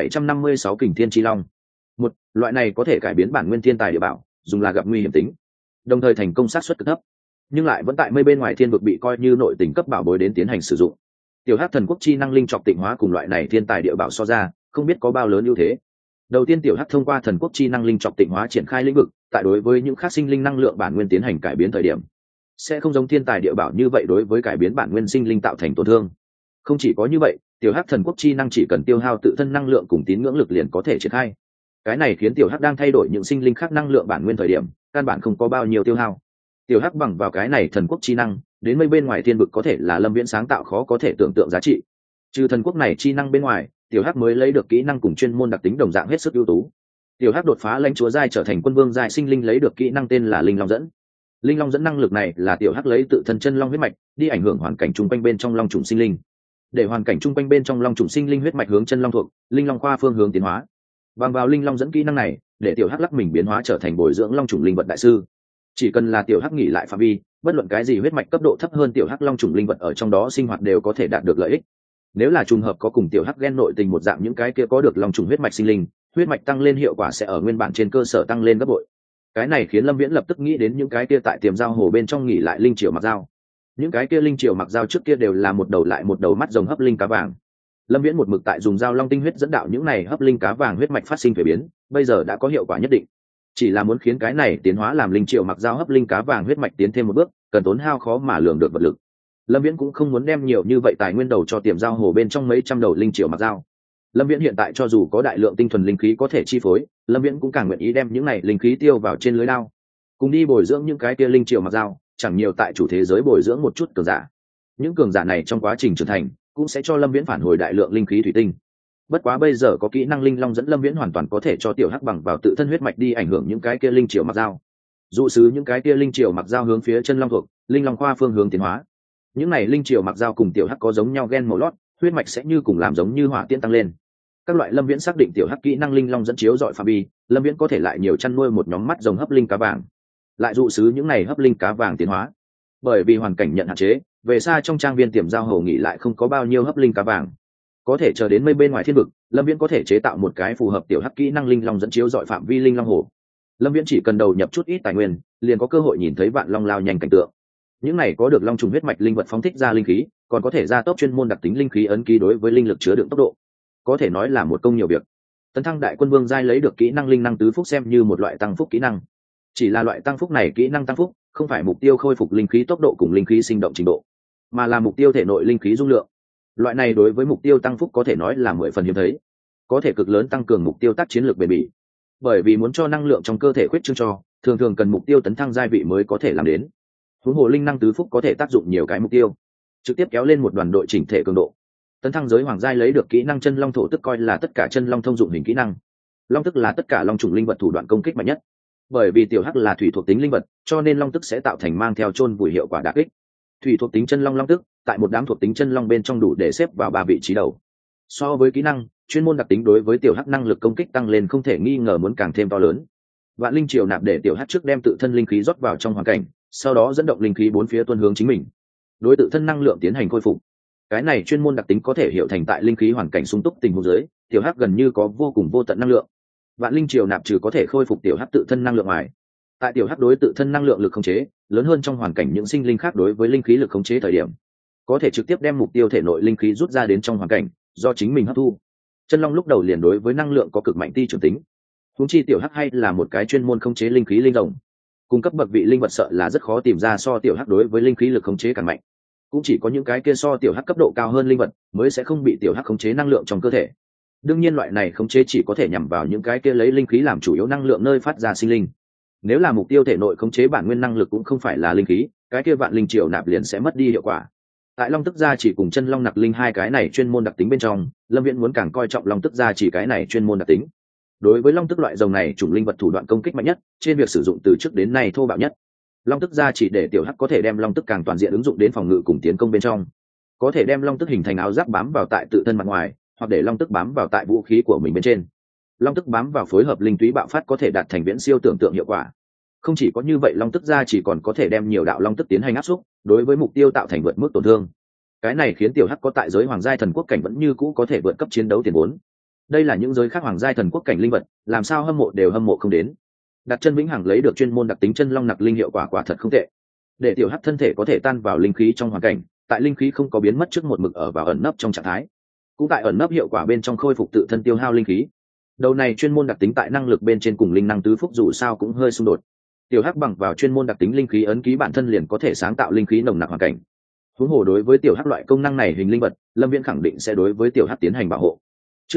2756 Kình Thiên Chi Long. Một, loại này có thể cải biến bản nguyên thiên tài địa bảo, dùng là gặp nguy hiểm tính, đồng thời thành công xác suất cực thấp, nhưng lại vẫn tại mây bên ngoài thiên vực bị coi như nội tình cấp bảo bối đến tiến hành sử dụng. Tiểu Hắc thần quốc chi năng linh trọc tịnh hóa cùng loại này thiên tài địa bảo so ra, không biết có bao lớn ưu thế. Đầu tiên Tiểu Hắc thông qua thần quốc chi năng linh trọc tịnh hóa triển khai lĩnh vực, tại đối với những khác sinh linh năng lượng bản nguyên tiến hành cải biến thời điểm, sẽ không giống thiên tài địa bảo như vậy đối với cải biến bản nguyên sinh linh tạo thành tổn thương. Không chỉ có như vậy, Tiểu Hắc thần quốc chi năng chỉ cần tiêu hao tự thân năng lượng cùng tín ngưỡng lực liền có thể triển khai. Cái này khiến Tiểu Hắc đang thay đổi những sinh linh khác năng lượng bản nguyên thời điểm, căn bản không có bao nhiêu tiêu hao. Tiểu Hắc bằng vào cái này thần quốc chi năng, đến mây bên ngoài thiên vực có thể là Lâm Viễn sáng tạo khó có thể tưởng tượng giá trị. Trừ thần quốc này chi năng bên ngoài, Tiểu Hắc mới lấy được kỹ năng cùng chuyên môn đặc tính đồng dạng hết sức ưu tú. Tiểu Hắc đột phá lãnh chúa giai trở thành quân vương giai sinh linh lấy được kỹ năng tên là Linh Long dẫn. Linh Long dẫn năng lực này là Tiểu Hắc lấy tự thân chân long huyết mạch đi ảnh hưởng hoàn cảnh chung quanh bên trong long trùng sinh linh, để hoàn cảnh chung quanh bên trong long trùng sinh linh huyết mạch hướng chân long thuộc, linh long khoa phương hướng tiến hóa. Bằng vào Linh Long dẫn kỹ năng này, để Tiểu Hắc lắc mình biến hóa trở thành bồi dưỡng long trùng linh vật đại sư. Chỉ cần là Tiểu Hắc nghỉ lại phạm vi, bất luận cái gì huyết mạch cấp độ thấp hơn Tiểu Hắc long trùng linh vật ở trong đó sinh hoạt đều có thể đạt được lợi ích. Nếu là trùng hợp có cùng Tiểu Hắc gen nội tình một dạng những cái kia có được long trùng huyết mạch sinh linh, huyết mạch tăng lên hiệu quả sẽ ở nguyên bản trên cơ sở tăng lên gấp bội. Cái này khiến Lâm Viễn lập tức nghĩ đến những cái kia tại tiềm giao hồ bên trong nghỉ lại linh triều mặc dao. Những cái kia linh triều mặc dao trước kia đều là một đầu lại một đầu mắt rồng hấp linh cá vàng. Lâm Viễn một mực tại dùng dao long tinh huyết dẫn đạo những này hấp linh cá vàng huyết mạch phát sinh thuế biến, bây giờ đã có hiệu quả nhất định. Chỉ là muốn khiến cái này tiến hóa làm linh triều mặc dao hấp linh cá vàng huyết mạch tiến thêm một bước, cần tốn hao khó mà lường được vật lực. Lâm Viễn cũng không muốn đem nhiều như vậy tài nguyên đầu cho tiềm giao hồ bên trong mấy trăm đầu linh triều mặc dao. Lâm Viễn hiện tại cho dù có đại lượng tinh thuần linh khí có thể chi phối, Lâm Viễn cũng càng nguyện ý đem những này linh khí tiêu vào trên lưới lao, cùng đi bồi dưỡng những cái kia linh triều mặc dao, chẳng nhiều tại chủ thế giới bồi dưỡng một chút cường giả. Những cường giả này trong quá trình trưởng thành cũng sẽ cho Lâm Viễn phản hồi đại lượng linh khí thủy tinh. Bất quá bây giờ có kỹ năng linh long dẫn, Lâm Viễn hoàn toàn có thể cho Tiểu Hắc bằng vào tự thân huyết mạch đi ảnh hưởng những cái kia linh triều mặc dao, dụ sứ những cái kia linh triều mặc dao hướng phía chân long thuộc, linh long khoa phương hướng tiến hóa. Những này linh triều mặc dao cùng Tiểu Hắc có giống nhau gen màu lót, huyết mạch sẽ như cùng làm giống như hỏa tiễn tăng lên. Các loại Lâm Viễn xác định Tiểu Hắc kỹ năng linh long dẫn chiếu dọi phạm vi, Lâm Viễn có thể lại nhiều chăn nuôi một nhóm mắt rồng hấp linh cá vàng, lại dụ sứ những này hấp linh cá vàng tiến hóa. Bởi vì hoàn cảnh nhận hạn chế, về xa trong trang viên tiềm giao hồ nghỉ lại không có bao nhiêu hấp linh cá vàng, có thể chờ đến mây bên ngoài thiên vực, Lâm Viễn có thể chế tạo một cái phù hợp Tiểu Hắc kỹ năng linh long dẫn chiếu dọi phạm vi linh long hồ. Lâm Viễn chỉ cần đầu nhập chút ít tài nguyên, liền có cơ hội nhìn thấy vạn long lao nhanh cảnh tượng. Những này có được long trùng huyết mạch linh vật phóng thích ra linh khí, còn có thể gia tốc chuyên môn đặc tính linh khí ấn ký đối với linh lực chứa đựng tốc độ, có thể nói là một công nhiều việc. Tấn thăng đại quân vương giai lấy được kỹ năng linh năng tứ phúc xem như một loại tăng phúc kỹ năng. Chỉ là loại tăng phúc này kỹ năng tăng phúc không phải mục tiêu khôi phục linh khí tốc độ cùng linh khí sinh động trình độ, mà là mục tiêu thể nội linh khí dung lượng. Loại này đối với mục tiêu tăng phúc có thể nói là 10 phần hiếm thấy, có thể cực lớn tăng cường mục tiêu tác chiến lược bền bỉ. Bởi vì muốn cho năng lượng trong cơ thể khuyết trương cho, thường thường cần mục tiêu tấn thăng giai vị mới có thể làm đến. Huống hồ linh năng tứ phúc có thể tác dụng nhiều cái mục tiêu, trực tiếp kéo lên một đoàn đội chỉnh thể cường độ. Tấn thăng giới hoàng giai lấy được kỹ năng chân long thổ tức coi là tất cả chân long thông dụng hình kỹ năng. Long tức là tất cả long trùng linh vật thủ đoạn công kích mạnh nhất. Bởi vì Tiểu Hắc là thủy thuộc tính linh vật, cho nên long tức sẽ tạo thành mang theo chôn vùi hiệu quả đả kích. Thủy thuộc tính chân long long tức, tại một đám thuộc tính chân long bên trong đủ để xếp vào 3 vị trí đầu. So với kỹ năng, chuyên môn đặc tính đối với Tiểu Hắc năng lực công kích tăng lên không thể nghi ngờ muốn càng thêm to lớn. Vạn linh triều nạp để tiểu hắc trước đem tự thân linh khí rót vào trong hoàn cảnh, sau đó dẫn động linh khí bốn phía tuôn hướng chính mình, đối tự thân năng lượng tiến hành khôi phục. Cái này chuyên môn đặc tính có thể hiểu thành tại linh khí hoàn cảnh sung túc tình huống dưới, tiểu hắc gần như có vô cùng vô tận năng lượng. Vạn linh triều nạp trừ có thể khôi phục tiểu hắc tự thân năng lượng ngoài, tại tiểu hắc đối tự thân năng lượng lực khống chế lớn hơn trong hoàn cảnh những sinh linh khác đối với linh khí lực khống chế thời điểm, có thể trực tiếp đem mục tiêu thể nội linh khí rút ra đến trong hoàn cảnh do chính mình hấp thu. Chân long lúc đầu liền đối với năng lượng có cực mạnh ti trưởng tính, huống chi tiểu hắc hay là một cái chuyên môn khống chế linh khí linh rồng, cung cấp bậc vị linh vật sợ là rất khó tìm ra so tiểu hắc đối với linh khí lực khống chế càng mạnh. Cũng chỉ có những cái kia so tiểu hắc cấp độ cao hơn linh vật mới sẽ không bị tiểu hắc khống chế năng lượng trong cơ thể. Đương nhiên loại này khống chế chỉ có thể nhằm vào những cái kia lấy linh khí làm chủ yếu năng lượng nơi phát ra sinh linh. Nếu là mục tiêu thể nội khống chế bản nguyên năng lực cũng không phải là linh khí, cái kia vạn linh triều nạp liền sẽ mất đi hiệu quả. Tại long tức gia chỉ cùng chân long nặc linh hai cái này chuyên môn đặc tính bên trong, Lâm Viễn muốn càng coi trọng long tức gia chỉ cái này chuyên môn đặc tính. Đối với long tức loại rồng này chủng linh vật thủ đoạn công kích mạnh nhất, trên việc sử dụng từ trước đến nay thô bạo nhất. Long tức gia chỉ để tiểu hắc có thể đem long tức càng toàn diện ứng dụng đến phòng ngự cùng tiến công bên trong, có thể đem long tức hình thành áo giáp bám vào tại tự thân mặt ngoài, hoặc để long tức bám vào tại vũ khí của mình bên trên. Long tức bám vào phối hợp linh túy bạo phát có thể đạt thành viễn siêu tưởng tượng hiệu quả. Không chỉ có như vậy, long tức gia chỉ còn có thể đem nhiều đạo long tức tiến hành áp xúc, đối với mục tiêu tạo thành vượt mức tổn thương. Cái này khiến tiểu hắc có tại giới hoàng giai thần quốc cảnh vẫn như cũ có thể vượt cấp chiến đấu tiền vốn. Đây là những giới khác hoàng giai thần quốc cảnh linh vật, làm sao hâm mộ đều hâm mộ không đến. Đặt chân vĩnh hằng lấy được chuyên môn đặc tính chân long nặc linh hiệu quả quả thật không tệ, để tiểu hắc thân thể có thể tan vào linh khí trong hoàn cảnh, tại linh khí không có biến mất trước một mực ở vào ẩn nấp trong trạng thái, cũng tại ẩn nấp hiệu quả bên trong khôi phục tự thân tiêu hao linh khí. Đầu này chuyên môn đặc tính tại năng lực bên trên cùng linh năng tứ phúc dù sao cũng hơi xung đột. Tiểu hắc bằng vào chuyên môn đặc tính linh khí ấn ký bản thân liền có thể sáng tạo linh khí nồng nặc hoàn cảnh. Huống hồ đối với tiểu hắc loại công năng này hình linh vật, Lâm Viễn khẳng định sẽ đối với tiểu hắc tiến hành bảo hộ. Chương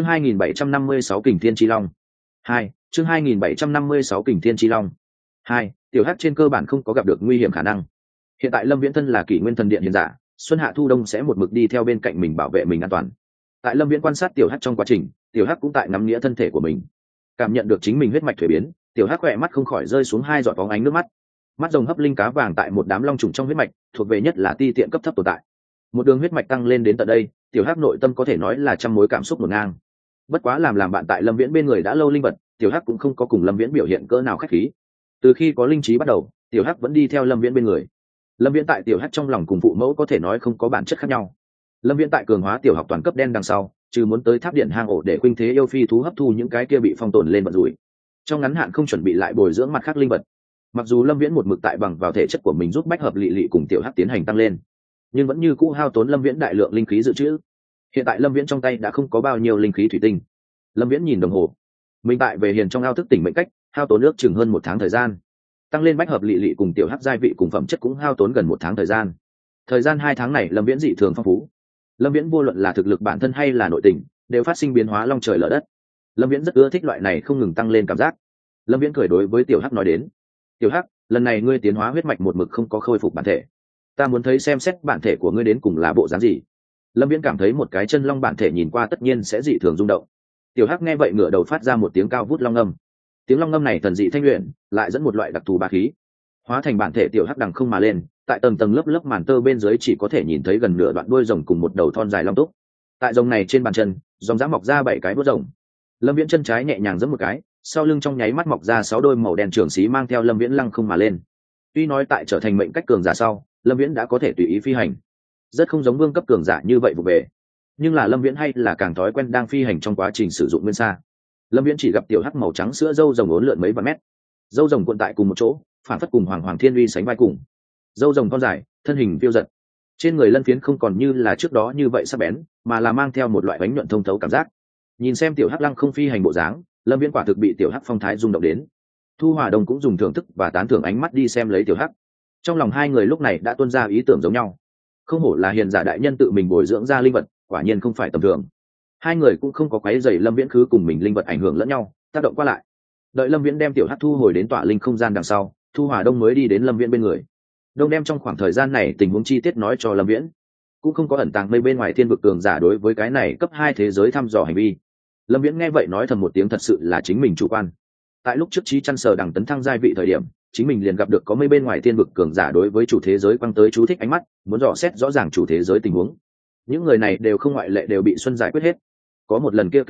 2756 Kình Thiên Chi Long 2. Chương 2756 Kình Thiên Chi Long 2. Tiểu hắc trên cơ bản không có gặp được nguy hiểm khả năng. Hiện tại Lâm Viễn thân là Kỷ Nguyên Thần Điện hiền giả, xuân hạ thu đông sẽ một mực đi theo bên cạnh mình bảo vệ mình an toàn. Tại Lâm Viễn quan sát tiểu hắc trong quá trình, tiểu hắc cũng tại nắm nghĩa thân thể của mình, cảm nhận được chính mình huyết mạch thuế biến, tiểu hắc khỏe mắt không khỏi rơi xuống hai giọt bóng ánh nước mắt. Mắt rồng hấp linh cá vàng tại một đám long trùng trong huyết mạch, thuộc về nhất là ti tiện cấp thấp tồn tại. Một đường huyết mạch tăng lên đến tận đây, tiểu hắc nội tâm có thể nói là trăm mối cảm xúc ngổn ngang. Bất quá làm bạn tại Lâm Viễn bên người đã lâu linh vật, tiểu hắc cũng không có cùng Lâm Viễn biểu hiện cỡ nào khách khí. Từ khi có linh trí bắt đầu, tiểu hắc vẫn đi theo Lâm Viễn bên người. Lâm Viễn tại tiểu hắc trong lòng cùng phụ mẫu có thể nói không có bản chất khác nhau. Lâm Viễn tại cường hóa tiểu học toàn cấp đen đằng sau, trừ muốn tới tháp điện hang ổ để khuynh thế yêu phi thú hấp thu những cái kia bị phong tồn lên vận rủi, trong ngắn hạn không chuẩn bị lại bồi dưỡng mặt khác linh vật. Mặc dù Lâm Viễn một mực tại bằng vào thể chất của mình giúp bách hợp lị lị cùng tiểu hắc tiến hành tăng lên, nhưng vẫn như cũ hao tốn Lâm Viễn đại lượng linh khí dự trữ. Hiện tại Lâm Viễn trong tay đã không có bao nhiêu linh khí thủy tinh. Lâm Viễn nhìn đồng hồ, mình tại về hiền trong ao thức tỉnh mệnh cách, hao tốn nước chừng hơn 1 tháng thời gian. Tăng lên bách hợp lị lị cùng tiểu hắc giai vị cùng phẩm chất cũng hao tốn gần 1 tháng thời gian. Thời gian 2 tháng này Lâm Viễn dị thường phong phú. Lâm Viễn vô luận là thực lực bản thân hay là nội tình, đều phát sinh biến hóa long trời lở đất. Lâm Viễn rất ưa thích loại này không ngừng tăng lên cảm giác. Lâm Viễn cười đối với tiểu hắc nói đến: tiểu hắc, lần này ngươi tiến hóa huyết mạch một mực không có khôi phục bản thể, ta muốn thấy xem xét bản thể của ngươi đến cùng là bộ dáng gì. Lâm Viễn cảm thấy một cái chân long bản thể nhìn qua tất nhiên sẽ dị thường rung động. Tiểu hắc nghe vậy ngửa đầu phát ra một tiếng cao vút long ngâm. Tiếng long ngâm này thần dị thanh luyện, lại dẫn một loại đặc thù bá khí. Hóa thành bản thể tiểu hắc đằng không mà lên, tại tầng tầng lớp lớp màn tơ bên dưới chỉ có thể nhìn thấy gần nửa đoạn đuôi rồng cùng một đầu thon dài long túc. Tại rồng này trên bàn chân, rồng dã mọc ra 7 cái đuôi rồng. Lâm Viễn chân trái nhẹ nhàng giẫm một cái, sau lưng trong nháy mắt mọc ra 6 đôi màu đen trường xí mang theo Lâm Viễn lăng không mà lên. Tuy nói tại trở thành mệnh cách cường giả sau, Lâm Viễn đã có thể tùy ý phi hành, rất không giống vương cấp cường giả như vậy vụ về, nhưng là Lâm Viễn hay là càng thói quen đang phi hành trong quá trình sử dụng nguyên xa. Lâm Viễn chỉ gặp tiểu hắc màu trắng sữa dâu rồng uốn lượn mấy vạn mét, dâu rồng cuộn tại cùng một chỗ, phản phất cùng hoàng hoàng thiên uy sánh vai cùng. Dâu rồng thon dài, thân hình phiêu dật, trên người lân phiến không còn như là trước đó như vậy sắc bén, mà là mang theo một loại bánh nhuận thông thấu cảm giác. Nhìn xem tiểu hắc lăng không phi hành bộ dáng, Lâm Viễn quả thực bị tiểu hắc phong thái rung động đến. Thu Hòa Đồng cũng dùng thưởng thức và tán thưởng ánh mắt đi xem lấy tiểu hắc. Trong lòng hai người lúc này đã tuôn ra ý tưởng giống nhau. Không hổ là hiền giả đại nhân tự mình bồi dưỡng ra linh vật, quả nhiên không phải tầm thường. Hai người cũng không có quấy rầy Lâm Viễn khứ cùng mình linh vật ảnh hưởng lẫn nhau, tác động qua lại. Đợi Lâm Viễn đem tiểu hắc thu hồi đến tọa linh không gian đằng sau, Thu Hòa Đông mới đi đến Lâm Viễn bên người. Đông đem trong khoảng thời gian này tình huống chi tiết nói cho Lâm Viễn, cũng không có ẩn tàng mây bên ngoài thiên vực cường giả đối với cái này cấp 2 thế giới thăm dò hành vi. Lâm Viễn nghe vậy nói thầm một tiếng, thật sự là chính mình chủ quan. Tại lúc trước Chí Chăn Sờ đằng tấn thăng giai vị thời điểm, chính mình liền gặp được có mây bên ngoài thiên vực cường giả đối với chủ thế giới quăng tới chú thích ánh mắt, muốn dò xét rõ ràng chủ thế giới tình huống. Những người này đều không ngoại lệ đều bị Xuân giải quyết hết. Có một lần kia kinh lịch,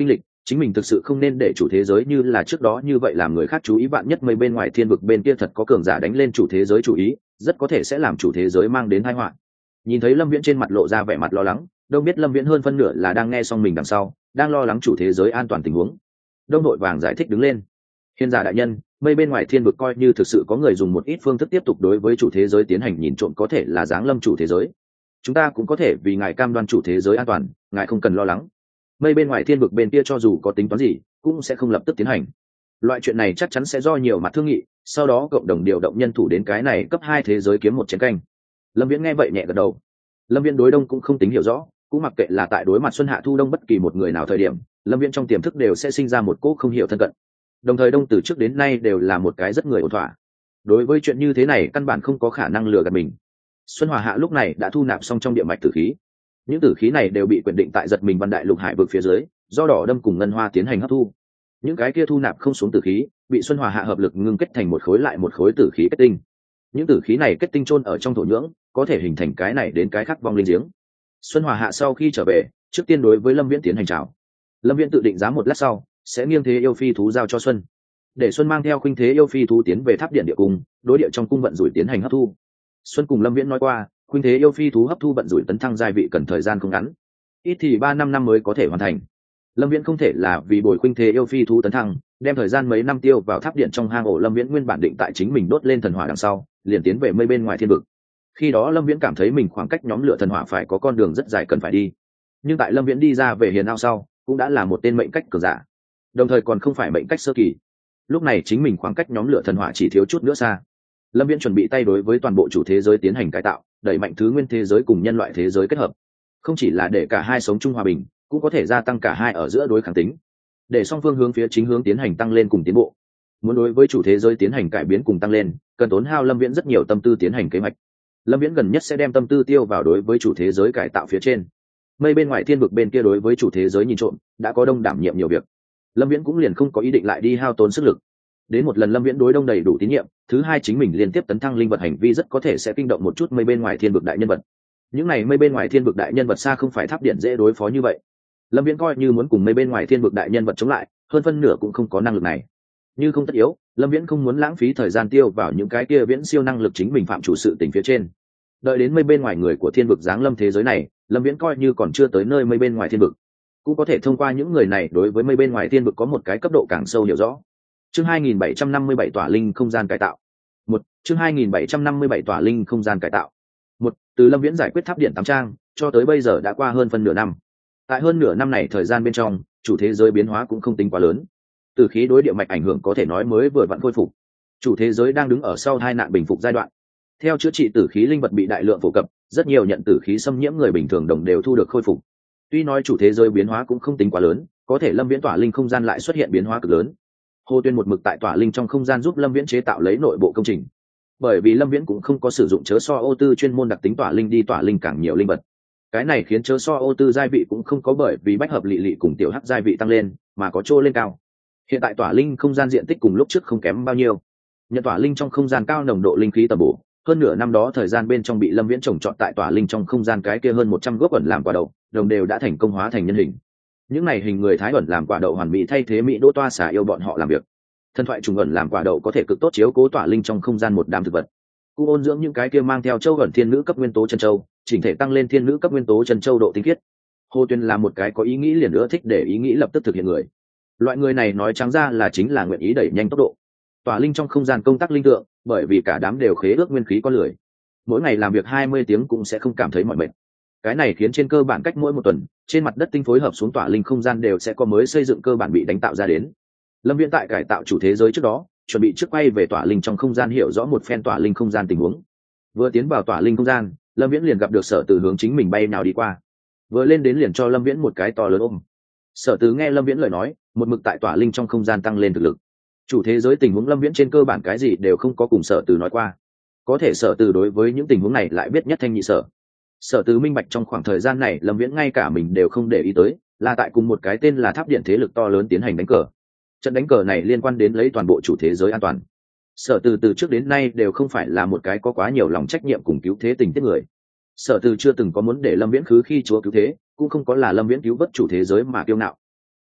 chính mình thực sự không nên để chủ thế giới như là trước đó như vậy làm người khác chú ý. Vạn nhất mây bên ngoài thiên vực bên kia thật có cường giả đánh lên chủ thế giới chủ ý, rất có thể sẽ làm chủ thế giới mang đến tai họa. Nhìn thấy Lâm Viễn trên mặt lộ ra vẻ mặt lo lắng, Đông biết Lâm Viễn hơn phân nửa là đang nghe xong mình đằng sau, đang lo lắng chủ thế giới an toàn tình huống. Đông đội vàng giải thích đứng lên: hiền giả đại nhân, mây bên ngoài thiên vực coi như thực sự có người dùng một ít phương thức tiếp tục đối với chủ thế giới tiến hành nhìn trộm, có thể là giáng lâm chủ thế giới, chúng ta cũng có thể vì ngài cam đoan chủ thế giới an toàn, ngài không cần lo lắng. Mây bên ngoài thiên vực bên kia cho dù có tính toán gì cũng sẽ không lập tức tiến hành, loại chuyện này chắc chắn sẽ do nhiều mặt thương nghị, sau đó cộng đồng điều động nhân thủ đến cái này cấp 2 thế giới kiếm một chiến canh. Lâm Viễn nghe vậy nhẹ gật đầu. Lâm Viễn đối Đông cũng không tính hiểu rõ, cũng mặc kệ là tại đối mặt xuân hạ thu đông bất kỳ một người nào thời điểm, Lâm Viễn trong tiềm thức đều sẽ sinh ra một cỗ không hiểu thân cận. Đồng thời Đông từ trước đến nay đều là một cái rất người ổn thỏa, đối với chuyện như thế này căn bản không có khả năng lừa gạt mình. Xuân Hòa Hạ lúc này đã thu nạp xong trong địa mạch tử khí, những tử khí này đều bị quyền định tại giật mình Văn Đại Lục hải vực phía dưới, do Đỏ Đâm cùng Ngân Hoa tiến hành hấp thu. Những cái kia thu nạp không xuống tử khí bị Xuân Hòa Hạ hợp lực ngưng kết thành một khối lại một khối tử khí kết tinh. Những tử khí này kết tinh chôn ở trong thổ nhưỡng, có thể hình thành cái này đến cái khác vong linh giếng. Xuân Hòa Hạ sau khi trở về, trước tiên đối với Lâm Viễn tiến hành chào. Lâm Viễn tự định giá một lát sau sẽ nghiêng thế yêu phi thú giao cho Xuân, để Xuân mang theo khuynh thế yêu phi thú tiến về tháp điện địa cung, đối địa trong cung vận rủi tiến hành hấp thu. Xuân cùng Lâm Viễn nói qua, khuynh thế yêu phi thú hấp thu vận rủi tấn thăng giai vị cần thời gian không ngắn, ít thì 3-5 năm mới có thể hoàn thành. Lâm Viễn không thể là vì bồi khuynh thế yêu phi thú tấn thăng, đem thời gian mấy năm tiêu vào tháp điện trong hang ổ. Lâm Viễn nguyên bản định tại chính mình đốt lên thần hỏa đằng sau, liền tiến về mây bên ngoài thiên vực. Khi đó Lâm Viễn cảm thấy mình khoảng cách nhóm lửa thần hỏa phải có con đường rất dài cần phải đi. Nhưng tại Lâm Viễn đi ra về hiền ao sau, cũng đã là một tên mệnh cách cường giả, đồng thời còn không phải mệnh cách sơ kỳ. Lúc này chính mình khoảng cách nhóm lửa thần hỏa chỉ thiếu chút nữa xa. Lâm Viễn chuẩn bị tay đối với toàn bộ chủ thế giới tiến hành cải tạo, đẩy mạnh thứ nguyên thế giới cùng nhân loại thế giới kết hợp, không chỉ là để cả hai sống chung hòa bình, cũng có thể gia tăng cả hai ở giữa đối kháng tính, để song phương hướng phía chính hướng tiến hành tăng lên cùng tiến bộ. Muốn đối với chủ thế giới tiến hành cải biến cùng tăng lên, cần tốn hao Lâm Viễn rất nhiều tâm tư tiến hành kế hoạch. Lâm Viễn gần nhất sẽ đem tâm tư tiêu vào đối với chủ thế giới cải tạo phía trên. Mây bên ngoài thiên vực bên kia đối với chủ thế giới nhìn trộm đã có Đông đảm nhiệm nhiều việc, Lâm Viễn cũng liền không có ý định lại đi hao tốn sức lực. Đến một lần Lâm Viễn đối Đông đầy đủ tín nhiệm, thứ hai chính mình liên tiếp tấn thăng linh vật hành vi rất có thể sẽ kinh động một chút mây bên ngoài thiên vực đại nhân vật. Những này mây bên ngoài thiên vực đại nhân vật xa không phải tháp điện dễ đối phó như vậy. Lâm Viễn coi như muốn cùng mây bên ngoài thiên vực đại nhân vật chống lại, hơn phân nửa cũng không có năng lực này. Như không tất yếu, Lâm Viễn không muốn lãng phí thời gian tiêu vào những cái kia viễn siêu năng lực chính mình phạm chủ sự tình phía trên. Đợi đến mây bên ngoài người của thiên vực giáng lâm thế giới này, Lâm Viễn coi như còn chưa tới nơi mây bên ngoài thiên vực, cũng có thể thông qua những người này đối với mây bên ngoài thiên vực có một cái cấp độ càng sâu hiểu rõ. Chương 2757 tỏa linh không gian cải tạo. Chương 2757 tỏa linh không gian cải tạo. Từ Lâm Viễn giải quyết tháp điện 8 trang cho tới bây giờ đã qua hơn phân nửa năm. Tại hơn nửa năm này thời gian bên trong, chủ thế giới biến hóa cũng không tính quá lớn. Từ khí đối địa mạch ảnh hưởng có thể nói mới vừa vặn khôi phục. Chủ thế giới đang đứng ở sau hai nạn bình phục giai đoạn. Theo chữa trị tử khí linh vật bị đại lượng phổ cập, rất nhiều nhận tử khí xâm nhiễm người bình thường đồng đều thu được khôi phục. Tuy nói chủ thế giới biến hóa cũng không tính quá lớn, có thể Lâm Viễn tỏa linh không gian lại xuất hiện biến hóa cực lớn. Hồ Tuyên một mực tại tỏa linh trong không gian giúp Lâm Viễn chế tạo lấy nội bộ công trình. Bởi vì Lâm Viễn cũng không có sử dụng chớ so ô tư chuyên môn đặc tính tỏa linh đi tỏa linh càng nhiều linh vật. Cái này khiến chớ so ô tư giai vị cũng không có bởi vì bách hợp lị lị cùng tiểu hắc giai vị tăng lên, mà có trô lên cao. Hiện tại tỏa linh không gian diện tích cùng lúc trước không kém bao nhiêu. Nhận tỏa linh trong không gian cao nồng độ linh khí tầm bổ, hơn nửa năm đó thời gian bên trong bị Lâm Viễn trồng trọt tại tỏa linh trong không gian cái kia hơn 100 gốc ẩn làm quả đậu, đồng đều đã thành công hóa thành nhân hình. Những này hình người thái ẩn làm quả đậu hoàn mỹ thay thế mỹ đỗ toa xả yêu bọn họ làm việc. Thần thoại trùng ẩn làm quả đậu có thể cực tốt chiếu cố tỏa linh trong không gian một đám thực vật. Cũng ôn dưỡng những cái kia mang theo châu ẩn thiên nữ cấp nguyên tố chân châu, chỉnh thể tăng lên thiên nữ cấp nguyên tố chân châu độ tinh khiết. Hồ Tuyên là một cái có ý nghĩ liền nữa thích để ý nghĩ lập tức thực hiện người. Loại người này nói trắng ra là chính là nguyện ý đẩy nhanh tốc độ. Tỏa linh trong không gian công tác linh tượng, bởi vì cả đám đều khế ước nguyên khí có lười. Mỗi ngày làm việc 20 tiếng cũng sẽ không cảm thấy mỏi mệt. Cái này khiến trên cơ bản cách mỗi một tuần, trên mặt đất tinh phối hợp xuống tỏa linh không gian đều sẽ có mới xây dựng cơ bản bị đánh tạo ra đến. Lâm Viễn tại cải tạo chủ thế giới trước đó, chuẩn bị trước quay về tỏa linh trong không gian hiểu rõ một phen tỏa linh không gian tình huống. Vừa tiến vào tỏa linh không gian, Lâm Viễn liền gặp được Sở Từ hướng chính mình bay nào đi qua. Vừa lên đến liền cho Lâm Viễn một cái to lớn ôm. Sở Từ nghe Lâm Viễn lời nói, một mực tại tỏa linh trong không gian tăng lên thực lực. Chủ thế giới tình huống Lâm Viễn trên cơ bản cái gì đều không có cùng Sở Từ nói qua. Có thể Sở Từ đối với những tình huống này lại biết nhất thanh nhị sở. Sở Từ minh bạch trong khoảng thời gian này Lâm Viễn ngay cả mình đều không để ý tới, là tại cùng một cái tên là Tháp Điện thế lực to lớn tiến hành đánh cờ. Trận đánh cờ này liên quan đến lấy toàn bộ chủ thế giới an toàn. Sở Từ từ trước đến nay đều không phải là một cái có quá nhiều lòng trách nhiệm cùng cứu thế tình tiết người. Sở Từ chưa từng có muốn để Lâm Viễn khứ khi chúa cứu thế, cũng không có là Lâm Viễn cứu vớt chủ thế giới mà kiêu ngạo.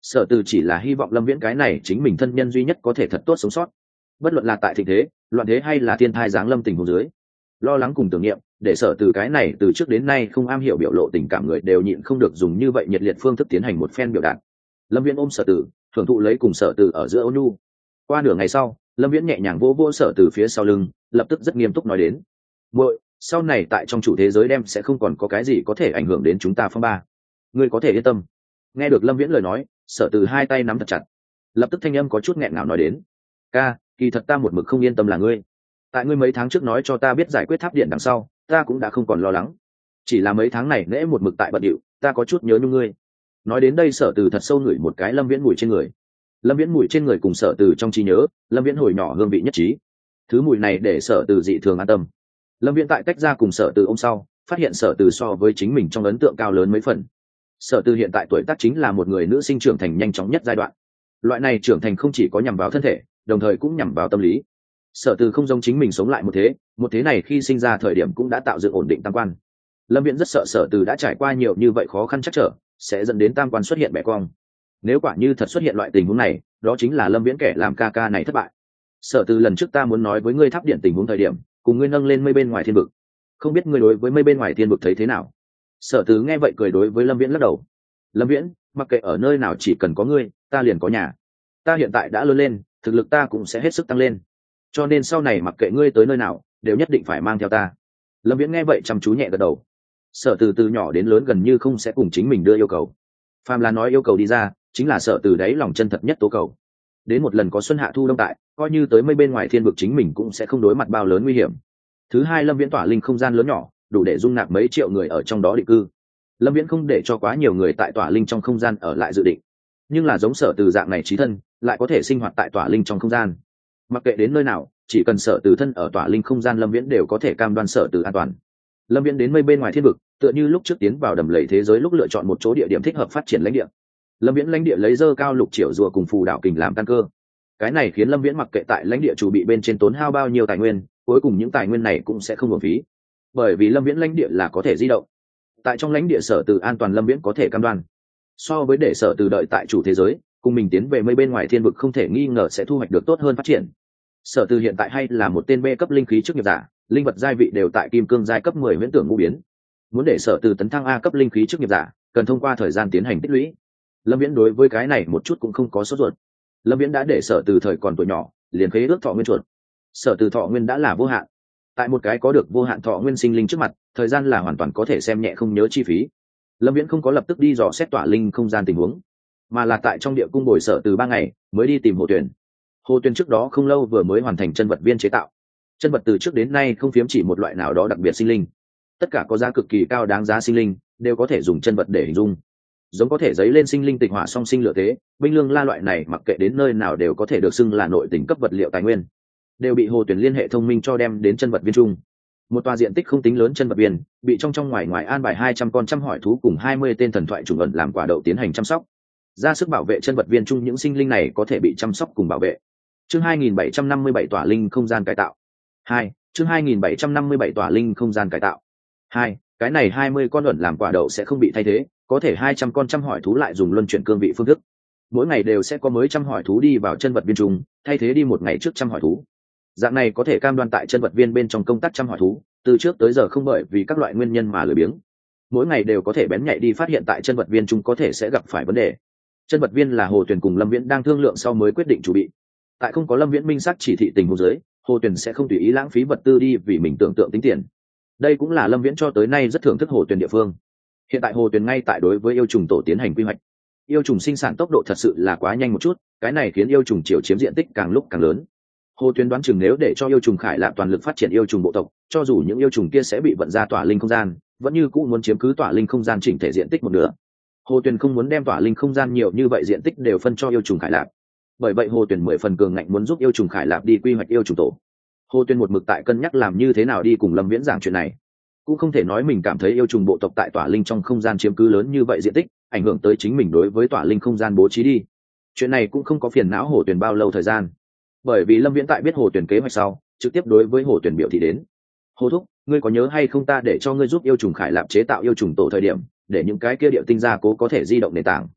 Sở Từ chỉ là hy vọng Lâm Viễn cái này chính mình thân nhân duy nhất có thể thật tốt sống sót, bất luận là tại thịnh thế, loạn thế hay là thiên thai giáng lâm tình huống dưới. Lo lắng cùng tưởng niệm để Sở Từ cái này từ trước đến nay không am hiểu biểu lộ tình cảm người đều nhịn không được dùng như vậy nhiệt liệt phương thức tiến hành một phen biểu đạt. Lâm Viễn ôm Sở Từ, thưởng thụ lấy cùng Sở Từ ở giữa ôn nhu. Qua nửa ngày sau, Lâm Viễn nhẹ nhàng vỗ vỗ Sở Từ phía sau lưng, lập tức rất nghiêm túc nói đến: "Muội, sau này tại trong chủ thế giới đem sẽ không còn có cái gì có thể ảnh hưởng đến chúng ta phong ba, ngươi có thể yên tâm." Nghe được Lâm Viễn lời nói, Sở Từ hai tay nắm thật chặt, lập tức thanh âm có chút nghẹn ngào nói đến: "Ca, kỳ thật ta một mực không yên tâm là ngươi. Tại ngươi mấy tháng trước nói cho ta biết giải quyết tháp điện đằng sau, ta cũng đã không còn lo lắng. Chỉ là mấy tháng này nễ một mực tại bận điệu, ta có chút nhớ nhung ngươi." Nói đến đây Sở Từ thật sâu ngửi một cái Lâm Viễn mùi trên người. Lâm Viễn mùi trên người cùng Sở Từ trong trí nhớ, Lâm Viễn hồi nhỏ hương vị nhất trí. Thứ mùi này để Sở Từ dị thường an tâm. Lâm Viễn tại tách ra cùng Sở Từ ôm sau, phát hiện Sở Từ so với chính mình trong ấn tượng cao lớn mấy phần. Sở Từ hiện tại tuổi tác chính là một người nữ sinh trưởng thành nhanh chóng nhất giai đoạn. Loại này trưởng thành không chỉ có nhằm vào thân thể, đồng thời cũng nhằm vào tâm lý. Sở Từ không giống chính mình sống lại một thế này khi sinh ra thời điểm cũng đã tạo dựng ổn định tam quan. Lâm Viễn rất sợ Sở Từ đã trải qua nhiều như vậy khó khăn chắc trở, sẽ dẫn đến tam quan xuất hiện bẻ cong. Nếu quả như thật xuất hiện loại tình huống này, đó chính là Lâm Viễn kẻ làm ca ca này thất bại. Sở Từ lần trước ta muốn nói với ngươi tháp điện tình huống thời điểm, cùng ngươi nâng lên mây bên ngoài thiên vực, không biết ngươi đối với mây bên ngoài thiên vực thấy thế nào? Sở Từ nghe vậy cười đối với Lâm Viễn lắc đầu. Lâm Viễn, mặc kệ ở nơi nào chỉ cần có ngươi, ta liền có nhà. Ta hiện tại đã lớn lên, thực lực ta cũng sẽ hết sức tăng lên. Cho nên sau này mặc kệ ngươi tới nơi nào, đều nhất định phải mang theo ta. Lâm Viễn nghe vậy chăm chú nhẹ gật đầu. Sở Từ từ nhỏ đến lớn gần như không sẽ cùng chính mình đưa yêu cầu. Phàm là nói yêu cầu đi ra, chính là Sở Từ đấy lòng chân thật nhất tố cầu. Đến một lần có xuân hạ thu đông tại, coi như tới mây bên ngoài thiên vực chính mình cũng sẽ không đối mặt bao lớn nguy hiểm. Thứ hai, Lâm Viễn tỏa linh không gian lớn nhỏ, đủ để dung nạp mấy triệu người ở trong đó định cư. Lâm Viễn không để cho quá nhiều người tại tỏa linh trong không gian ở lại dự định, nhưng là giống Sở Từ dạng này trí thân lại có thể sinh hoạt tại tỏa linh trong không gian. Mặc kệ đến nơi nào, chỉ cần Sở Từ thân ở tỏa linh không gian, Lâm Viễn đều có thể cam đoan Sở Từ an toàn. Lâm Viễn đến mây bên ngoài thiên vực, tựa như lúc trước tiến vào đầm lầy thế giới lúc lựa chọn một chỗ địa điểm thích hợp phát triển lãnh địa. Lâm Viễn lãnh địa lấy dơ cao lục triệu rùa cùng phù đảo kình làm căn cơ. Cái này khiến Lâm Viễn mặc kệ tại lãnh địa chủ bị bên trên tốn hao bao nhiêu tài nguyên, cuối cùng những tài nguyên này cũng sẽ không uổng phí, bởi vì Lâm Viễn lãnh địa là có thể di động. Tại trong lãnh địa Sở Từ an toàn Lâm Viễn có thể cam đoan. So với để Sở Từ đợi tại chủ thế giới, cùng mình tiến về mây bên ngoài thiên vực không thể nghi ngờ sẽ thu hoạch được tốt hơn phát triển. Sở Từ hiện tại hay là một tên B cấp linh khí chức nghiệp giả, linh vật giai vị đều tại kim cương giai cấp 10 huyễn tưởng ngũ biến. Muốn để Sở Từ tấn thăng A cấp linh khí chức nghiệp giả, cần thông qua thời gian tiến hành tích lũy. Lâm Viễn đối với cái này một chút cũng không có sốt ruột. Lâm Viễn đã để Sở Từ thời còn tuổi nhỏ liền khế ước thọ nguyên chuột. Sở Từ thọ nguyên đã là vô hạn. Tại một cái có được vô hạn thọ nguyên sinh linh trước mặt, thời gian là hoàn toàn có thể xem nhẹ không nhớ chi phí. Lâm Viễn không có lập tức đi dò xét tỏa linh không gian tình huống, mà là tại trong địa cung bồi Sở Từ 3 ngày mới đi tìm Hồ Tuyền. Hồ Tuyền trước đó không lâu vừa mới hoàn thành chân vật viên chế tạo. Chân vật từ trước đến nay không phiếm chỉ một loại nào đó đặc biệt sinh linh, tất cả có giá cực kỳ cao đáng giá sinh linh đều có thể dùng chân vật để hình dung. Giống có thể giấy lên sinh linh tịch hỏa song sinh lửa thế, binh lương la loại này mặc kệ đến nơi nào đều có thể được xưng là nội tỉnh cấp vật liệu tài nguyên, đều bị Hồ Tuyền liên hệ thông minh cho đem đến chân vật viên chung. Một tòa diện tích không tính lớn chân vật viên, bị trong ngoài ngoài an bài 200 con trăm hỏi thú cùng 20 tên thần thoại trùng ẩn làm quả đậu tiến hành chăm sóc, ra sức bảo vệ chân vật viên chung những sinh linh này có thể bị chăm sóc cùng bảo vệ. Chương 2757 tỏa linh không gian cải tạo. 2. Chương 2757 tỏa linh không gian cải tạo. 2. Cái này 20 con ẩn làm quả đậu sẽ không bị thay thế, có thể 200 con trăm hỏi thú lại dùng luân chuyển cương vị phương thức. Mỗi ngày đều sẽ có mới trăm hỏi thú đi vào chân vật viên chung, thay thế đi một ngày trước trăm hỏi thú. Dạng này có thể cam đoan tại chân vật viên bên trong công tác trăm hỏi thú, từ trước tới giờ không bởi vì các loại nguyên nhân mà lười biếng. Mỗi ngày đều có thể bén nhạy đi phát hiện tại chân vật viên chung có thể sẽ gặp phải vấn đề. Chân vật viên là Hồ Tuyền cùng Lâm Viễn đang thương lượng sau mới quyết định chủ bị. Tại không có Lâm Viễn minh xác chỉ thị tình huống dưới, Hồ Tuyền sẽ không tùy ý lãng phí vật tư đi vì mình tưởng tượng tính tiền. Đây cũng là Lâm Viễn cho tới nay rất thưởng thức Hồ Tuyền địa phương. Hiện tại Hồ Tuyền ngay tại đối với yêu trùng tổ tiến hành quy hoạch. Yêu trùng sinh sản tốc độ thật sự là quá nhanh một chút, cái này khiến yêu trùng chiều chiếm diện tích càng lúc càng lớn. Hồ Tuyền đoán chừng nếu để cho yêu trùng Khải Lạp toàn lực phát triển yêu trùng bộ tộc, cho dù những yêu trùng kia sẽ bị vận ra tỏa linh không gian, vẫn như cũ muốn chiếm cứ tỏa linh không gian chỉnh thể diện tích một nửa. Hồ Tuyền không muốn đem tỏa linh không gian nhiều như vậy diện tích đều phân cho yêu trùng Khải Lạp. Bởi vậy Hồ Tuyền 10 phần cường ngạnh muốn giúp yêu trùng Khải Lạp đi quy hoạch yêu trùng tổ. Hồ Tuyền một mực tại cân nhắc làm như thế nào đi cùng Lâm Viễn giảng chuyện này. Cũng không thể nói mình cảm thấy yêu trùng bộ tộc tại tỏa linh trong không gian chiếm cứ lớn như vậy diện tích, ảnh hưởng tới chính mình đối với tỏa linh không gian bố trí đi. Chuyện này cũng không có phiền não Hồ Tuyền bao lâu thời gian. Bởi vì Lâm Viễn tại biết Hồ Tuyền kế hoạch sau, trực tiếp đối với Hồ Tuyền biểu thị đến: Hồ thúc, ngươi có nhớ hay không ta để cho ngươi giúp yêu trùng Khải Lạp chế tạo yêu trùng tổ thời điểm, để những cái kia điệu tinh gia cố có thể di động nền tảng.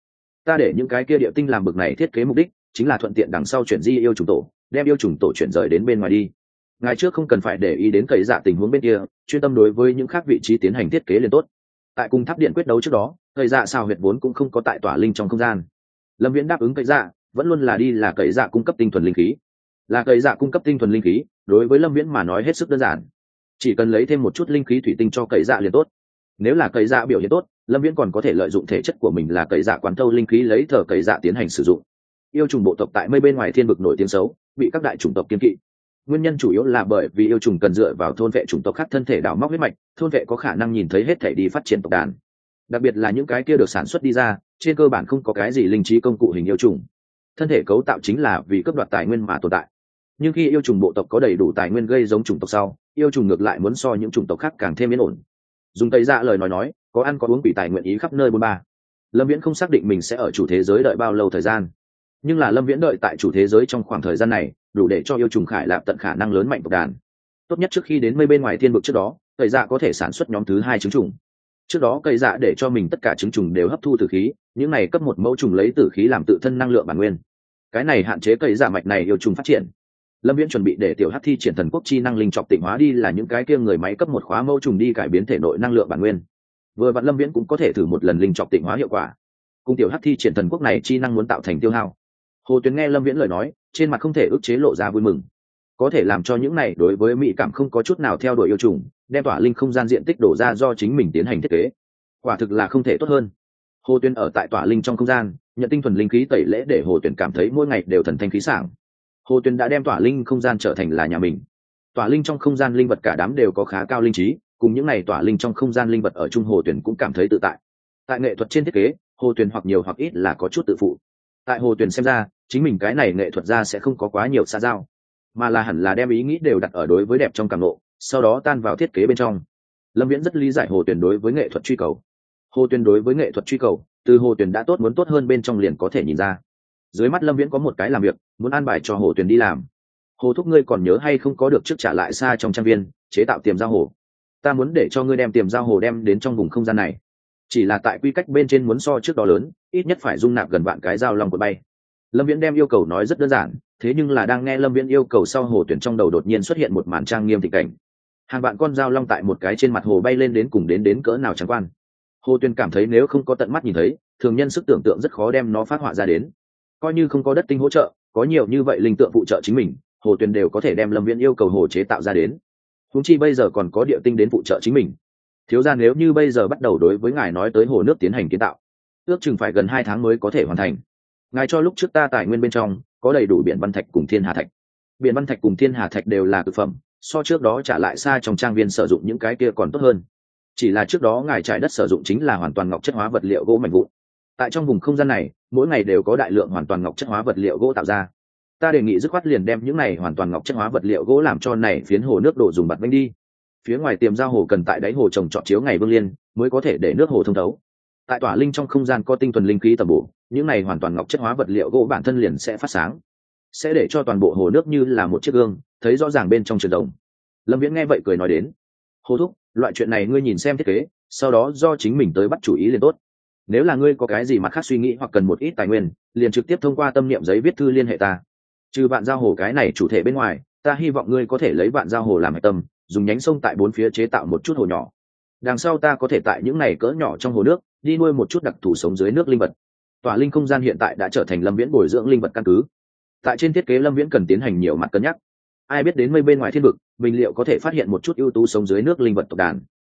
Ta để những cái kia địa tinh làm bực này thiết kế mục đích chính là thuận tiện đằng sau chuyển di yêu trùng tổ, đem yêu trùng tổ chuyển rời đến bên ngoài đi. Ngài trước không cần phải để ý đến cậy dạ tình huống bên kia, chuyên tâm đối với những khác vị trí tiến hành thiết kế liền tốt. Tại cùng tháp điện quyết đấu trước đó, cậy dạ sao huyệt vốn cũng không có tại tỏa linh trong không gian. Lâm Viễn đáp ứng cậy dạ, vẫn luôn là cậy dạ cung cấp tinh thuần linh khí. Là cậy dạ cung cấp tinh thuần linh khí, đối với Lâm Viễn mà nói hết sức đơn giản. Chỉ cần lấy thêm một chút linh khí thủy tinh cho cậy dạ liền tốt. Nếu là cậy dạ biểu hiện tốt, Lâm Viễn còn có thể lợi dụng thể chất của mình là cậy dạ quán thâu linh khí lấy thờ cậy dạ tiến hành sử dụng. Yêu trùng bộ tộc tại mây bên ngoài thiên vực nổi tiếng xấu, bị các đại chủng tộc kiêng kỵ. Nguyên nhân chủ yếu là bởi vì yêu trùng cần dựa vào thôn vệ chủng tộc khác thân thể đào móc huyết mạch, thôn vệ có khả năng nhìn thấy hết thể đi phát triển tộc đàn. Đặc biệt là những cái kia được sản xuất đi ra, trên cơ bản không có cái gì linh trí công cụ hình yêu trùng. Thân thể cấu tạo chính là vì cướp đoạt tài nguyên mà tồn tại. Nhưng khi yêu trùng bộ tộc có đầy đủ tài nguyên gây giống chủng tộc sau, yêu trùng ngược lại muốn so những chủng tộc khác càng thêm yên ổn. Dùng Tây Dạ lời nói, có ăn có uống quỷ tài nguyện ý khắp nơi bôn ba. Lâm Viễn không xác định mình sẽ ở chủ thế giới đợi bao lâu thời gian, nhưng là Lâm Viễn đợi tại chủ thế giới trong khoảng thời gian này đủ để cho yêu trùng khải lạp tận khả năng lớn mạnh tộc đàn. Tốt nhất trước khi đến mây bên ngoài thiên vực trước đó, Tây Dạ có thể sản xuất nhóm thứ 2 trứng trùng. Trước đó Tây Dạ để cho mình tất cả trứng trùng đều hấp thu tử khí, những này cấp một mẫu trùng lấy tử khí làm tự thân năng lượng bản nguyên. Cái này hạn chế Tây Dạ mạch này yêu trùng phát triển. Lâm Viễn chuẩn bị để tiểu hắc thi triển thần quốc chi năng linh trọc tịnh hóa đi là những cái kia người máy cấp một khóa mẫu trùng đi cải biến thể nội năng lượng bản nguyên. Vừa vặn Lâm Viễn cũng có thể thử một lần linh trọc tịnh hóa hiệu quả. Cùng tiểu hắc thi triển thần quốc này chi năng muốn tạo thành tiêu hao. Hồ Tuyền nghe Lâm Viễn lời nói, trên mặt không thể ức chế lộ ra vui mừng. Có thể làm cho những này đối với mỹ cảm không có chút nào theo đuổi yêu trùng, đem tỏa linh không gian diện tích đổ ra do chính mình tiến hành thiết kế. Quả thực là không thể tốt hơn. Hồ Tuyền ở tại tỏa linh trong không gian, nhận tinh thuần linh khí tẩy lễ để Hồ Tuyền cảm thấy mỗi ngày đều thần thanh khí sảng. Hồ Tuyền đã đem tỏa linh không gian trở thành là nhà mình. Tỏa linh trong không gian linh vật cả đám đều có khá cao linh trí, cùng những này tỏa linh trong không gian linh vật ở chung Hồ Tuyền cũng cảm thấy tự tại. Tại nghệ thuật trên thiết kế, Hồ Tuyền hoặc nhiều hoặc ít là có chút tự phụ. Tại Hồ Tuyền xem ra, chính mình cái này nghệ thuật ra sẽ không có quá nhiều xa giao, mà là hẳn là đem ý nghĩ đều đặt ở đối với đẹp trong cảm lộ, sau đó tan vào thiết kế bên trong. Lâm Viễn rất lý giải Hồ Tuyền đối với nghệ thuật truy cầu. Hồ Tuyền đối với nghệ thuật truy cầu, từ Hồ Tuyền đã tốt muốn tốt hơn bên trong liền có thể nhìn ra. Dưới mắt Lâm Viễn có một cái làm việc, muốn an bài cho Hồ Tuyền đi làm. Hồ thúc ngươi còn nhớ hay không có được trước trả lại xa trong trang viên chế tạo tiềm giao hồ? Ta muốn để cho ngươi đem tiềm giao hồ đem đến trong vùng không gian này. Chỉ là tại quy cách bên trên muốn so trước đó lớn, ít nhất phải dung nạp gần vạn cái giao long cuộn bay. Lâm Viễn đem yêu cầu nói rất đơn giản, thế nhưng là đang nghe Lâm Viễn yêu cầu sau Hồ Tuyền trong đầu đột nhiên xuất hiện một màn trang nghiêm thị cảnh. Hàng vạn con giao long tại một cái trên mặt hồ bay lên đến cùng đến cỡ nào chẳng quan. Hồ Tuyền cảm thấy nếu không có tận mắt nhìn thấy, thường nhân sức tưởng tượng rất khó đem nó phát họa ra đến. Coi như không có đất tinh hỗ trợ, có nhiều như vậy linh tượng phụ trợ chính mình, Hồ Tuyền đều có thể đem Lâm Viễn yêu cầu hồ chế tạo ra đến. Huống chi bây giờ còn có địa tinh đến phụ trợ chính mình. Thiếu gia nếu như bây giờ bắt đầu đối với ngài nói tới hồ nước tiến hành kiến tạo, ước chừng phải gần 2 tháng mới có thể hoàn thành. Ngài cho lúc trước ta tài nguyên bên trong có đầy đủ biển văn thạch cùng thiên hà thạch. Biển văn thạch cùng thiên hà thạch đều là cực phẩm, so trước đó trả lại xa trong trang viên sử dụng những cái kia còn tốt hơn. Chỉ là trước đó ngài trải đất sử dụng chính là hoàn toàn ngọc chất hóa vật liệu gỗ mảnh vụn. Tại trong vùng không gian này, mỗi ngày đều có đại lượng hoàn toàn ngọc chất hóa vật liệu gỗ tạo ra. Ta đề nghị dứt khoát liền đem những này hoàn toàn ngọc chất hóa vật liệu gỗ làm cho này phiến hồ nước đổ dùng bạt vênh đi. Phía ngoài tiềm giao hồ cần tại đáy hồ trồng trọt chiếu ngày vương liên mới có thể để nước hồ thông thấu. Tại tỏa linh trong không gian có tinh thuần linh khí tầm bổ, những này hoàn toàn ngọc chất hóa vật liệu gỗ bản thân liền sẽ phát sáng, sẽ để cho toàn bộ hồ nước như là một chiếc gương, thấy rõ ràng bên trong truyền động. Lâm Viễn nghe vậy cười nói đến: Hồ thúc, loại chuyện này ngươi nhìn xem thiết kế, sau đó do chính mình tới bắt chủ ý liền tốt. Nếu là ngươi có cái gì mặt khác suy nghĩ hoặc cần một ít tài nguyên, liền trực tiếp thông qua tâm niệm giấy viết thư liên hệ ta. Trừ bạn giao hồ cái này chủ thể bên ngoài, ta hy vọng ngươi có thể lấy bạn giao hồ làm hạch tâm, dùng nhánh sông tại 4 phía chế tạo một chút hồ nhỏ. Đằng sau ta có thể tại những này cỡ nhỏ trong hồ nước đi nuôi một chút đặc thù sống dưới nước linh vật. Tỏa linh không gian hiện tại đã trở thành Lâm Viễn bồi dưỡng linh vật căn cứ. Tại trên thiết kế Lâm Viễn cần tiến hành nhiều mặt cân nhắc. Ai biết đến mây bên ngoài thiên vực, mình liệu có thể phát hiện một chút ưu tú sống dưới nước linh vật tộc đàn.